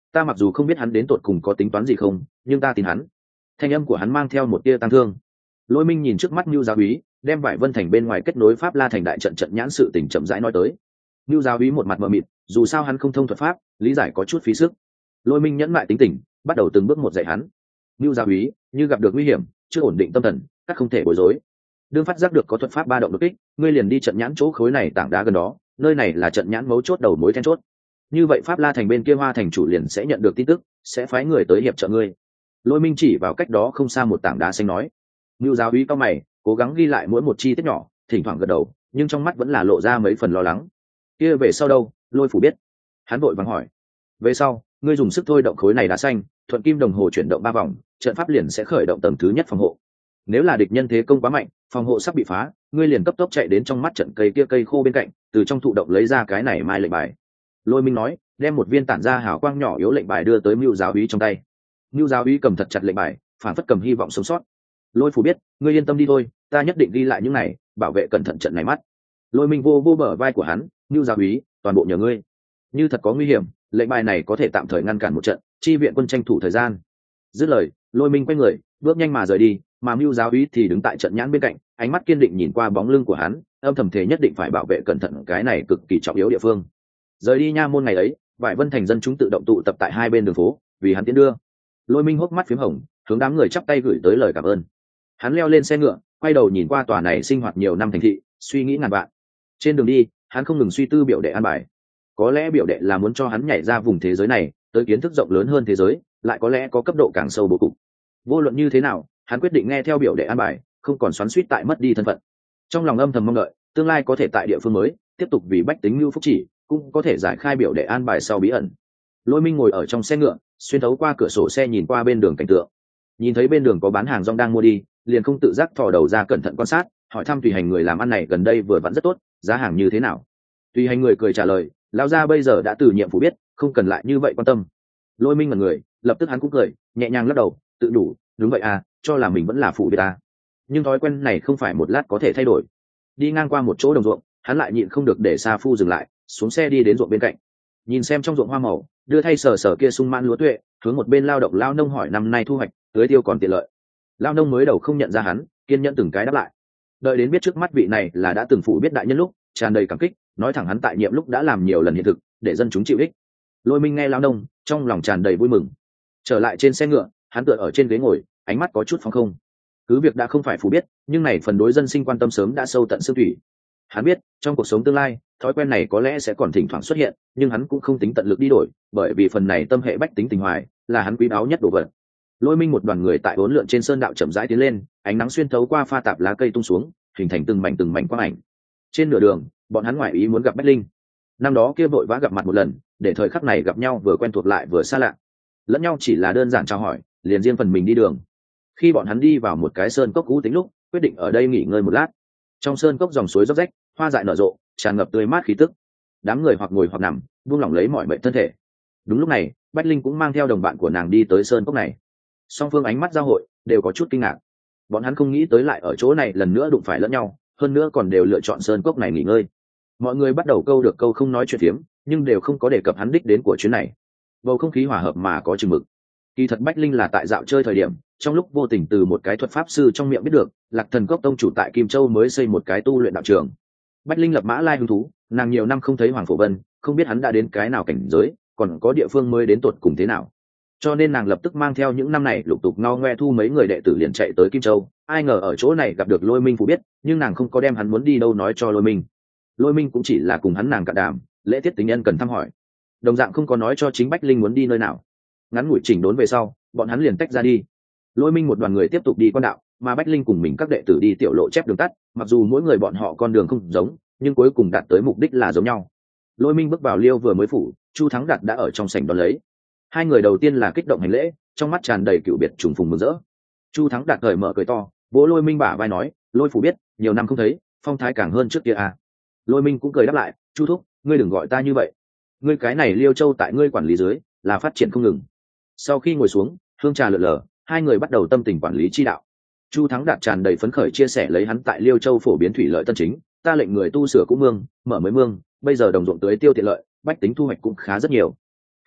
S1: ta mặc dù không biết hắn đến tột cùng có tính toán gì không, nhưng ta tin hắn. Thanh âm của hắn mang theo một tia tăng thương. Lôi Minh nhìn trước mắt Nưu giáo úy, đem Vải Vân Thành bên ngoài kết nối Pháp La thành đại trận trận nhãn sự tình chậm rãi nói tới. Nưu giáo úy một mặt mờ mịt, dù sao hắn không thông thuật pháp, lý giải có chút phí sức. Lôi Minh nhẫn lại tính tình, bắt đầu từng bước một dạy hắn. Nưu giáo úy, như gặp được nguy hiểm, chưa ổn định tâm thần, các không thể bối rối. Đương phát giác được có thuật pháp ba động đột kích, ngươi liền đi trận nhãn chỗ khối này tảng đá gần đó, nơi này là trận nhãn mấu chốt đầu mối then chốt. Như vậy Pháp La thành bên kia Hoa thành chủ liền sẽ nhận được tin tức, sẽ phái người tới hiệp trợ ngươi. Lôi Minh chỉ vào cách đó không xa một tảng đá xanh nói. Nưu giáo úy cao mày, cố gắng ghi lại mỗi một chi tiết nhỏ, thỉnh thoảng gật đầu, nhưng trong mắt vẫn là lộ ra mấy phần lo lắng. Kia về sau đâu? Lôi phủ biết. Hắn vội vàng hỏi. Về sau, ngươi dùng sức thôi động khối này đá xanh, thuận kim đồng hồ chuyển động 3 vòng, trận pháp liền sẽ khởi động tầng thứ nhất phòng hộ. Nếu là địch nhân thế công quá mạnh, phòng hộ sắp bị phá, ngươi liền cấp tốc chạy đến trong mắt trận cây kia cây khô bên cạnh, từ trong thụ động lấy ra cái này mai lệnh bài. Lôi Minh nói, đem một viên tản ra hào quang nhỏ yếu lệnh bài đưa tới Nưu giáo úy trong tay. Nưu giáo úy cầm thật chặt lệnh bài, phản phất cầm hy vọng sống sót. Lôi phủ biết, ngươi yên tâm đi thôi, ta nhất định ghi lại những này, bảo vệ cẩn thận trận này mắt. Lôi Minh vô vô bờ vai của hắn, Nưu giáo úy, toàn bộ nhờ ngươi. Như thật có nguy hiểm, lệnh bài này có thể tạm thời ngăn cản một trận, chi viện quân tranh thủ thời gian. Dứt lời, Lôi Minh quay người, bước nhanh mà rời đi, mà Nưu giáo úy thì đứng tại trận nhãn bên cạnh, ánh mắt kiên định nhìn qua bóng lưng của hắn, âm thầm thể nhất định phải bảo vệ cẩn thận cái này cực kỳ trọng yếu địa phương. Rời đi nha môn ngày ấy, Vải Vân thành dân chúng tự động tụ tập tại hai bên đường phố, vì hắn tiến đưa. Lôi Minh hốc mắt phím hồng, hướng đám người chắp tay gửi tới lời cảm ơn. Hắn leo lên xe ngựa, quay đầu nhìn qua tòa này sinh hoạt nhiều năm thành thị, suy nghĩ ngàn vạn. Trên đường đi, hắn không ngừng suy tư biểu đệ an bài. Có lẽ biểu đệ là muốn cho hắn nhảy ra vùng thế giới này, tới kiến thức rộng lớn hơn thế giới, lại có lẽ có cấp độ càng sâu bố cục. Vô luận như thế nào, hắn quyết định nghe theo biểu đệ an bài, không còn xoắn xuýt tại mất đi thân phận. Trong lòng âm thầm mong đợi, tương lai có thể tại địa phương mới, tiếp tục vì bách tính lưu phúc chỉ, cũng có thể giải khai biểu đệ an bài sau bí ẩn. Lôi Minh ngồi ở trong xe ngựa, xuyên thấu qua cửa sổ xe nhìn qua bên đường cảnh tượng. Nhìn thấy bên đường có bán hàng rong đang mua đi, liền không tự giác thò đầu ra cẩn thận quan sát, hỏi thăm tùy hành người làm ăn này gần đây vừa vặn rất tốt, giá hàng như thế nào. Tùy hành người cười trả lời, lão gia bây giờ đã từ nhiệm phủ biết, không cần lại như vậy quan tâm. Lôi Minh ngẩn người, lập tức hắn cũng cười, nhẹ nhàng lắc đầu, tự đủ, đúng vậy à, cho là mình vẫn là phụ biết à. Nhưng thói quen này không phải một lát có thể thay đổi. Đi ngang qua một chỗ đồng ruộng, hắn lại nhịn không được để Sa Phu dừng lại, xuống xe đi đến ruộng bên cạnh. Nhìn xem trong ruộng hoa màu, đưa thay sờ sờ kia sung mãn lúa tuệ, hướng một bên lao động lao nông hỏi năm nay thu hoạch, tưới tiêu còn tiện lợi. Lao nông mới đầu không nhận ra hắn, kiên nhẫn từng cái đáp lại. Đợi đến biết trước mắt vị này là đã từng phụ biết đại nhân lúc, tràn đầy cảm kích, nói thẳng hắn tại nhiệm lúc đã làm nhiều lần hiện thực, để dân chúng chịu ích. Lôi Minh nghe lao nông, trong lòng tràn đầy vui mừng. Trở lại trên xe ngựa, hắn tựa ở trên ghế ngồi, ánh mắt có chút phóng không. Cứ việc đã không phải phụ biết, nhưng này phần đối dân sinh quan tâm sớm đã sâu tận xương thủy. Hắn biết, trong cuộc sống tương lai, thói quen này có lẽ sẽ còn thỉnh thoảng xuất hiện, nhưng hắn cũng không tính tận lực đi đổi, bởi vì phần này tâm hệ bách tính tình hoài, là hắn quý báu nhất đồ vật. Lôi Minh một đoàn người tại uốn lượn trên sơn đạo chậm rãi tiến lên, ánh nắng xuyên thấu qua pha tạp lá cây tung xuống, hình thành từng mảnh quang ảnh. Trên nửa đường, bọn hắn ngoại ý muốn gặp Bách Linh. Năm đó kia vội vã gặp mặt một lần, để thời khắc này gặp nhau vừa quen thuộc lại vừa xa lạ. Lẫn nhau chỉ là đơn giản chào hỏi, liền riêng phần mình đi đường. Khi bọn hắn đi vào một cái sơn cốc cũ tính lúc, quyết định ở đây nghỉ ngơi một lát. Trong sơn cốc dòng suối róc rách, hoa dại nở rộ, tràn ngập tươi mát khí tức. Đám người hoặc ngồi hoặc nằm, buông lỏng lấy mọi mệnh thân thể. Đúng lúc này, Bách Linh cũng mang theo đồng bạn của nàng đi tới sơn cốc này. Song phương ánh mắt giao hội, đều có chút kinh ngạc. Bọn hắn không nghĩ tới lại ở chỗ này lần nữa đụng phải lẫn nhau, hơn nữa còn đều lựa chọn sơn cốc này nghỉ ngơi. Mọi người bắt đầu câu được câu không nói chuyện phiếm, nhưng đều không có đề cập hắn đích đến của chuyến này. Bầu không khí hòa hợp mà có chừng mực. Kỳ thật Bách Linh là tại dạo chơi thời điểm, trong lúc vô tình từ một cái thuật pháp sư trong miệng biết được, Lạc Thần Cốc tông chủ tại Kim Châu mới xây một cái tu luyện đạo trường. Bách Linh lập mã lai hứng thú, nàng nhiều năm không thấy Hoàng Phổ Vân, không biết hắn đã đến cái nào cảnh giới, còn có địa phương mới đến tột cùng thế nào. Cho nên nàng lập tức mang theo những năm này lục tục ngao ngoe thu mấy người đệ tử liền chạy tới Kim Châu. Ai ngờ ở chỗ này gặp được Lôi Minh phủ biết, nhưng nàng không có đem hắn muốn đi đâu nói cho Lôi Minh. Lôi Minh cũng chỉ là cùng hắn nàng cạn đàm, lễ tiết tính nhân cần thăm hỏi, đồng dạng không có nói cho chính Bách Linh muốn đi nơi nào. Ngắn ngủi chỉnh đốn về sau, bọn hắn liền tách ra đi. Lôi Minh một đoàn người tiếp tục đi quan đạo, mà Bách Linh cùng mình các đệ tử đi tiểu lộ chép đường tắt, mặc dù mỗi người bọn họ con đường không giống, nhưng cuối cùng đạt tới mục đích là giống nhau. Lôi Minh bước vào Liêu vừa mới phủ, Chu Thắng Đạt đã ở trong sảnh đón lấy. Hai người đầu tiên là kích động hành lễ, trong mắt tràn đầy cựu biệt trùng phùng mừng rỡ. Chu Thắng Đạt cởi mở cười to, vỗ Lôi Minh bả vai nói, Lôi phủ biết, nhiều năm không thấy, phong thái càng hơn trước kia à. Lôi Minh cũng cười đáp lại, Chu thúc, ngươi đừng gọi ta như vậy. Ngươi cái này Liêu Châu tại ngươi quản lý dưới, là phát triển không ngừng. Sau khi ngồi xuống, hương trà lượn lờ, hai người bắt đầu tâm tình quản lý chi đạo. Chu Thắng Đạt tràn đầy phấn khởi chia sẻ lấy hắn tại Liêu Châu phổ biến thủy lợi tân chính, ta lệnh người tu sửa cũ mương, mở mới mương, bây giờ đồng ruộng tưới tiêu tiện lợi, bách tính thu hoạch cũng khá rất nhiều.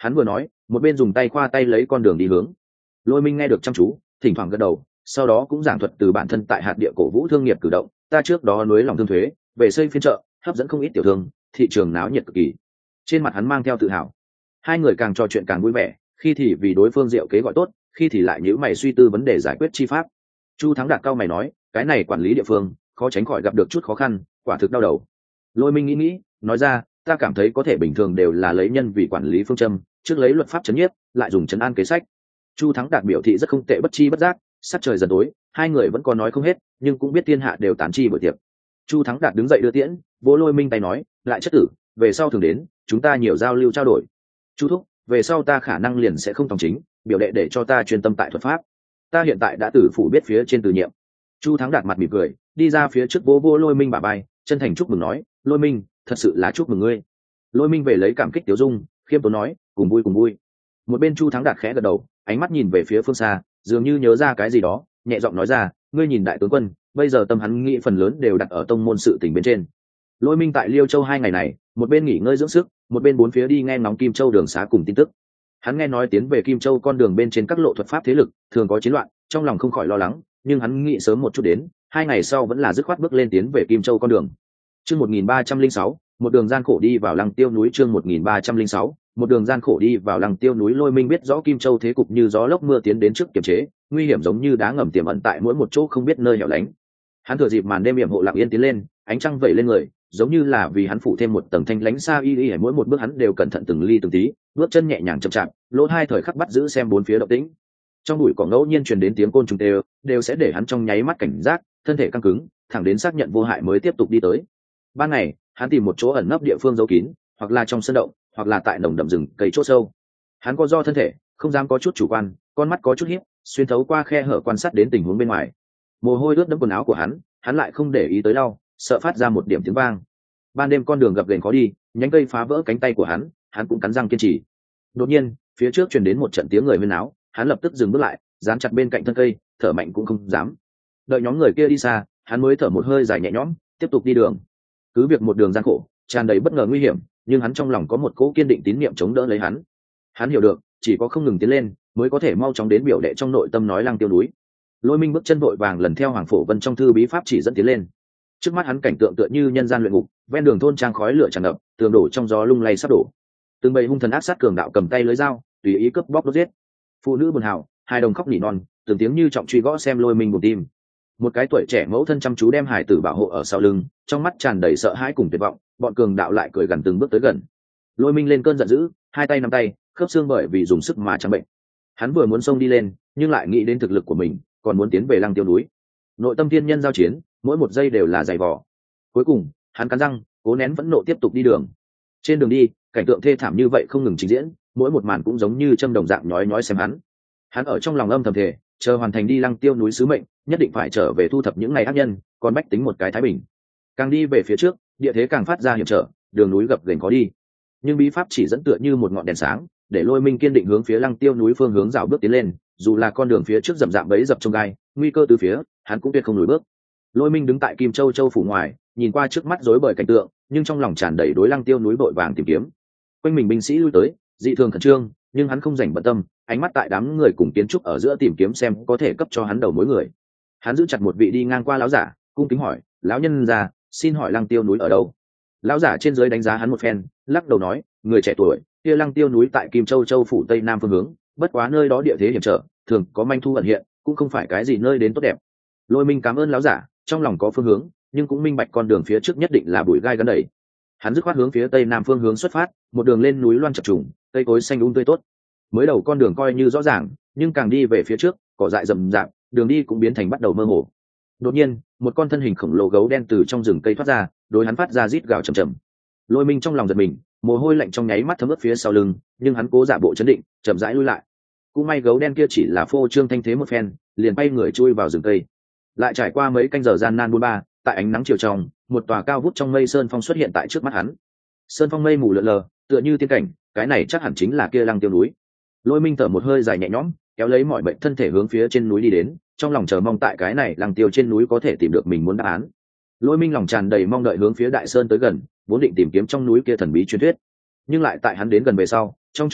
S1: Hắn vừa nói một bên dùng tay khoa tay lấy con đường đi hướng. Lôi Minh nghe được chăm chú, thỉnh thoảng gật đầu, sau đó cũng giảng thuật từ bản thân tại hạt địa cổ vũ thương nghiệp cử động. Ta trước đó nuối lòng thương thuế, về xây phiên chợ, hấp dẫn không ít tiểu thương, thị trường náo nhiệt cực kỳ. Trên mặt hắn mang theo tự hào. Hai người càng trò chuyện càng vui vẻ, khi thì vì đối phương diệu kế gọi tốt, khi thì lại nhíu mày suy tư vấn đề giải quyết chi pháp. Chu Thắng Đạt cao mày nói, cái này quản lý địa phương khó tránh khỏi gặp được chút khó khăn, quả thực đau đầu. Lôi Minh nghĩ nói ra, ta cảm thấy có thể bình thường đều là lấy nhân vì quản lý phương châm, trước lấy luật pháp trấn nhiếp, lại dùng trấn an kế sách. Chu Thắng Đạt biểu thị rất không tệ, bất chi bất giác sắc trời dần tối, hai người vẫn còn nói không hết, nhưng cũng biết thiên hạ đều tán chi buổi tiệc. Chu Thắng Đạt đứng dậy đưa tiễn, vỗ Lôi Minh tay nói, lại chất tử, về sau thường đến, chúng ta nhiều giao lưu trao đổi. Chu thúc, về sau ta khả năng liền sẽ không tòng chính, biểu đệ để cho ta chuyên tâm tại thuật pháp. Ta hiện tại đã tử phủ biết phía trên từ nhiệm. Chu Thắng Đạt mặt mỉm cười, đi ra phía trước vỗ Lôi Minh bả vai, chân thành chúc mừng nói, Lôi Minh, thật sự là chúc mừng ngươi. Lôi Minh về lấy cảm kích tiểu dung, khiêm tốn nói, cùng vui cùng vui. Một bên Chu Thắng Đạt khẽ gật đầu, ánh mắt nhìn về phía phương xa, dường như nhớ ra cái gì đó, nhẹ giọng nói ra, ngươi nhìn đại tướng quân, bây giờ tâm hắn nghĩ phần lớn đều đặt ở tông môn sự tình bên trên. Lôi Minh tại Liêu Châu 2 ngày này, một bên nghỉ ngơi dưỡng sức, một bên bốn phía đi nghe ngóng Kim Châu đường xá cùng tin tức. Hắn nghe nói tiến về Kim Châu con đường bên trên các lộ thuật pháp thế lực thường có chiến loạn, trong lòng không khỏi lo lắng, nhưng hắn nghĩ sớm một chút đến, 2 ngày sau vẫn là dứt khoát bước lên tiến về Kim Châu con đường. Chương 1306, một đường gian khổ đi vào Lăng Tiêu núi. Chương 1306, một đường gian khổ đi vào Lăng Tiêu núi. Lôi Minh biết rõ Kim Châu thế cục như gió lốc mưa tiến đến trước kiềm chế, nguy hiểm giống như đá ngầm tiềm ẩn tại mỗi một chỗ không biết nơi hẻo lánh. Hắn thừa dịp màn đêm yểm hộ lặng yên tiến lên, ánh trăng vẩy lên người, giống như là vì hắn phủ thêm một tầng thanh lãnh xa y, mỗi một bước hắn đều cẩn thận từng ly từng tí, bước chân nhẹ nhàng chậm chạp, lỗ hai thời khắc bắt giữ xem bốn phía động tĩnh. Trong bụi cỏ ngẫu nhiên truyền đến tiếng côn trùng đều sẽ để hắn trong nháy mắt cảnh giác, thân thể căng cứng, thẳng đến xác nhận vô hại mới tiếp tục đi tới. Ban ngày, hắn tìm một chỗ ẩn nấp địa phương giấu kín, hoặc là trong sân động, hoặc là tại nồng đậm rừng cây chỗ sâu. Hắn có do thân thể, không dám có chút chủ quan, con mắt có chút hiếp, xuyên thấu qua khe hở quan sát đến tình huống bên ngoài. Mồ hôi ướt đẫm quần áo của hắn lại không để ý tới đau, sợ phát ra một điểm tiếng vang. Ban đêm con đường gập ghềnh khó đi, nhánh cây phá vỡ cánh tay của hắn cũng cắn răng kiên trì. Đột nhiên, phía trước truyền đến một trận tiếng người huyên náo, hắn lập tức dừng bước lại, dán chặt bên cạnh thân cây, thở mạnh cũng không dám. Đợi nhóm người kia đi xa, hắn mới thở một hơi dài nhẹ nhõm, tiếp tục đi đường. Cứ việc một đường gian khổ, tràn đầy bất ngờ nguy hiểm, nhưng hắn trong lòng có một cỗ kiên định tín niệm chống đỡ lấy hắn. Hắn hiểu được, chỉ có không ngừng tiến lên, mới có thể mau chóng đến biểu đệ trong nội tâm nói Lăng Tiêu núi. Lôi Minh bước chân vội vàng lần theo Hoàng Phổ Vân trong thư bí pháp chỉ dẫn tiến lên. Trước mắt hắn cảnh tượng tựa như nhân gian luyện ngục, ven đường thôn trang khói lửa tràn ngập, tường đổ trong gió lung lay sắp đổ. Từng bầy hung thần ác sát cường đạo cầm tay lưới dao, tùy ý cướp bóc đốt giết. Phụ nữ buồn hào, hai đồng khóc nỉ non, từng tiếng như trọng truy gõ xem Lôi Minh buồn tim. Một cái tuổi trẻ mẫu thân chăm chú đem hải tử bảo hộ ở sau lưng, trong mắt tràn đầy sợ hãi cùng tuyệt vọng, bọn cường đạo lại cười gần từng bước tới gần. Lôi Minh lên cơn giận dữ, hai tay nắm tay, khớp xương bởi vì dùng sức mà trắng bệnh. Hắn vừa muốn xông đi lên, nhưng lại nghĩ đến thực lực của mình, còn muốn tiến về Lăng Tiêu núi. Nội tâm thiên nhân giao chiến, mỗi một giây đều là dày vò. Cuối cùng, hắn cắn răng, cố nén phẫn nộ tiếp tục đi đường. Trên đường đi, cảnh tượng thê thảm như vậy không ngừng trình diễn, mỗi một màn cũng giống như châm đồng dạng nhói nhói xem hắn. Hắn ở trong lòng âm thầm thề, chờ hoàn thành đi Lăng Tiêu núi sứ mệnh, nhất định phải trở về thu thập những ngày ác nhân, còn bách tính một cái thái bình. Càng đi về phía trước, địa thế càng phát ra hiểm trở, đường núi gập ghềnh khó đi. Nhưng bí pháp chỉ dẫn tựa như một ngọn đèn sáng, để Lôi Minh kiên định hướng phía Lăng Tiêu núi phương hướng dạo bước tiến lên, dù là con đường phía trước rậm rạp bấy dập trong gai, nguy cơ từ phía, hắn cũng tuyệt không lùi bước. Lôi Minh đứng tại Kim Châu châu phủ ngoài, nhìn qua trước mắt rối bời cảnh tượng, nhưng trong lòng tràn đầy đối Lăng Tiêu núi vội vàng tìm kiếm. Quanh mình binh sĩ lui tới, dị thường khẩn trương, nhưng hắn không rảnh bận tâm, ánh mắt tại đám người cùng kiến trúc ở giữa tìm kiếm xem có thể cấp cho hắn đầu mối người. Hắn giữ chặt một vị đi ngang qua lão giả, cung kính hỏi, lão nhân già, xin hỏi Lăng Tiêu núi ở đâu? Lão giả trên dưới đánh giá hắn một phen, lắc đầu nói, người trẻ tuổi, kia Lăng Tiêu núi tại Kim Châu châu phủ tây nam phương hướng, bất quá nơi đó địa thế hiểm trở, thường có manh thu ẩn hiện, cũng không phải cái gì nơi đến tốt đẹp. Lôi Minh cảm ơn lão giả, trong lòng có phương hướng, nhưng cũng minh bạch con đường phía trước nhất định là bụi gai gắn đầy. Hắn dứt khoát hướng phía tây nam phương hướng xuất phát, một đường lên núi loan chập trùng, cây cối xanh tươi tốt. Mới đầu con đường coi như rõ ràng, nhưng càng đi về phía trước, cỏ dại rậm rạp, đường đi cũng biến thành bắt đầu mơ hồ. Đột nhiên, một con thân hình khổng lồ gấu đen từ trong rừng cây thoát ra, đối hắn phát ra rít gào trầm trầm. Lôi Minh trong lòng giật mình, mồ hôi lạnh trong nháy mắt thấm ướt phía sau lưng, nhưng hắn cố giả bộ trấn định, chậm rãi lui lại. Cũng may gấu đen kia chỉ là phô trương thanh thế một phen, liền bay người chui vào rừng cây. Lại trải qua mấy canh giờ gian nan buôn ba, tại ánh nắng chiều trong, một tòa cao vút trong mây sơn phong xuất hiện tại trước mắt hắn. Sơn phong mây mù lượn lờ, tựa như tiên cảnh, cái này chắc hẳn chính là kia Lăng Tiêu núi. Lôi Minh thở một hơi dài nhẹ nhõm, kéo lấy mọi bệnh thân thể hướng phía trên núi đi đến, trong lòng chờ mong tại cái này Lăng Tiêu trên núi có thể tìm được mình muốn đáp án. Lôi Minh lòng tràn đầy mong đợi hướng phía đại sơn tới gần, vốn định tìm kiếm trong núi kia thần bí truyền thuyết, nhưng lại tại hắn đến gần về sau, trong chốc lát,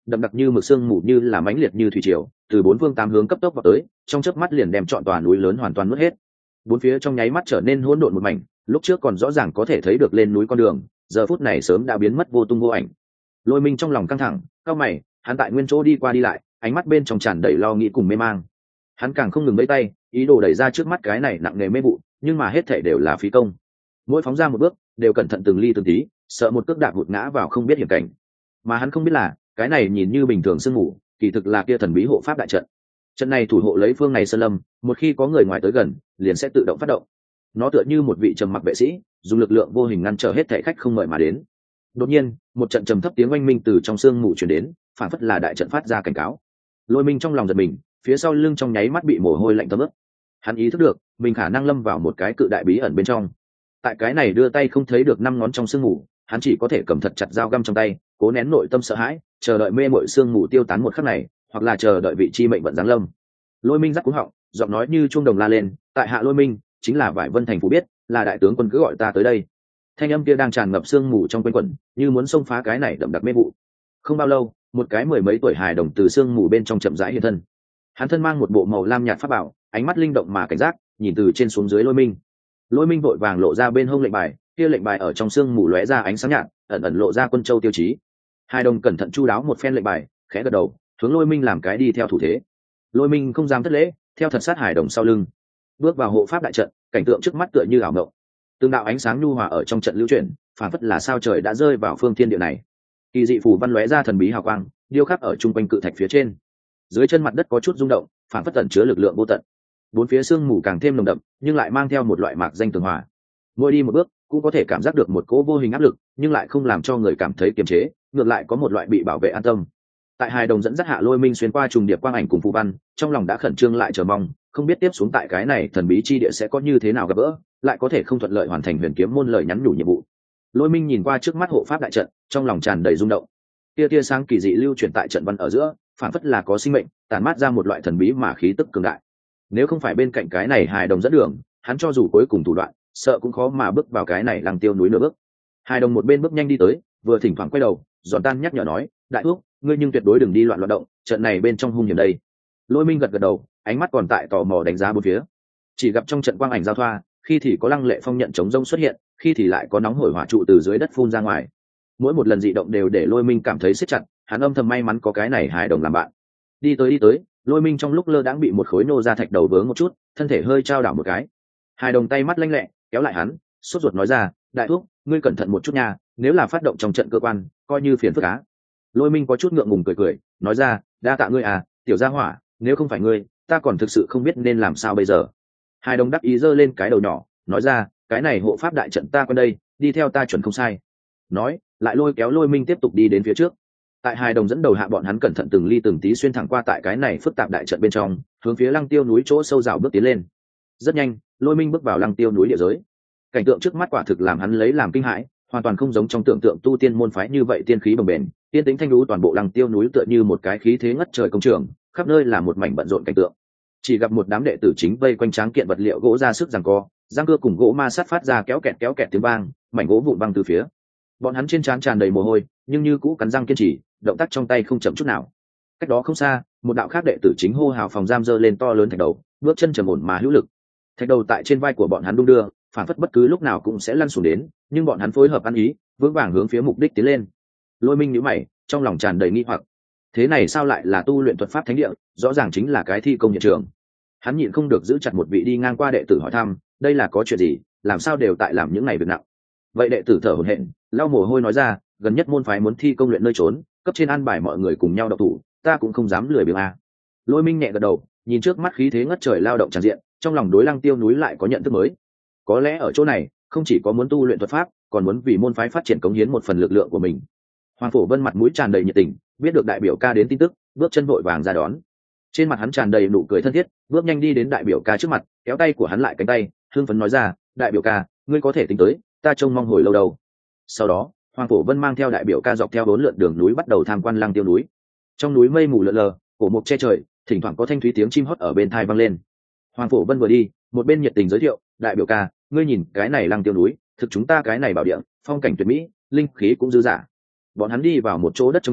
S1: đậm đặc như mực sương mù như là mãnh liệt như thủy triều từ bốn phương tám hướng cấp tốc vào tới, trong chớp mắt liền đem trọn tòa núi lớn hoàn toàn nuốt hết. Bốn phía trong nháy mắt trở nên hỗn độn một mảnh, lúc trước còn rõ ràng có thể thấy được lên núi con đường, giờ phút này sớm đã biến mất vô tung vô ảnh. Lôi Minh trong lòng căng thẳng, cau mày, hắn tại nguyên chỗ đi qua đi lại, ánh mắt bên trong tràn đầy lo nghĩ cùng mê mang. Hắn càng không ngừng vẫy tay, ý đồ đẩy ra trước mắt cái này nặng nề mê vụ, nhưng mà hết thảy đều là phí công. Mỗi phóng ra một bước, đều cẩn thận từng ly từng tí, sợ một cước đạp hụt ngã vào không biết hiểm cảnh. Mà hắn không biết là, cái này nhìn như bình thường sương mù, kỳ thực là kia thần bí hộ pháp đại trận. Trận này thủ hộ lấy phương này sơn lâm, một khi có người ngoài tới gần, liền sẽ tự động phát động. Nó tựa như một vị trầm mặc vệ sĩ, dùng lực lượng vô hình ngăn trở hết thảy khách không mời mà đến. Đột nhiên, một trận trầm thấp tiếng oanh minh từ trong sương mù truyền đến, phản phất là đại trận phát ra cảnh cáo. Lôi Minh trong lòng giật mình, phía sau lưng trong nháy mắt bị mồ hôi lạnh thấm ướt. Hắn ý thức được, mình khả năng lâm vào một cái cự đại bí ẩn bên trong. Tại cái này đưa tay không thấy được năm ngón trong sương mù, hắn chỉ có thể cầm thật chặt dao găm trong tay, cố nén nội tâm sợ hãi, chờ đợi mê mội sương mù tiêu tán một khắc này, hoặc là chờ đợi vị chi mệnh vận giáng lâm. Lôi Minh rắc cú họng, giọng nói như chuông đồng la lên, tại hạ Lôi Minh, chính là Vải Vân thành phủ biết, là đại tướng quân cứ gọi ta tới đây. Thanh âm kia đang tràn ngập sương mù trong quanh quẩn, như muốn xông phá cái này đậm đặc mê vụ. Không bao lâu, một cái mười mấy tuổi hài đồng từ sương mù bên trong chậm rãi hiện thân. Hắn thân mang một bộ màu lam nhạt pháp bảo, ánh mắt linh động mà cảnh giác, nhìn từ trên xuống dưới Lôi Minh. Lôi Minh vội vàng lộ ra bên hông lệnh bài, kia lệnh bài ở trong sương mù lóe ra ánh sáng nhạt, ẩn ẩn lộ ra quân châu tiêu chí. Hài đồng cẩn thận chu đáo một phen lệnh bài, khẽ gật đầu, hướng Lôi Minh làm cái đi theo thủ thế. Lôi Minh không dám thất lễ, theo thật sát hài đồng sau lưng, bước vào hộ pháp đại trận, cảnh tượng trước mắt tựa như ảo mộng. Từng đạo ánh sáng nhu hòa ở trong trận lưu chuyển, phản phất là sao trời đã rơi vào phương thiên địa này. Kỳ dị phù văn lóe ra thần bí hào quang, điêu khắc ở trung quanh cự thạch phía trên. Dưới chân mặt đất có chút rung động, phản phất tẩn chứa lực lượng vô tận. Bốn phía sương mù càng thêm nồng đậm, nhưng lại mang theo một loại mạc danh tường hòa. Mỗi đi một bước, cũng có thể cảm giác được một cỗ vô hình áp lực, nhưng lại không làm cho người cảm thấy kiềm chế, ngược lại có một loại bị bảo vệ an tâm. Tại hài đồng dẫn dắt hạ Lôi Minh xuyên qua trùng điệp quang ảnh cùng phù văn, trong lòng đã khẩn trương lại chờ mong, không biết tiếp xuống tại cái này thần bí chi địa sẽ có như thế nào gặp gỡ, lại có thể không thuận lợi hoàn thành huyền kiếm môn lời nhắn nhủ nhiệm vụ. Lôi Minh nhìn qua trước mắt hộ pháp đại trận, trong lòng tràn đầy rung động. Tia sáng kỳ dị lưu chuyển tại trận văn ở giữa, phản phất là có sinh mệnh, tản mát ra một loại thần bí mà khí tức cường đại. Nếu không phải bên cạnh cái này hài đồng dẫn đường, hắn cho dù cuối cùng thủ đoạn, sợ cũng khó mà bước vào cái này Lăng Tiêu núi nửa bước. Hài đồng một bên bước nhanh đi tới, vừa thỉnh thoảng quay đầu, giòn tan nhắc nhở nói, đại thúc, ngươi nhưng tuyệt đối đừng đi loạn động, trận này bên trong hung hiểm đây. Lôi Minh gật gật đầu, ánh mắt còn tại tò mò đánh giá bốn phía. Chỉ gặp trong trận quang ảnh giao thoa, khi thì có lăng lệ phong nhận chống rông xuất hiện, khi thì lại có nóng hổi hỏa trụ từ dưới đất phun ra ngoài. Mỗi một lần dị động đều để Lôi Minh cảm thấy siết chặt, hắn âm thầm may mắn có cái này hài đồng làm bạn. Đi tới, Lôi Minh trong lúc lơ đãng bị một khối nô ra thạch đầu vướng một chút, thân thể hơi trao đảo một cái. Hài đồng tay mắt lanh lẹ, kéo lại hắn, sốt ruột nói ra, đại thúc, ngươi cẩn thận một chút nha, nếu là phát động trong trận cơ quan, coi như phiền phức á. Lôi Minh có chút ngượng ngùng cười, nói ra, đa tạ ngươi à, tiểu gia hỏa, nếu không phải ngươi, ta còn thực sự không biết nên làm sao bây giờ. Hài đồng đắc ý giơ lên cái đầu nhỏ, nói ra, cái này hộ pháp đại trận ta qua đây, đi theo ta chuẩn không sai. Nói, lại lôi kéo Lôi Minh tiếp tục đi đến phía trước. Tại hài đồng dẫn đầu hạ bọn hắn cẩn thận từng ly từng tí xuyên thẳng qua tại cái này phức tạp đại trận bên trong, hướng phía Lăng Tiêu núi chỗ sâu rào bước tiến lên. Rất nhanh, Lôi Minh bước vào Lăng Tiêu núi địa giới. Cảnh tượng trước mắt quả thực làm hắn lấy làm kinh hãi, hoàn toàn không giống trong tưởng tượng tu tiên môn phái như vậy, tiên khí bồng bềnh, tiên tính thanh lũ, toàn bộ Lăng Tiêu núi tựa như một cái khí thế ngất trời công trường, khắp nơi là một mảnh bận rộn cảnh tượng. Chỉ gặp một đám đệ tử chính vây quanh tráng kiện vật liệu gỗ ra sức giằng co, răng cưa cùng gỗ ma sát phát ra kéo kẹt tiếng vang, mảnh gỗ vụn văng từ phía. Bọn hắn trên trán tràn đầy mồ hôi, nhưng như cũ cắn răng kiên trì, động tác trong tay không chậm chút nào. Cách đó không xa, một đạo khác đệ tử chính hô hào phòng giam giơ lên to lớn thạch đầu, bước chân trầm ổn mà hữu lực. Thạch đầu tại trên vai của bọn hắn đung đưa, phản phất bất cứ lúc nào cũng sẽ lăn xuống đến, nhưng bọn hắn phối hợp ăn ý, vững vàng hướng phía mục đích tiến lên. Lôi Minh nhíu mày, trong lòng tràn đầy nghi hoặc. Thế này sao lại là tu luyện thuật pháp thánh địa, rõ ràng chính là cái thi công hiện trường. Hắn nhịn không được giữ chặt một vị đi ngang qua đệ tử hỏi thăm, đây là có chuyện gì, làm sao đều tại làm những ngày việc nặng. Vậy đệ tử thở hổn hển, lau mồ hôi nói ra, gần nhất môn phái muốn thi công luyện nơi trốn, cấp trên an bài mọi người cùng nhau độc thủ, ta cũng không dám lười biếng a. Lôi Minh nhẹ gật đầu, nhìn trước mắt khí thế ngất trời lao động tràn diện, trong lòng đối Lăng Tiêu núi lại có nhận thức mới. Có lẽ ở chỗ này, không chỉ có muốn tu luyện thuật pháp, còn muốn vì môn phái phát triển cống hiến một phần lực lượng của mình. Hoàng Phổ Vân mặt mũi tràn đầy nhiệt tình, biết được đại biểu ca đến tin tức, bước chân vội vàng ra đón. Trên mặt hắn tràn đầy nụ cười thân thiết, bước nhanh đi đến đại biểu ca trước mặt, kéo tay của hắn lại cánh tay, hưng phấn nói ra, đại biểu ca, ngươi có thể tính tới, ta trông mong hồi lâu đâu. Sau đó, Hoàng Phổ Vân mang theo đại biểu ca dọc theo bốn lượn đường núi bắt đầu tham quan Lăng Tiêu núi. Trong núi mây mù lờ lờ, cổ mục che trời, thỉnh thoảng có thanh thúy tiếng chim hót ở bên tai vang lên. Hoàng Phổ Vân vừa đi, một bên nhiệt tình giới thiệu, đại biểu ca, ngươi nhìn cái này Lăng Tiêu núi, thực chúng ta cái này bảo địa, phong cảnh tuyệt mỹ, linh khí cũng dư dả. Bọn hắn đi vào một chỗ đất trống trải,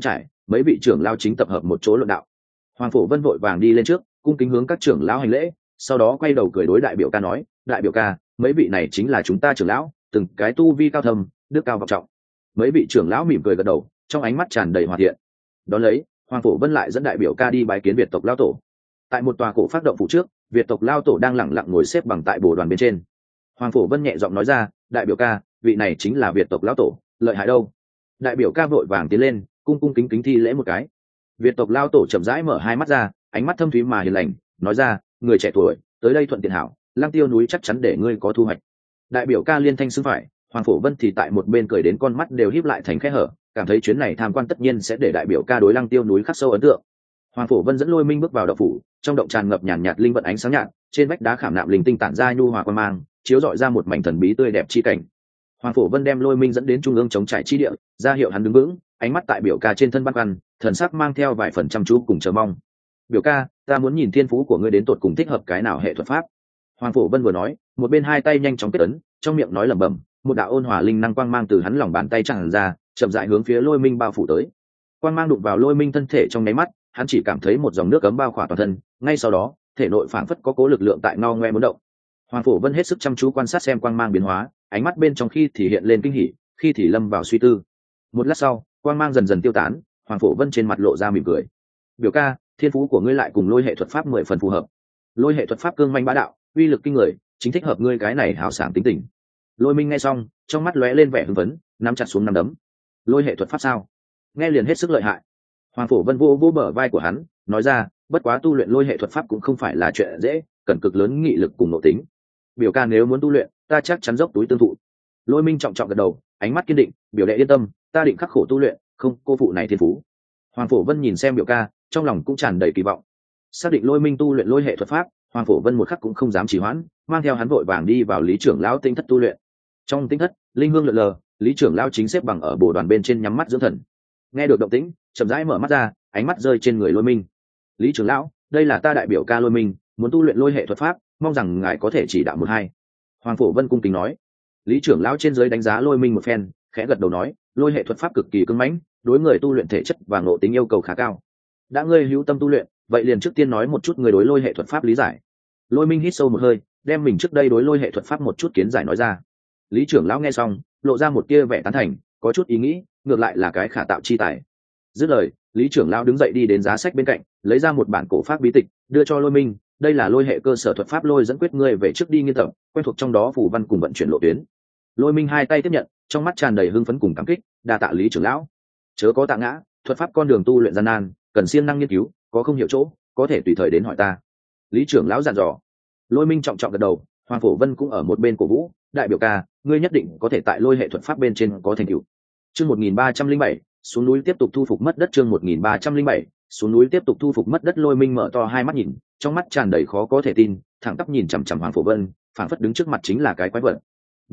S1: mấy vị trưởng lao chính tập hợp một chỗ luận đạo. Hoàng Phổ Vân vội vàng đi lên trước, cung kính hướng các trưởng lão hành lễ, sau đó quay đầu cười đối đại biểu ca nói, đại biểu ca, mấy vị này chính là chúng ta trưởng lão, từng cái tu vi cao thâm, đức cao vọng trọng. Mấy vị trưởng lão mỉm cười gật đầu, trong ánh mắt tràn đầy hòa thiện. Đón lấy, Hoàng Phổ Vân lại dẫn đại biểu ca đi bái kiến Việt tộc lao tổ. Tại một tòa cổ phát động phủ trước, Việt tộc lao tổ đang lẳng lặng ngồi xếp bằng tại bồ đoàn bên trên. Hoàng Phổ Vân nhẹ giọng nói ra, đại biểu ca, vị này chính là Việt tộc lao tổ, lợi hại đâu. Đại biểu ca vội vàng tiến lên, cung cung kính kính thi lễ một cái. Việt tộc lao tổ chậm rãi mở hai mắt ra, ánh mắt thâm thúy mà hiền lành, nói ra, người trẻ tuổi, tới đây thuận tiện hảo, Lăng Tiêu núi chắc chắn để ngươi có thu hoạch. Đại biểu ca liên thanh xưng phải, Hoàng Phổ Vân thì tại một bên cười đến con mắt đều híp lại thành khe hở, cảm thấy chuyến này tham quan tất nhiên sẽ để đại biểu ca đối Lăng Tiêu núi khắc sâu ấn tượng. Hoàng Phổ Vân dẫn Lôi Minh bước vào động phủ, trong động tràn ngập nhàn nhạt linh vận ánh sáng nhạt, trên vách đá khảm nạm linh tinh tản ra nhu hòa quang mang, chiếu rọi ra một mảnh thần bí tươi đẹp chi cảnh. Hoàng Phổ Vân đem Lôi Minh dẫn đến trung ương chống trải chi địa, ra hiệu hắn đứng vững, ánh mắt tại biểu ca trên thân băn khoăn, thần sắc mang theo vài phần chăm chú cùng chờ mong. Biểu ca, ta muốn nhìn thiên phú của ngươi đến tột cùng thích hợp cái nào hệ thuật pháp. Hoàng Phổ Vân vừa nói, một bên hai tay nhanh chóng kết ấn, trong miệng nói lẩm bẩm, một đạo ôn hòa linh năng quang mang từ hắn lòng bàn tay tràn ra, chậm rãi hướng phía Lôi Minh bao phủ tới. Quang mang đụng vào Lôi Minh thân thể trong nháy mắt, hắn chỉ cảm thấy một dòng nước cấm bao khỏa toàn thân, ngay sau đó, thể nội phảng phất có cố lực lượng tại ngao ngoe muốn động. Hoàng Phổ Vân hết sức chăm chú quan sát xem quang mang biến hóa, ánh mắt bên trong khi thì hiện lên kinh hỉ, khi thì lâm vào suy tư. Một lát sau, quang mang dần dần tiêu tán, Hoàng Phổ Vân trên mặt lộ ra mỉm cười. Biểu ca, thiên phú của ngươi lại cùng lôi hệ thuật pháp 10 phần phù hợp. Lôi hệ thuật pháp cương manh bá đạo, uy lực kinh người, chính thích hợp ngươi cái này hào sảng tính tình. Lôi Minh nghe xong, trong mắt lóe lên vẻ hưng phấn, nắm chặt xuống nắm đấm. Lôi hệ thuật pháp sao? Nghe liền hết sức lợi hại. Hoàng Phổ Vân vô bờ vai của hắn, nói ra, bất quá tu luyện lôi hệ thuật pháp cũng không phải là chuyện dễ, cần cực lớn nghị lực cùng nội tính. Biểu ca nếu muốn tu luyện, ta chắc chắn dốc túi tương thụ. Lôi Minh trọng trọng gật đầu, ánh mắt kiên định, biểu đệ yên tâm, ta định khắc khổ tu luyện, không cô phụ này thiên phú. Hoàng Phổ Vân nhìn xem biểu ca, trong lòng cũng tràn đầy kỳ vọng. Xác định Lôi Minh tu luyện lôi hệ thuật pháp, Hoàng Phổ Vân một khắc cũng không dám trì hoãn, mang theo hắn vội vàng đi vào Lý trưởng lão tinh thất tu luyện. Trong tinh thất, linh hương lượn lờ, Lý trưởng lão chính xếp bằng ở bồ đoàn bên trên nhắm mắt dưỡng thần. Nghe được động tĩnh, chậm rãi mở mắt ra, ánh mắt rơi trên người Lôi Minh. Lý trưởng lão, đây là ta đại biểu ca Lôi Minh, muốn tu luyện lôi hệ thuật pháp, mong rằng ngài có thể chỉ đạo một hai. Hoàng Phổ Vân cung kính nói. Lý trưởng lão trên dưới đánh giá Lôi Minh một phen, khẽ gật đầu nói, lôi hệ thuật pháp cực kỳ cứng mãnh, đối người tu luyện thể chất và ngộ tính yêu cầu khá cao. Đã ngươi hữu tâm tu luyện, vậy liền trước tiên nói một chút người đối lôi hệ thuật pháp lý giải. Lôi Minh hít sâu một hơi, đem mình trước đây đối lôi hệ thuật pháp một chút kiến giải nói ra. Lý trưởng lão nghe xong, lộ ra một tia vẻ tán thành, có chút ý nghĩ, ngược lại là cái khả tạo chi tài. Dứt lời, Lý trưởng lão đứng dậy đi đến giá sách bên cạnh, lấy ra một bản cổ pháp bí tịch, đưa cho Lôi Minh, đây là lôi hệ cơ sở thuật pháp lôi dẫn quyết ngươi về trước đi nghiên tập, quen thuộc trong đó phù văn cùng vận chuyển lộ tuyến. Lôi Minh hai tay tiếp nhận, trong mắt tràn đầy hưng phấn cùng cảm kích, đa tạ Lý trưởng lão. Chớ có tạ ngã, thuật pháp con đường tu luyện gian nan, cần siêng năng nghiên cứu, có không hiểu chỗ, có thể tùy thời đến hỏi ta. Lý trưởng lão dặn dò. Lôi Minh trọng trọng gật đầu, Hoàng Phổ Vân cũng ở một bên cổ vũ, đại biểu ca, ngươi nhất định có thể tại lôi hệ thuật pháp bên trên có thành tựu. Chương 1307, xuống núi tiếp tục thu phục mất đất. Chương 1307, xuống núi tiếp tục thu phục mất đất. Lôi Minh mở to hai mắt nhìn, trong mắt tràn đầy khó có thể tin, thẳng tắp nhìn chằm chằm Hoàng Phổ Vân, phảng phất đứng trước mặt chính là cái quái vật.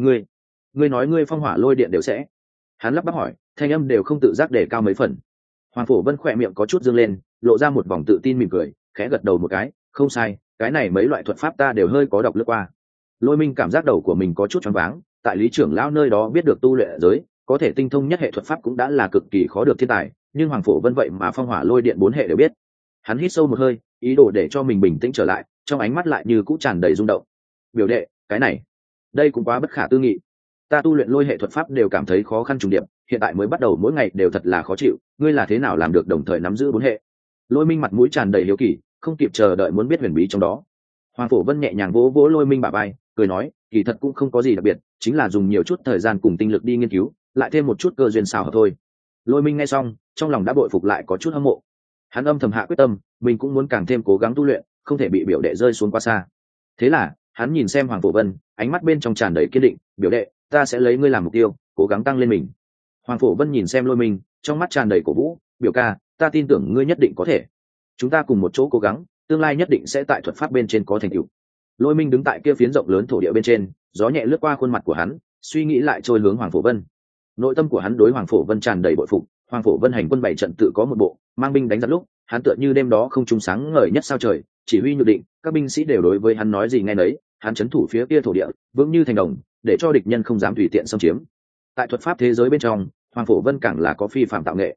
S1: Ngươi nói ngươi phong hỏa lôi điện đều sẽ? Hắn lắp bắp hỏi, thanh âm đều không tự giác để cao mấy phần. Hoàng Phổ Vân khỏe miệng có chút dương lên, lộ ra một vòng tự tin mỉm cười, khẽ gật đầu một cái, không sai, cái này mấy loại thuật pháp ta đều hơi có đọc lướt qua. Lôi Minh cảm giác đầu của mình có chút choáng váng, tại Lý trưởng lão nơi đó biết được tu luyện giới, có thể tinh thông nhất hệ thuật pháp cũng đã là cực kỳ khó được thiên tài, nhưng Hoàng Phổ Vân vậy mà phong hỏa lôi điện 4 hệ đều biết. Hắn hít sâu một hơi, ý đồ để cho mình bình tĩnh trở lại, trong ánh mắt lại như cũ tràn đầy rung động. Biểu đệ, cái này, đây cũng quá bất khả tư nghị. Ta tu luyện lôi hệ thuật pháp đều cảm thấy khó khăn trùng điệp, hiện tại mới bắt đầu mỗi ngày đều thật là khó chịu, ngươi là thế nào làm được đồng thời nắm giữ 4 hệ? Lôi Minh mặt mũi tràn đầy hiếu kỳ, không kịp chờ đợi muốn biết huyền bí trong đó. Hoàng Phổ Vân nhẹ nhàng vỗ vỗ Lôi Minh bả vai, cười nói, kỳ thật cũng không có gì đặc biệt, chính là dùng nhiều chút thời gian cùng tinh lực đi nghiên cứu, lại thêm một chút cơ duyên xào hợp thôi. Lôi Minh nghe xong, trong lòng đã bội phục lại có chút hâm mộ. Hắn âm thầm hạ quyết tâm, mình cũng muốn càng thêm cố gắng tu luyện, không thể bị biểu đệ rơi xuống quá xa. Thế là, hắn nhìn xem Hoàng Phổ Vân, ánh mắt bên trong tràn đầy kiên định, biểu đệ, ta sẽ lấy ngươi làm mục tiêu, cố gắng tăng lên mình. Hoàng Phổ Vân nhìn xem Lôi Minh, trong mắt tràn đầy cổ vũ, biểu ca, ta tin tưởng ngươi nhất định có thể. Chúng ta cùng một chỗ cố gắng, tương lai nhất định sẽ tại thuật pháp bên trên có thành tựu. Lôi Minh đứng tại kia phiến rộng lớn thổ địa bên trên, gió nhẹ lướt qua khuôn mặt của hắn, suy nghĩ lại trôi hướng Hoàng Phổ Vân. Nội tâm của hắn đối Hoàng Phổ Vân tràn đầy bội phục, Hoàng Phổ Vân hành quân 7 trận tự có một bộ, mang binh đánh giặc lúc, hắn tựa như đêm đó không trùng sáng ngời nhất sao trời, chỉ huy nhược định, các binh sĩ đều đối với hắn nói gì nghe nấy, hắn trấn thủ phía kia thổ địa, vững như thành đồng, để cho địch nhân không dám tùy tiện xâm chiếm. Tại thuật pháp thế giới bên trong, Hoàng Phổ Vân càng là có phi phạm tạo nghệ.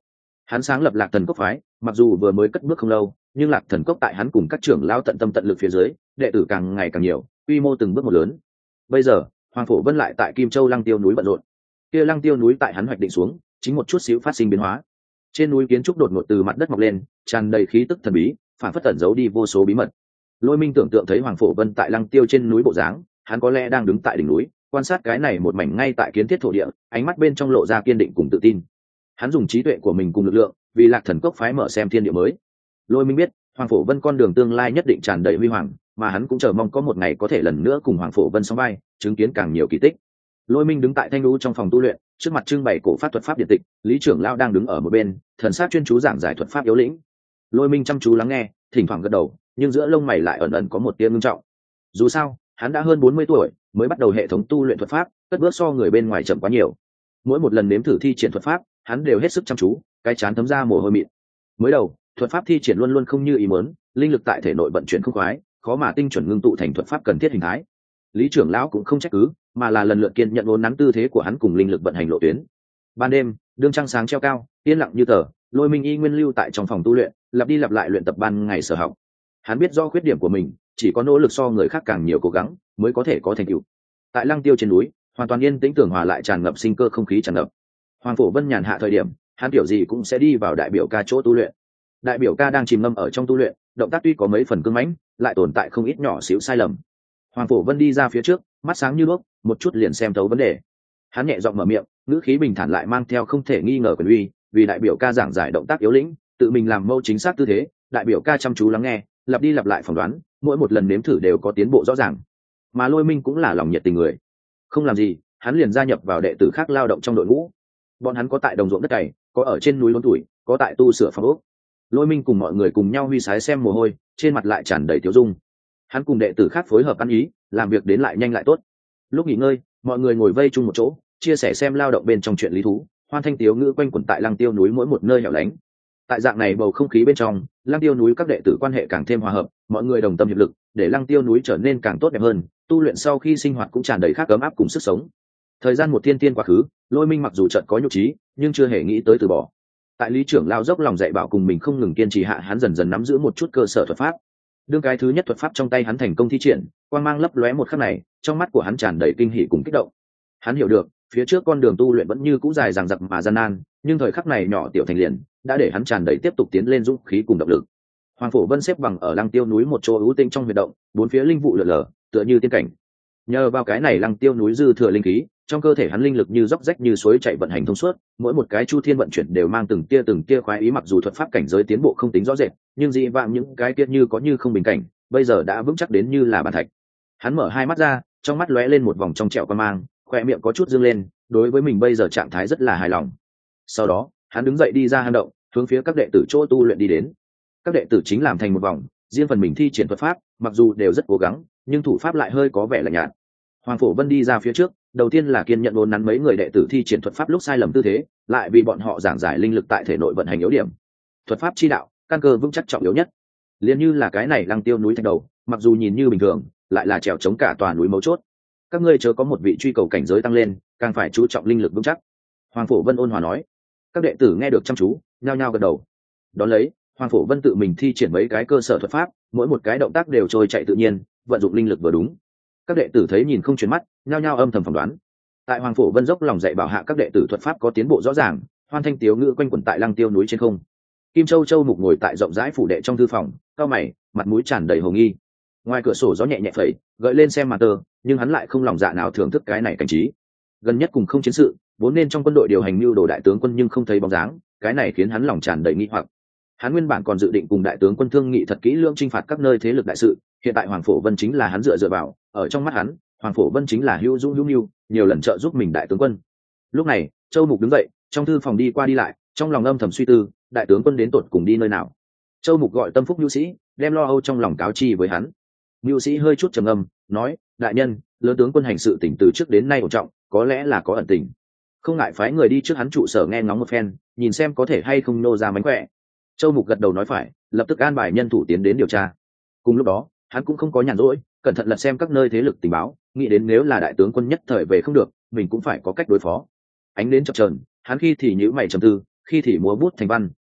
S1: Hắn sáng lập Lạc Thần Cốc phái, mặc dù vừa mới cất bước không lâu, nhưng Lạc Thần Cốc tại hắn cùng các trưởng lao tận tâm tận lực phía dưới, đệ tử càng ngày càng nhiều, quy mô từng bước một lớn. Bây giờ, Hoàng Phổ Vân lại tại Kim Châu Lăng Tiêu núi bận rộn. Kia Lăng Tiêu núi tại hắn hoạch định xuống, chính một chút xíu phát sinh biến hóa. Trên núi kiến trúc đột ngột từ mặt đất mọc lên, tràn đầy khí tức thần bí, phản phất tẩn giấu đi vô số bí mật. Lôi Minh tưởng tượng thấy Hoàng Phổ Vân tại Lăng Tiêu trên núi bộ dáng, hắn có lẽ đang đứng tại đỉnh núi, quan sát cái này một mảnh ngay tại kiến thiết thổ địa, ánh mắt bên trong lộ ra kiên định cùng tự tin. Hắn dùng trí tuệ của mình cùng lực lượng, vì Lạc Thần Cốc phái mở xem thiên địa mới. Lôi Minh biết, Hoàng Phổ Vân con đường tương lai nhất định tràn đầy huy hoàng, mà hắn cũng chờ mong có một ngày có thể lần nữa cùng Hoàng Phổ Vân song vai, chứng kiến càng nhiều kỳ tích. Lôi Minh đứng tại thanh lũ trong phòng tu luyện, trước mặt trưng bày cổ pháp thuật pháp điện tịch, Lý trưởng lão đang đứng ở một bên, thần sắc chuyên chú giảng giải thuật pháp yếu lĩnh. Lôi Minh chăm chú lắng nghe, thỉnh thoảng gật đầu, nhưng giữa lông mày lại ẩn ẩn có một tia ngưng trọng. Dù sao, hắn đã hơn 40 tuổi, mới bắt đầu hệ thống tu luyện thuật pháp, cất bước so người bên ngoài chậm quá nhiều. Mỗi một lần nếm thử thi triển thuật pháp, hắn đều hết sức chăm chú, cái chán thấm ra mồ hôi mịn. Mới đầu, thuật pháp thi triển luôn luôn không như ý muốn, linh lực tại thể nội vận chuyển không khoái, khó mà tinh chuẩn ngưng tụ thành thuật pháp cần thiết hình thái. Lý trưởng lão cũng không trách cứ, mà là lần lượt kiên nhận uốn nắn tư thế của hắn cùng linh lực vận hành lộ tuyến. Ban đêm, đương trăng sáng treo cao, yên lặng như tờ, Lôi Minh y nguyên lưu tại trong phòng tu luyện, lặp đi lặp lại luyện tập ban ngày sở học. Hắn biết do khuyết điểm của mình, chỉ có nỗ lực so người khác càng nhiều cố gắng, mới có thể có thành tựu. Tại Lăng Tiêu trên núi, hoàn toàn yên tĩnh tường hòa lại tràn ngập sinh cơ không khí tràn ngập. Hoàng Phổ Vân nhàn hạ thời điểm, hắn kiểu gì cũng sẽ đi vào đại biểu ca chỗ tu luyện. Đại biểu ca đang chìm ngâm ở trong tu luyện, động tác tuy có mấy phần cứng mãnh, lại tồn tại không ít nhỏ xíu sai lầm. Hoàng Phổ Vân đi ra phía trước, mắt sáng như đuốc, một chút liền xem thấu vấn đề. Hắn nhẹ giọng mở miệng, ngữ khí bình thản lại mang theo không thể nghi ngờ quyền uy, vì đại biểu ca giảng giải động tác yếu lĩnh, tự mình làm mẫu chính xác tư thế, đại biểu ca chăm chú lắng nghe, lặp đi lặp lại phỏng đoán, mỗi một lần nếm thử đều có tiến bộ rõ ràng. Mà Lôi Minh cũng là lòng nhiệt tình người, không làm gì, hắn liền gia nhập vào đệ tử khác lao động trong đội ngũ. Bọn hắn có tại đồng ruộng đất cày, có ở trên núi lớn tuổi, có tại tu sửa phòng ốc. Lôi Minh cùng mọi người cùng nhau huy sái xem mồ hôi, trên mặt lại tràn đầy tiêu dung. Hắn cùng đệ tử khác phối hợp ăn ý, làm việc đến lại nhanh lại tốt. Lúc nghỉ ngơi, mọi người ngồi vây chung một chỗ, chia sẻ xem lao động bên trong chuyện lý thú, hoan thanh tiếu ngữ quanh quẩn tại Lăng Tiêu núi mỗi một nơi hẻo lánh. Tại dạng này bầu không khí bên trong, Lăng Tiêu núi các đệ tử quan hệ càng thêm hòa hợp, mọi người đồng tâm hiệp lực, để Lăng Tiêu núi trở nên càng tốt đẹp hơn, tu luyện sau khi sinh hoạt cũng tràn đầy khác ấm áp cùng sức sống. Thời gian một thiên quá khứ, Lôi Minh mặc dù chợt có nhục trí, nhưng chưa hề nghĩ tới từ bỏ. Tại Lý trưởng lao dốc lòng dạy bảo cùng mình không ngừng kiên trì hạ, hắn dần dần nắm giữ một chút cơ sở thuật pháp. Đương cái thứ nhất thuật pháp trong tay hắn thành công thi triển, quang mang lấp lóe một khắc này, trong mắt của hắn tràn đầy kinh hỉ cùng kích động. Hắn hiểu được, phía trước con đường tu luyện vẫn như cũ dài dằng dặc mà gian nan, nhưng thời khắc này nhỏ tiểu thành liền, đã để hắn tràn đầy tiếp tục tiến lên dũng khí cùng động lực. Hoàng Phổ Vân xếp bằng ở Lăng Tiêu núi một chỗ ưu tinh trong huyệt động, bốn phía linh vụ lượn lờ, tựa như tiên cảnh. Nhờ vào cái này Lăng Tiêu núi dư thừa linh khí, trong cơ thể hắn linh lực như dốc rách như suối chảy vận hành thông suốt, mỗi một cái chu thiên vận chuyển đều mang từng tia khoái ý, mặc dù thuật pháp cảnh giới tiến bộ không tính rõ rệt, nhưng dị vãng những cái kia như có như không bình cảnh, bây giờ đã vững chắc đến như là bàn thạch. Hắn mở hai mắt ra, trong mắt lóe lên một vòng trong trẻo quan mang, khoe miệng có chút dương lên, đối với mình bây giờ trạng thái rất là hài lòng. Sau đó, hắn đứng dậy đi ra hang động, hướng phía các đệ tử chỗ tu luyện đi đến. Các đệ tử chính làm thành một vòng, riêng phần mình thi triển thuật pháp, mặc dù đều rất cố gắng, nhưng thủ pháp lại hơi có vẻ lạnh nhạt. Hoàng Phổ Vân đi ra phía trước, đầu tiên là kiên nhận uốn nắn mấy người đệ tử thi triển thuật pháp lúc sai lầm tư thế, lại vì bọn họ giảng giải linh lực tại thể nội vận hành yếu điểm. Thuật pháp chi đạo, căn cơ vững chắc trọng yếu nhất. Liên như là cái này Lăng Tiêu núi thạch đầu, mặc dù nhìn như bình thường, lại là trèo chống cả tòa núi mấu chốt. Các ngươi chớ có một vị truy cầu cảnh giới tăng lên, càng phải chú trọng linh lực vững chắc. Hoàng Phổ Vân ôn hòa nói. Các đệ tử nghe được chăm chú, nhao nhao gật đầu. Đón lấy, Hoàng Phổ Vân tự mình thi triển mấy cái cơ sở thuật pháp, mỗi một cái động tác đều trôi chạy tự nhiên, vận dụng linh lực vừa đúng. Các đệ tử thấy nhìn không chuyển mắt, nhao nhao âm thầm phỏng đoán. Tại Hoàng Phổ Vân dốc lòng dạy bảo hạ các đệ tử thuật pháp có tiến bộ rõ ràng, hoan thanh tiếu ngữ quanh quẩn tại Lăng Tiêu núi trên không. Kim Châu Châu Mục ngồi tại rộng rãi phủ đệ trong thư phòng, cau mày, mặt mũi tràn đầy hồ nghi. Ngoài cửa sổ gió nhẹ nhẹ phẩy, gợi lên xem màn tơ, nhưng hắn lại không lòng dạ nào thưởng thức cái này cảnh trí. Gần nhất cùng không chiến sự, vốn nên trong quân đội điều hành mưu đồ đại tướng quân nhưng không thấy bóng dáng, cái này khiến hắn lòng tràn đầy nghi hoặc. Hắn nguyên bản còn dự định cùng đại tướng quân thương nghị thật kỹ lưỡng chinh phạt các nơi thế lực đại sự, hiện tại Hoàng Phổ Vân chính là hắn dựa vào, ở trong mắt hắn, Hoàng Phổ Vân chính là hữu dũng hữu nhu, nhiều lần trợ giúp mình đại tướng quân. Lúc này, Châu Mục đứng dậy, trong thư phòng đi qua đi lại, trong lòng âm thầm suy tư, đại tướng quân đến tột cùng đi nơi nào. Châu Mục gọi Tâm Phúc nhu sĩ, đem lo âu trong lòng cáo chi với hắn. Nhu sĩ hơi chút trầm ngâm, nói: đại nhân, lớn tướng quân hành sự tỉnh từ trước đến nay ổn trọng, có lẽ là có ẩn tình, không ngại phái người đi trước hắn trụ sở nghe ngóng một phen, nhìn xem có thể hay không nô ra mánh khỏe. Châu Mục gật đầu nói phải, lập tức an bài nhân thủ tiến đến điều tra. Cùng lúc đó, hắn cũng không có nhàn rỗi, cẩn thận lật xem các nơi thế lực tình báo, nghĩ đến nếu là đại tướng quân nhất thời về không được, mình cũng phải có cách đối phó. Ánh đến chập chờn, hắn khi thì nhíu mày trầm tư, khi thì múa bút thành văn,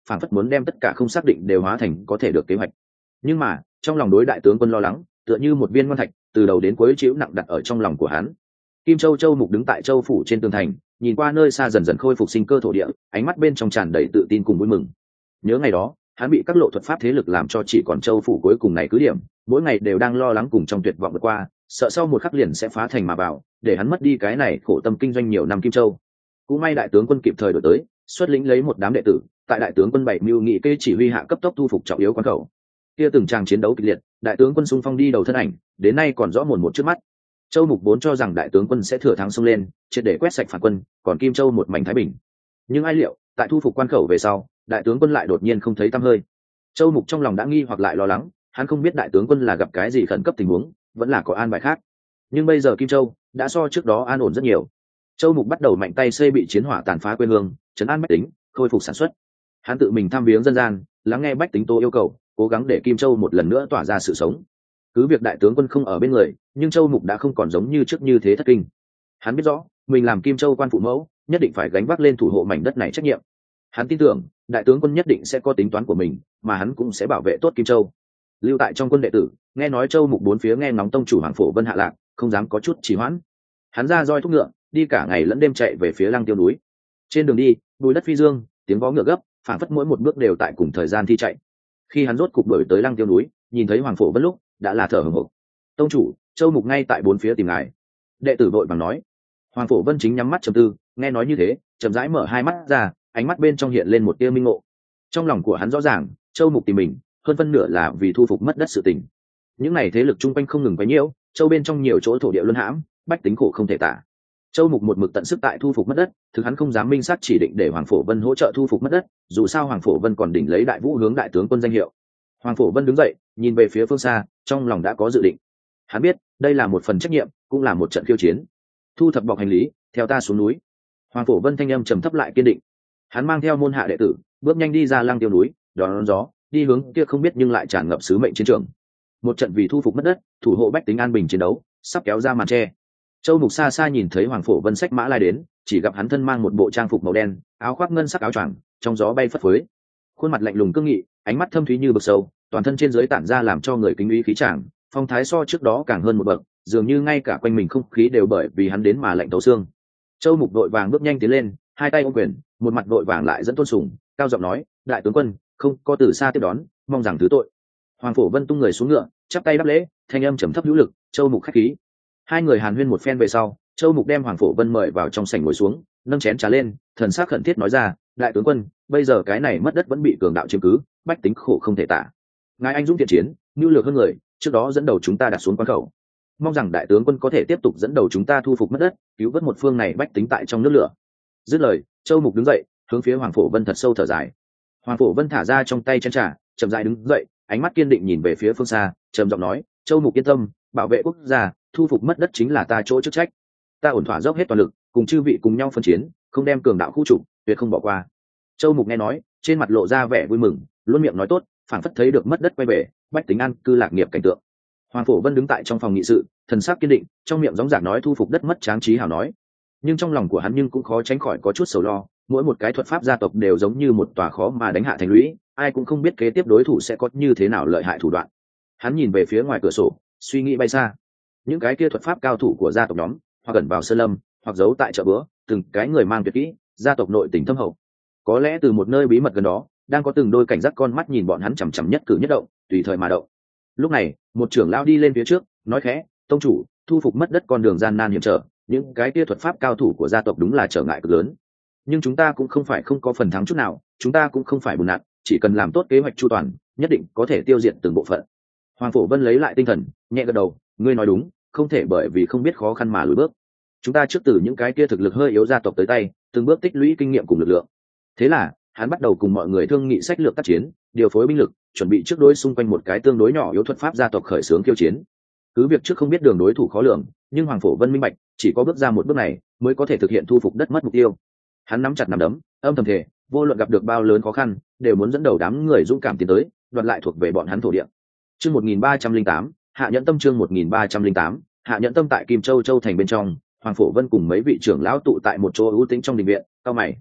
S1: phản phất muốn đem tất cả không xác định đều hóa thành có thể được kế hoạch. Nhưng mà trong lòng đối đại tướng quân lo lắng tựa như một viên ngoan thạch từ đầu đến cuối chịu nặng đặt ở trong lòng của hắn. Kim Châu Châu Mục đứng tại châu phủ trên tường thành, nhìn qua nơi xa dần dần khôi phục sinh cơ thổ địa, ánh mắt bên trong tràn đầy tự tin cùng vui mừng. Nhớ ngày đó hắn bị các lộ thuật pháp thế lực làm cho chỉ còn châu phủ cuối cùng này cứ điểm, mỗi ngày đều đang lo lắng cùng trong tuyệt vọng vượt qua, sợ sau một khắc liền sẽ phá thành mà vào, để hắn mất đi cái này khổ tâm kinh doanh nhiều năm Kim Châu. Cũng may đại tướng quân kịp thời đổi tới, xuất lĩnh lấy một đám đệ tử, tại đại tướng quân bảy mưu nghị kê chỉ huy hạ cấp tốc thu phục trọng yếu quan khẩu. Kia từng tràng chiến đấu kịch liệt, đại tướng quân xung phong đi đầu thân ảnh, đến nay còn rõ mồn một trước mắt. Châu Mục vốn cho rằng đại tướng quân sẽ thừa thắng xông lên, triệt để quét sạch phản quân, còn Kim Châu một mảnh thái bình. Nhưng ai liệu, tại thu phục quan khẩu về sau, đại tướng quân lại đột nhiên không thấy tăm hơi. Châu Mục trong lòng đã nghi hoặc lại lo lắng, hắn không biết đại tướng quân là gặp cái gì khẩn cấp tình huống, vẫn là có an bài khác. Nhưng bây giờ Kim Châu đã so trước đó an ổn rất nhiều. Châu Mục bắt đầu mạnh tay xây bị chiến hỏa tàn phá quê hương, trấn an bách tính, khôi phục sản xuất. Hắn tự mình thăm viếng dân gian, lắng nghe bách tính tố yêu cầu, cố gắng để Kim Châu một lần nữa tỏa ra sự sống. Cứ việc đại tướng quân không ở bên người, nhưng Châu Mục đã không còn giống như trước như thế thất kinh. Hắn biết rõ mình làm Kim Châu quan phụ mẫu, nhất định phải gánh vác lên thủ hộ mảnh đất này trách nhiệm. Hắn tin tưởng đại tướng quân nhất định sẽ có tính toán của mình, mà hắn cũng sẽ bảo vệ tốt Kim Châu. Lưu tại trong quân đệ tử nghe nói Châu Mục bốn phía nghe ngóng tông chủ Hoàng Phổ Vân hạ lạc, không dám có chút trì hoãn. Hắn ra roi thúc ngựa, đi cả ngày lẫn đêm chạy về phía Lăng Tiêu núi. Trên đường đi, bùi đất phi dương, tiếng vó ngựa gấp, phản phất mỗi một bước đều tại cùng thời gian thi chạy. Khi hắn rốt cục đuổi tới Lăng Tiêu núi, nhìn thấy Hoàng Phổ Vân lúc đã là thở hổn hển. Tông chủ, Châu Mục ngay tại bốn phía tìm ngài. Đệ tử vội vàng nói. Hoàng Phổ Vân chính nhắm mắt trầm tư, nghe nói như thế, chậm rãi mở hai mắt ra, ánh mắt bên trong hiện lên một tia minh ngộ. Trong lòng của hắn rõ ràng, Châu Mục tìm mình, hơn phân nửa là vì thu phục mất đất sự tình. Những này thế lực chung quanh không ngừng quấy nhiễu, châu bên trong nhiều chỗ thổ địa luân hãm, bách tính khổ không thể tả. Châu Mục một mực tận sức tại thu phục mất đất, thực hắn không dám minh xác chỉ định để Hoàng Phổ Vân hỗ trợ thu phục mất đất, dù sao Hoàng Phổ Vân còn đỉnh lấy Đại Vũ hướng đại tướng quân danh hiệu. Hoàng Phổ Vân đứng dậy, nhìn về phía phương xa, trong lòng đã có dự định. Hắn biết, đây là một phần trách nhiệm, cũng là một trận khiêu chiến. Thu thập bọc hành lý, theo ta xuống núi. Hoàng Phổ Vân thanh âm trầm thấp lại kiên định. Hắn mang theo môn hạ đệ tử, bước nhanh đi ra Lăng Tiêu núi, đón gió, đi hướng kia không biết nhưng lại tràn ngập sứ mệnh chiến trường. Một trận vì thu phục mất đất, thủ hộ bách tính an bình chiến đấu, sắp kéo ra màn che. Châu Mục xa xa nhìn thấy Hoàng Phổ Vân xách mã lai đến, chỉ gặp hắn thân mang một bộ trang phục màu đen, áo khoác ngân sắc áo choàng, trong gió bay phất phới. Khuôn mặt lạnh lùng cương nghị, ánh mắt thâm thúy như vực sâu, toàn thân trên dưới tản ra làm cho người kính uy khí tràng, phong thái so trước đó càng hơn một bậc, dường như ngay cả quanh mình không khí đều bởi vì hắn đến mà lạnh thấu xương. Châu Mục đội vàng bước nhanh tiến lên, hai tay ôm quyền, một mặt đội vàng lại dẫn tôn sùng, cao giọng nói: "Đại tướng quân, không có từ xa tiếp đón, mong rằng thứ tội." Hoàng Phổ Vân tung người xuống ngựa, chắp tay đáp lễ, thanh âm trầm thấp hữu lực: "Châu Mục khách khí." Hai người hàn huyên một phen về sau, Châu Mục đem Hoàng Phổ Vân mời vào trong sảnh ngồi xuống, nâng chén trà lên, thần sắc khẩn thiết nói ra: "Đại tướng quân, bây giờ cái này mất đất vẫn bị cường đạo chiếm cứ, bách tính khổ không thể tả. Ngài anh dũng thiện chiến, nhu lược hơn người, trước đó dẫn đầu chúng ta đặt xuống quan khẩu. Mong rằng đại tướng quân có thể tiếp tục dẫn đầu chúng ta thu phục mất đất, cứu vớt một phương này bách tính tại trong nước lửa." Dứt lời, Châu Mục đứng dậy, hướng phía Hoàng Phổ Vân thật sâu thở dài. Hoàng Phổ Vân thả ra trong tay chén trà, chậm rãi đứng dậy, ánh mắt kiên định nhìn về phía phương xa, trầm giọng nói: "Châu Mục yên tâm, bảo vệ quốc gia, thu phục mất đất chính là ta chỗ chức trách. Ta ổn thỏa dốc hết toàn lực, cùng chư vị cùng nhau phân chiến, không đem cường đạo khu trục, tuyệt không bỏ qua." Châu Mục nghe nói, trên mặt lộ ra vẻ vui mừng, luôn miệng nói tốt, phảng phất thấy được mất đất quay về, bách tính an cư lạc nghiệp cảnh tượng. Hoàng Phổ Vân đứng tại trong phòng nghị sự, thần sắc kiên định, trong miệng gióng giạc nói thu phục đất mất tráng trí hào nói. Nhưng trong lòng của hắn nhưng cũng khó tránh khỏi có chút sầu lo, mỗi một cái thuật pháp gia tộc đều giống như một tòa khó mà đánh hạ thành lũy, ai cũng không biết kế tiếp đối thủ sẽ có như thế nào lợi hại thủ đoạn. Hắn nhìn về phía ngoài cửa sổ, suy nghĩ bay xa. Những cái kia thuật pháp cao thủ của gia tộc nhóm, hoặc gần vào sơn lâm, hoặc giấu tại chợ bữa, từng cái người mang tuyệt kỹ, gia tộc nội tình thâm hậu. Có lẽ từ một nơi bí mật gần đó, đang có từng đôi cảnh giác con mắt nhìn bọn hắn chằm chằm nhất cử nhất động, tùy thời mà động. Lúc này, một trưởng lão đi lên phía trước, nói khẽ: "Tông chủ, thu phục mất đất con đường gian nan hiểm trở, những cái kia thuật pháp cao thủ của gia tộc đúng là trở ngại cực lớn. Nhưng chúng ta cũng không phải không có phần thắng chút nào, chúng ta cũng không phải bùn nặn, chỉ cần làm tốt kế hoạch chu toàn, nhất định có thể tiêu diệt từng bộ phận." Hoàng Phổ Vân lấy lại tinh thần, nhẹ gật đầu: "Ngươi nói đúng, không thể bởi vì không biết khó khăn mà lùi bước. Chúng ta trước từ những cái kia thực lực hơi yếu gia tộc tới tay, từng bước tích lũy kinh nghiệm cùng lực lượng." Thế là, hắn bắt đầu cùng mọi người thương nghị sách lược tác chiến, điều phối binh lực, chuẩn bị trước đối xung quanh một cái tương đối nhỏ yếu thuật pháp gia tộc khởi xướng khiêu chiến. Cứ việc trước không biết đường đối thủ khó lường, nhưng Hoàng Phổ Vân minh bạch, chỉ có bước ra một bước này mới có thể thực hiện thu phục đất mất mục tiêu. Hắn nắm chặt nắm đấm, âm thầm thề, vô luận gặp được bao lớn khó khăn, đều muốn dẫn đầu đám người dũng cảm tiến tới, đoạt lại thuộc về bọn hắn thổ địa. Chương 1308, Hạ Nhẫn Tâm. Chương 1308, Hạ Nhẫn Tâm. Tại Kim Châu Châu thành bên trong, Hoàng Phổ Vân cùng mấy vị trưởng lão tụ tại một chỗ ưu tĩnh trong đình viện, cao mày.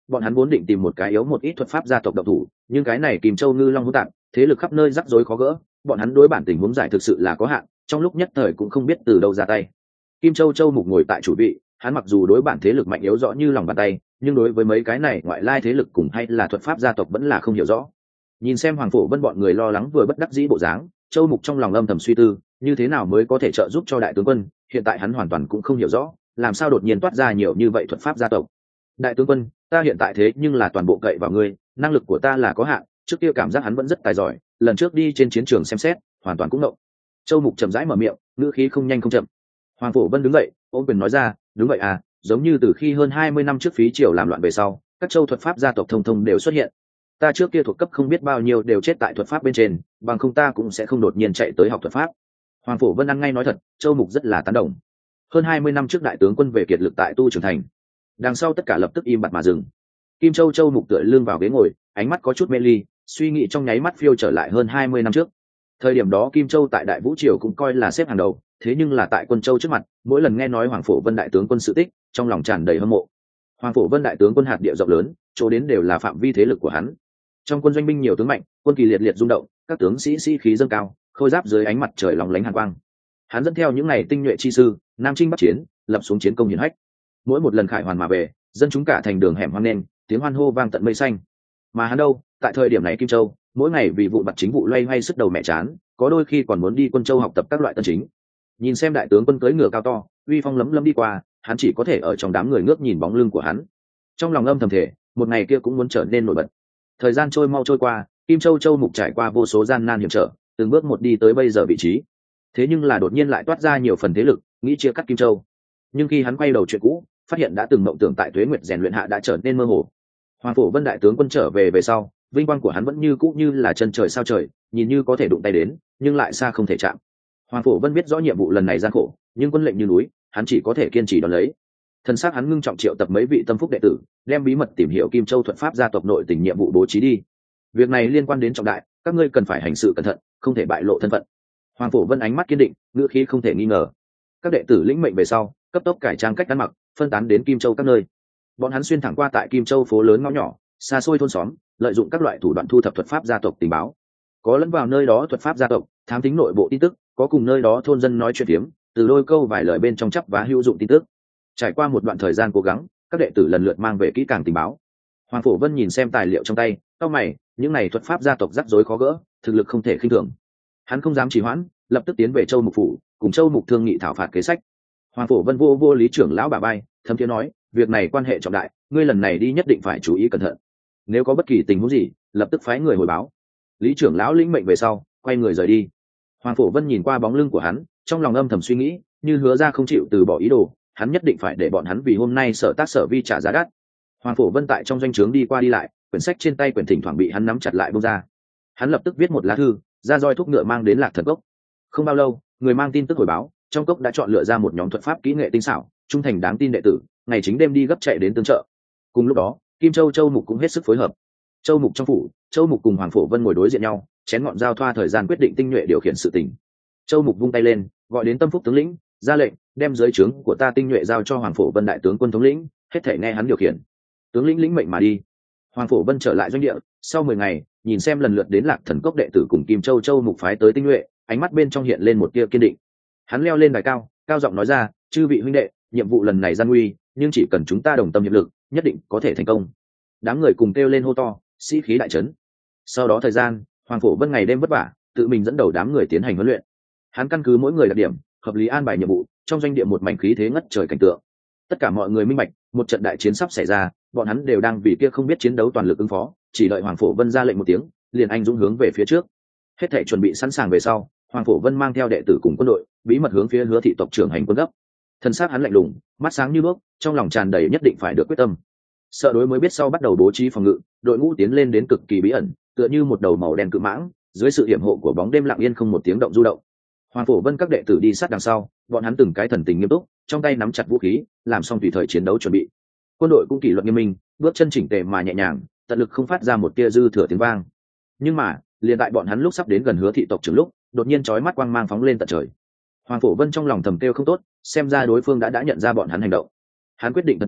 S1: bọn hắn vốn định tìm một cái yếu một ít thuật pháp gia tộc độc thủ, nhưng cái này Kim Châu Ngư Long hỗn tạp, thế lực khắp nơi rắc rối khó gỡ, bọn hắn đối bản tình huống giải thực sự là có hạn, trong lúc nhất thời cũng không biết từ đâu ra tay. Kim Châu Châu Mục ngồi tại chủ vị, hắn mặc dù đối bản thế lực mạnh yếu rõ như lòng bàn tay, nhưng đối với mấy cái này ngoại lai thế lực cùng hay là thuật pháp gia tộc vẫn là không hiểu rõ. Nhìn xem Hoàng Phổ Vân bọn người lo lắng vừa bất đắc dĩ bộ dáng, Châu Mục trong lòng âm thầm suy tư, như thế nào mới có thể trợ giúp cho đại tướng quân, hiện tại hắn hoàn toàn cũng không hiểu rõ, làm sao đột nhiên toát ra nhiều như vậy thuật pháp gia tộc. Đại tướng quân, ta hiện tại thế nhưng là toàn bộ cậy vào ngươi, năng lực của ta là có hạn, trước kia cảm giác hắn vẫn rất tài giỏi, lần trước đi trên chiến trường xem xét, hoàn toàn cũng ngộng. Châu Mục chậm rãi mở miệng, ngữ khí không nhanh không chậm. Hoàng Phổ Vân đứng dậy, ôm quyền nói ra, đúng vậy à, giống như từ khi hơn 20 năm trước phí triều làm loạn về sau, các châu thuật pháp gia tộc thông thông đều xuất hiện. Ta trước kia thuộc cấp không biết bao nhiêu đều chết tại thuật pháp bên trên, bằng không ta cũng sẽ không đột nhiên chạy tới học thuật pháp. Hoàng Phổ Vân ăn ngay nói thật, Châu Mục rất là tán đồng. Hơn 20 năm trước đại tướng quân về kiệt lực tại Tu Trường Thành, đằng sau tất cả lập tức im bặt mà dừng. Kim Châu Châu Mục tựa lưng vào ghế ngồi, ánh mắt có chút mê ly, suy nghĩ trong nháy mắt phiêu trở lại hơn 20 năm trước. Thời điểm đó Kim Châu tại Đại Vũ Triều cũng coi là xếp hàng đầu, thế nhưng là tại Quân Châu trước mặt, mỗi lần nghe nói Hoàng Phổ Vân đại tướng quân sự tích, trong lòng tràn đầy hâm mộ. Hoàng Phổ Vân đại tướng quân hạt địa rộng lớn, chỗ đến đều là phạm vi thế lực của hắn. Trong quân doanh binh nhiều tướng mạnh, quân kỳ liệt liệt rung động, các tướng sĩ khí dâng cao, khôi giáp dưới ánh mặt trời lóng lánh hàn quang. Hắn dẫn theo những ngày tinh nhuệ chi sư, nam chinh bắc chiến, lập xuống chiến công hiển hách. Mỗi một lần khải hoàn mà về, dân chúng cả thành đường hẻm hoang nên, tiếng hoan hô vang tận mây xanh. Mà hắn đâu, tại thời điểm này Kim Châu, mỗi ngày vì vụ vặt chính vụ loay hoay sức đầu mẹ chán, có đôi khi còn muốn đi Quân Châu học tập các loại tân chính. Nhìn xem đại tướng quân cưỡi ngựa cao to, uy phong lấm lấm đi qua, hắn chỉ có thể ở trong đám người ngước nhìn bóng lưng của hắn. Trong lòng âm thầm thể, một ngày kia cũng muốn trở nên nổi bật. Thời gian trôi mau trôi qua, Kim Châu Châu Mục trải qua vô số gian nan hiểm trở, từng bước một đi tới bây giờ vị trí. Thế nhưng là đột nhiên lại toát ra nhiều phần thế lực, nghĩ chia cắt Kim Châu. Nhưng khi hắn quay đầu chuyện cũ, phát hiện đã từng mộng tưởng tại Tuế Nguyệt rèn luyện hạ đã trở nên mơ hồ. Hoàng Phổ Vân đại tướng quân trở về về sau, vinh quang của hắn vẫn như cũ như là chân trời sao trời, nhìn như có thể đụng tay đến, nhưng lại xa không thể chạm. Hoàng Phổ Vân biết rõ nhiệm vụ lần này gian khổ, nhưng quân lệnh như núi, hắn chỉ có thể kiên trì đón lấy. Thân xác hắn ngưng trọng triệu tập mấy vị tâm phúc đệ tử, đem bí mật tìm hiểu Kim Châu thuật pháp gia tộc nội tình nhiệm vụ bố trí đi. Việc này liên quan đến trọng đại, các ngươi cần phải hành sự cẩn thận, không thể bại lộ thân phận. Hoàng Phổ Vân ánh mắt kiên định, ngữ khí không thể nghi ngờ. Các đệ tử lĩnh mệnh về sau, cấp tốc cải trang cách ăn mặc, phân tán đến Kim Châu các nơi. Bọn hắn xuyên thẳng qua tại Kim Châu phố lớn ngõ nhỏ, xa xôi thôn xóm, lợi dụng các loại thủ đoạn thu thập thuật pháp gia tộc tình báo. Có lẫn vào nơi đó thuật pháp gia tộc, thám thính nội bộ tin tức, có cùng nơi đó thôn dân nói chuyện phiếm, từ đôi câu vài lời bên trong chắp vá hữu dụng tin tức. Trải qua một đoạn thời gian cố gắng, các đệ tử lần lượt mang về kỹ càng tình báo. Hoàng Phổ Vân nhìn xem tài liệu trong tay, cau mày, những này thuật pháp gia tộc rắc rối khó gỡ, thực lực không thể khinh thường. Hắn không dám trì hoãn, lập tức tiến về Châu Mục phủ, cùng Châu Mục thương nghị thảo phạt kế sách. Hoàng Phổ Vân vô lý trưởng lão bà bay, thâm thiế nói, việc này quan hệ trọng đại, ngươi lần này đi nhất định phải chú ý cẩn thận. Nếu có bất kỳ tình huống gì, lập tức phái người hồi báo. Lý trưởng lão lĩnh mệnh về sau, quay người rời đi. Hoàng Phổ Vân nhìn qua bóng lưng của hắn, trong lòng âm thầm suy nghĩ, như hứa ra không chịu từ bỏ ý đồ, hắn nhất định phải để bọn hắn vì hôm nay sở tác sở vi trả giá đắt. Hoàng Phổ Vân tại trong doanh trướng đi qua đi lại, quyển sách trên tay quyển thỉnh thoảng bị hắn nắm chặt lại buông ra. Hắn lập tức viết một lá thư, ra roi thúc ngựa mang đến Lạc Thần Cốc. Không bao lâu, người mang tin tức hồi báo, trong cốc đã chọn lựa ra một nhóm thuật pháp kỹ nghệ tinh xảo, trung thành đáng tin đệ tử, ngày chính đêm đi gấp chạy đến tương trợ. Cùng lúc đó, Kim Châu Châu Mục cũng hết sức phối hợp. Châu Mục trong phủ, Châu Mục cùng Hoàng Phổ Vân ngồi đối diện nhau, chén ngọn giao thoa thời gian quyết định tinh nhuệ điều khiển sự tình. Châu Mục vung tay lên, gọi đến Tâm Phúc tướng lĩnh, ra lệnh, đem dưới trướng của ta tinh nhuệ giao cho Hoàng Phổ Vân đại tướng quân thống lĩnh, hết thể nghe hắn điều khiển. Tướng lĩnh lĩnh mệnh mà đi. Hoàng Phổ Vân trở lại doanh địa, sau 10 ngày, nhìn xem lần lượt đến Lạc Thần Cốc đệ tử cùng Kim Châu Châu Mục phái tới tinh nhuệ, ánh mắt bên trong hiện lên một tia kiên định. Hắn leo lên đài cao, cao giọng nói ra, chư vị huynh đệ, nhiệm vụ lần này gian nguy, nhưng chỉ cần chúng ta đồng tâm hiệp lực, nhất định có thể thành công. Đám người cùng kêu lên hô to, sĩ khí đại trấn. Sau đó thời gian, Hoàng Phổ Vân ngày đêm vất vả, tự mình dẫn đầu đám người tiến hành huấn luyện. Hắn căn cứ mỗi người đặc điểm, hợp lý an bài nhiệm vụ, trong doanh địa một mảnh khí thế ngất trời cảnh tượng. Tất cả mọi người minh bạch, một trận đại chiến sắp xảy ra, bọn hắn đều đang vì kia không biết chiến đấu toàn lực ứng phó, chỉ đợi Hoàng Phổ Vân ra lệnh một tiếng, liền anh dũng hướng về phía trước. Hết thảy chuẩn bị sẵn sàng về sau, Hoàng Phổ Vân mang theo đệ tử cùng quân đội, bí mật hướng phía Hứa thị tộc trưởng hành quân gấp. Thân xác hắn lạnh lùng, mắt sáng như đuốc, trong lòng tràn đầy nhất định phải được quyết tâm. Sợ đối mới biết sau bắt đầu bố trí phòng ngự, đội ngũ tiến lên đến cực kỳ bí ẩn, tựa như một đầu màu đen cự mãng, dưới sự hiểm hộ của bóng đêm lặng yên không một tiếng động du động. Hoàng Phổ Vân các đệ tử đi sát đằng sau, bọn hắn từng cái thần tình nghiêm túc, trong tay nắm chặt vũ khí, làm xong tùy thời chiến đấu chuẩn bị. Quân đội cũng kỷ luật nghiêm minh, bước chân chỉnh tề mà nhẹ nhàng, tận lực không phát ra một tia dư thừa tiếng vang. Nhưng mà, liền tại bọn hắn lúc sắp đến gần Hứa thị tộc trưởng lúc, đột nhiên chói mắt quang mang phóng lên tận trời. Hoàng Phổ Vân trong lòng thầm kêu không tốt, xem ra đối phương đã nhận ra bọn hắn hành động. Hắn quyết định thật nhanh,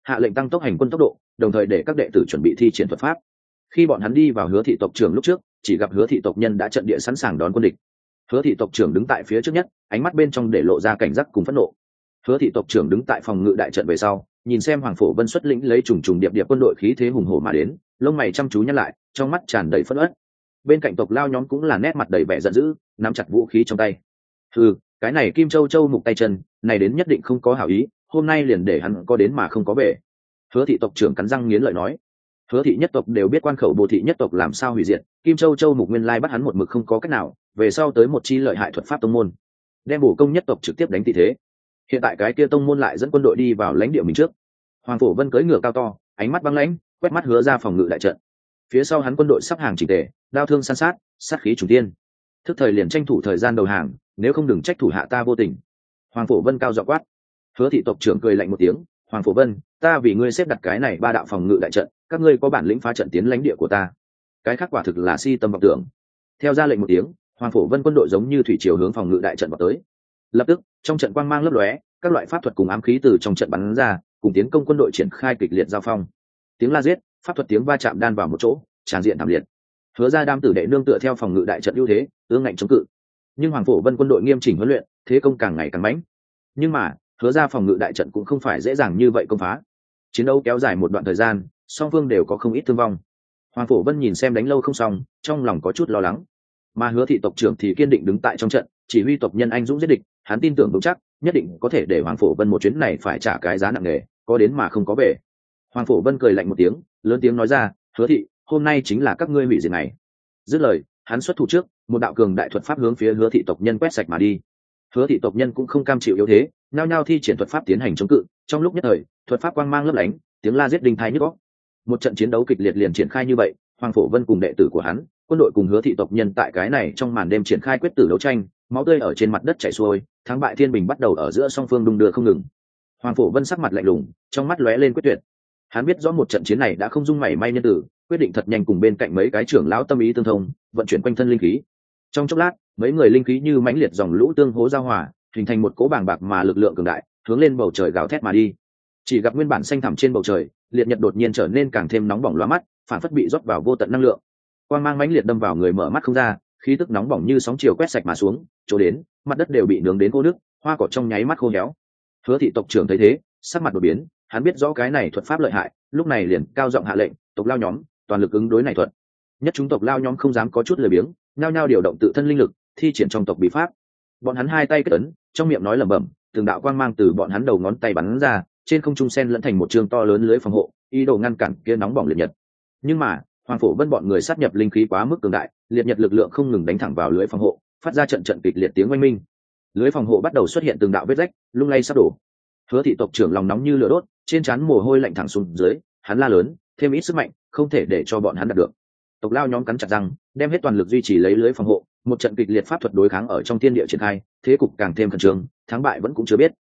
S1: hạ lệnh tăng tốc hành quân tốc độ, đồng thời để các đệ tử chuẩn bị thi triển thuật pháp. Khi bọn hắn đi vào Hứa thị tộc trưởng lúc trước, chỉ gặp Hứa thị tộc nhân đã trận địa sẵn sàng đón quân địch. Hứa thị tộc trưởng đứng tại phía trước nhất, ánh mắt bên trong để lộ ra cảnh giác cùng phẫn nộ. Hứa thị tộc trưởng đứng tại phòng ngự đại trận về sau, nhìn xem Hoàng Phổ Vân xuất lĩnh lấy trùng trùng điệp điệp quân đội khí thế hùng hổ mà đến, lông mày chăm chú nhăn lại, trong mắt tràn đầy phẫn uất. Bên cạnh tộc lao nhóm cũng là nét mặt đầy vẻ giận dữ, nắm chặt vũ khí trong tay. Cái này Kim Châu Châu mục tay chân, này đến nhất định không có hảo ý, hôm nay liền để hắn có đến mà không có về. Hứa thị tộc trưởng cắn răng nghiến lợi nói. Hứa thị nhất tộc đều biết quan khẩu Bồ thị nhất tộc làm sao hủy diệt, Kim Châu Châu mục nguyên lai bắt hắn một mực không có cách nào, về sau tới một chi lợi hại thuật pháp tông môn, đem Bổ Công nhất tộc trực tiếp đánh tị thế. Hiện tại cái kia tông môn lại dẫn quân đội đi vào lãnh địa mình trước. Hoàng Phổ Vân cưỡi ngựa cao to, ánh mắt băng lãnh, quét mắt Hứa ra phòng ngự đại trận. Phía sau hắn quân đội sắp hàng chỉnh tề, đao thương san sát, sát khí trùng tiên. Thức thời liền tranh thủ thời gian đầu hàng, nếu không đừng trách thủ hạ ta vô tình. Hoàng Phổ Vân cao giọng quát. Hứa thị tộc trưởng cười lạnh một tiếng. Hoàng Phổ Vân, ta vì ngươi xếp đặt cái này 3 đạo phòng ngự đại trận, các ngươi có bản lĩnh phá trận tiến lãnh địa của ta. Cái khác quả thực là si tâm vọng tưởng. Theo ra lệnh một tiếng, Hoàng Phổ Vân quân đội giống như thủy triều hướng phòng ngự đại trận vào tới. Lập tức, trong trận quang mang lấp lóe, các loại pháp thuật cùng ám khí từ trong trận bắn ra, cùng tiến công quân đội triển khai kịch liệt giao phong. Tiếng la giết, pháp thuật tiếng va chạm đan vào một chỗ, tràn diện thảm liệt. Hứa ra đam tử đệ nương tựa theo phòng ngự đại trận ưu thế, ương ngạnh chống cự. Nhưng Hoàng Phổ Vân quân đội nghiêm chỉnh huấn luyện, thế công càng ngày càng mãnh. Nhưng mà, Hứa ra phòng ngự đại trận cũng không phải dễ dàng như vậy công phá. Chiến đấu kéo dài một đoạn thời gian, song phương đều có không ít thương vong. Hoàng Phổ Vân nhìn xem đánh lâu không xong, trong lòng có chút lo lắng. Mà Hứa thị tộc trưởng thì kiên định đứng tại trong trận, chỉ huy tộc nhân anh dũng giết địch, hắn tin tưởng vững chắc, nhất định có thể để Hoàng Phổ Vân một chuyến này phải trả cái giá nặng nề, có đến mà không có về. Hoàng Phổ Vân cười lạnh một tiếng, lớn tiếng nói ra, Hứa thị, hôm nay chính là các ngươi hủy diệt này. Dứt lời, hắn xuất thủ trước, một đạo cường đại thuật pháp hướng phía Hứa thị tộc nhân quét sạch mà đi. Hứa thị tộc nhân cũng không cam chịu yếu thế, nhao nhao thi triển thuật pháp tiến hành chống cự. Trong lúc nhất thời, thuật pháp quang mang lấp lánh, tiếng la giết đinh tai nhức óc. Một trận chiến đấu kịch liệt liền triển khai như vậy, Hoàng Phổ Vân cùng đệ tử của hắn, quân đội cùng Hứa thị tộc nhân tại cái này trong màn đêm triển khai quyết tử đấu tranh, máu tươi ở trên mặt đất chảy xuôi, thắng bại thiên bình bắt đầu ở giữa song phương đung đưa không ngừng. Hoàng Phổ Vân sắc mặt lạnh lùng, trong mắt lóe lên quyết tuyệt. Hắn biết rõ một trận chiến này đã không dung mảy may nhân tử, quyết định thật nhanh cùng bên cạnh mấy cái trưởng lão tâm ý tương thông, vận chuyển quanh thân linh khí. Trong chốc lát, mấy người linh khí như mãnh liệt dòng lũ tương hỗ giao hòa, hình thành một cỗ bàng bạc mà lực lượng cường đại, hướng lên bầu trời gào thét mà đi. Chỉ gặp nguyên bản xanh thẳm trên bầu trời, liệt nhật đột nhiên trở nên càng thêm nóng bỏng lóa mắt, phản phất bị rót vào vô tận năng lượng. Quang mang mãnh liệt đâm vào người mở mắt không ra, khí tức nóng bỏng như sóng chiều quét sạch mà xuống, chỗ đến, mặt đất đều bị nướng đến khô nước, hoa cỏ trong nháy mắt khô héo. Hứa thị tộc trưởng thấy thế, sắc mặt đột biến, hắn biết rõ cái này thuật pháp lợi hại, lúc này liền cao giọng hạ lệnh, tộc lao nhóm, toàn lực ứng đối này thuật. Nhất chúng tộc lao nhóm không dám có chút lười biếng, nhao nhao điều động tự thân linh lực, thi triển trong tộc bí pháp. Bọn hắn hai tay kết ấn, trong miệng nói lẩm bẩm, từng đạo quang mang từ bọn hắn đầu ngón tay bắn ra, trên không trung sen lẫn thành một trường to lớn lưới phòng hộ, ý đồ ngăn cản kia nóng bỏng liệt nhật. Nhưng mà, Hoàng Phổ Vân bọn người sát nhập linh khí quá mức cường đại, liệt nhật lực lượng không ngừng đánh thẳng vào lưới phòng hộ, phát ra trận trận kịch liệt tiếng oanh minh. Lưới phòng hộ bắt đầu xuất hiện từng đạo vết rách, lung lay sắp đổ. Hứa thị tộc trưởng lòng nóng như lửa đốt, trên trán mồ hôi lạnh thẳng xuống dưới, hắn la lớn, thêm ít sức mạnh, không thể để cho bọn hắn đạt được. Tộc lao nhóm cắn chặt răng, đem hết toàn lực duy trì lấy lưới phòng hộ, một trận kịch liệt pháp thuật đối kháng ở trong thiên địa triển khai, thế cục càng thêm khẩn trương, thắng bại vẫn cũng chưa biết.